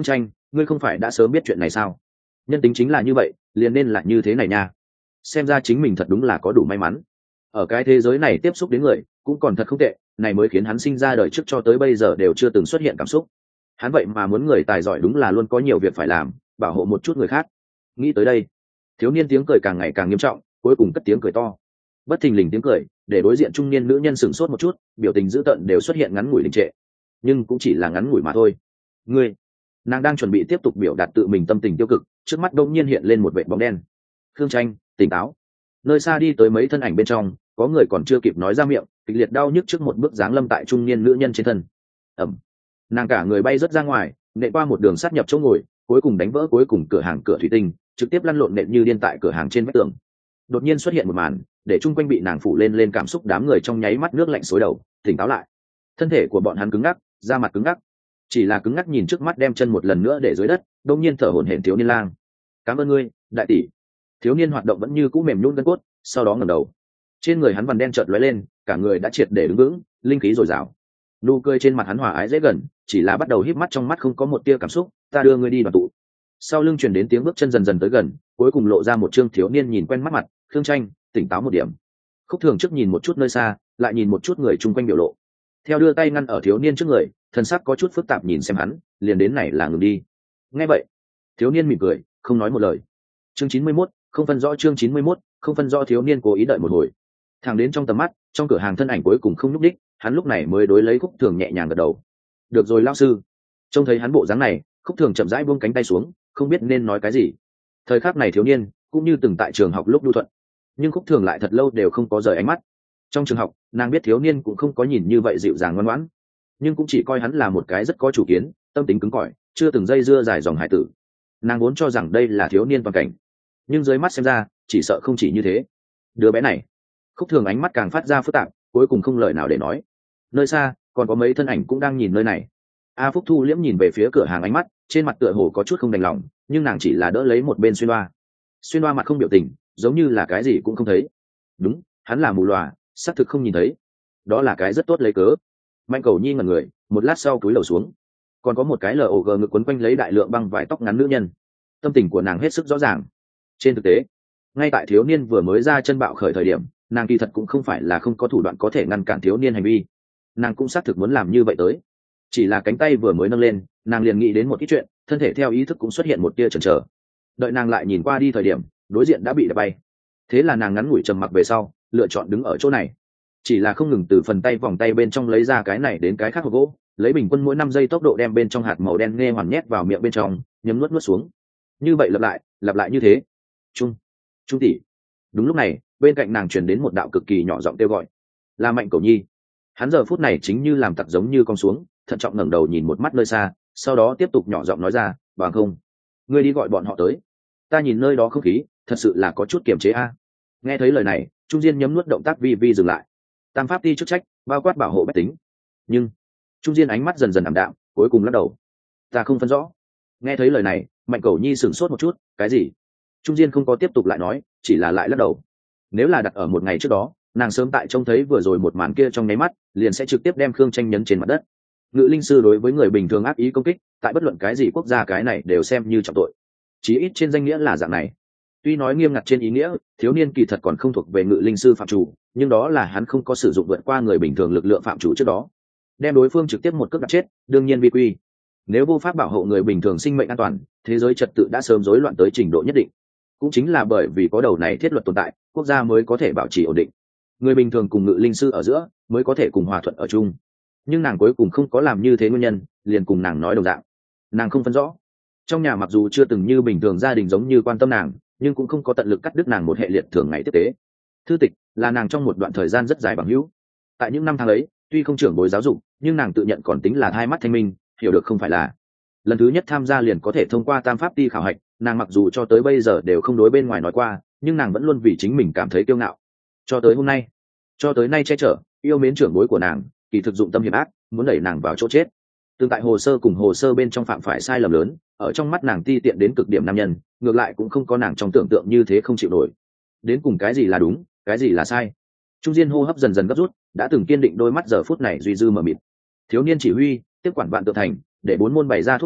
ngươi không phải đã sớm biết chuyện này sao? Nhân tính chính là như vậy, liền nên là như thế này nha. Xem ra chính mình thật đúng là có đủ may mắn, ở cái thế giới này tiếp xúc đến người cũng còn thật không tệ, này mới khiến hắn sinh ra đời trước cho tới bây giờ đều chưa từng xuất hiện cảm xúc. Hắn vậy mà muốn người tài giỏi đúng là luôn có nhiều việc phải làm, bảo hộ một chút người khác. Nghĩ tới đây, thiếu niên tiếng cười càng ngày càng nghiêm trọng, cuối cùng cất tiếng cười to. Bất thình lình tiếng cười để đối diện trung niên nữ nhân sửng sốt một chút, biểu tình dữ tợn đều xuất hiện ngắn ngủi đình trệ, nhưng cũng chỉ là ngắn ngủi mà thôi. Ngươi, nàng đang chuẩn bị tiếp tục biểu đạt tự mình tâm tình tiêu cực, trước mắt đông nhiên hiện lên một vệt bóng đen. Khương Tranh, tỉnh táo. Nơi xa đi tới mấy thân ảnh bên trong, có người còn chưa kịp nói ra miệng, kịch liệt đau nhức trước một bước giáng lâm tại trung niên nữ nhân trên thân. Ẩm, nàng cả người bay rớt ra ngoài, nệ qua một đường sát nhập chỗ ngồi, cuối cùng đánh vỡ cuối cùng cửa hàng cửa thủy tinh, trực tiếp lăn lộn nện như điên tại cửa hàng trên vách tường. Đột nhiên xuất hiện một màn, để chung quanh bị nàng phủ lên lên cảm xúc đám người trong nháy mắt nước lạnh xối đầu, tỉnh táo lại. Thân thể của bọn hắn cứng ngắc, da mặt cứng ngắc, chỉ là cứng ngắc nhìn trước mắt đem chân một lần nữa để dưới đất, đông nhiên thở hổn hển thiếu niên lang. Cảm ơn ngươi, đại tỷ. Thiếu niên hoạt động vẫn như cũ mềm nhũn gân cốt, sau đó ngẩng đầu. Trên người hắn vằn đen chợt lóe lên, cả người đã triệt để đứng vững, linh khí dồi dào. Nụ cười trên mặt hắn hòa ái dễ gần, chỉ là bắt đầu híp mắt trong mắt không có một tia cảm xúc. Ta đưa ngươi đi đoàn tụ. Sau lưng truyền đến tiếng bước chân dần dần tới gần, cuối cùng lộ ra một trương thiếu niên nhìn quen mắt mặt. Khương Tranh, tỉnh táo một điểm. Khúc Thường trước nhìn một chút nơi xa, lại nhìn một chút người chung quanh biểu lộ, theo đưa tay ngăn ở thiếu niên trước người, thần sắc có chút phức tạp nhìn xem hắn, liền đến này là ngừng đi. Nghe vậy, thiếu niên mỉm cười, không nói một lời. Chương chín mươi mốt, không phân rõ chương chín mươi mốt, không phân rõ thiếu niên cố ý đợi một hồi. Thẳng đến trong tầm mắt, trong cửa hàng thân ảnh cuối cùng không nhúc đích, hắn lúc này mới đối lấy Khúc Thường nhẹ nhàng gật đầu. Được rồi lão sư. Trông thấy hắn bộ dáng này, Khúc Thường chậm rãi buông cánh tay xuống, không biết nên nói cái gì. Thời khắc này thiếu niên, cũng như từng tại trường học lúc lưu thuận, nhưng Khúc Thường lại thật lâu đều không có rời ánh mắt. Trong trường học, nàng biết thiếu niên cũng không có nhìn như vậy dịu dàng ngoan ngoãn, nhưng cũng chỉ coi hắn là một cái rất có chủ kiến, tâm tính cứng cỏi, chưa từng dây dưa dài dòng hải tử. Nàng vốn cho rằng đây là thiếu niên toàn cảnh, nhưng dưới mắt xem ra, chỉ sợ không chỉ như thế. Đứa bé này, Khúc Thường ánh mắt càng phát ra phức tạp, cuối cùng không lời nào để nói. Nơi xa, còn có mấy thân ảnh cũng đang nhìn nơi này. A Phúc Thu liễm nhìn về phía cửa hàng, ánh mắt trên mặt tựa hồ có chút không đành lòng, nhưng nàng chỉ là đỡ lấy một bên xuyên loa. Xuyên loa mặt không biểu tình, giống như là cái gì cũng không thấy. Đúng, hắn là mù lòa, xác thực không nhìn thấy. Đó là cái rất tốt lấy cớ. Mạnh Cầu Nhi ngẩn người, một lát sau cúi đầu xuống. Còn có một cái lờ ổ gờ ngực quấn quanh lấy đại lượng băng vải tóc ngắn nữ nhân. Tâm tình của nàng hết sức rõ ràng. Trên thực tế, ngay tại thiếu niên vừa mới ra chân bạo khởi thời điểm, nàng kỳ thật cũng không phải là không có thủ đoạn có thể ngăn cản thiếu niên hành vi. Nàng cũng xác thực muốn làm như vậy tới. Chỉ là cánh tay vừa mới nâng lên, nàng liền nghĩ đến một ít chuyện, thân thể theo ý thức cũng xuất hiện một tia chần chờ. Đợi nàng lại nhìn qua đi thời điểm, đối diện đã bị đập bay. Thế là nàng ngắn ngủi trầm mặc về sau, lựa chọn đứng ở chỗ này, chỉ là không ngừng từ phần tay vòng tay bên trong lấy ra cái này đến cái khác hộp gỗ, lấy bình quân mỗi năm giây tốc độ đem bên trong hạt màu đen nghe hoàn nhét vào miệng bên trong, nhấm nuốt nuốt xuống. Như vậy lặp lại, lặp lại như thế. Trung, Trung tỷ. Đúng lúc này, bên cạnh nàng truyền đến một đạo cực kỳ nhỏ giọng kêu gọi, là Mạnh Cầu Nhi. Hắn giờ phút này chính như làm tặc giống như con xuống, thận trọng ngẩng đầu nhìn một mắt nơi xa, sau đó tiếp tục nhỏ giọng nói ra, bằng không, ngươi đi gọi bọn họ tới. Ta nhìn nơi đó không khí, thật sự là có chút kiềm chế a. Nghe thấy lời này, Trung Diên nhấm nuốt động tác vi vi dừng lại. Tam pháp ti chức trách bao quát bảo hộ bách tính, nhưng Trung Diên ánh mắt dần dần ảm đạm, cuối cùng lắc đầu. Ta không phân rõ. Nghe thấy lời này, Mạnh Cầu Nhi sửng sốt một chút, cái gì? Trung Diên không có tiếp tục lại nói, chỉ là lại lắc đầu. Nếu là đặt ở một ngày trước đó, nàng sớm tại trông thấy vừa rồi một màn kia trong nháy mắt, liền sẽ trực tiếp đem Khương Tranh nhấn trên mặt đất. Ngự linh sư đối với người bình thường ác ý công kích, tại bất luận cái gì quốc gia cái này đều xem như trọng tội. Chí ít trên danh nghĩa là dạng này. Tuy nói nghiêm ngặt trên ý nghĩa, thiếu niên kỳ thật còn không thuộc về ngự linh sư phạm chủ, nhưng đó là hắn không có sử dụng vượt qua người bình thường lực lượng phạm chủ trước đó, đem đối phương trực tiếp một cước đặt chết, đương nhiên vi quy. Nếu vô pháp bảo hộ người bình thường sinh mệnh an toàn, thế giới trật tự đã sớm rối loạn tới trình độ nhất định. Cũng chính là bởi vì có đầu này thiết luật tồn tại, quốc gia mới có thể bảo trì ổn định, người bình thường cùng ngự linh sư ở giữa mới có thể cùng hòa thuận ở chung. Nhưng nàng cuối cùng không có làm như thế, nguyên nhân liền cùng nàng nói đồng dạng, nàng không phân rõ. Trong nhà mặc dù chưa từng như bình thường gia đình giống như quan tâm nàng, nhưng cũng không có tận lực cắt đứt nàng một hệ liệt thường ngày tiếp tế. Thư tịch là nàng trong một đoạn thời gian rất dài bằng hữu. Tại những năm tháng ấy, tuy không trưởng bối giáo dục, nhưng nàng tự nhận còn tính là hai mắt thanh minh, hiểu được không phải là lần thứ nhất tham gia liền có thể thông qua tam pháp ti khảo hạch. Nàng mặc dù cho tới bây giờ đều không đối bên ngoài nói qua, nhưng nàng vẫn luôn vì chính mình cảm thấy kiêu ngạo. Cho tới hôm nay, cho tới nay che chở yêu mến trưởng bối của nàng, kỳ thực dụng tâm hiểm ác, muốn đẩy nàng vào chỗ chết. Tương tại hồ sơ cùng hồ sơ bên trong phạm phải sai lầm lớn, ở trong mắt nàng ti tiện đến cực điểm nam nhân, ngược lại cũng không có nàng trong tưởng tượng như thế không chịu nổi. Đến cùng cái gì là đúng, cái gì là sai? Trung Diên hô hấp dần dần gấp rút, đã từng kiên định đôi mắt giờ phút này duy dư mờ mịt. Thiếu niên chỉ huy tiếp quản vạn tượng thành, để bốn môn bày ra thuốc nổ,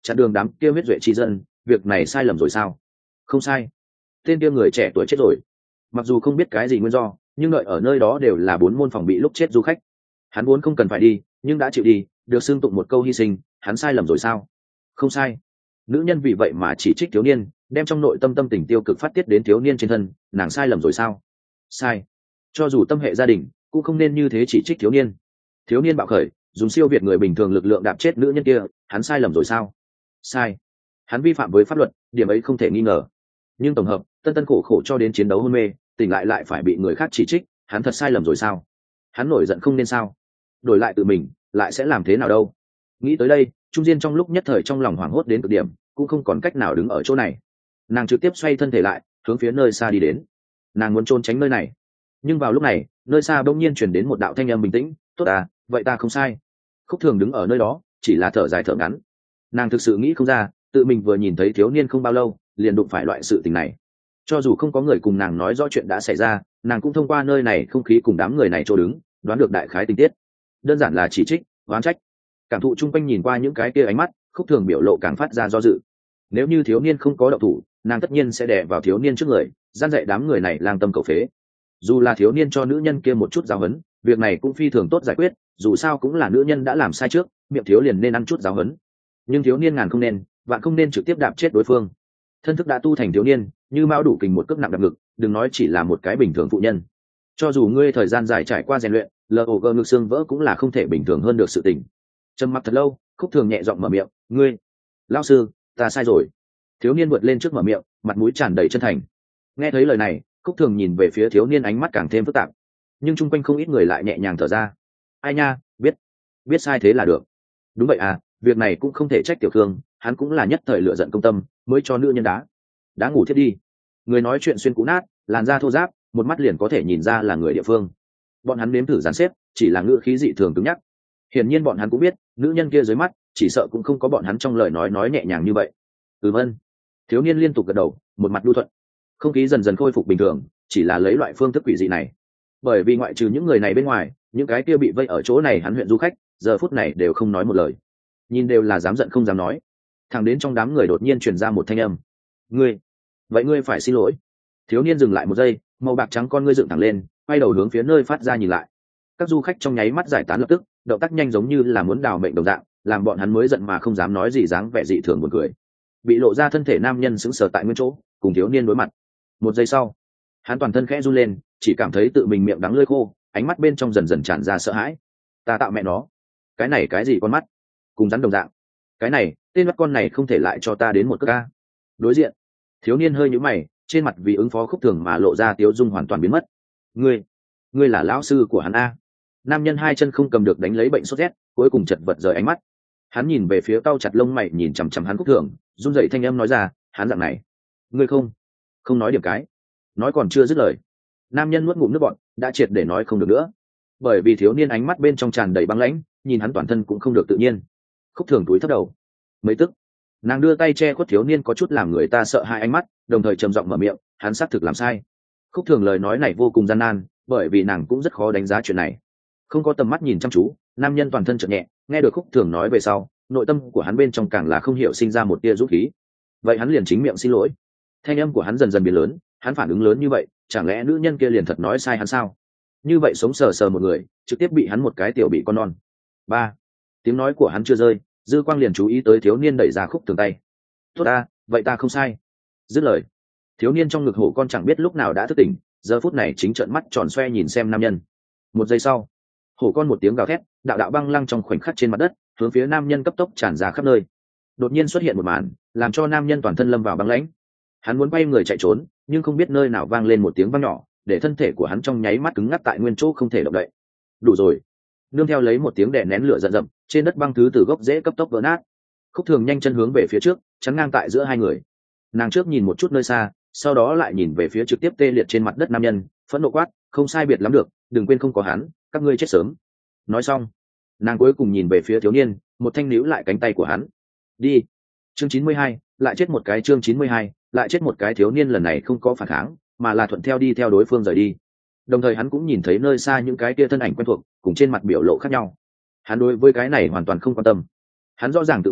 chặn đường đám kia huyết duệ chi dân, việc này sai lầm rồi sao? Không sai. Tên kia người trẻ tuổi chết rồi. Mặc dù không biết cái gì nguyên do, nhưng đợi ở nơi đó đều là bốn môn phòng bị lúc chết du khách. Hắn vốn không cần phải đi, nhưng đã chịu đi, được xưng tụng một câu hy sinh, hắn sai lầm rồi sao? Không sai. Nữ nhân vì vậy mà chỉ trích thiếu niên, đem trong nội tâm tâm tình tiêu cực phát tiết đến thiếu niên trên thân, nàng sai lầm rồi sao? Sai. Cho dù tâm hệ gia đình, cũng không nên như thế chỉ trích thiếu niên. Thiếu niên bạo khởi, dùng siêu việt người bình thường lực lượng đạp chết nữ nhân kia, hắn sai lầm rồi sao? Sai. Hắn vi phạm với pháp luật, điểm ấy không thể nghi ngờ. Nhưng tổng hợp, tân tân khổ khổ cho đến chiến đấu hôn mê, tỉnh lại lại phải bị người khác chỉ trích, hắn thật sai lầm rồi sao? Hắn nổi giận không nên sao? Đổi lại tự mình, lại sẽ làm thế nào đâu? Nghĩ tới đây, Trung Diên trong lúc nhất thời trong lòng hoảng hốt đến cực điểm, cũng không còn cách nào đứng ở chỗ này. Nàng trực tiếp xoay thân thể lại, hướng phía nơi xa đi đến. Nàng muốn trốn tránh nơi này, nhưng vào lúc này, nơi xa bỗng nhiên truyền đến một đạo thanh âm bình tĩnh. Tốt à, vậy ta không sai. Khúc Thường đứng ở nơi đó, chỉ là thở dài thở ngắn. Nàng thực sự nghĩ không ra, tự mình vừa nhìn thấy thiếu niên không bao lâu, liền đụng phải loại sự tình này. Cho dù không có người cùng nàng nói rõ chuyện đã xảy ra, nàng cũng thông qua nơi này không khí cùng đám người này chỗ đứng, đoán được đại khái tình tiết. Đơn giản là chỉ trích, oán trách. Cảm thụ chung quanh nhìn qua những cái kia ánh mắt, Khúc Thường biểu lộ càng phát ra do dự. Nếu như thiếu niên không có động thủ, nàng tất nhiên sẽ đè vào thiếu niên trước người, gian dạy đám người này lang tâm cầu phế. Dù là thiếu niên cho nữ nhân kia một chút giáo huấn, việc này cũng phi thường tốt giải quyết, dù sao cũng là nữ nhân đã làm sai trước, miệng thiếu liền nên ăn chút giáo huấn. Nhưng thiếu niên ngàn không nên, vạn không nên trực tiếp đạp chết đối phương. Thân thức đã tu thành thiếu niên, như mao đủ kình một cước nặng đập ngực, đừng nói chỉ là một cái bình thường phụ nhân. Cho dù ngươi thời gian dài trải qua rèn luyện, lờ ổ gờ ngực xương vỡ cũng là không thể bình thường hơn được sự tình. Trầm mặc thật lâu, Khúc Thường nhẹ giọng mở miệng, ngươi, lão sư, ta sai rồi. Thiếu niên vượt lên trước mở miệng, mặt mũi tràn đầy chân thành. Nghe thấy lời này, Khúc Thường nhìn về phía thiếu niên, ánh mắt càng thêm phức tạp, nhưng chung quanh không ít người lại nhẹ nhàng thở ra. Ai nha, biết biết sai thế là được. Đúng vậy à, việc này cũng không thể trách Tiểu Khương, hắn cũng là nhất thời lựa giận công tâm, mới cho nữ nhân đá đã ngủ thiết đi. Người nói chuyện xuyên cũ nát, làn da thô ráp, một mắt liền có thể nhìn ra là người địa phương. Bọn hắn nếm thử dàn xếp, chỉ là ngữ khí dị thường cứng nhắc. Hiển nhiên bọn hắn cũng biết, nữ nhân kia dưới mắt, chỉ sợ cũng không có bọn hắn trong lời nói nói nhẹ nhàng như vậy. Ừm ân. Thiếu niên liên tục gật đầu, một mặt lưu thuận. Không khí dần dần khôi phục bình thường, chỉ là lấy loại phương thức quỷ dị này. Bởi vì ngoại trừ những người này bên ngoài, những cái kia bị vây ở chỗ này hắn huyện du khách, giờ phút này đều không nói một lời, nhìn đều là dám giận không dám nói. Thẳng đến trong đám người đột nhiên truyền ra một thanh âm, ngươi, vậy ngươi phải xin lỗi. Thiếu niên dừng lại một giây, màu bạc trắng con ngươi dựng thẳng lên, quay đầu hướng phía nơi phát ra nhìn lại. Các du khách trong nháy mắt giải tán lập tức, động tác nhanh giống như là muốn đào mệnh đồng dạng, làm bọn hắn mới giận mà không dám nói gì, dáng vẻ dị thường buồn cười. Bị lộ ra thân thể nam nhân sững sờ tại nguyên chỗ, cùng thiếu niên đối mặt. Một giây sau, hắn toàn thân khẽ run lên, chỉ cảm thấy tự mình miệng đắng lưỡi khô, ánh mắt bên trong dần dần tràn ra sợ hãi. Ta tạo mẹ nó, cái này cái gì con mắt, cùng rắn đồng dạng. Cái này, tên mắt con này không thể lại cho ta đến một cước ca. Đối diện, thiếu niên hơi nhíu mày, trên mặt vì ứng phó Khúc Thường mà lộ ra tiếu dung hoàn toàn biến mất. Ngươi, ngươi là lão sư của hắn a? Nam nhân hai chân không cầm được đánh lấy bệnh sốt rét, cuối cùng chật vật rời ánh mắt. Hắn nhìn về phía cau chặt lông mày nhìn chằm chằm hắn Khúc Thường, run rẩy thanh âm nói ra, hắn dạng này, ngươi không, không nói điểm cái. Nói còn chưa dứt lời, nam nhân nuốt ngụm nước bọt, đã triệt để nói không được nữa. Bởi vì thiếu niên ánh mắt bên trong tràn đầy băng lãnh, nhìn hắn toàn thân cũng không được tự nhiên. Khúc Thường túi thấp đầu, mấy tức, nàng đưa tay che khuất thiếu niên có chút làm người ta sợ hai ánh mắt, đồng thời trầm giọng mở miệng, hắn xác thực làm sai. Khúc Thường lời nói này vô cùng gian nan, bởi vì nàng cũng rất khó đánh giá chuyện này. Không có tầm mắt nhìn chăm chú, nam nhân toàn thân chợt nhẹ, nghe được Khúc Thường nói về sau, nội tâm của hắn bên trong càng là không hiểu sinh ra một tia dũng khí. Vậy hắn liền chính miệng xin lỗi. Thanh âm của hắn dần dần biến lớn, hắn phản ứng lớn như vậy, chẳng lẽ nữ nhân kia liền thật nói sai hắn sao? Như vậy sống sờ sờ một người, trực tiếp bị hắn một cái tiểu bị con non. Ba, tiếng nói của hắn chưa rơi, dư quang liền chú ý tới thiếu niên đẩy ra Khúc Thường tay. Tốt ta, vậy ta không sai. Dứt lời, thiếu niên trong ngực hổ con chẳng biết lúc nào đã thức tỉnh, giờ phút này chính trợn mắt tròn xoe nhìn xem nam nhân. Một giây sau, hổ con một tiếng gào thét, đạo đạo băng lăng trong khoảnh khắc trên mặt đất, hướng phía nam nhân cấp tốc tràn ra khắp nơi. Đột nhiên xuất hiện một màn, làm cho nam nhân toàn thân lâm vào băng lãnh. Hắn muốn quay người chạy trốn, nhưng không biết nơi nào vang lên một tiếng vang nhỏ, để thân thể của hắn trong nháy mắt cứng ngắc tại nguyên chỗ không thể động đậy. Đủ rồi. Nương theo lấy một tiếng đè nén lửa giận dậm, trên đất băng thứ từ gốc rễ cấp tốc vỡ nát. Khúc Thường nhanh chân hướng về phía trước, chắn ngang tại giữa hai người. Nàng trước nhìn một chút nơi xa, sau đó lại nhìn về phía trực tiếp tê liệt trên mặt đất nam nhân, phẫn nộ quát, không sai biệt lắm được, đừng quên không có hắn, các ngươi chết sớm. Nói xong, nàng cuối cùng nhìn về phía thiếu niên, một thanh níu lại cánh tay của hắn. Đi. Chương chín mươi hai, lại chết một cái. Chương chín mươi hai, lại chết một cái. Thiếu niên lần này không có phản kháng, mà là thuận theo đi theo đối phương rời đi. Đồng thời hắn cũng nhìn thấy nơi xa những cái kia thân ảnh quen thuộc, cùng trên mặt biểu lộ khác nhau. Hắn đối với cái này hoàn toàn không quan tâm. Hắn rõ ràng tự mình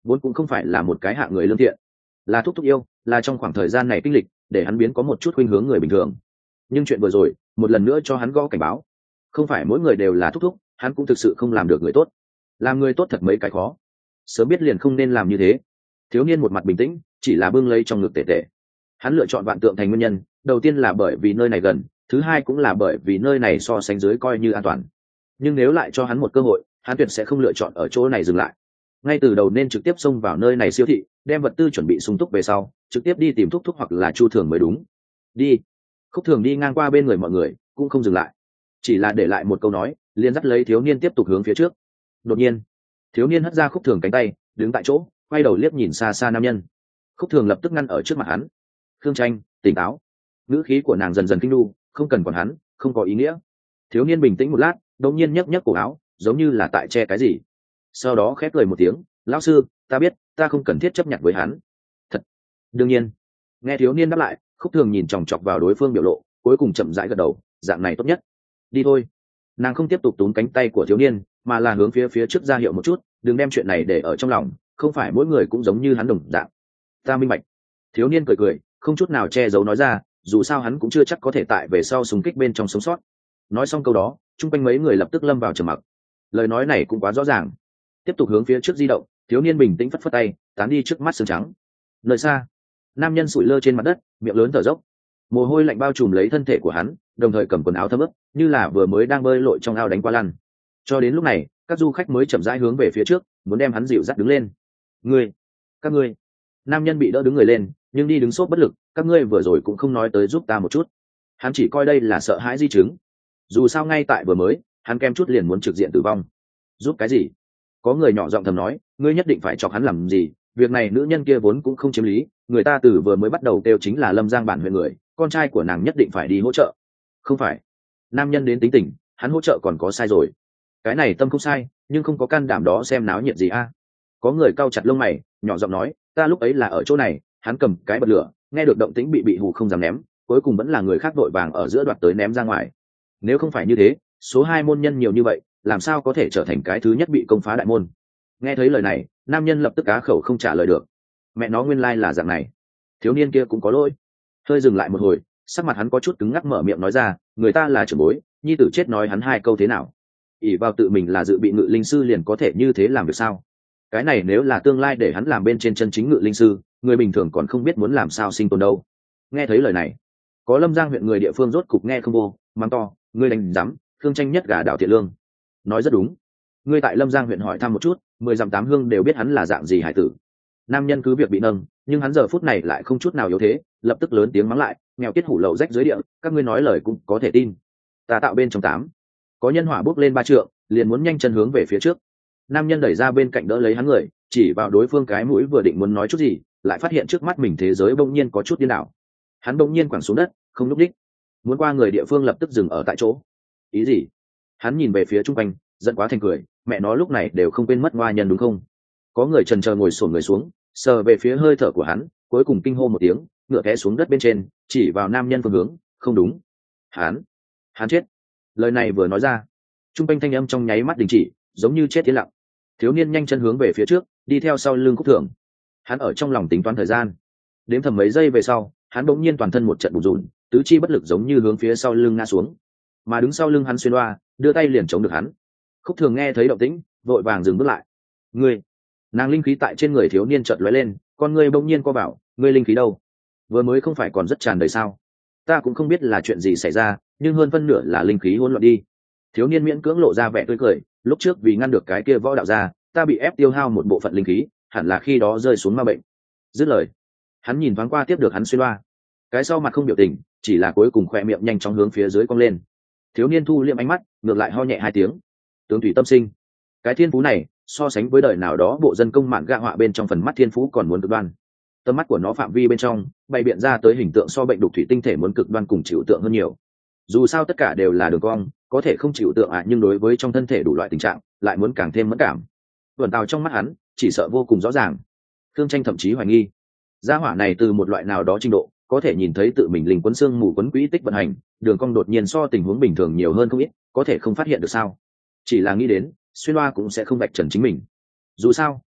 vốn cũng không phải là một cái hạng người lương thiện, là thúc thúc yêu, là trong khoảng thời gian này kinh lịch để hắn biến có một chút khuynh hướng người bình thường. Nhưng chuyện vừa rồi một lần nữa cho hắn gõ cảnh báo, không phải mỗi người đều là thúc thúc, hắn cũng thực sự không làm được người tốt. Làm người tốt thật mấy cái khó, sớm biết liền không nên làm như thế. Thiếu niên một mặt bình tĩnh, chỉ là bưng lấy trong ngực tể tể. Hắn lựa chọn Vạn Tượng Thành nguyên nhân đầu tiên là bởi vì nơi này gần, thứ hai cũng là bởi vì nơi này so sánh dưới coi như an toàn. Nhưng nếu lại cho hắn một cơ hội, hắn tuyệt sẽ không lựa chọn ở chỗ này dừng lại. Ngay từ đầu nên trực tiếp xông vào nơi này siêu thị, đem vật tư chuẩn bị sung túc về sau, trực tiếp đi tìm thúc thúc hoặc là Chu Thường mới đúng. Đi. Khúc Thường đi ngang qua bên người mọi người, cũng không dừng lại, chỉ là để lại một câu nói, liền dắt lấy thiếu niên tiếp tục hướng phía trước. Đột nhiên, thiếu niên hất ra Khúc Thường cánh tay, đứng tại chỗ, quay đầu liếc nhìn xa xa nam nhân. Khúc Thường lập tức ngăn ở trước mặt hắn. Khương Tranh, tỉnh táo. Ngữ khí của nàng dần dần kinh đu, không cần còn hắn, không có ý nghĩa. Thiếu niên bình tĩnh một lát, đột nhiên nhấc nhấc cổ áo, giống như là tại che cái gì. Sau đó khép cười một tiếng, lão sư, ta biết, ta không cần thiết chấp nhận với hắn. Thật. Đương nhiên. Nghe thiếu niên đáp lại, Khúc Thường nhìn chòng chọc vào đối phương biểu lộ, cuối cùng chậm rãi gật đầu, dạng này tốt nhất. Đi thôi. Nàng không tiếp tục túm cánh tay của thiếu niên, mà là hướng phía phía trước ra hiệu một chút, đừng đem chuyện này để ở trong lòng, không phải mỗi người cũng giống như hắn đồng dạng. Ta minh bạch. Thiếu niên cười cười, không chút nào che giấu nói ra, dù sao hắn cũng chưa chắc có thể tại về sau xung kích bên trong sống sót. Nói xong câu đó, chung quanh mấy người lập tức lâm vào trầm mặc. Lời nói này cũng quá rõ ràng. Tiếp tục hướng phía trước di động, thiếu niên bình tĩnh phất phất tay, tán đi trước mắt sương trắng. Nơi xa, nam nhân sụi lơ trên mặt đất, miệng lớn thở dốc, mồ hôi lạnh bao trùm lấy thân thể của hắn, đồng thời cầm quần áo thấm ướt, như là vừa mới đang bơi lội trong ao đánh qua lăn. Cho đến lúc này, các du khách mới chậm rãi hướng về phía trước, muốn đem hắn dịu dắt đứng lên. Ngươi, các ngươi. Nam nhân bị đỡ đứng người lên, nhưng đi đứng sốt bất lực, các ngươi vừa rồi cũng không nói tới giúp ta một chút. Hắn chỉ coi đây là sợ hãi di chứng. Dù sao ngay tại vừa mới, hắn kem chút liền muốn trực diện tử vong. Giúp cái gì? Có người nhỏ giọng thầm nói, ngươi nhất định phải chọc hắn làm gì? Việc này nữ nhân kia vốn cũng không chiếm lý, người ta từ vừa mới bắt đầu kêu chính là Lâm Giang bản huyện người, con trai của nàng nhất định phải đi hỗ trợ. Không phải. Nam nhân đến tính tình, hắn hỗ trợ còn có sai rồi. Cái này tâm không sai, nhưng không có can đảm đó xem náo nhiệt gì a. Có người cau chặt lông mày, nhỏ giọng nói, ta lúc ấy là ở chỗ này, hắn cầm cái bật lửa, nghe được động tĩnh bị bị hù không dám ném, cuối cùng vẫn là người khác đội vàng ở giữa đoạt tới ném ra ngoài. Nếu không phải như thế, số hai môn nhân nhiều như vậy, làm sao có thể trở thành cái thứ nhất bị công phá đại môn? Nghe thấy lời này, nam nhân lập tức cá khẩu không trả lời được. Mẹ nó nguyên lai là dạng này. Thiếu niên kia cũng có lỗi. Hơi dừng lại một hồi, sắc mặt hắn có chút cứng ngắc mở miệng nói ra, người ta là trưởng bối, nhi tử chết nói hắn hai câu thế nào? ỷ vào tự mình là dự bị ngự linh sư liền có thể như thế làm được sao? Cái này nếu là tương lai để hắn làm bên trên chân chính ngự linh sư, người bình thường còn không biết muốn làm sao sinh tồn đâu. Nghe thấy lời này, có Lâm Giang huyện người địa phương rốt cục nghe không vô, mắng to, ngươi đánh dám, Khương Tranh nhất gà đảo thiện lương. Nói rất đúng. Ngươi tại Lâm Giang huyện hỏi thăm một chút, mười dặm tám hương đều biết hắn là dạng gì hải tử. Nam nhân cứ việc bị nâng, nhưng hắn giờ phút này lại không chút nào yếu thế, lập tức lớn tiếng mắng lại, nghèo tiết hủ lậu rách dưới địa, các ngươi nói lời cũng có thể tin. Ta tạo bên trong tám. Có nhân hỏa bốc lên ba trượng, liền muốn nhanh chân hướng về phía trước. Nam nhân đẩy ra bên cạnh đỡ lấy hắn người, chỉ vào đối phương cái mũi vừa định muốn nói chút gì, lại phát hiện trước mắt mình thế giới bỗng nhiên có chút điên đảo. Hắn bỗng nhiên quẳng xuống đất, không lúc đích. Muốn qua người địa phương lập tức dừng ở tại chỗ. Ý gì? Hắn nhìn về phía trung quanh, giận quá thành cười, mẹ nó lúc này đều không quên mất ngoa nhân đúng không? Có người chần chờ ngồi xổm người xuống, sờ về phía hơi thở của hắn, cuối cùng kinh hô một tiếng, ngựa té xuống đất bên trên, chỉ vào nam nhân phương hướng, không đúng. Hắn, hắn chết. Lời này vừa nói ra, trung quanh thanh âm trong nháy mắt đình chỉ, giống như chết tiến lặng. Thiếu niên nhanh chân hướng về phía trước, đi theo sau lưng Khúc Thường. Hắn ở trong lòng tính toán thời gian, đếm thầm mấy giây về sau, hắn bỗng nhiên toàn thân một trận bùn rùn, tứ chi bất lực giống như hướng phía sau lưng ngã xuống. Mà đứng sau lưng hắn xuyên loa, đưa tay liền chống được hắn. Khúc Thường nghe thấy động tĩnh, vội vàng dừng bước lại. Ngươi, nàng linh khí tại trên người thiếu niên chợt lóe lên, con ngươi bỗng nhiên co bảo, ngươi linh khí đâu? Vừa mới không phải còn rất tràn đầy sao? Ta cũng không biết là chuyện gì xảy ra, nhưng hơn phân nửa là linh khí hỗn loạn đi. Thiếu niên miễn cưỡng lộ ra vẻ tươi cười, lúc trước vì ngăn được cái kia võ đạo ra, ta bị ép tiêu hao một bộ phận linh khí, hẳn là khi đó rơi xuống ma bệnh. Dứt lời, hắn nhìn thoáng qua tiếp được hắn xuyên loa, cái sau mặt không biểu tình, chỉ là cuối cùng khoe miệng nhanh chóng hướng phía dưới cong lên. Thiếu niên thu liệm ánh mắt, ngược lại ho nhẹ hai tiếng. Tướng thủy tâm sinh, cái thiên phú này so sánh với đời nào đó bộ dân công mạng gạ họa bên trong phần mắt thiên phú còn muốn cực đoan. Tầm mắt của nó phạm vi bên trong bày biện ra tới hình tượng so bệnh đục thủy tinh thể muốn cực đoan cùng chịu tượng hơn nhiều. Dù sao tất cả đều là đường cong, có thể không chịu tượng ạ, à, nhưng đối với trong thân thể đủ loại tình trạng lại muốn càng thêm mẫn cảm. Vườn tàu trong mắt hắn chỉ sợ vô cùng rõ ràng. Thương Tranh thậm chí hoài nghi, gia hỏa này từ một loại nào đó trình độ có thể nhìn thấy tự mình linh quấn xương mù quấn quỹ tích vận hành, đường cong đột nhiên so tình huống bình thường nhiều hơn không ít, có thể không phát hiện được sao? Chỉ là nghĩ đến, xuyên loa cũng sẽ không vạch trần chính mình. Dù sao,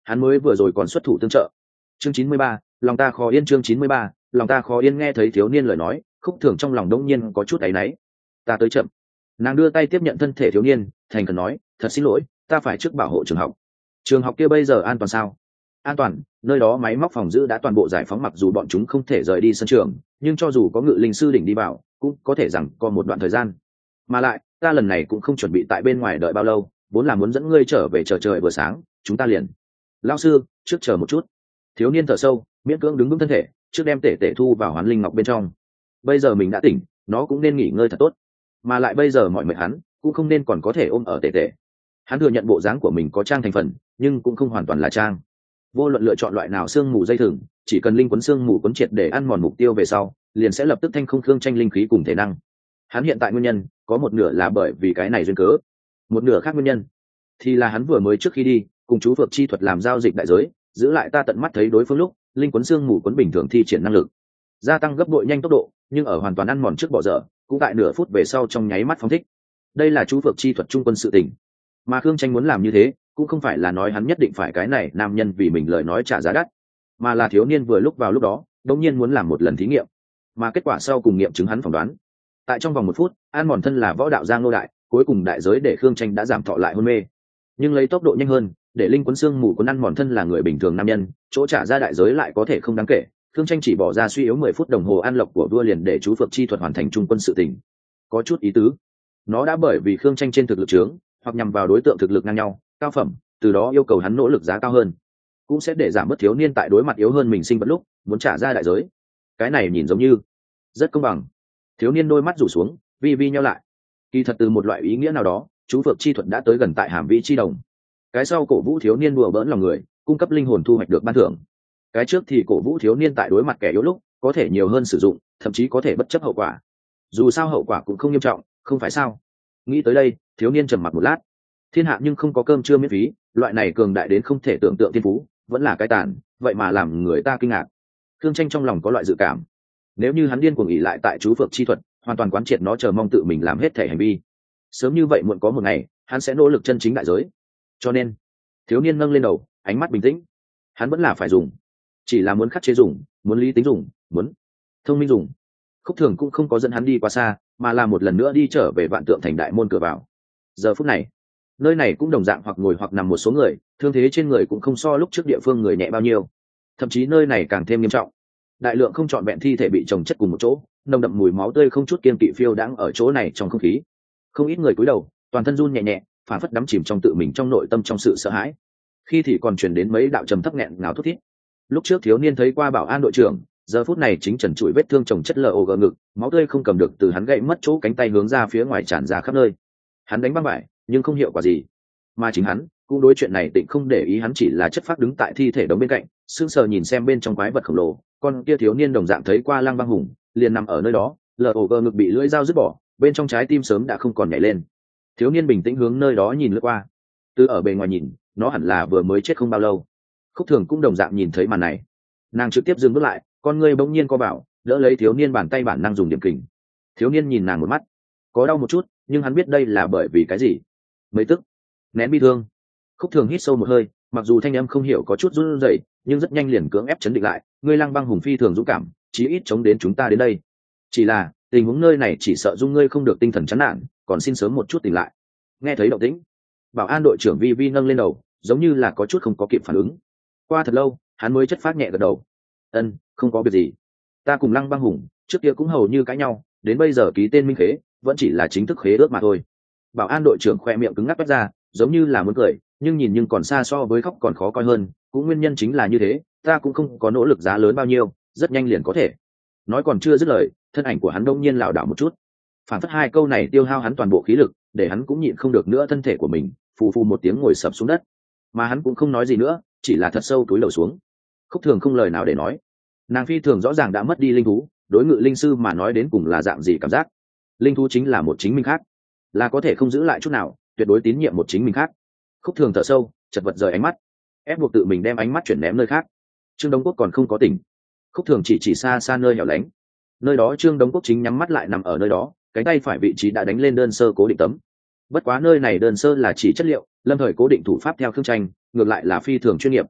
hắn mới vừa rồi còn xuất thủ tương trợ. Chương chín mươi ba, lòng ta khó yên. Chương chín mươi ba, lòng ta khó yên. Nghe thấy thiếu niên lời nói, Khúc Thường trong lòng đông nhiên có chút áy náy. Ta tới chậm. Nàng đưa tay tiếp nhận thân thể thiếu niên, thành khẩn nói, thật xin lỗi, ta phải trước bảo hộ trường học. Trường học kia bây giờ an toàn sao? An toàn, nơi đó máy móc phòng giữ đã toàn bộ giải phóng, mặc dù bọn chúng không thể rời đi sân trường, nhưng cho dù có ngự linh sư đỉnh đi vào, cũng có thể rằng có một đoạn thời gian. Mà lại, ta lần này cũng không chuẩn bị tại bên ngoài đợi bao lâu, vốn là muốn dẫn ngươi trở về chờ trời vừa sáng, chúng ta liền. Lão sư, trước chờ một chút. Thiếu niên thở sâu, miễn cưỡng đứng vững thân thể, trước đem tể tể thu vào hoán linh ngọc bên trong. Bây giờ mình đã tỉnh, nó cũng nên nghỉ ngơi thật tốt. Mà lại bây giờ mọi mệt hắn, cũng không nên còn có thể ôm ở tể tể. Hắn thừa nhận bộ dáng của mình có trang thành phần, nhưng cũng không hoàn toàn là trang. Vô luận lựa chọn loại nào xương mù dây thừng, chỉ cần linh quấn xương mù quấn triệt để ăn mòn mục tiêu về sau, liền sẽ lập tức thanh không khương tranh linh khí cùng thể năng. Hắn hiện tại nguyên nhân có một nửa là bởi vì cái này duyên cớ, một nửa khác nguyên nhân thì là hắn vừa mới trước khi đi cùng chú phược chi thuật làm giao dịch đại giới, giữ lại ta tận mắt thấy đối phương lúc linh quấn xương mù quấn bình thường thi triển năng lực gia tăng gấp bội nhanh tốc độ, nhưng ở hoàn toàn ăn mòn trước bỏ dở, cũng tại nửa phút về sau trong nháy mắt phóng thích. Đây là chú phược chi thuật trung quân sự tình, mà khương tranh muốn làm như thế cũng không phải là nói hắn nhất định phải cái này nam nhân vì mình lời nói trả giá đắt, mà là thiếu niên vừa lúc vào lúc đó đống nhiên muốn làm một lần thí nghiệm, mà kết quả sau cùng nghiệm chứng hắn phỏng đoán. Tại trong vòng một phút, ăn mòn thân là võ đạo giang nô đại, cuối cùng đại giới để khương tranh đã giảm thọ lại hôn mê, nhưng lấy tốc độ nhanh hơn để linh quấn xương mù quấn ăn mòn thân là người bình thường nam nhân, chỗ trả ra đại giới lại có thể không đáng kể. Khương tranh chỉ bỏ ra suy yếu mười phút đồng hồ ăn lộc của vua liền để chú phược chi thuật hoàn thành trung quân sự tình, có chút ý tứ. Nó đã bởi vì khương tranh trên thực lực trướng, hoặc nhằm vào đối tượng thực lực ngang nhau cao phẩm, từ đó yêu cầu hắn nỗ lực giá cao hơn, cũng sẽ để giảm bớt thiếu niên tại đối mặt yếu hơn mình sinh vật lúc muốn trả ra đại giới. Cái này nhìn giống như rất công bằng. Thiếu niên đôi mắt rủ xuống, vi vi nhau lại. Kỳ thật từ một loại ý nghĩa nào đó, chú phược chi thuật đã tới gần tại hàm vĩ chi đồng. Cái sau cổ vũ thiếu niên đùa bỡn lòng người, cung cấp linh hồn thu hoạch được ban thưởng. Cái trước thì cổ vũ thiếu niên tại đối mặt kẻ yếu lúc có thể nhiều hơn sử dụng, thậm chí có thể bất chấp hậu quả. Dù sao hậu quả cũng không nghiêm trọng, không phải sao? Nghĩ tới đây, thiếu niên trầm mặc một lát. Thiên hạ nhưng không có cơm trưa miễn phí, loại này cường đại đến không thể tưởng tượng thiên phú, vẫn là cái tàn, vậy mà làm người ta kinh ngạc. Khương tranh trong lòng có loại dự cảm, nếu như hắn điên cuồng ỉ lại tại chú phược chi thuật, hoàn toàn quán triệt nó, chờ mong tự mình làm hết thể hành vi, sớm như vậy muộn có một ngày hắn sẽ nỗ lực chân chính đại giới. Cho nên thiếu niên nâng lên đầu, ánh mắt bình tĩnh. Hắn vẫn là phải dùng, chỉ là muốn khắc chế dùng, muốn lý tính dùng, muốn thông minh dùng. Khúc Thường cũng không có dẫn hắn đi quá xa, mà là một lần nữa đi trở về Vạn Tượng Thành đại môn cửa vào. Giờ phút này nơi này cũng đồng dạng hoặc ngồi hoặc nằm một số người, thương thế trên người cũng không so lúc trước địa phương người nhẹ bao nhiêu, thậm chí nơi này càng thêm nghiêm trọng. Đại lượng không trọn vẹn thi thể bị chồng chất cùng một chỗ, nồng đậm mùi máu tươi không chút kiêng kỵ phiêu đãng ở chỗ này trong không khí. Không ít người cúi đầu, toàn thân run nhẹ nhẹ, phản phất đắm chìm trong tự mình, trong nội tâm, trong sự sợ hãi. Khi thì còn truyền đến mấy đạo trầm thấp nghẹn ngào thút thít. Lúc trước thiếu niên thấy qua bảo an đội trưởng, giờ phút này chính trần trụi vết thương chồng chất lờ ồ gờ ngực, máu tươi không cầm được từ hắn gãy mất chỗ cánh tay hướng ra phía ngoài tràn ra khắp nơi. Hắn đánh băng vải, nhưng không hiệu quả gì. Mà chính hắn cũng đối chuyện này tịnh không để ý, hắn chỉ là chất phác đứng tại thi thể đống bên cạnh, sững sờ nhìn xem bên trong quái vật khổng lồ. Con kia thiếu niên đồng dạng thấy qua Lăng Băng Hùng, liền nằm ở nơi đó, lờ ổ gờ ngực bị lưỡi dao dứt bỏ, bên trong trái tim sớm đã không còn nhảy lên. Thiếu niên bình tĩnh hướng nơi đó nhìn lướt qua. Từ ở bề ngoài nhìn, nó hẳn là vừa mới chết không bao lâu. Khúc Thường cũng đồng dạng nhìn thấy màn này, nàng trực tiếp dừng bước lại, con ngươi bỗng nhiên co bảo, đỡ lấy thiếu niên, bàn tay bản năng dùng điểm kình. Thiếu niên nhìn nàng một mắt, có đau một chút, nhưng hắn biết đây là bởi vì cái gì. Mấy tức nén bi thương. Khúc Thường hít sâu một hơi, mặc dù thanh âm không hiểu có chút run rẩy, nhưng rất nhanh liền cưỡng ép chấn định lại. Ngươi Lăng Băng Hùng phi thường dũng cảm, chí ít chống đến chúng ta đến đây. Chỉ là tình huống nơi này chỉ sợ dung ngươi không được tinh thần chán nản, còn xin sớm một chút tỉnh lại. Nghe thấy động tĩnh, bảo an đội trưởng vi vi nâng lên đầu, giống như là có chút không có kịp phản ứng. Qua thật lâu, hắn mới chất phát nhẹ gật đầu. Ân, không có việc gì. Ta cùng Lăng Băng Hùng trước kia cũng hầu như cãi nhau, đến bây giờ ký tên minh khế, vẫn chỉ là chính thức khế ước mà thôi. Bảo an đội trưởng khoe miệng cứng ngắc toát ra, giống như là muốn cười, nhưng nhìn nhưng còn xa so với khóc còn khó coi hơn. Cũng nguyên nhân chính là như thế, ta cũng không có nỗ lực giá lớn bao nhiêu, rất nhanh liền có thể. Nói còn chưa dứt lời, thân ảnh của hắn đông nhiên lảo đảo một chút, phản phất hai câu này tiêu hao hắn toàn bộ khí lực, để hắn cũng nhịn không được nữa thân thể của mình phù phù một tiếng ngồi sập xuống đất. Mà hắn cũng không nói gì nữa, chỉ là thật sâu cúi đầu xuống. Khúc Thường không lời nào để nói. Nàng phi thường rõ ràng đã mất đi linh thú, đối ngự linh sư mà nói đến cùng là dạng gì cảm giác. Linh thú chính là một chính mình khác, là có thể không giữ lại chút nào, tuyệt đối tín nhiệm một chính mình khác. Khúc Thường thở sâu, chật vật rời ánh mắt, ép buộc tự mình đem ánh mắt chuyển ném nơi khác. Trương Đông Quốc còn không có tỉnh. Khúc Thường chỉ chỉ xa xa nơi hẻo lánh, nơi đó Trương Đông Quốc chính nhắm mắt lại nằm ở nơi đó, cánh tay phải vị trí đã đánh lên đơn sơ cố định tấm. Bất quá nơi này đơn sơ là chỉ chất liệu, lâm thời cố định thủ pháp theo Khương Tranh, ngược lại là phi thường chuyên nghiệp,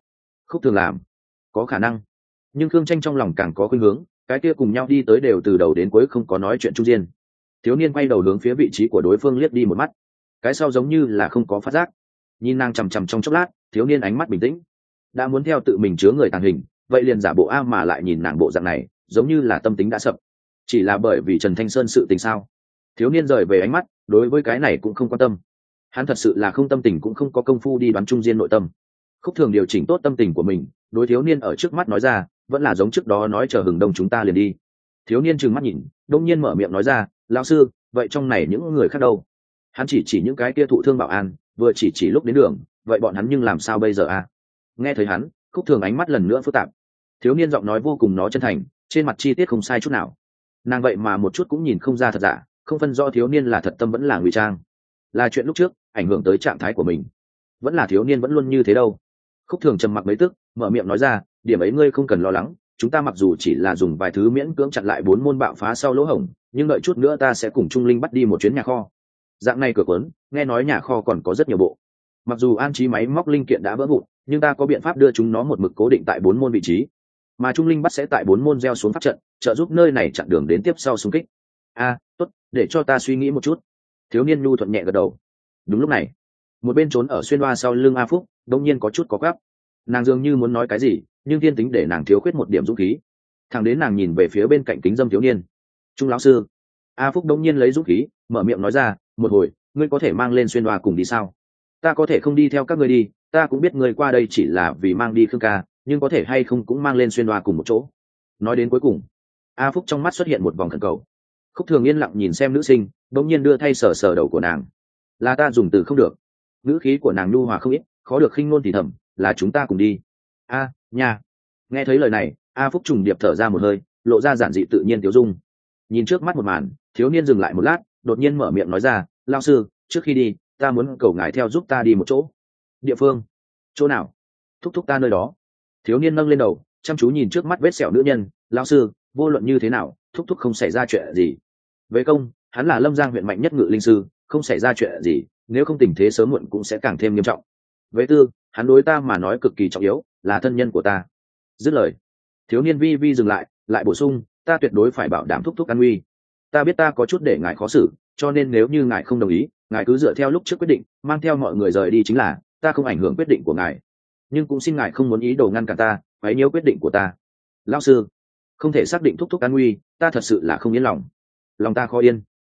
Khúc Thường làm, có khả năng. Nhưng Khương Tranh trong lòng càng có khuynh hướng, cái kia cùng nhau đi tới đều từ đầu đến cuối không có nói chuyện trung diên. Thiếu niên quay đầu hướng phía vị trí của đối phương liếc đi một mắt, cái sau giống như là không có phát giác, nhìn nàng chằm chằm trong chốc lát, thiếu niên ánh mắt bình tĩnh, đã muốn theo tự mình chứa người tàng hình, vậy liền giả bộ a mà lại nhìn nàng bộ dạng này, giống như là tâm tính đã sập. Chỉ là bởi vì Trần Thanh Sơn sự tình sao? Thiếu niên rời về ánh mắt, đối với cái này cũng không quan tâm. Hắn thật sự là không tâm tình cũng không có công phu đi đoán trung diên nội tâm. Khúc Thường điều chỉnh tốt tâm tình của mình, đối thiếu niên ở trước mắt nói ra, vẫn là giống trước đó nói chờ hừng đông chúng ta liền đi. Thiếu niên trừng mắt nhìn, đông nhiên mở miệng nói ra, lão sư, vậy trong này những người khác đâu? Hắn chỉ chỉ những cái kia thụ thương bảo an, vừa chỉ chỉ lúc đến đường, vậy bọn hắn nhưng làm sao bây giờ a? Nghe thấy hắn, Khúc Thường ánh mắt lần nữa phức tạp. Thiếu niên giọng nói vô cùng nó chân thành, trên mặt chi tiết không sai chút nào. Nàng vậy mà một chút cũng nhìn không ra thật giả, không phân rõ thiếu niên là thật tâm vẫn là ngụy trang, là chuyện lúc trước ảnh hưởng tới trạng thái của mình, vẫn là thiếu niên vẫn luôn như thế đâu. Khúc Thường trầm mặc mấy tức, mở miệng nói ra, điểm ấy ngươi không cần lo lắng, chúng ta mặc dù chỉ là dùng vài thứ miễn cưỡng chặn lại bốn môn bạo phá sau lỗ hổng, nhưng đợi chút nữa ta sẽ cùng Trung Linh bắt đi một chuyến nhà kho. Dạng này cửa cuốn, nghe nói nhà kho còn có rất nhiều bộ. Mặc dù an trí máy móc linh kiện đã vỡ vụn, nhưng ta có biện pháp đưa chúng nó một mực cố định tại bốn môn vị trí, mà Trung Linh bắt sẽ tại bốn môn gieo xuống pháp trận, trợ giúp nơi này chặn đường đến tiếp sau xung kích. A, tốt, để cho ta suy nghĩ một chút. Thiếu niên nhu thuận nhẹ gật đầu. Đúng lúc này, một bên trốn ở xuyên hoa sau lưng A Phúc đột nhiên có chút có gấp. Nàng dường như muốn nói cái gì, nhưng thiên tính để nàng thiếu khuyết một điểm dũng khí. Thẳng đến nàng nhìn về phía bên cạnh kính dâm thiếu niên. Trung lão sư. A Phúc đột nhiên lấy dũng khí, mở miệng nói ra, một hồi, ngươi có thể mang lên xuyên hoa cùng đi sao? Ta có thể không đi theo các ngươi đi, ta cũng biết ngươi qua đây chỉ là vì mang đi Khương ca, nhưng có thể hay không cũng mang lên xuyên hoa cùng một chỗ. Nói đến cuối cùng, A Phúc trong mắt xuất hiện một vòng khẩn cầu. Khúc Thường yên lặng nhìn xem nữ sinh, đột nhiên đưa thay sờ sờ đầu của nàng. Là ta dùng từ không được. Ngữ khí của nàng nhu hòa không ít, khó được khinh ngôn thì thầm, là chúng ta cùng đi. A, à, nha. Nghe thấy lời này, A Phúc trùng điệp thở ra một hơi, lộ ra giản dị tự nhiên tiêu dung. Nhìn trước mắt một màn, thiếu niên dừng lại một lát, đột nhiên mở miệng nói ra, lão sư, trước khi đi, ta muốn cầu ngài theo giúp ta đi một chỗ. Địa phương? Chỗ nào? Thúc thúc ta nơi đó. Thiếu niên nâng lên đầu, chăm chú nhìn trước mắt vết sẹo nữ nhân, lão sư, vô luận như thế nào, thúc thúc không xảy ra chuyện gì. Về công, hắn là Lâm Giang huyện mạnh nhất ngự linh sư, không xảy ra chuyện gì, nếu không tình thế sớm muộn cũng sẽ càng thêm nghiêm trọng. Về tư, hắn đối ta mà nói cực kỳ trọng yếu, là thân nhân của ta. Dứt lời, thiếu niên vi vi dừng lại, lại bổ sung, ta tuyệt đối phải bảo đảm thúc thúc an nguy. Ta biết ta có chút để ngài khó xử, cho nên nếu như ngài không đồng ý, ngài cứ dựa theo lúc trước quyết định, mang theo mọi người rời đi chính là, ta không ảnh hưởng quyết định của ngài. Nhưng cũng xin ngài không muốn ý đồ ngăn cản ta, quấy nhiễu quyết định của ta. Lão sư, không thể xác định thúc thúc an nguy, ta thật sự là không yên lòng. Lòng ta khó yên.